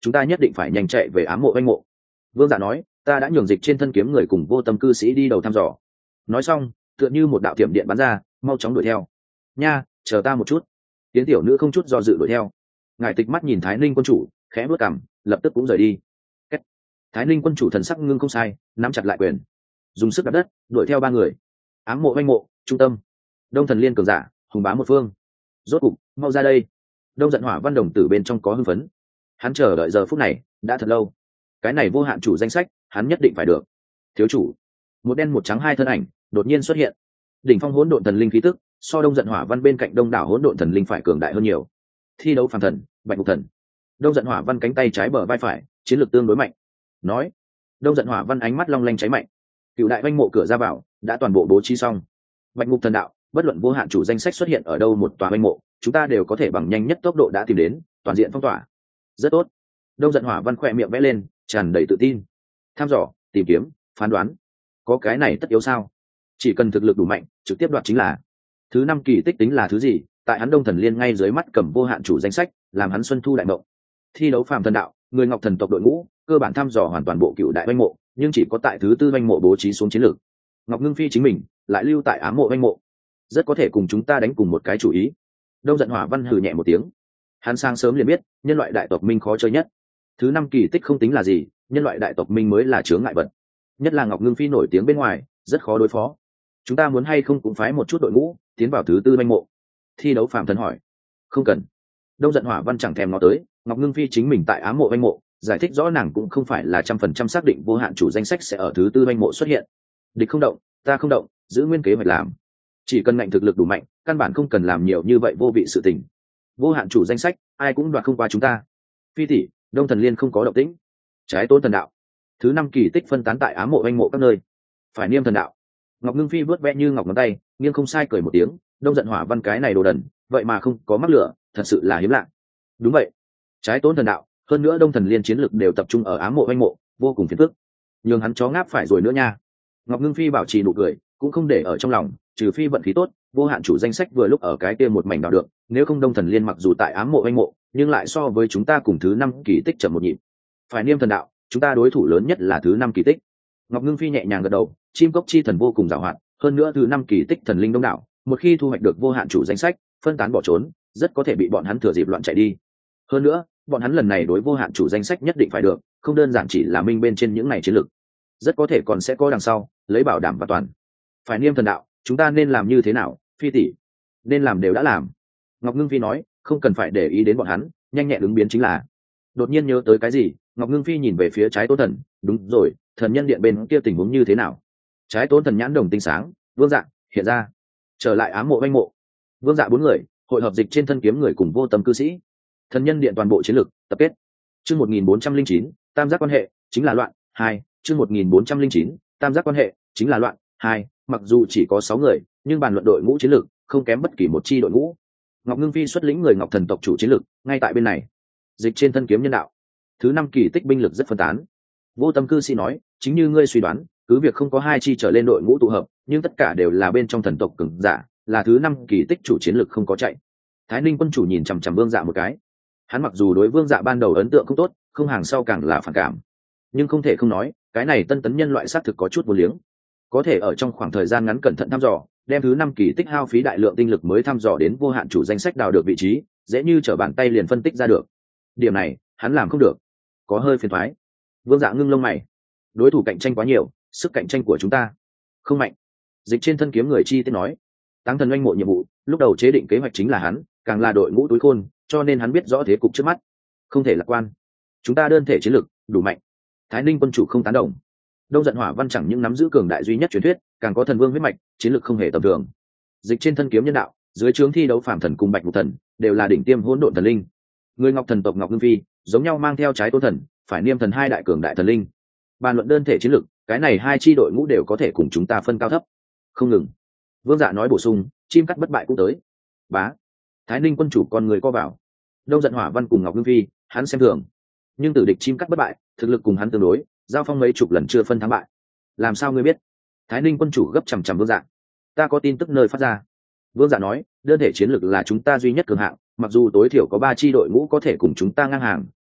chúng ta nhất định phải nhanh chạy về ám mộ oanh mộ. Vương Dạ nói, ta đã nhường Dịch trên thân kiếm người cùng vô tâm cư sĩ đi đầu thăm dò. Nói xong tựa như một đạo tiệm điện bắn ra, mau chóng đuổi theo. Nha, chờ ta một chút. Tiến tiểu nữ không chút do dự đuổi theo. Ngài Tịch mắt nhìn Thái Ninh quân chủ, khẽ bước cằm, lập tức cũng rời đi. Kết. Thái Ninh quân chủ thần sắc ngưng không sai, nắm chặt lại quyền, dùng sức đạp đất đuổi theo ba người. Ám mộ oanh mộ trung tâm, Đông Thần Liên cường giả hùng bá một phương. Rốt cục mau ra đây. Đông Giận Hỏa Văn đồng tử bên trong có hưng phấn, hắn chờ đợi giờ phút này đã thật lâu. Cái này vô hạn chủ danh sách hắn nhất định phải được. Thiếu chủ, một đen một trắng hai thân ảnh đột nhiên xuất hiện. Đỉnh phong hỗn độn thần linh khí tức so Đông Giận Hỏa Văn bên cạnh đông đảo hỗn độn thần linh phải cường đại hơn nhiều. Thi đấu phàm thần Bạch Ngục Thần. Đông Giận Hỏa Văn cánh tay trái bờ vai phải chiến lược tương đối mạnh. Nói, Đông Giận Hỏa Văn ánh mắt long lanh cháy mạnh. Cựu đại oanh mộ cửa ra vào đã toàn bộ bố trí xong. Bạch Ngục Thần đạo, bất luận vô hạn chủ danh sách xuất hiện ở đâu một tòa oanh mộ, chúng ta đều có thể bằng nhanh nhất tốc độ đã tìm đến, toàn diện phong tỏa. Rất tốt. Đông Giận Hỏa Văn khỏe miệng vẽ lên, tràn đầy tự tin. Tham dò, tìm kiếm, phán đoán, có cái này tất yếu sao? Chỉ cần thực lực đủ mạnh, trực tiếp đoạt chính là. Thứ năm kỳ tích tính là thứ gì? Tại hắn Đông Thần Liên ngay dưới mắt cầm vô hạn chủ danh sách, làm hắn xuân thu đại mộng. Thi đấu phàm thần đạo, người Ngọc Thần tộc đội ngũ, cơ bản thăm dò hoàn toàn bộ cựu đại oanh mộ, nhưng chỉ có tại thứ tư oanh mộ bố trí xuống chiến lược. Ngọc Ngưng Phi chính mình lại lưu tại ám mộ oanh mộ, rất có thể cùng chúng ta đánh cùng một cái chủ ý. Đông Giận Hỏa Văn hừ nhẹ một tiếng. Hắn sang sớm liền biết, nhân loại đại tộc minh khó chơi nhất. Thứ năm kỳ tích không tính là gì, nhân loại đại tộc minh mới là chướng ngại vật. Nhất là Ngọc Ngưng Phi nổi tiếng bên ngoài, rất khó đối phó. Chúng ta muốn hay không cũng phái một chút đội ngũ tiến vào thứ tư oanh mộ? Thi đấu phàm thần hỏi. Không cần. Đông Giận Hỏa Văn chẳng thèm nó tới. Ngọc Ngưng Phi chính mình tại ám mộ oanh mộ, giải thích rõ nàng cũng không phải là trăm phần trăm xác định vô hạn chủ danh sách sẽ ở thứ tư oanh mộ xuất hiện. Địch không động, ta không động, giữ nguyên kế hoạch làm. Chỉ cần ngạnh thực lực đủ mạnh, căn bản không cần làm nhiều như vậy vô vị sự tình. Vô hạn chủ danh sách, ai cũng đoạt không qua chúng ta. Phi tỷ, Đông Thần Liên không có động tĩnh. Trái Tôn thần đạo, thứ năm kỳ tích phân tán tại ám mộ oanh mộ các nơi. Phải Niêm thần đạo. Ngọc Ngưng Phi vớt vẽ như ngọc ngón tay, nghiêng không sai cười một tiếng. Đông Giận Hỏa Văn cái này đồ đần, vậy mà không có mắc lửa, thật sự là hiếm lạ. Đúng vậy. Trái Tôn thần đạo, hơn nữa Đông Thần Liên chiến lực đều tập trung ở ám mộ oanh mộ, vô cùng phiền phức. Nhưng hắn chó ngáp phải rồi nữa nha. Ngọc Ngưng Phi bảo trì nụ cười, cũng không để ở trong lòng, trừ phi vận khí tốt, vô hạn chủ danh sách vừa lúc ở cái kia một mảnh đào được, nếu không Đông Thần Liên mặc dù tại ám mộ oanh mộ, nhưng lại so với chúng ta cùng thứ năm kỳ tích chậm một nhịp. Phải Niêm thần đạo, chúng ta đối thủ lớn nhất là thứ năm kỳ tích. Ngọc Ngưng Phi nhẹ nhàng gật đầu, chim cốc chi thần vô cùng giàu hoạt, hơn nữa thứ năm kỳ tích thần linh đông đảo, một khi thu hoạch được vô hạn chủ danh sách, phân tán bỏ trốn, rất có thể bị bọn hắn thừa dịp loạn chạy đi. Hơn nữa, bọn hắn lần này đối vô hạn chủ danh sách nhất định phải được, không đơn giản chỉ là minh bên trên những này chiến lược, rất có thể còn sẽ có đằng sau, lấy bảo đảm và toàn. Phải Niêm thần đạo, chúng ta nên làm như thế nào? Phi tỷ, nên làm đều đã làm. Ngọc Ngưng Phi nói, không cần phải để ý đến bọn hắn, nhanh nhẹn ứng biến chính là. Đột nhiên nhớ tới cái gì, Ngọc Ngưng Phi nhìn về phía Trái Tôn thần, đúng rồi, thần nhân điện bên kia tình huống như thế nào? Trái Tôn thần nhãn đồng tinh sáng, Vương Dạ hiện ra, trở lại ám mộ oanh mộ. Vương Dạ bốn người, hội hợp Dịch trên thân kiếm người cùng vô tâm cư sĩ. Thần nhân điện toàn bộ chiến lược tập kết. Chương một nghìn bốn trăm linh chín, tam giác quan hệ chính là loạn. Hai, chương một nghìn bốn trăm linh chín, tam giác quan hệ chính là loạn. Hai, mặc dù chỉ có sáu người, nhưng bàn luận đội ngũ chiến lược không kém bất kỳ một chi đội ngũ. Ngọc Ngưng Phi xuất lĩnh người Ngọc Thần tộc chủ chiến lược, ngay tại bên này. Dịch trên thân kiếm nhân đạo, thứ năm kỳ tích binh lực rất phân tán. Vô tâm cư sĩ nói, chính như ngươi suy đoán, cứ việc không có hai chi trở lên đội ngũ tụ hợp, nhưng tất cả đều là bên trong thần tộc cường giả, là thứ năm kỳ tích chủ chiến lược không có chạy. Thái Ninh quân chủ nhìn chằm chằm Vương Dạ một cái. Hắn mặc dù đối Vương Dạ ban đầu ấn tượng không tốt, không hàng sau càng là phản cảm, nhưng không thể không nói, cái này tân tấn nhân loại xác thực có chút vô liếng. Có thể ở trong khoảng thời gian ngắn cẩn thận thăm dò, đem thứ năm kỳ tích hao phí đại lượng tinh lực mới thăm dò đến vô hạn chủ danh sách đào được vị trí, dễ như trở bàn tay liền phân tích ra được. Điểm này, hắn làm không được, có hơi phiền toái. Vương Dạ ngưng lông mày. Đối thủ cạnh tranh quá nhiều, sức cạnh tranh của chúng ta không mạnh. Dịch trên thân kiếm người chi tiết nói, Táng thần oanh mộ nhiệm vụ, lúc đầu chế định kế hoạch chính là hắn, càng là đội ngũ túi khôn, cho nên hắn biết rõ thế cục trước mắt, không thể lạc quan. Chúng ta đơn thể chiến lực đủ mạnh. Thái Ninh quân chủ không tán đồng. Đông Giận Hỏa Văn chẳng những nắm giữ cường đại duy nhất truyền thuyết, càng có thần vương huyết mạch, chiến lược không hề tầm thường. Dịch trên thân kiếm nhân đạo, dưới trướng thi đấu phàm thần cùng Bạch Ngục Thần, đều là đỉnh tiêm hỗn độn thần linh. Người Ngọc Thần tộc Ngọc Ngưng Phi, giống nhau mang theo Trái Tôn thần, Phải Niêm thần hai đại cường đại thần linh. Bàn luận đơn thể chiến lược, cái này hai chi đội ngũ đều có thể cùng chúng ta phân cao thấp. Không ngừng. Vương Dạ nói bổ sung, chim cắt bất bại cũng tới. Bá. Thái Ninh quân chủ con người co vào. Đông Giận Hỏa Văn cùng Ngọc Ngưng Phi, hắn xem thường. Nhưng tử địch chim cắt bất bại, thực lực cùng hắn tương đối, giao phong mấy chục lần chưa phân thắng bại. Làm sao ngươi biết? Thái Ninh quân chủ gấp chằm chằm Vương Dạ. Ta có tin tức nơi phát ra. Vương Dạ nói, đơn thể chiến lược là chúng ta duy nhất cường hạng, mặc dù tối thiểu có ba chi đội ngũ có thể cùng chúng ta ngang hàng,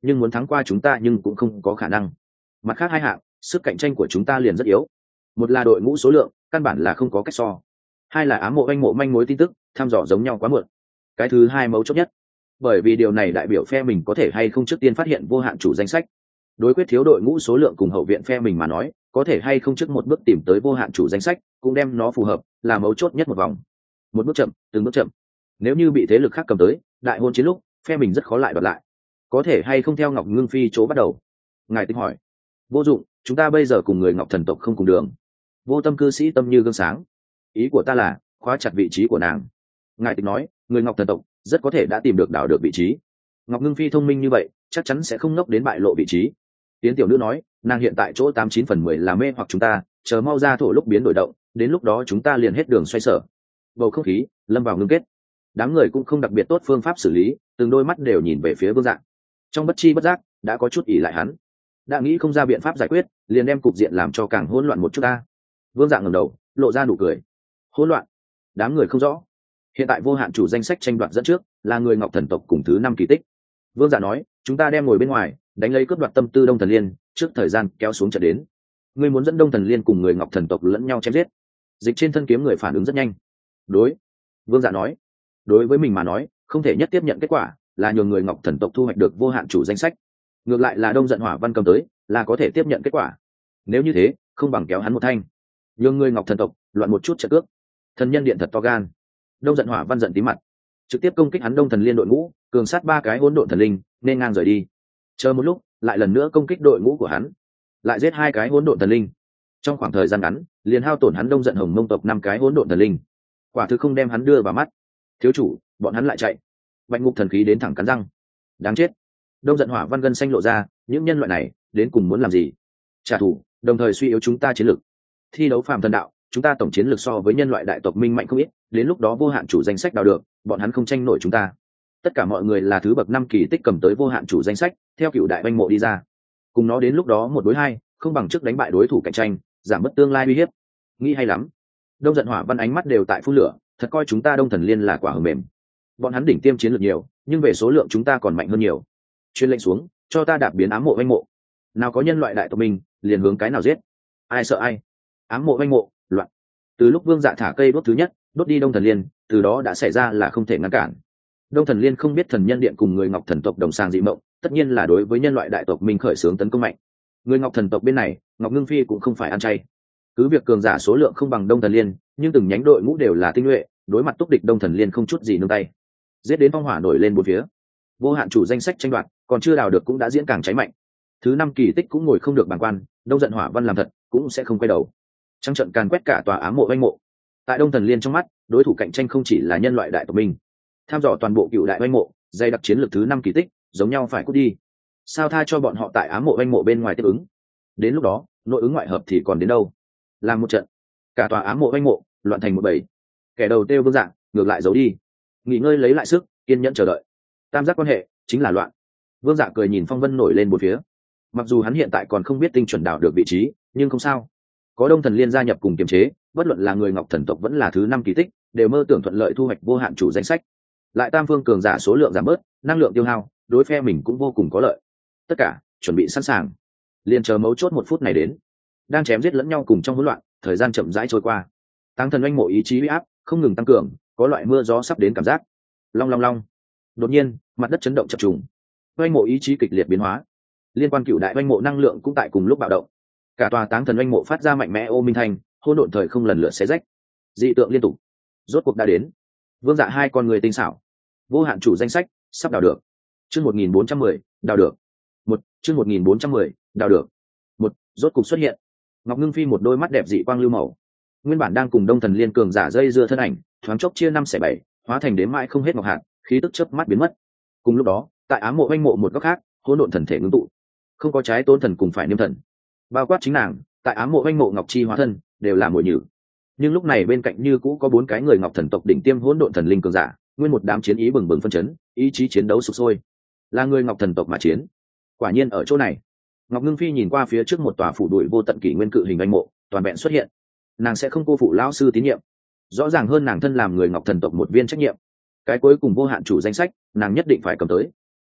nhưng muốn thắng qua chúng ta nhưng cũng không có khả năng. Mặt khác hai hạng, sức cạnh tranh của chúng ta liền rất yếu. Một là đội ngũ số lượng, căn bản là không có cách so. Hai là ám mộ anh mộ manh mối tin tức, thăm dò giống nhau quá muộn. Cái thứ hai mấu chốt nhất, bởi vì điều này đại biểu phe mình có thể hay không trước tiên phát hiện vô hạn chủ danh sách. Đối quyết thiếu đội ngũ số lượng cùng hậu viện phe mình mà nói, có thể hay không trước một bước tìm tới vô hạn chủ danh sách, cũng đem nó phù hợp, là mấu chốt nhất một vòng. Một bước chậm, từng bước chậm. Nếu như bị thế lực khác cầm tới, đại hôn chiến lúc, phe mình rất khó lại đoạt lại. Có thể hay không theo Ngọc Ngưng Phi chỗ bắt đầu? Ngài tính hỏi. Vô dụng, chúng ta bây giờ cùng người Ngọc thần tộc không cùng đường. Vô Tâm cư sĩ tâm như gương sáng. Ý của ta là khóa chặt vị trí của nàng. Ngài tính nói, người Ngọc thần tộc rất có thể đã tìm được đảo được vị trí. Ngọc Ngưng Phi thông minh như vậy, chắc chắn sẽ không ngốc đến bại lộ vị trí. Tiến tiểu nữ nói, nàng hiện tại chỗ tám chín phần mười là mê hoặc chúng ta, chờ mau ra thổ lúc biến đổi động, đến lúc đó chúng ta liền hết đường xoay sở. Bầu không khí lâm vào ngưng kết. Đám người cũng không đặc biệt tốt phương pháp xử lý, từng đôi mắt đều nhìn về phía Vương Dạ. Trong bất chi bất giác đã có chút ỉ lại hắn, đã nghĩ không ra biện pháp giải quyết, liền đem cục diện làm cho càng hỗn loạn một chút ta. Vương Dạ ngẩng đầu, lộ ra nụ cười. Hỗn loạn? Đám người không rõ. Hiện tại vô hạn chủ danh sách tranh đoạt dẫn trước là người Ngọc thần tộc cùng thứ năm kỳ tích. Vương Dạ nói, chúng ta đem ngồi bên ngoài, đánh lấy cướp đoạt tâm tư Đông Thần Liên, trước thời gian kéo xuống trận đến. Ngươi muốn dẫn Đông Thần Liên cùng người Ngọc thần tộc lẫn nhau chém giết. Dịch trên thân kiếm người phản ứng rất nhanh. Đối. Vương Dạ nói, đối với mình mà nói, không thể nhất tiếp nhận kết quả là nhường người Ngọc thần tộc thu hoạch được vô hạn chủ danh sách. Ngược lại là Đông Giận Hỏa Văn cầm tới, là có thể tiếp nhận kết quả. Nếu như thế, không bằng kéo hắn một thanh, nhường người Ngọc thần tộc loạn một chút trận cước. Thần nhân điện thật to gan. Đông Giận Hỏa Văn giận tí mặt, trực tiếp công kích hắn Đông Thần Liên đội ngũ, cường sát ba cái hỗn độn thần linh, nên ngang rời đi. Chờ một lúc, lại lần nữa công kích đội ngũ của hắn, lại giết hai cái hỗn độn thần linh. Trong khoảng thời gian ngắn, liền hao tổn hắn Đông Giận Hồng Mông tộc năm cái hỗn độn thần linh. Quả thực không đem hắn đưa vào mắt. Thiếu chủ, bọn hắn lại chạy. Bạch Ngục thần khí đến thẳng cắn răng. Đáng chết. Đông Giận Hỏa Văn gân xanh lộ ra, những nhân loại này đến cùng muốn làm gì? Trả thù, đồng thời suy yếu chúng ta chiến lược. Thi đấu phàm thần đạo, chúng ta tổng chiến lược so với nhân loại đại tộc minh mạnh không ít, đến lúc đó vô hạn chủ danh sách đào được, bọn hắn không tranh nổi chúng ta. Tất cả mọi người là thứ bậc năm kỳ tích cầm tới vô hạn chủ danh sách, theo cựu đại oanh mộ đi ra. Cùng nó đến lúc đó một đối hai, không bằng trước đánh bại đối thủ cạnh tranh, giảm bớt tương lai uy hiếp. Nghĩ hay lắm. Đông Giận Hỏa Văn ánh mắt đều tại phun lửa, thật coi chúng ta Đông Thần Liên là quả hờ mềm. Bọn hắn đỉnh tiêm chiến lược nhiều, nhưng về số lượng chúng ta còn mạnh hơn nhiều. Chuyên lệnh xuống, cho ta đạp biến ám mộ oanh mộ. Nào có nhân loại đại tộc mình, liền hướng cái nào giết. Ai sợ ai. Ám mộ oanh mộ, loạn. Từ lúc Vương Dạ thả cây đốt thứ nhất, đốt đi Đông Thần Liên, từ đó đã xảy ra là không thể ngăn cản. Đông Thần Liên không biết thần nhân điện cùng người Ngọc thần tộc đồng sang dị mộng, tất nhiên là đối với nhân loại đại tộc mình khởi xướng tấn công mạnh. Người Ngọc thần tộc bên này, Ngọc Ngưng Phi cũng không phải ăn chay. Cứ việc cường giả số lượng không bằng Đông Thần Liên, nhưng từng nhánh đội ngũ đều là tinh nhuệ, đối mặt túc địch Đông Thần Liên không chút gì nương tay. Giết đến phong hỏa nổi lên bốn phía. Vô hạn chủ danh sách tranh đoạt, còn chưa đào được cũng đã diễn càng cháy mạnh. Thứ năm kỳ tích cũng ngồi không được bàng quan, Đông Giận Hỏa Văn làm thật, cũng sẽ không quay đầu. Trăng trận càn quét cả tòa ám mộ oanh mộ. Tại Đông Thần Liên trong mắt, đối thủ cạnh tranh không chỉ là nhân loại đại tộc mình. Tham dò toàn bộ cựu đại oanh mộ, dày đặc chiến lược thứ năm kỳ tích, giống nhau phải cút đi. Sao tha cho bọn họ tại ám mộ oanh mộ bên ngoài tiếp ứng? Đến lúc đó, nội ứng ngoại hợp thì còn đến đâu? Làm một trận, cả tòa ám mộ oanh mộ loạn thành một bầy. Kẻ đầu tiêu Vương Dạ ngược lại giấu đi, nghỉ ngơi lấy lại sức, kiên nhẫn chờ đợi. Tam giác quan hệ chính là loạn. Vương Dạ cười nhìn phong vân nổi lên bốn phía. Mặc dù hắn hiện tại còn không biết tinh chuẩn đảo được vị trí, nhưng không sao. Có Đông Thần Liên gia nhập cùng kiềm chế, bất luận là người Ngọc thần tộc vẫn là thứ năm kỳ tích, đều mơ tưởng thuận lợi thu hoạch vô hạn chủ danh sách. Lại tam phương cường giả số lượng giảm bớt, năng lượng tiêu hao, đối phe mình cũng vô cùng có lợi. Tất cả chuẩn bị sẵn sàng, liền chờ mấu chốt một phút này đến. Đang chém giết lẫn nhau cùng trong hỗn loạn, thời gian chậm rãi trôi qua. Tăng thần oanh mộ ý chí uy áp không ngừng tăng cường, có loại mưa gió sắp đến cảm giác. Long long long. Đột nhiên, mặt đất chấn động chập trùng. Oanh mộ ý chí kịch liệt biến hóa. Liên quan cựu đại oanh mộ năng lượng cũng tại cùng lúc bạo động. Cả tòa táng thần oanh mộ phát ra mạnh mẽ ô minh thành, hỗn độn thời không lần lượt xé rách. Dị tượng liên tục. Rốt cuộc đã đến. Vương Dạ hai con người tinh xảo. Vô hạn chủ danh sách sắp đào được. Chương một nghìn bốn trăm mười, đào được. Một, chương một nghìn bốn trăm mười, đào được. Một, rốt cục xuất hiện. Ngọc Ngưng Phi một đôi mắt đẹp dị quang lưu màu. Nguyên bản đang cùng Đông Thần Liên cường giả dây dưa thân ảnh, thoáng chốc chia năm xẻ bảy, hóa thành đếm mãi không hết ngọc hạt, khí tức chớp mắt biến mất. Cùng lúc đó, tại ám mộ oanh mộ một góc khác, hỗn độn thần thể ngưng tụ. Không có trái tôn thần cùng phải niêm thần, bao quát chính nàng, tại ám mộ oanh mộ ngọc chi hóa thân, đều là muội nhử. Nhưng lúc này bên cạnh như cũ có bốn cái người Ngọc thần tộc đỉnh tiêm hỗn độn thần linh cường giả, nguyên một đám chiến ý bừng bừng phân chấn, ý chí chiến đấu sục sôi. Là người Ngọc thần tộc mà chiến. Quả nhiên ở chỗ này. Ngọc Ngưng Phi nhìn qua phía trước một tòa phủ đuổi vô tận kỷ nguyên cự hình anh mộ, toàn vẹn xuất hiện. Nàng sẽ không cô phụ lão sư tín nhiệm. Rõ ràng hơn nàng thân làm người Ngọc thần tộc một viên trách nhiệm. Cái cuối cùng vô hạn chủ danh sách, nàng nhất định phải cầm tới.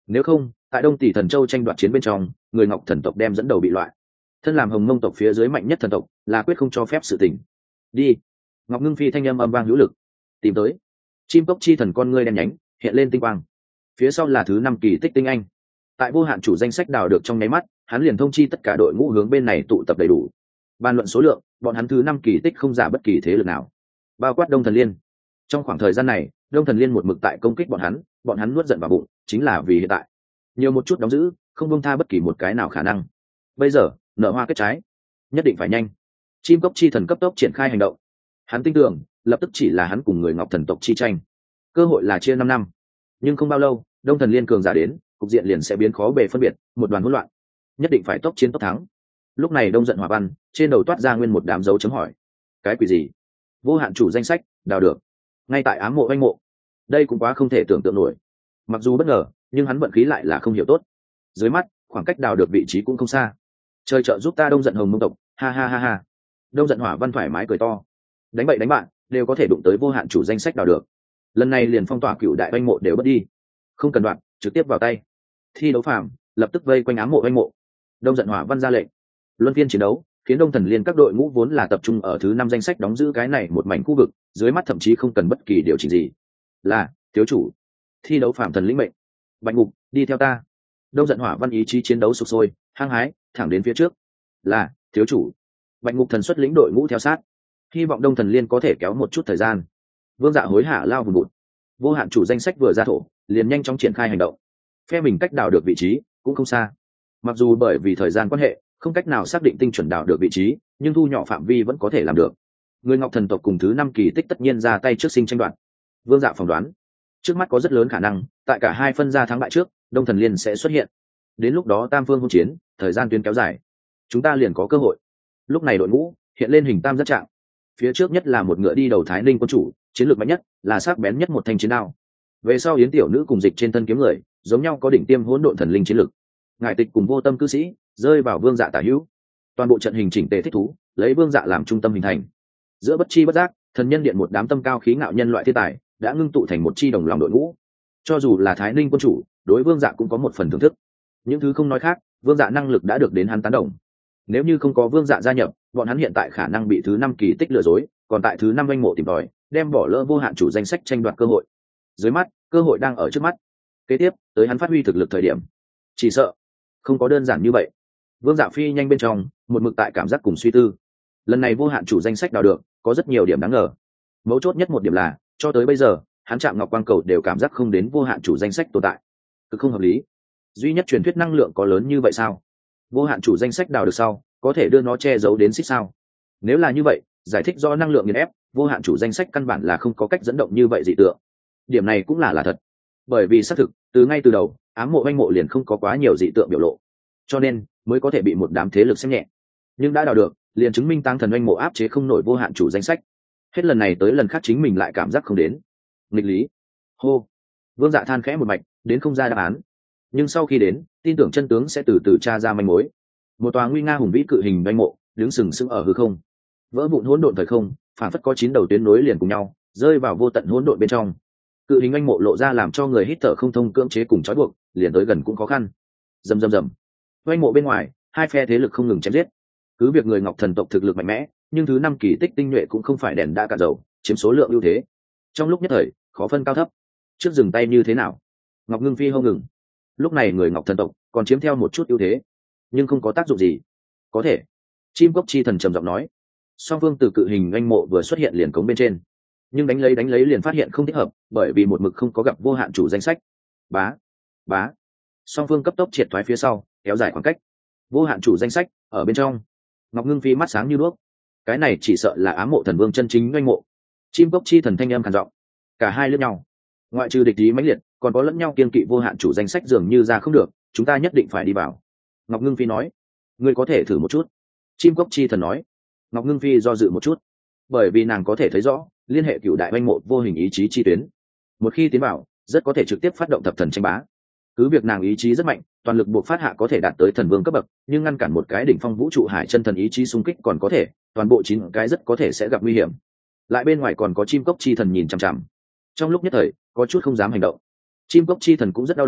Nếu không, tại Đông Tỷ Thần Châu tranh đoạt chiến bên trong, người Ngọc thần tộc đem dẫn đầu bị loại. Thân làm Hồng Mông tộc phía dưới mạnh nhất thần tộc, là quyết không cho phép sự tình. Đi. Ngọc Ngưng Phi thanh âm âm vang hữu lực. Tìm tới. Chim cốc chi thần con ngươi đen nhánh, hiện lên tinh quang. Phía sau là thứ năm kỳ tích tinh anh. Tại vô hạn chủ danh sách đào được trong nháy mắt, hắn liền thông chi tất cả đội ngũ hướng bên này tụ tập đầy đủ. Bàn luận số lượng, bọn hắn thứ năm kỳ tích không giả bất kỳ thế lực nào, bao quát Đông Thần Liên. Trong khoảng thời gian này, Đông Thần Liên một mực tại công kích bọn hắn, bọn hắn nuốt giận vào bụng, chính là vì hiện tại nhiều một chút đóng giữ, không buông tha bất kỳ một cái nào khả năng. Bây giờ, nở hoa kết trái, nhất định phải nhanh. Chim cốc chi thần cấp tốc triển khai hành động. Hắn tin tưởng, lập tức chỉ là hắn cùng người Ngọc thần tộc chi tranh. Cơ hội là chia năm năm, nhưng không bao lâu, Đông Thần Liên cường giả đến, cục diện liền sẽ biến khó bề phân biệt, một đoàn hỗn loạn. Nhất định phải tốc chiến tốc thắng. Lúc này Đông Giận Hỏa Văn trên đầu toát ra nguyên một đám dấu chấm hỏi. Cái quỷ gì? Vô hạn chủ danh sách đào được ngay tại ám mộ anh mộ. Đây cũng quá không thể tưởng tượng nổi. Mặc dù bất ngờ, nhưng hắn vận khí lại là không hiểu tốt. Dưới mắt, khoảng cách đào được vị trí cũng không xa. Trời trợ giúp ta Đông Giận Hồng Mông tộc, ha ha ha ha. Đông Giận Hỏa Văn thoải mái cười to. Đánh bậy đánh bạn, đều có thể đụng tới vô hạn chủ danh sách đào được. Lần này liền phong tỏa cựu đại anh mộ đều bất đi. Không cần đoạn, trực tiếp vào tay. Thi đấu phàm, lập tức vây quanh ám mộ anh mộ. Đông Giận Hỏa Văn ra lệnh. Luân phiên chiến đấu, khiến Đông Thần Liên các đội ngũ vốn là tập trung ở thứ năm danh sách đóng giữ cái này một mảnh khu vực, dưới mắt thậm chí không cần bất kỳ điều chỉnh gì. Là, thiếu chủ. Thi đấu phạm thần lĩnh mệnh. Bạch Ngục, đi theo ta. Đông Giận Hỏa Văn ý chí chiến đấu sục sôi, hăng hái, thẳng đến phía trước. Là, thiếu chủ. Bạch Ngục thần xuất lĩnh đội ngũ theo sát. Hy vọng Đông Thần Liên có thể kéo một chút thời gian. Vương Dạ hối hả lao vùng bụt. Vô hạn chủ danh sách vừa ra thổ, liền nhanh chóng triển khai hành động. Phe mình cách đảo được vị trí cũng không xa. Mặc dù bởi vì thời gian quan hệ, không cách nào xác định tinh chuẩn đảo được vị trí, nhưng thu nhỏ phạm vi vẫn có thể làm được. Người Ngọc thần tộc cùng thứ năm kỳ tích tất nhiên ra tay trước sinh tranh đoạt. Vương Dạ phỏng đoán, trước mắt có rất lớn khả năng, tại cả hai phân ra thắng bại trước, Đông Thần Liên sẽ xuất hiện. Đến lúc đó tam phương hỗn chiến, thời gian tuyến kéo dài, chúng ta liền có cơ hội. Lúc này đội ngũ hiện lên hình tam giác trạng. Phía trước nhất là một ngựa đi đầu Thái Ninh quân chủ, chiến lược mạnh nhất, là sắc bén nhất một thanh chiến đao. Về sau Yến tiểu nữ cùng Dịch trên thân kiếm người, giống nhau có đỉnh tiêm hỗn độn thần linh chiến lược. Ngải Tịch cùng Vô Tâm cư sĩ rơi vào Vương Dạ tả hữu. Toàn bộ trận hình chỉnh tề thích thú, lấy Vương Dạ làm trung tâm hình thành. Giữa bất chi bất giác, thần nhân điện một đám tâm cao khí ngạo nhân loại thiên tài đã ngưng tụ thành một chi đồng lòng đội ngũ. Cho dù là Thái Ninh quân chủ, đối Vương Dạ cũng có một phần thưởng thức. Những thứ không nói khác, Vương Dạ năng lực đã được đến hắn tán đồng. Nếu như không có Vương Dạ gia nhập, bọn hắn hiện tại khả năng bị thứ năm kỳ tích lừa dối, còn tại thứ năm anh mộ tìm tòi, đem bỏ lỡ vô hạn chủ danh sách tranh đoạt cơ hội. Dưới mắt, cơ hội đang ở trước mắt. Kế tiếp, tới hắn phát huy thực lực thời điểm, chỉ sợ không có đơn giản như vậy. Vương Dạ phi nhanh bên trong, một mực tại cảm giác cùng suy tư. Lần này vô hạn chủ danh sách đào được, có rất nhiều điểm đáng ngờ. Mấu chốt nhất một điểm là, cho tới bây giờ, hắn chạm ngọc quang cầu đều cảm giác không đến vô hạn chủ danh sách tồn tại. Cực không hợp lý. Duy nhất truyền thuyết năng lượng có lớn như vậy sao? Vô hạn chủ danh sách đào được sau, có thể đưa nó che giấu đến xích sao? Nếu là như vậy, giải thích do năng lượng nghiền ép, vô hạn chủ danh sách căn bản là không có cách dẫn động như vậy dị tượng. Điểm này cũng là là thật. Bởi vì xác thực, từ ngay từ đầu, ám mộ anh mộ liền không có quá nhiều dị tượng biểu lộ, cho nên mới có thể bị một đám thế lực xem nhẹ. Nhưng đã đào được, liền chứng minh tăng thần anh mộ áp chế không nổi vô hạn chủ danh sách. Hết lần này tới lần khác chính mình lại cảm giác không đến. Nghịch lý. Hô. Vương Dạ than khẽ một mạch, đến không ra đáp án. Nhưng sau khi đến, tin tưởng chân tướng sẽ từ từ tra ra manh mối. Một tòa nguy nga hùng vĩ cự hình anh mộ, đứng sừng sững ở hư không. Vỡ vụn hỗn độn thời không, phản phất có chín đầu tuyến nối liền cùng nhau, rơi vào vô tận hỗn độn bên trong. Cự hình anh mộ lộ ra làm cho người hít thở không thông, cưỡng chế cùng trói buộc, liền tới gần cũng khó khăn. Rầm rầm rầm. Anh mộ bên ngoài, hai phe thế lực không ngừng chém giết. Cứ việc người Ngọc thần tộc thực lực mạnh mẽ, nhưng thứ năm kỳ tích tinh nhuệ cũng không phải đèn đã cạn dầu, chiếm số lượng ưu thế. Trong lúc nhất thời, khó phân cao thấp. Trước dừng tay như thế nào? Ngọc Ngưng Phi hô ngừng. Lúc này người Ngọc thần tộc còn chiếm theo một chút ưu thế, nhưng không có tác dụng gì. Có thể. Chim cốc chi thần trầm giọng nói. Song phương từ cự hình anh mộ vừa xuất hiện liền cống bên trên, nhưng đánh lấy đánh lấy liền phát hiện không thích hợp, bởi vì một mực không có gặp vô hạn chủ danh sách. Bá, bá. Song phương cấp tốc triệt thoái phía sau, kéo dài khoảng cách. Vô hạn chủ danh sách ở bên trong. Ngọc Ngưng Phi mắt sáng như đuốc. Cái này chỉ sợ là ám mộ thần vương chân chính anh mộ. Chim cốc chi thần thanh âm khàn giọng. Cả hai lướt nhau. Ngoại trừ địch ý mãnh liệt, còn có lẫn nhau kiên kỵ vô hạn chủ danh sách dường như ra không được, chúng ta nhất định phải đi vào. Ngọc Ngưng Phi nói. Ngươi có thể thử một chút. Chim cốc chi thần nói. Ngọc Ngưng Phi do dự một chút, bởi vì nàng có thể thấy rõ liên hệ cựu đại anh mộ vô hình ý chí chi tuyến. Một khi tiến vào, rất có thể trực tiếp phát động thập thần tranh bá. Cứ việc nàng ý chí rất mạnh, toàn lực buộc phát hạ có thể đạt tới thần vương cấp bậc, nhưng ngăn cản một cái đỉnh phong vũ trụ hải chân thần ý chí xung kích còn có thể, toàn bộ chín cái rất có thể sẽ gặp nguy hiểm. Lại bên ngoài còn có chim cốc chi thần nhìn chằm chằm. Trong lúc nhất thời, có chút không dám hành động. Chim cốc chi thần cũng rất đau đầu,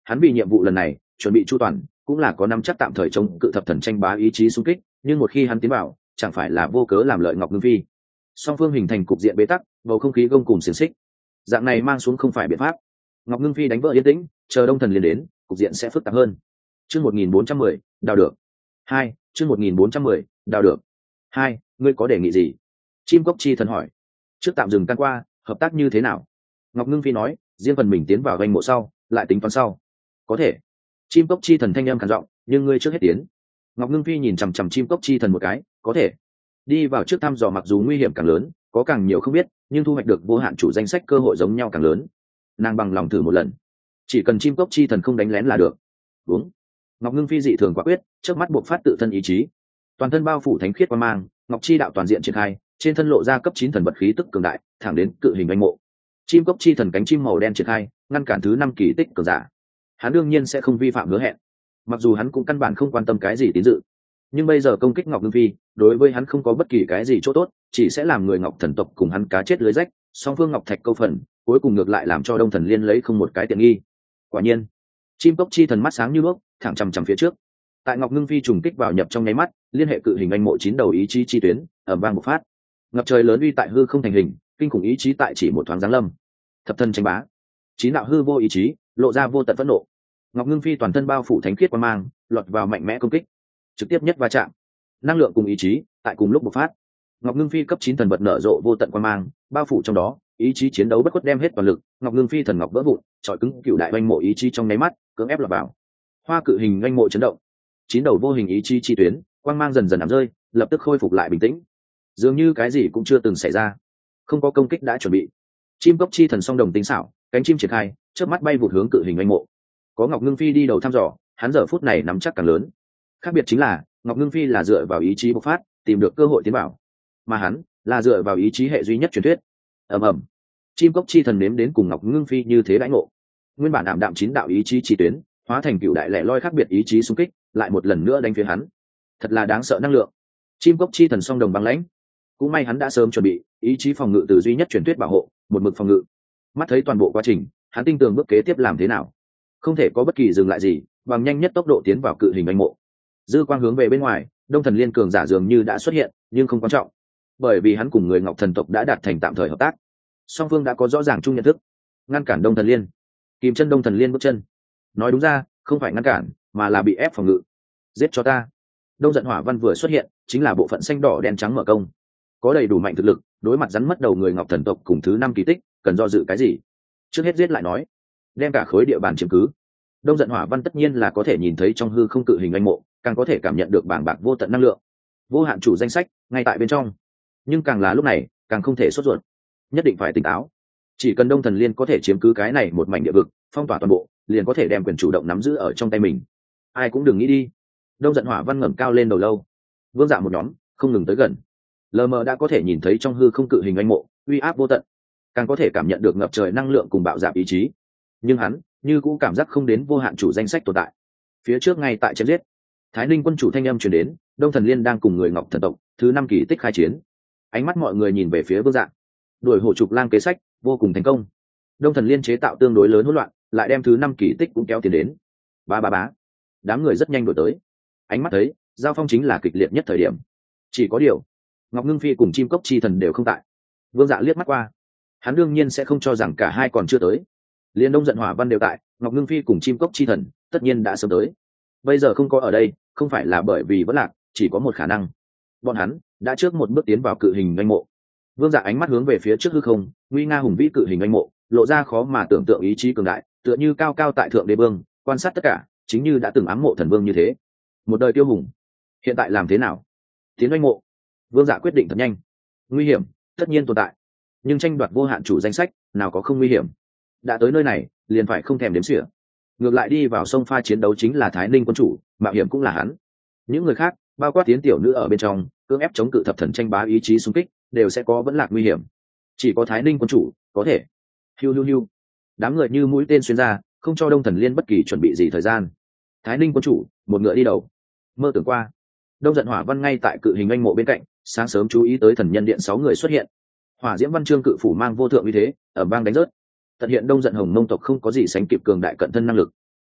hắn vì nhiệm vụ lần này chuẩn bị chu toàn, cũng là có nắm chắc tạm thời chống cự thập thần tranh bá ý chí xung kích, nhưng một khi hắn tiến vào chẳng phải là vô cớ làm lợi Ngọc Ngưng Phi. Song phương hình thành cục diện bế tắc, bầu không khí gông cùng xiềng xích, dạng này mang xuống không phải biện pháp. Ngọc Ngưng Phi đánh vỡ yên tĩnh, chờ Đông Thần Liên đến, cục diện sẽ phức tạp hơn. Chương một nghìn bốn trăm mười, đào được. Hai, chương một nghìn bốn trăm mười, đào được. Hai, ngươi có đề nghị gì? Chim Cốc Chi Thần hỏi. Trước tạm dừng tan qua, hợp tác như thế nào? Ngọc Ngưng Phi nói, riêng phần mình tiến vào doanh mộ sau, lại tính toán sau. Có thể. Chim Cốc Chi Thần thanh âm khàn giọng, nhưng ngươi trước hết tiến. Ngọc Ngưng Phi nhìn chằm chằm Chim Cốc Chi Thần một cái, có thể. Đi vào trước thăm dò mặc dù nguy hiểm càng lớn, có càng nhiều không biết, nhưng thu hoạch được vô hạn chủ danh sách cơ hội giống nhau càng lớn. Nàng bằng lòng thử một lần, chỉ cần Chim Cốc Chi Thần không đánh lén là được. Đúng. Ngọc Ngưng Phi dị thường quả quyết, trước mắt buộc phát tự thân ý chí, toàn thân bao phủ thánh khiết quang mang, ngọc chi đạo toàn diện triển khai, trên thân lộ ra cấp chín thần vật khí tức cường đại, thẳng đến cự hình anh mộ. Chim Cốc Chi Thần cánh chim màu đen triển khai, ngăn cản thứ năm kỳ tích cường giả. Hắn đương nhiên sẽ không vi phạm hứa hẹn, mặc dù hắn cũng căn bản không quan tâm cái gì tín dự, nhưng bây giờ công kích Ngọc Ngưng Phi đối với hắn không có bất kỳ cái gì chỗ tốt, chỉ sẽ làm người Ngọc thần tộc cùng hắn cá chết lưới rách, song phương Ngọc thạch câu phần, cuối cùng ngược lại làm cho Đông Thần Liên lấy không một cái tiện nghi. Quả nhiên, Chim Cốc Chi Thần mắt sáng như đuốc, thẳng chằm chằm phía trước. Tại Ngọc Ngưng Phi trùng kích vào nhập trong nháy mắt, liên hệ cự hình anh mộ chín đầu ý chí chi tuyến ầm vang một phát, ngập trời lớn uy tại hư không thành hình, kinh khủng ý chí tại chỉ một thoáng giáng lâm. Thập thân tranh bá, chín đạo hư vô ý chí lộ ra vô tận phẫn nộ. Ngọc Ngưng Phi toàn thân bao phủ thánh khiết quang mang, lọt vào mạnh mẽ công kích, trực tiếp nhất va chạm, năng lượng cùng ý chí tại cùng lúc bộc phát. Ngọc Ngưng Phi cấp chín thần vật nở rộ vô tận quang mang, bao phủ trong đó, ý chí chiến đấu bất khuất đem hết toàn lực. Ngọc Ngưng Phi thần ngọc vỡ vụn, trọi cứng cựu đại anh mộ ý chí trong nháy mắt, cưỡng ép lọt vào. Hoa cự hình anh mộ chấn động, chín đầu vô hình ý chí chi tuyến quang mang dần dần ảm rơi, lập tức khôi phục lại bình tĩnh, dường như cái gì cũng chưa từng xảy ra. Không có công kích đã chuẩn bị. Chim Cốc Chi Thần song đồng tính xảo, cánh chim triển khai, chớp mắt bay vụt hướng cự hình anh mộ. Có Ngọc Ngưng Phi đi đầu thăm dò, hắn giờ phút này nắm chắc càng lớn. Khác biệt chính là Ngọc Ngưng Phi là dựa vào ý chí bộc phát tìm được cơ hội tiến vào, mà hắn là dựa vào ý chí hệ duy nhất truyền thuyết. ầm ầm, Chim Cốc Chi Thần nếm đến cùng Ngọc Ngưng Phi như thế đãi ngộ, nguyên bản ảm đạm chín đạo ý chí chi tuyến hóa thành cựu đại lẻ loi khác biệt ý chí xung kích, lại một lần nữa đánh phía hắn. Thật là đáng sợ năng lượng. Chim Cốc Chi Thần song đồng băng lãnh, cũng may hắn đã sớm chuẩn bị ý chí phòng ngự từ duy nhất truyền thuyết bảo hộ, một mực phòng ngự. Mắt thấy toàn bộ quá trình, hắn tin tưởng bước kế tiếp làm thế nào, không thể có bất kỳ dừng lại gì, bằng nhanh nhất tốc độ tiến vào cự hình anh mộ. Dư quang hướng về bên ngoài, Đông Thần Liên cường giả dường như đã xuất hiện, nhưng không quan trọng, bởi vì hắn cùng người Ngọc thần tộc đã đạt thành tạm thời hợp tác, song phương đã có rõ ràng chung nhận thức. Ngăn cản Đông Thần Liên, kìm chân Đông Thần Liên bước chân. Nói đúng ra, không phải ngăn cản, mà là bị ép phòng ngự. Giết cho ta. Đông Giận Hỏa Văn vừa xuất hiện, chính là bộ phận xanh đỏ đen trắng mở công, có đầy đủ mạnh thực lực, đối mặt rắn mất đầu người Ngọc thần tộc cùng thứ năm kỳ tích, cần do dự cái gì? Trước hết giết lại nói, đem cả khối địa bàn chiếm cứ. Đông Giận Hỏa Văn tất nhiên là có thể nhìn thấy trong hư không cự hình anh mộ, càng có thể cảm nhận được bảng bạc vô tận năng lượng, vô hạn chủ danh sách ngay tại bên trong. Nhưng càng là lúc này, càng không thể sốt ruột, nhất định phải tỉnh táo. Chỉ cần Đông Thần Liên có thể chiếm cứ cái này một mảnh địa vực, phong tỏa toàn bộ, liền có thể đem quyền chủ động nắm giữ ở trong tay mình. Ai cũng đừng nghĩ đi. Đông Giận Hỏa Văn ngẩng cao lên đầu lâu, vương dạ một nhóm không ngừng tới gần, lờ mờ đã có thể nhìn thấy trong hư không cự hình anh mộ uy áp vô tận, càng có thể cảm nhận được ngập trời năng lượng cùng bạo dạn ý chí. Nhưng hắn như cũng cảm giác không đến vô hạn chủ danh sách tồn tại. Phía trước ngay tại chém giết, Thái Ninh quân chủ thanh âm truyền đến, Đông Thần Liên đang cùng người Ngọc thần tộc thứ năm kỳ tích khai chiến. Ánh mắt mọi người nhìn về phía vương dạ, đuổi hổ trục lang kế sách vô cùng thành công. Đông Thần Liên chế tạo tương đối lớn hỗn loạn, lại đem thứ năm kỳ tích cũng kéo tiền đến. Ba ba bá, đám người rất nhanh đuổi tới. Ánh mắt thấy, giao phong chính là kịch liệt nhất thời điểm. Chỉ có điều, Ngọc Ngưng Phi cùng Chim Cốc Chi Thần đều không tại. Vương Dạ liếc mắt qua, hắn đương nhiên sẽ không cho rằng cả hai còn chưa tới. Liên Đông Giận Hỏa Văn đều tại, Ngọc Ngưng Phi cùng Chim Cốc Chi Thần tất nhiên đã sớm tới. Bây giờ không có ở đây, không phải là bởi vì vẫn lạc, chỉ có một khả năng, bọn hắn đã trước một bước tiến vào cự hình anh mộ. Vương Dạ ánh mắt hướng về phía trước hư không, nguy nga hùng vĩ cự hình anh mộ, lộ ra khó mà tưởng tượng ý chí cường đại, tựa như cao cao tại thượng đế vương, quan sát tất cả, chính như đã từng ám mộ thần vương như thế. Một đời tiêu hùng, hiện tại làm thế nào? Tiến anh mộ. Vương Dạ quyết định thật nhanh. Nguy hiểm tất nhiên tồn tại, nhưng tranh đoạt vô hạn chủ danh sách nào có không nguy hiểm. Đã tới nơi này, liền phải không thèm đếm xỉa. Ngược lại đi vào sông pha chiến đấu chính là Thái Ninh quân chủ, mạo hiểm cũng là hắn. Những người khác, bao quát tiến tiểu nữ ở bên trong, cưỡng ép chống cự thập thần tranh bá ý chí xung kích, đều sẽ có vẫn lạc nguy hiểm. Chỉ có Thái Ninh quân chủ có thể. Hiu hiu hiu. Đám người như mũi tên xuyên ra, không cho Đông Thần Liên bất kỳ chuẩn bị gì thời gian. Thái Ninh quân chủ một ngựa đi đầu. Mơ tưởng qua, Đông Giận Hỏa Văn ngay tại cự hình anh mộ bên cạnh, sáng sớm chú ý tới thần nhân điện sáu người xuất hiện. Hỏa Diễm Văn Chương cự phủ mang vô thượng uy thế, ở bang đánh rớt, tận hiện Đông Giận Hồng Mông tộc không có gì sánh kịp cường đại cận thân năng lực.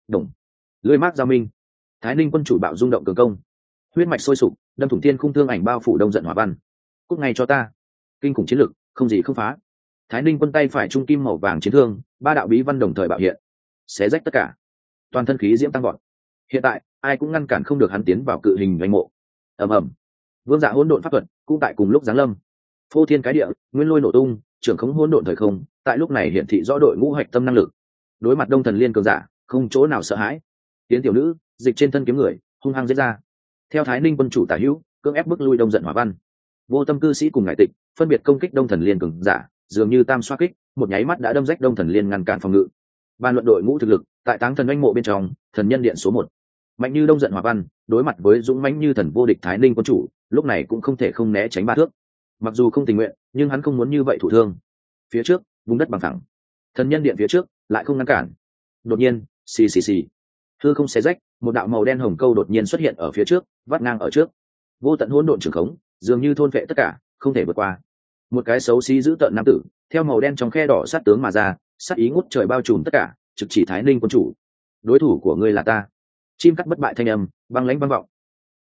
Đồng. Lưỡi mát giao minh. Thái Ninh quân chủ bạo rung động cường công. Huyết mạch sôi sục, đâm thủng thiên khung thương ảnh bao phủ đông giận hỏa văn. Cút ngay cho ta. Kinh khủng chiến lực, không gì không phá. Thái Ninh quân tay phải trung kim màu vàng chiến thương, ba đạo bí văn đồng thời bạo hiện, xé rách tất cả. Toàn thân khí diễm tăng vọt. Hiện tại, ai cũng ngăn cản không được hắn tiến vào cự hình doanh mộ. Ầm ầm. Vương Dạ hỗn độn pháp thuật cũng tại cùng lúc giáng lâm. Phô thiên cái địa, nguyên lôi nổ tung, trưởng khống hỗn độn thời không, tại lúc này hiển thị rõ đội ngũ hoạch tâm năng lực. Đối mặt Đông Thần Liên cường giả, không chỗ nào sợ hãi. Tiến tiểu nữ, dịch trên thân kiếm người, hung hăng giết ra. Theo Thái Ninh quân chủ tả hữu, cưỡng ép bức lui Đông giận hỏa văn. Vô tâm cư sĩ cùng ngải tịch, phân biệt công kích Đông Thần Liên cường giả, dường như tam xoa kích, một nháy mắt đã đâm rách Đông Thần Liên ngăn cản phòng ngự. Ban luận đội ngũ thực lực, tại Táng Thần Oanh mộ bên trong, thần nhân điện số một, mạnh như Đông giận hỏa văn, đối mặt với dũng mãnh như thần vô địch Thái Ninh quân chủ, lúc này cũng không thể không né tránh ba thước. Mặc dù không tình nguyện, nhưng hắn không muốn như vậy thụ thương. Phía trước, vùng đất bằng phẳng, thần nhân điện phía trước lại không ngăn cản. Đột nhiên, xì xì xì, hư không xé rách, một đạo màu đen hồng câu đột nhiên xuất hiện ở phía trước, vắt ngang ở trước. Vô tận hỗn độn trường khống, dường như thôn vệ tất cả, không thể vượt qua. Một cái xấu xí dữ tợn nam tử, theo màu đen trong khe đỏ sát tướng mà ra, sát ý ngút trời bao trùm tất cả, trực chỉ Thái Ninh quân chủ. Đối thủ của ngươi là ta. Chim cắt bất bại thanh âm, băng lãnh băng vọng.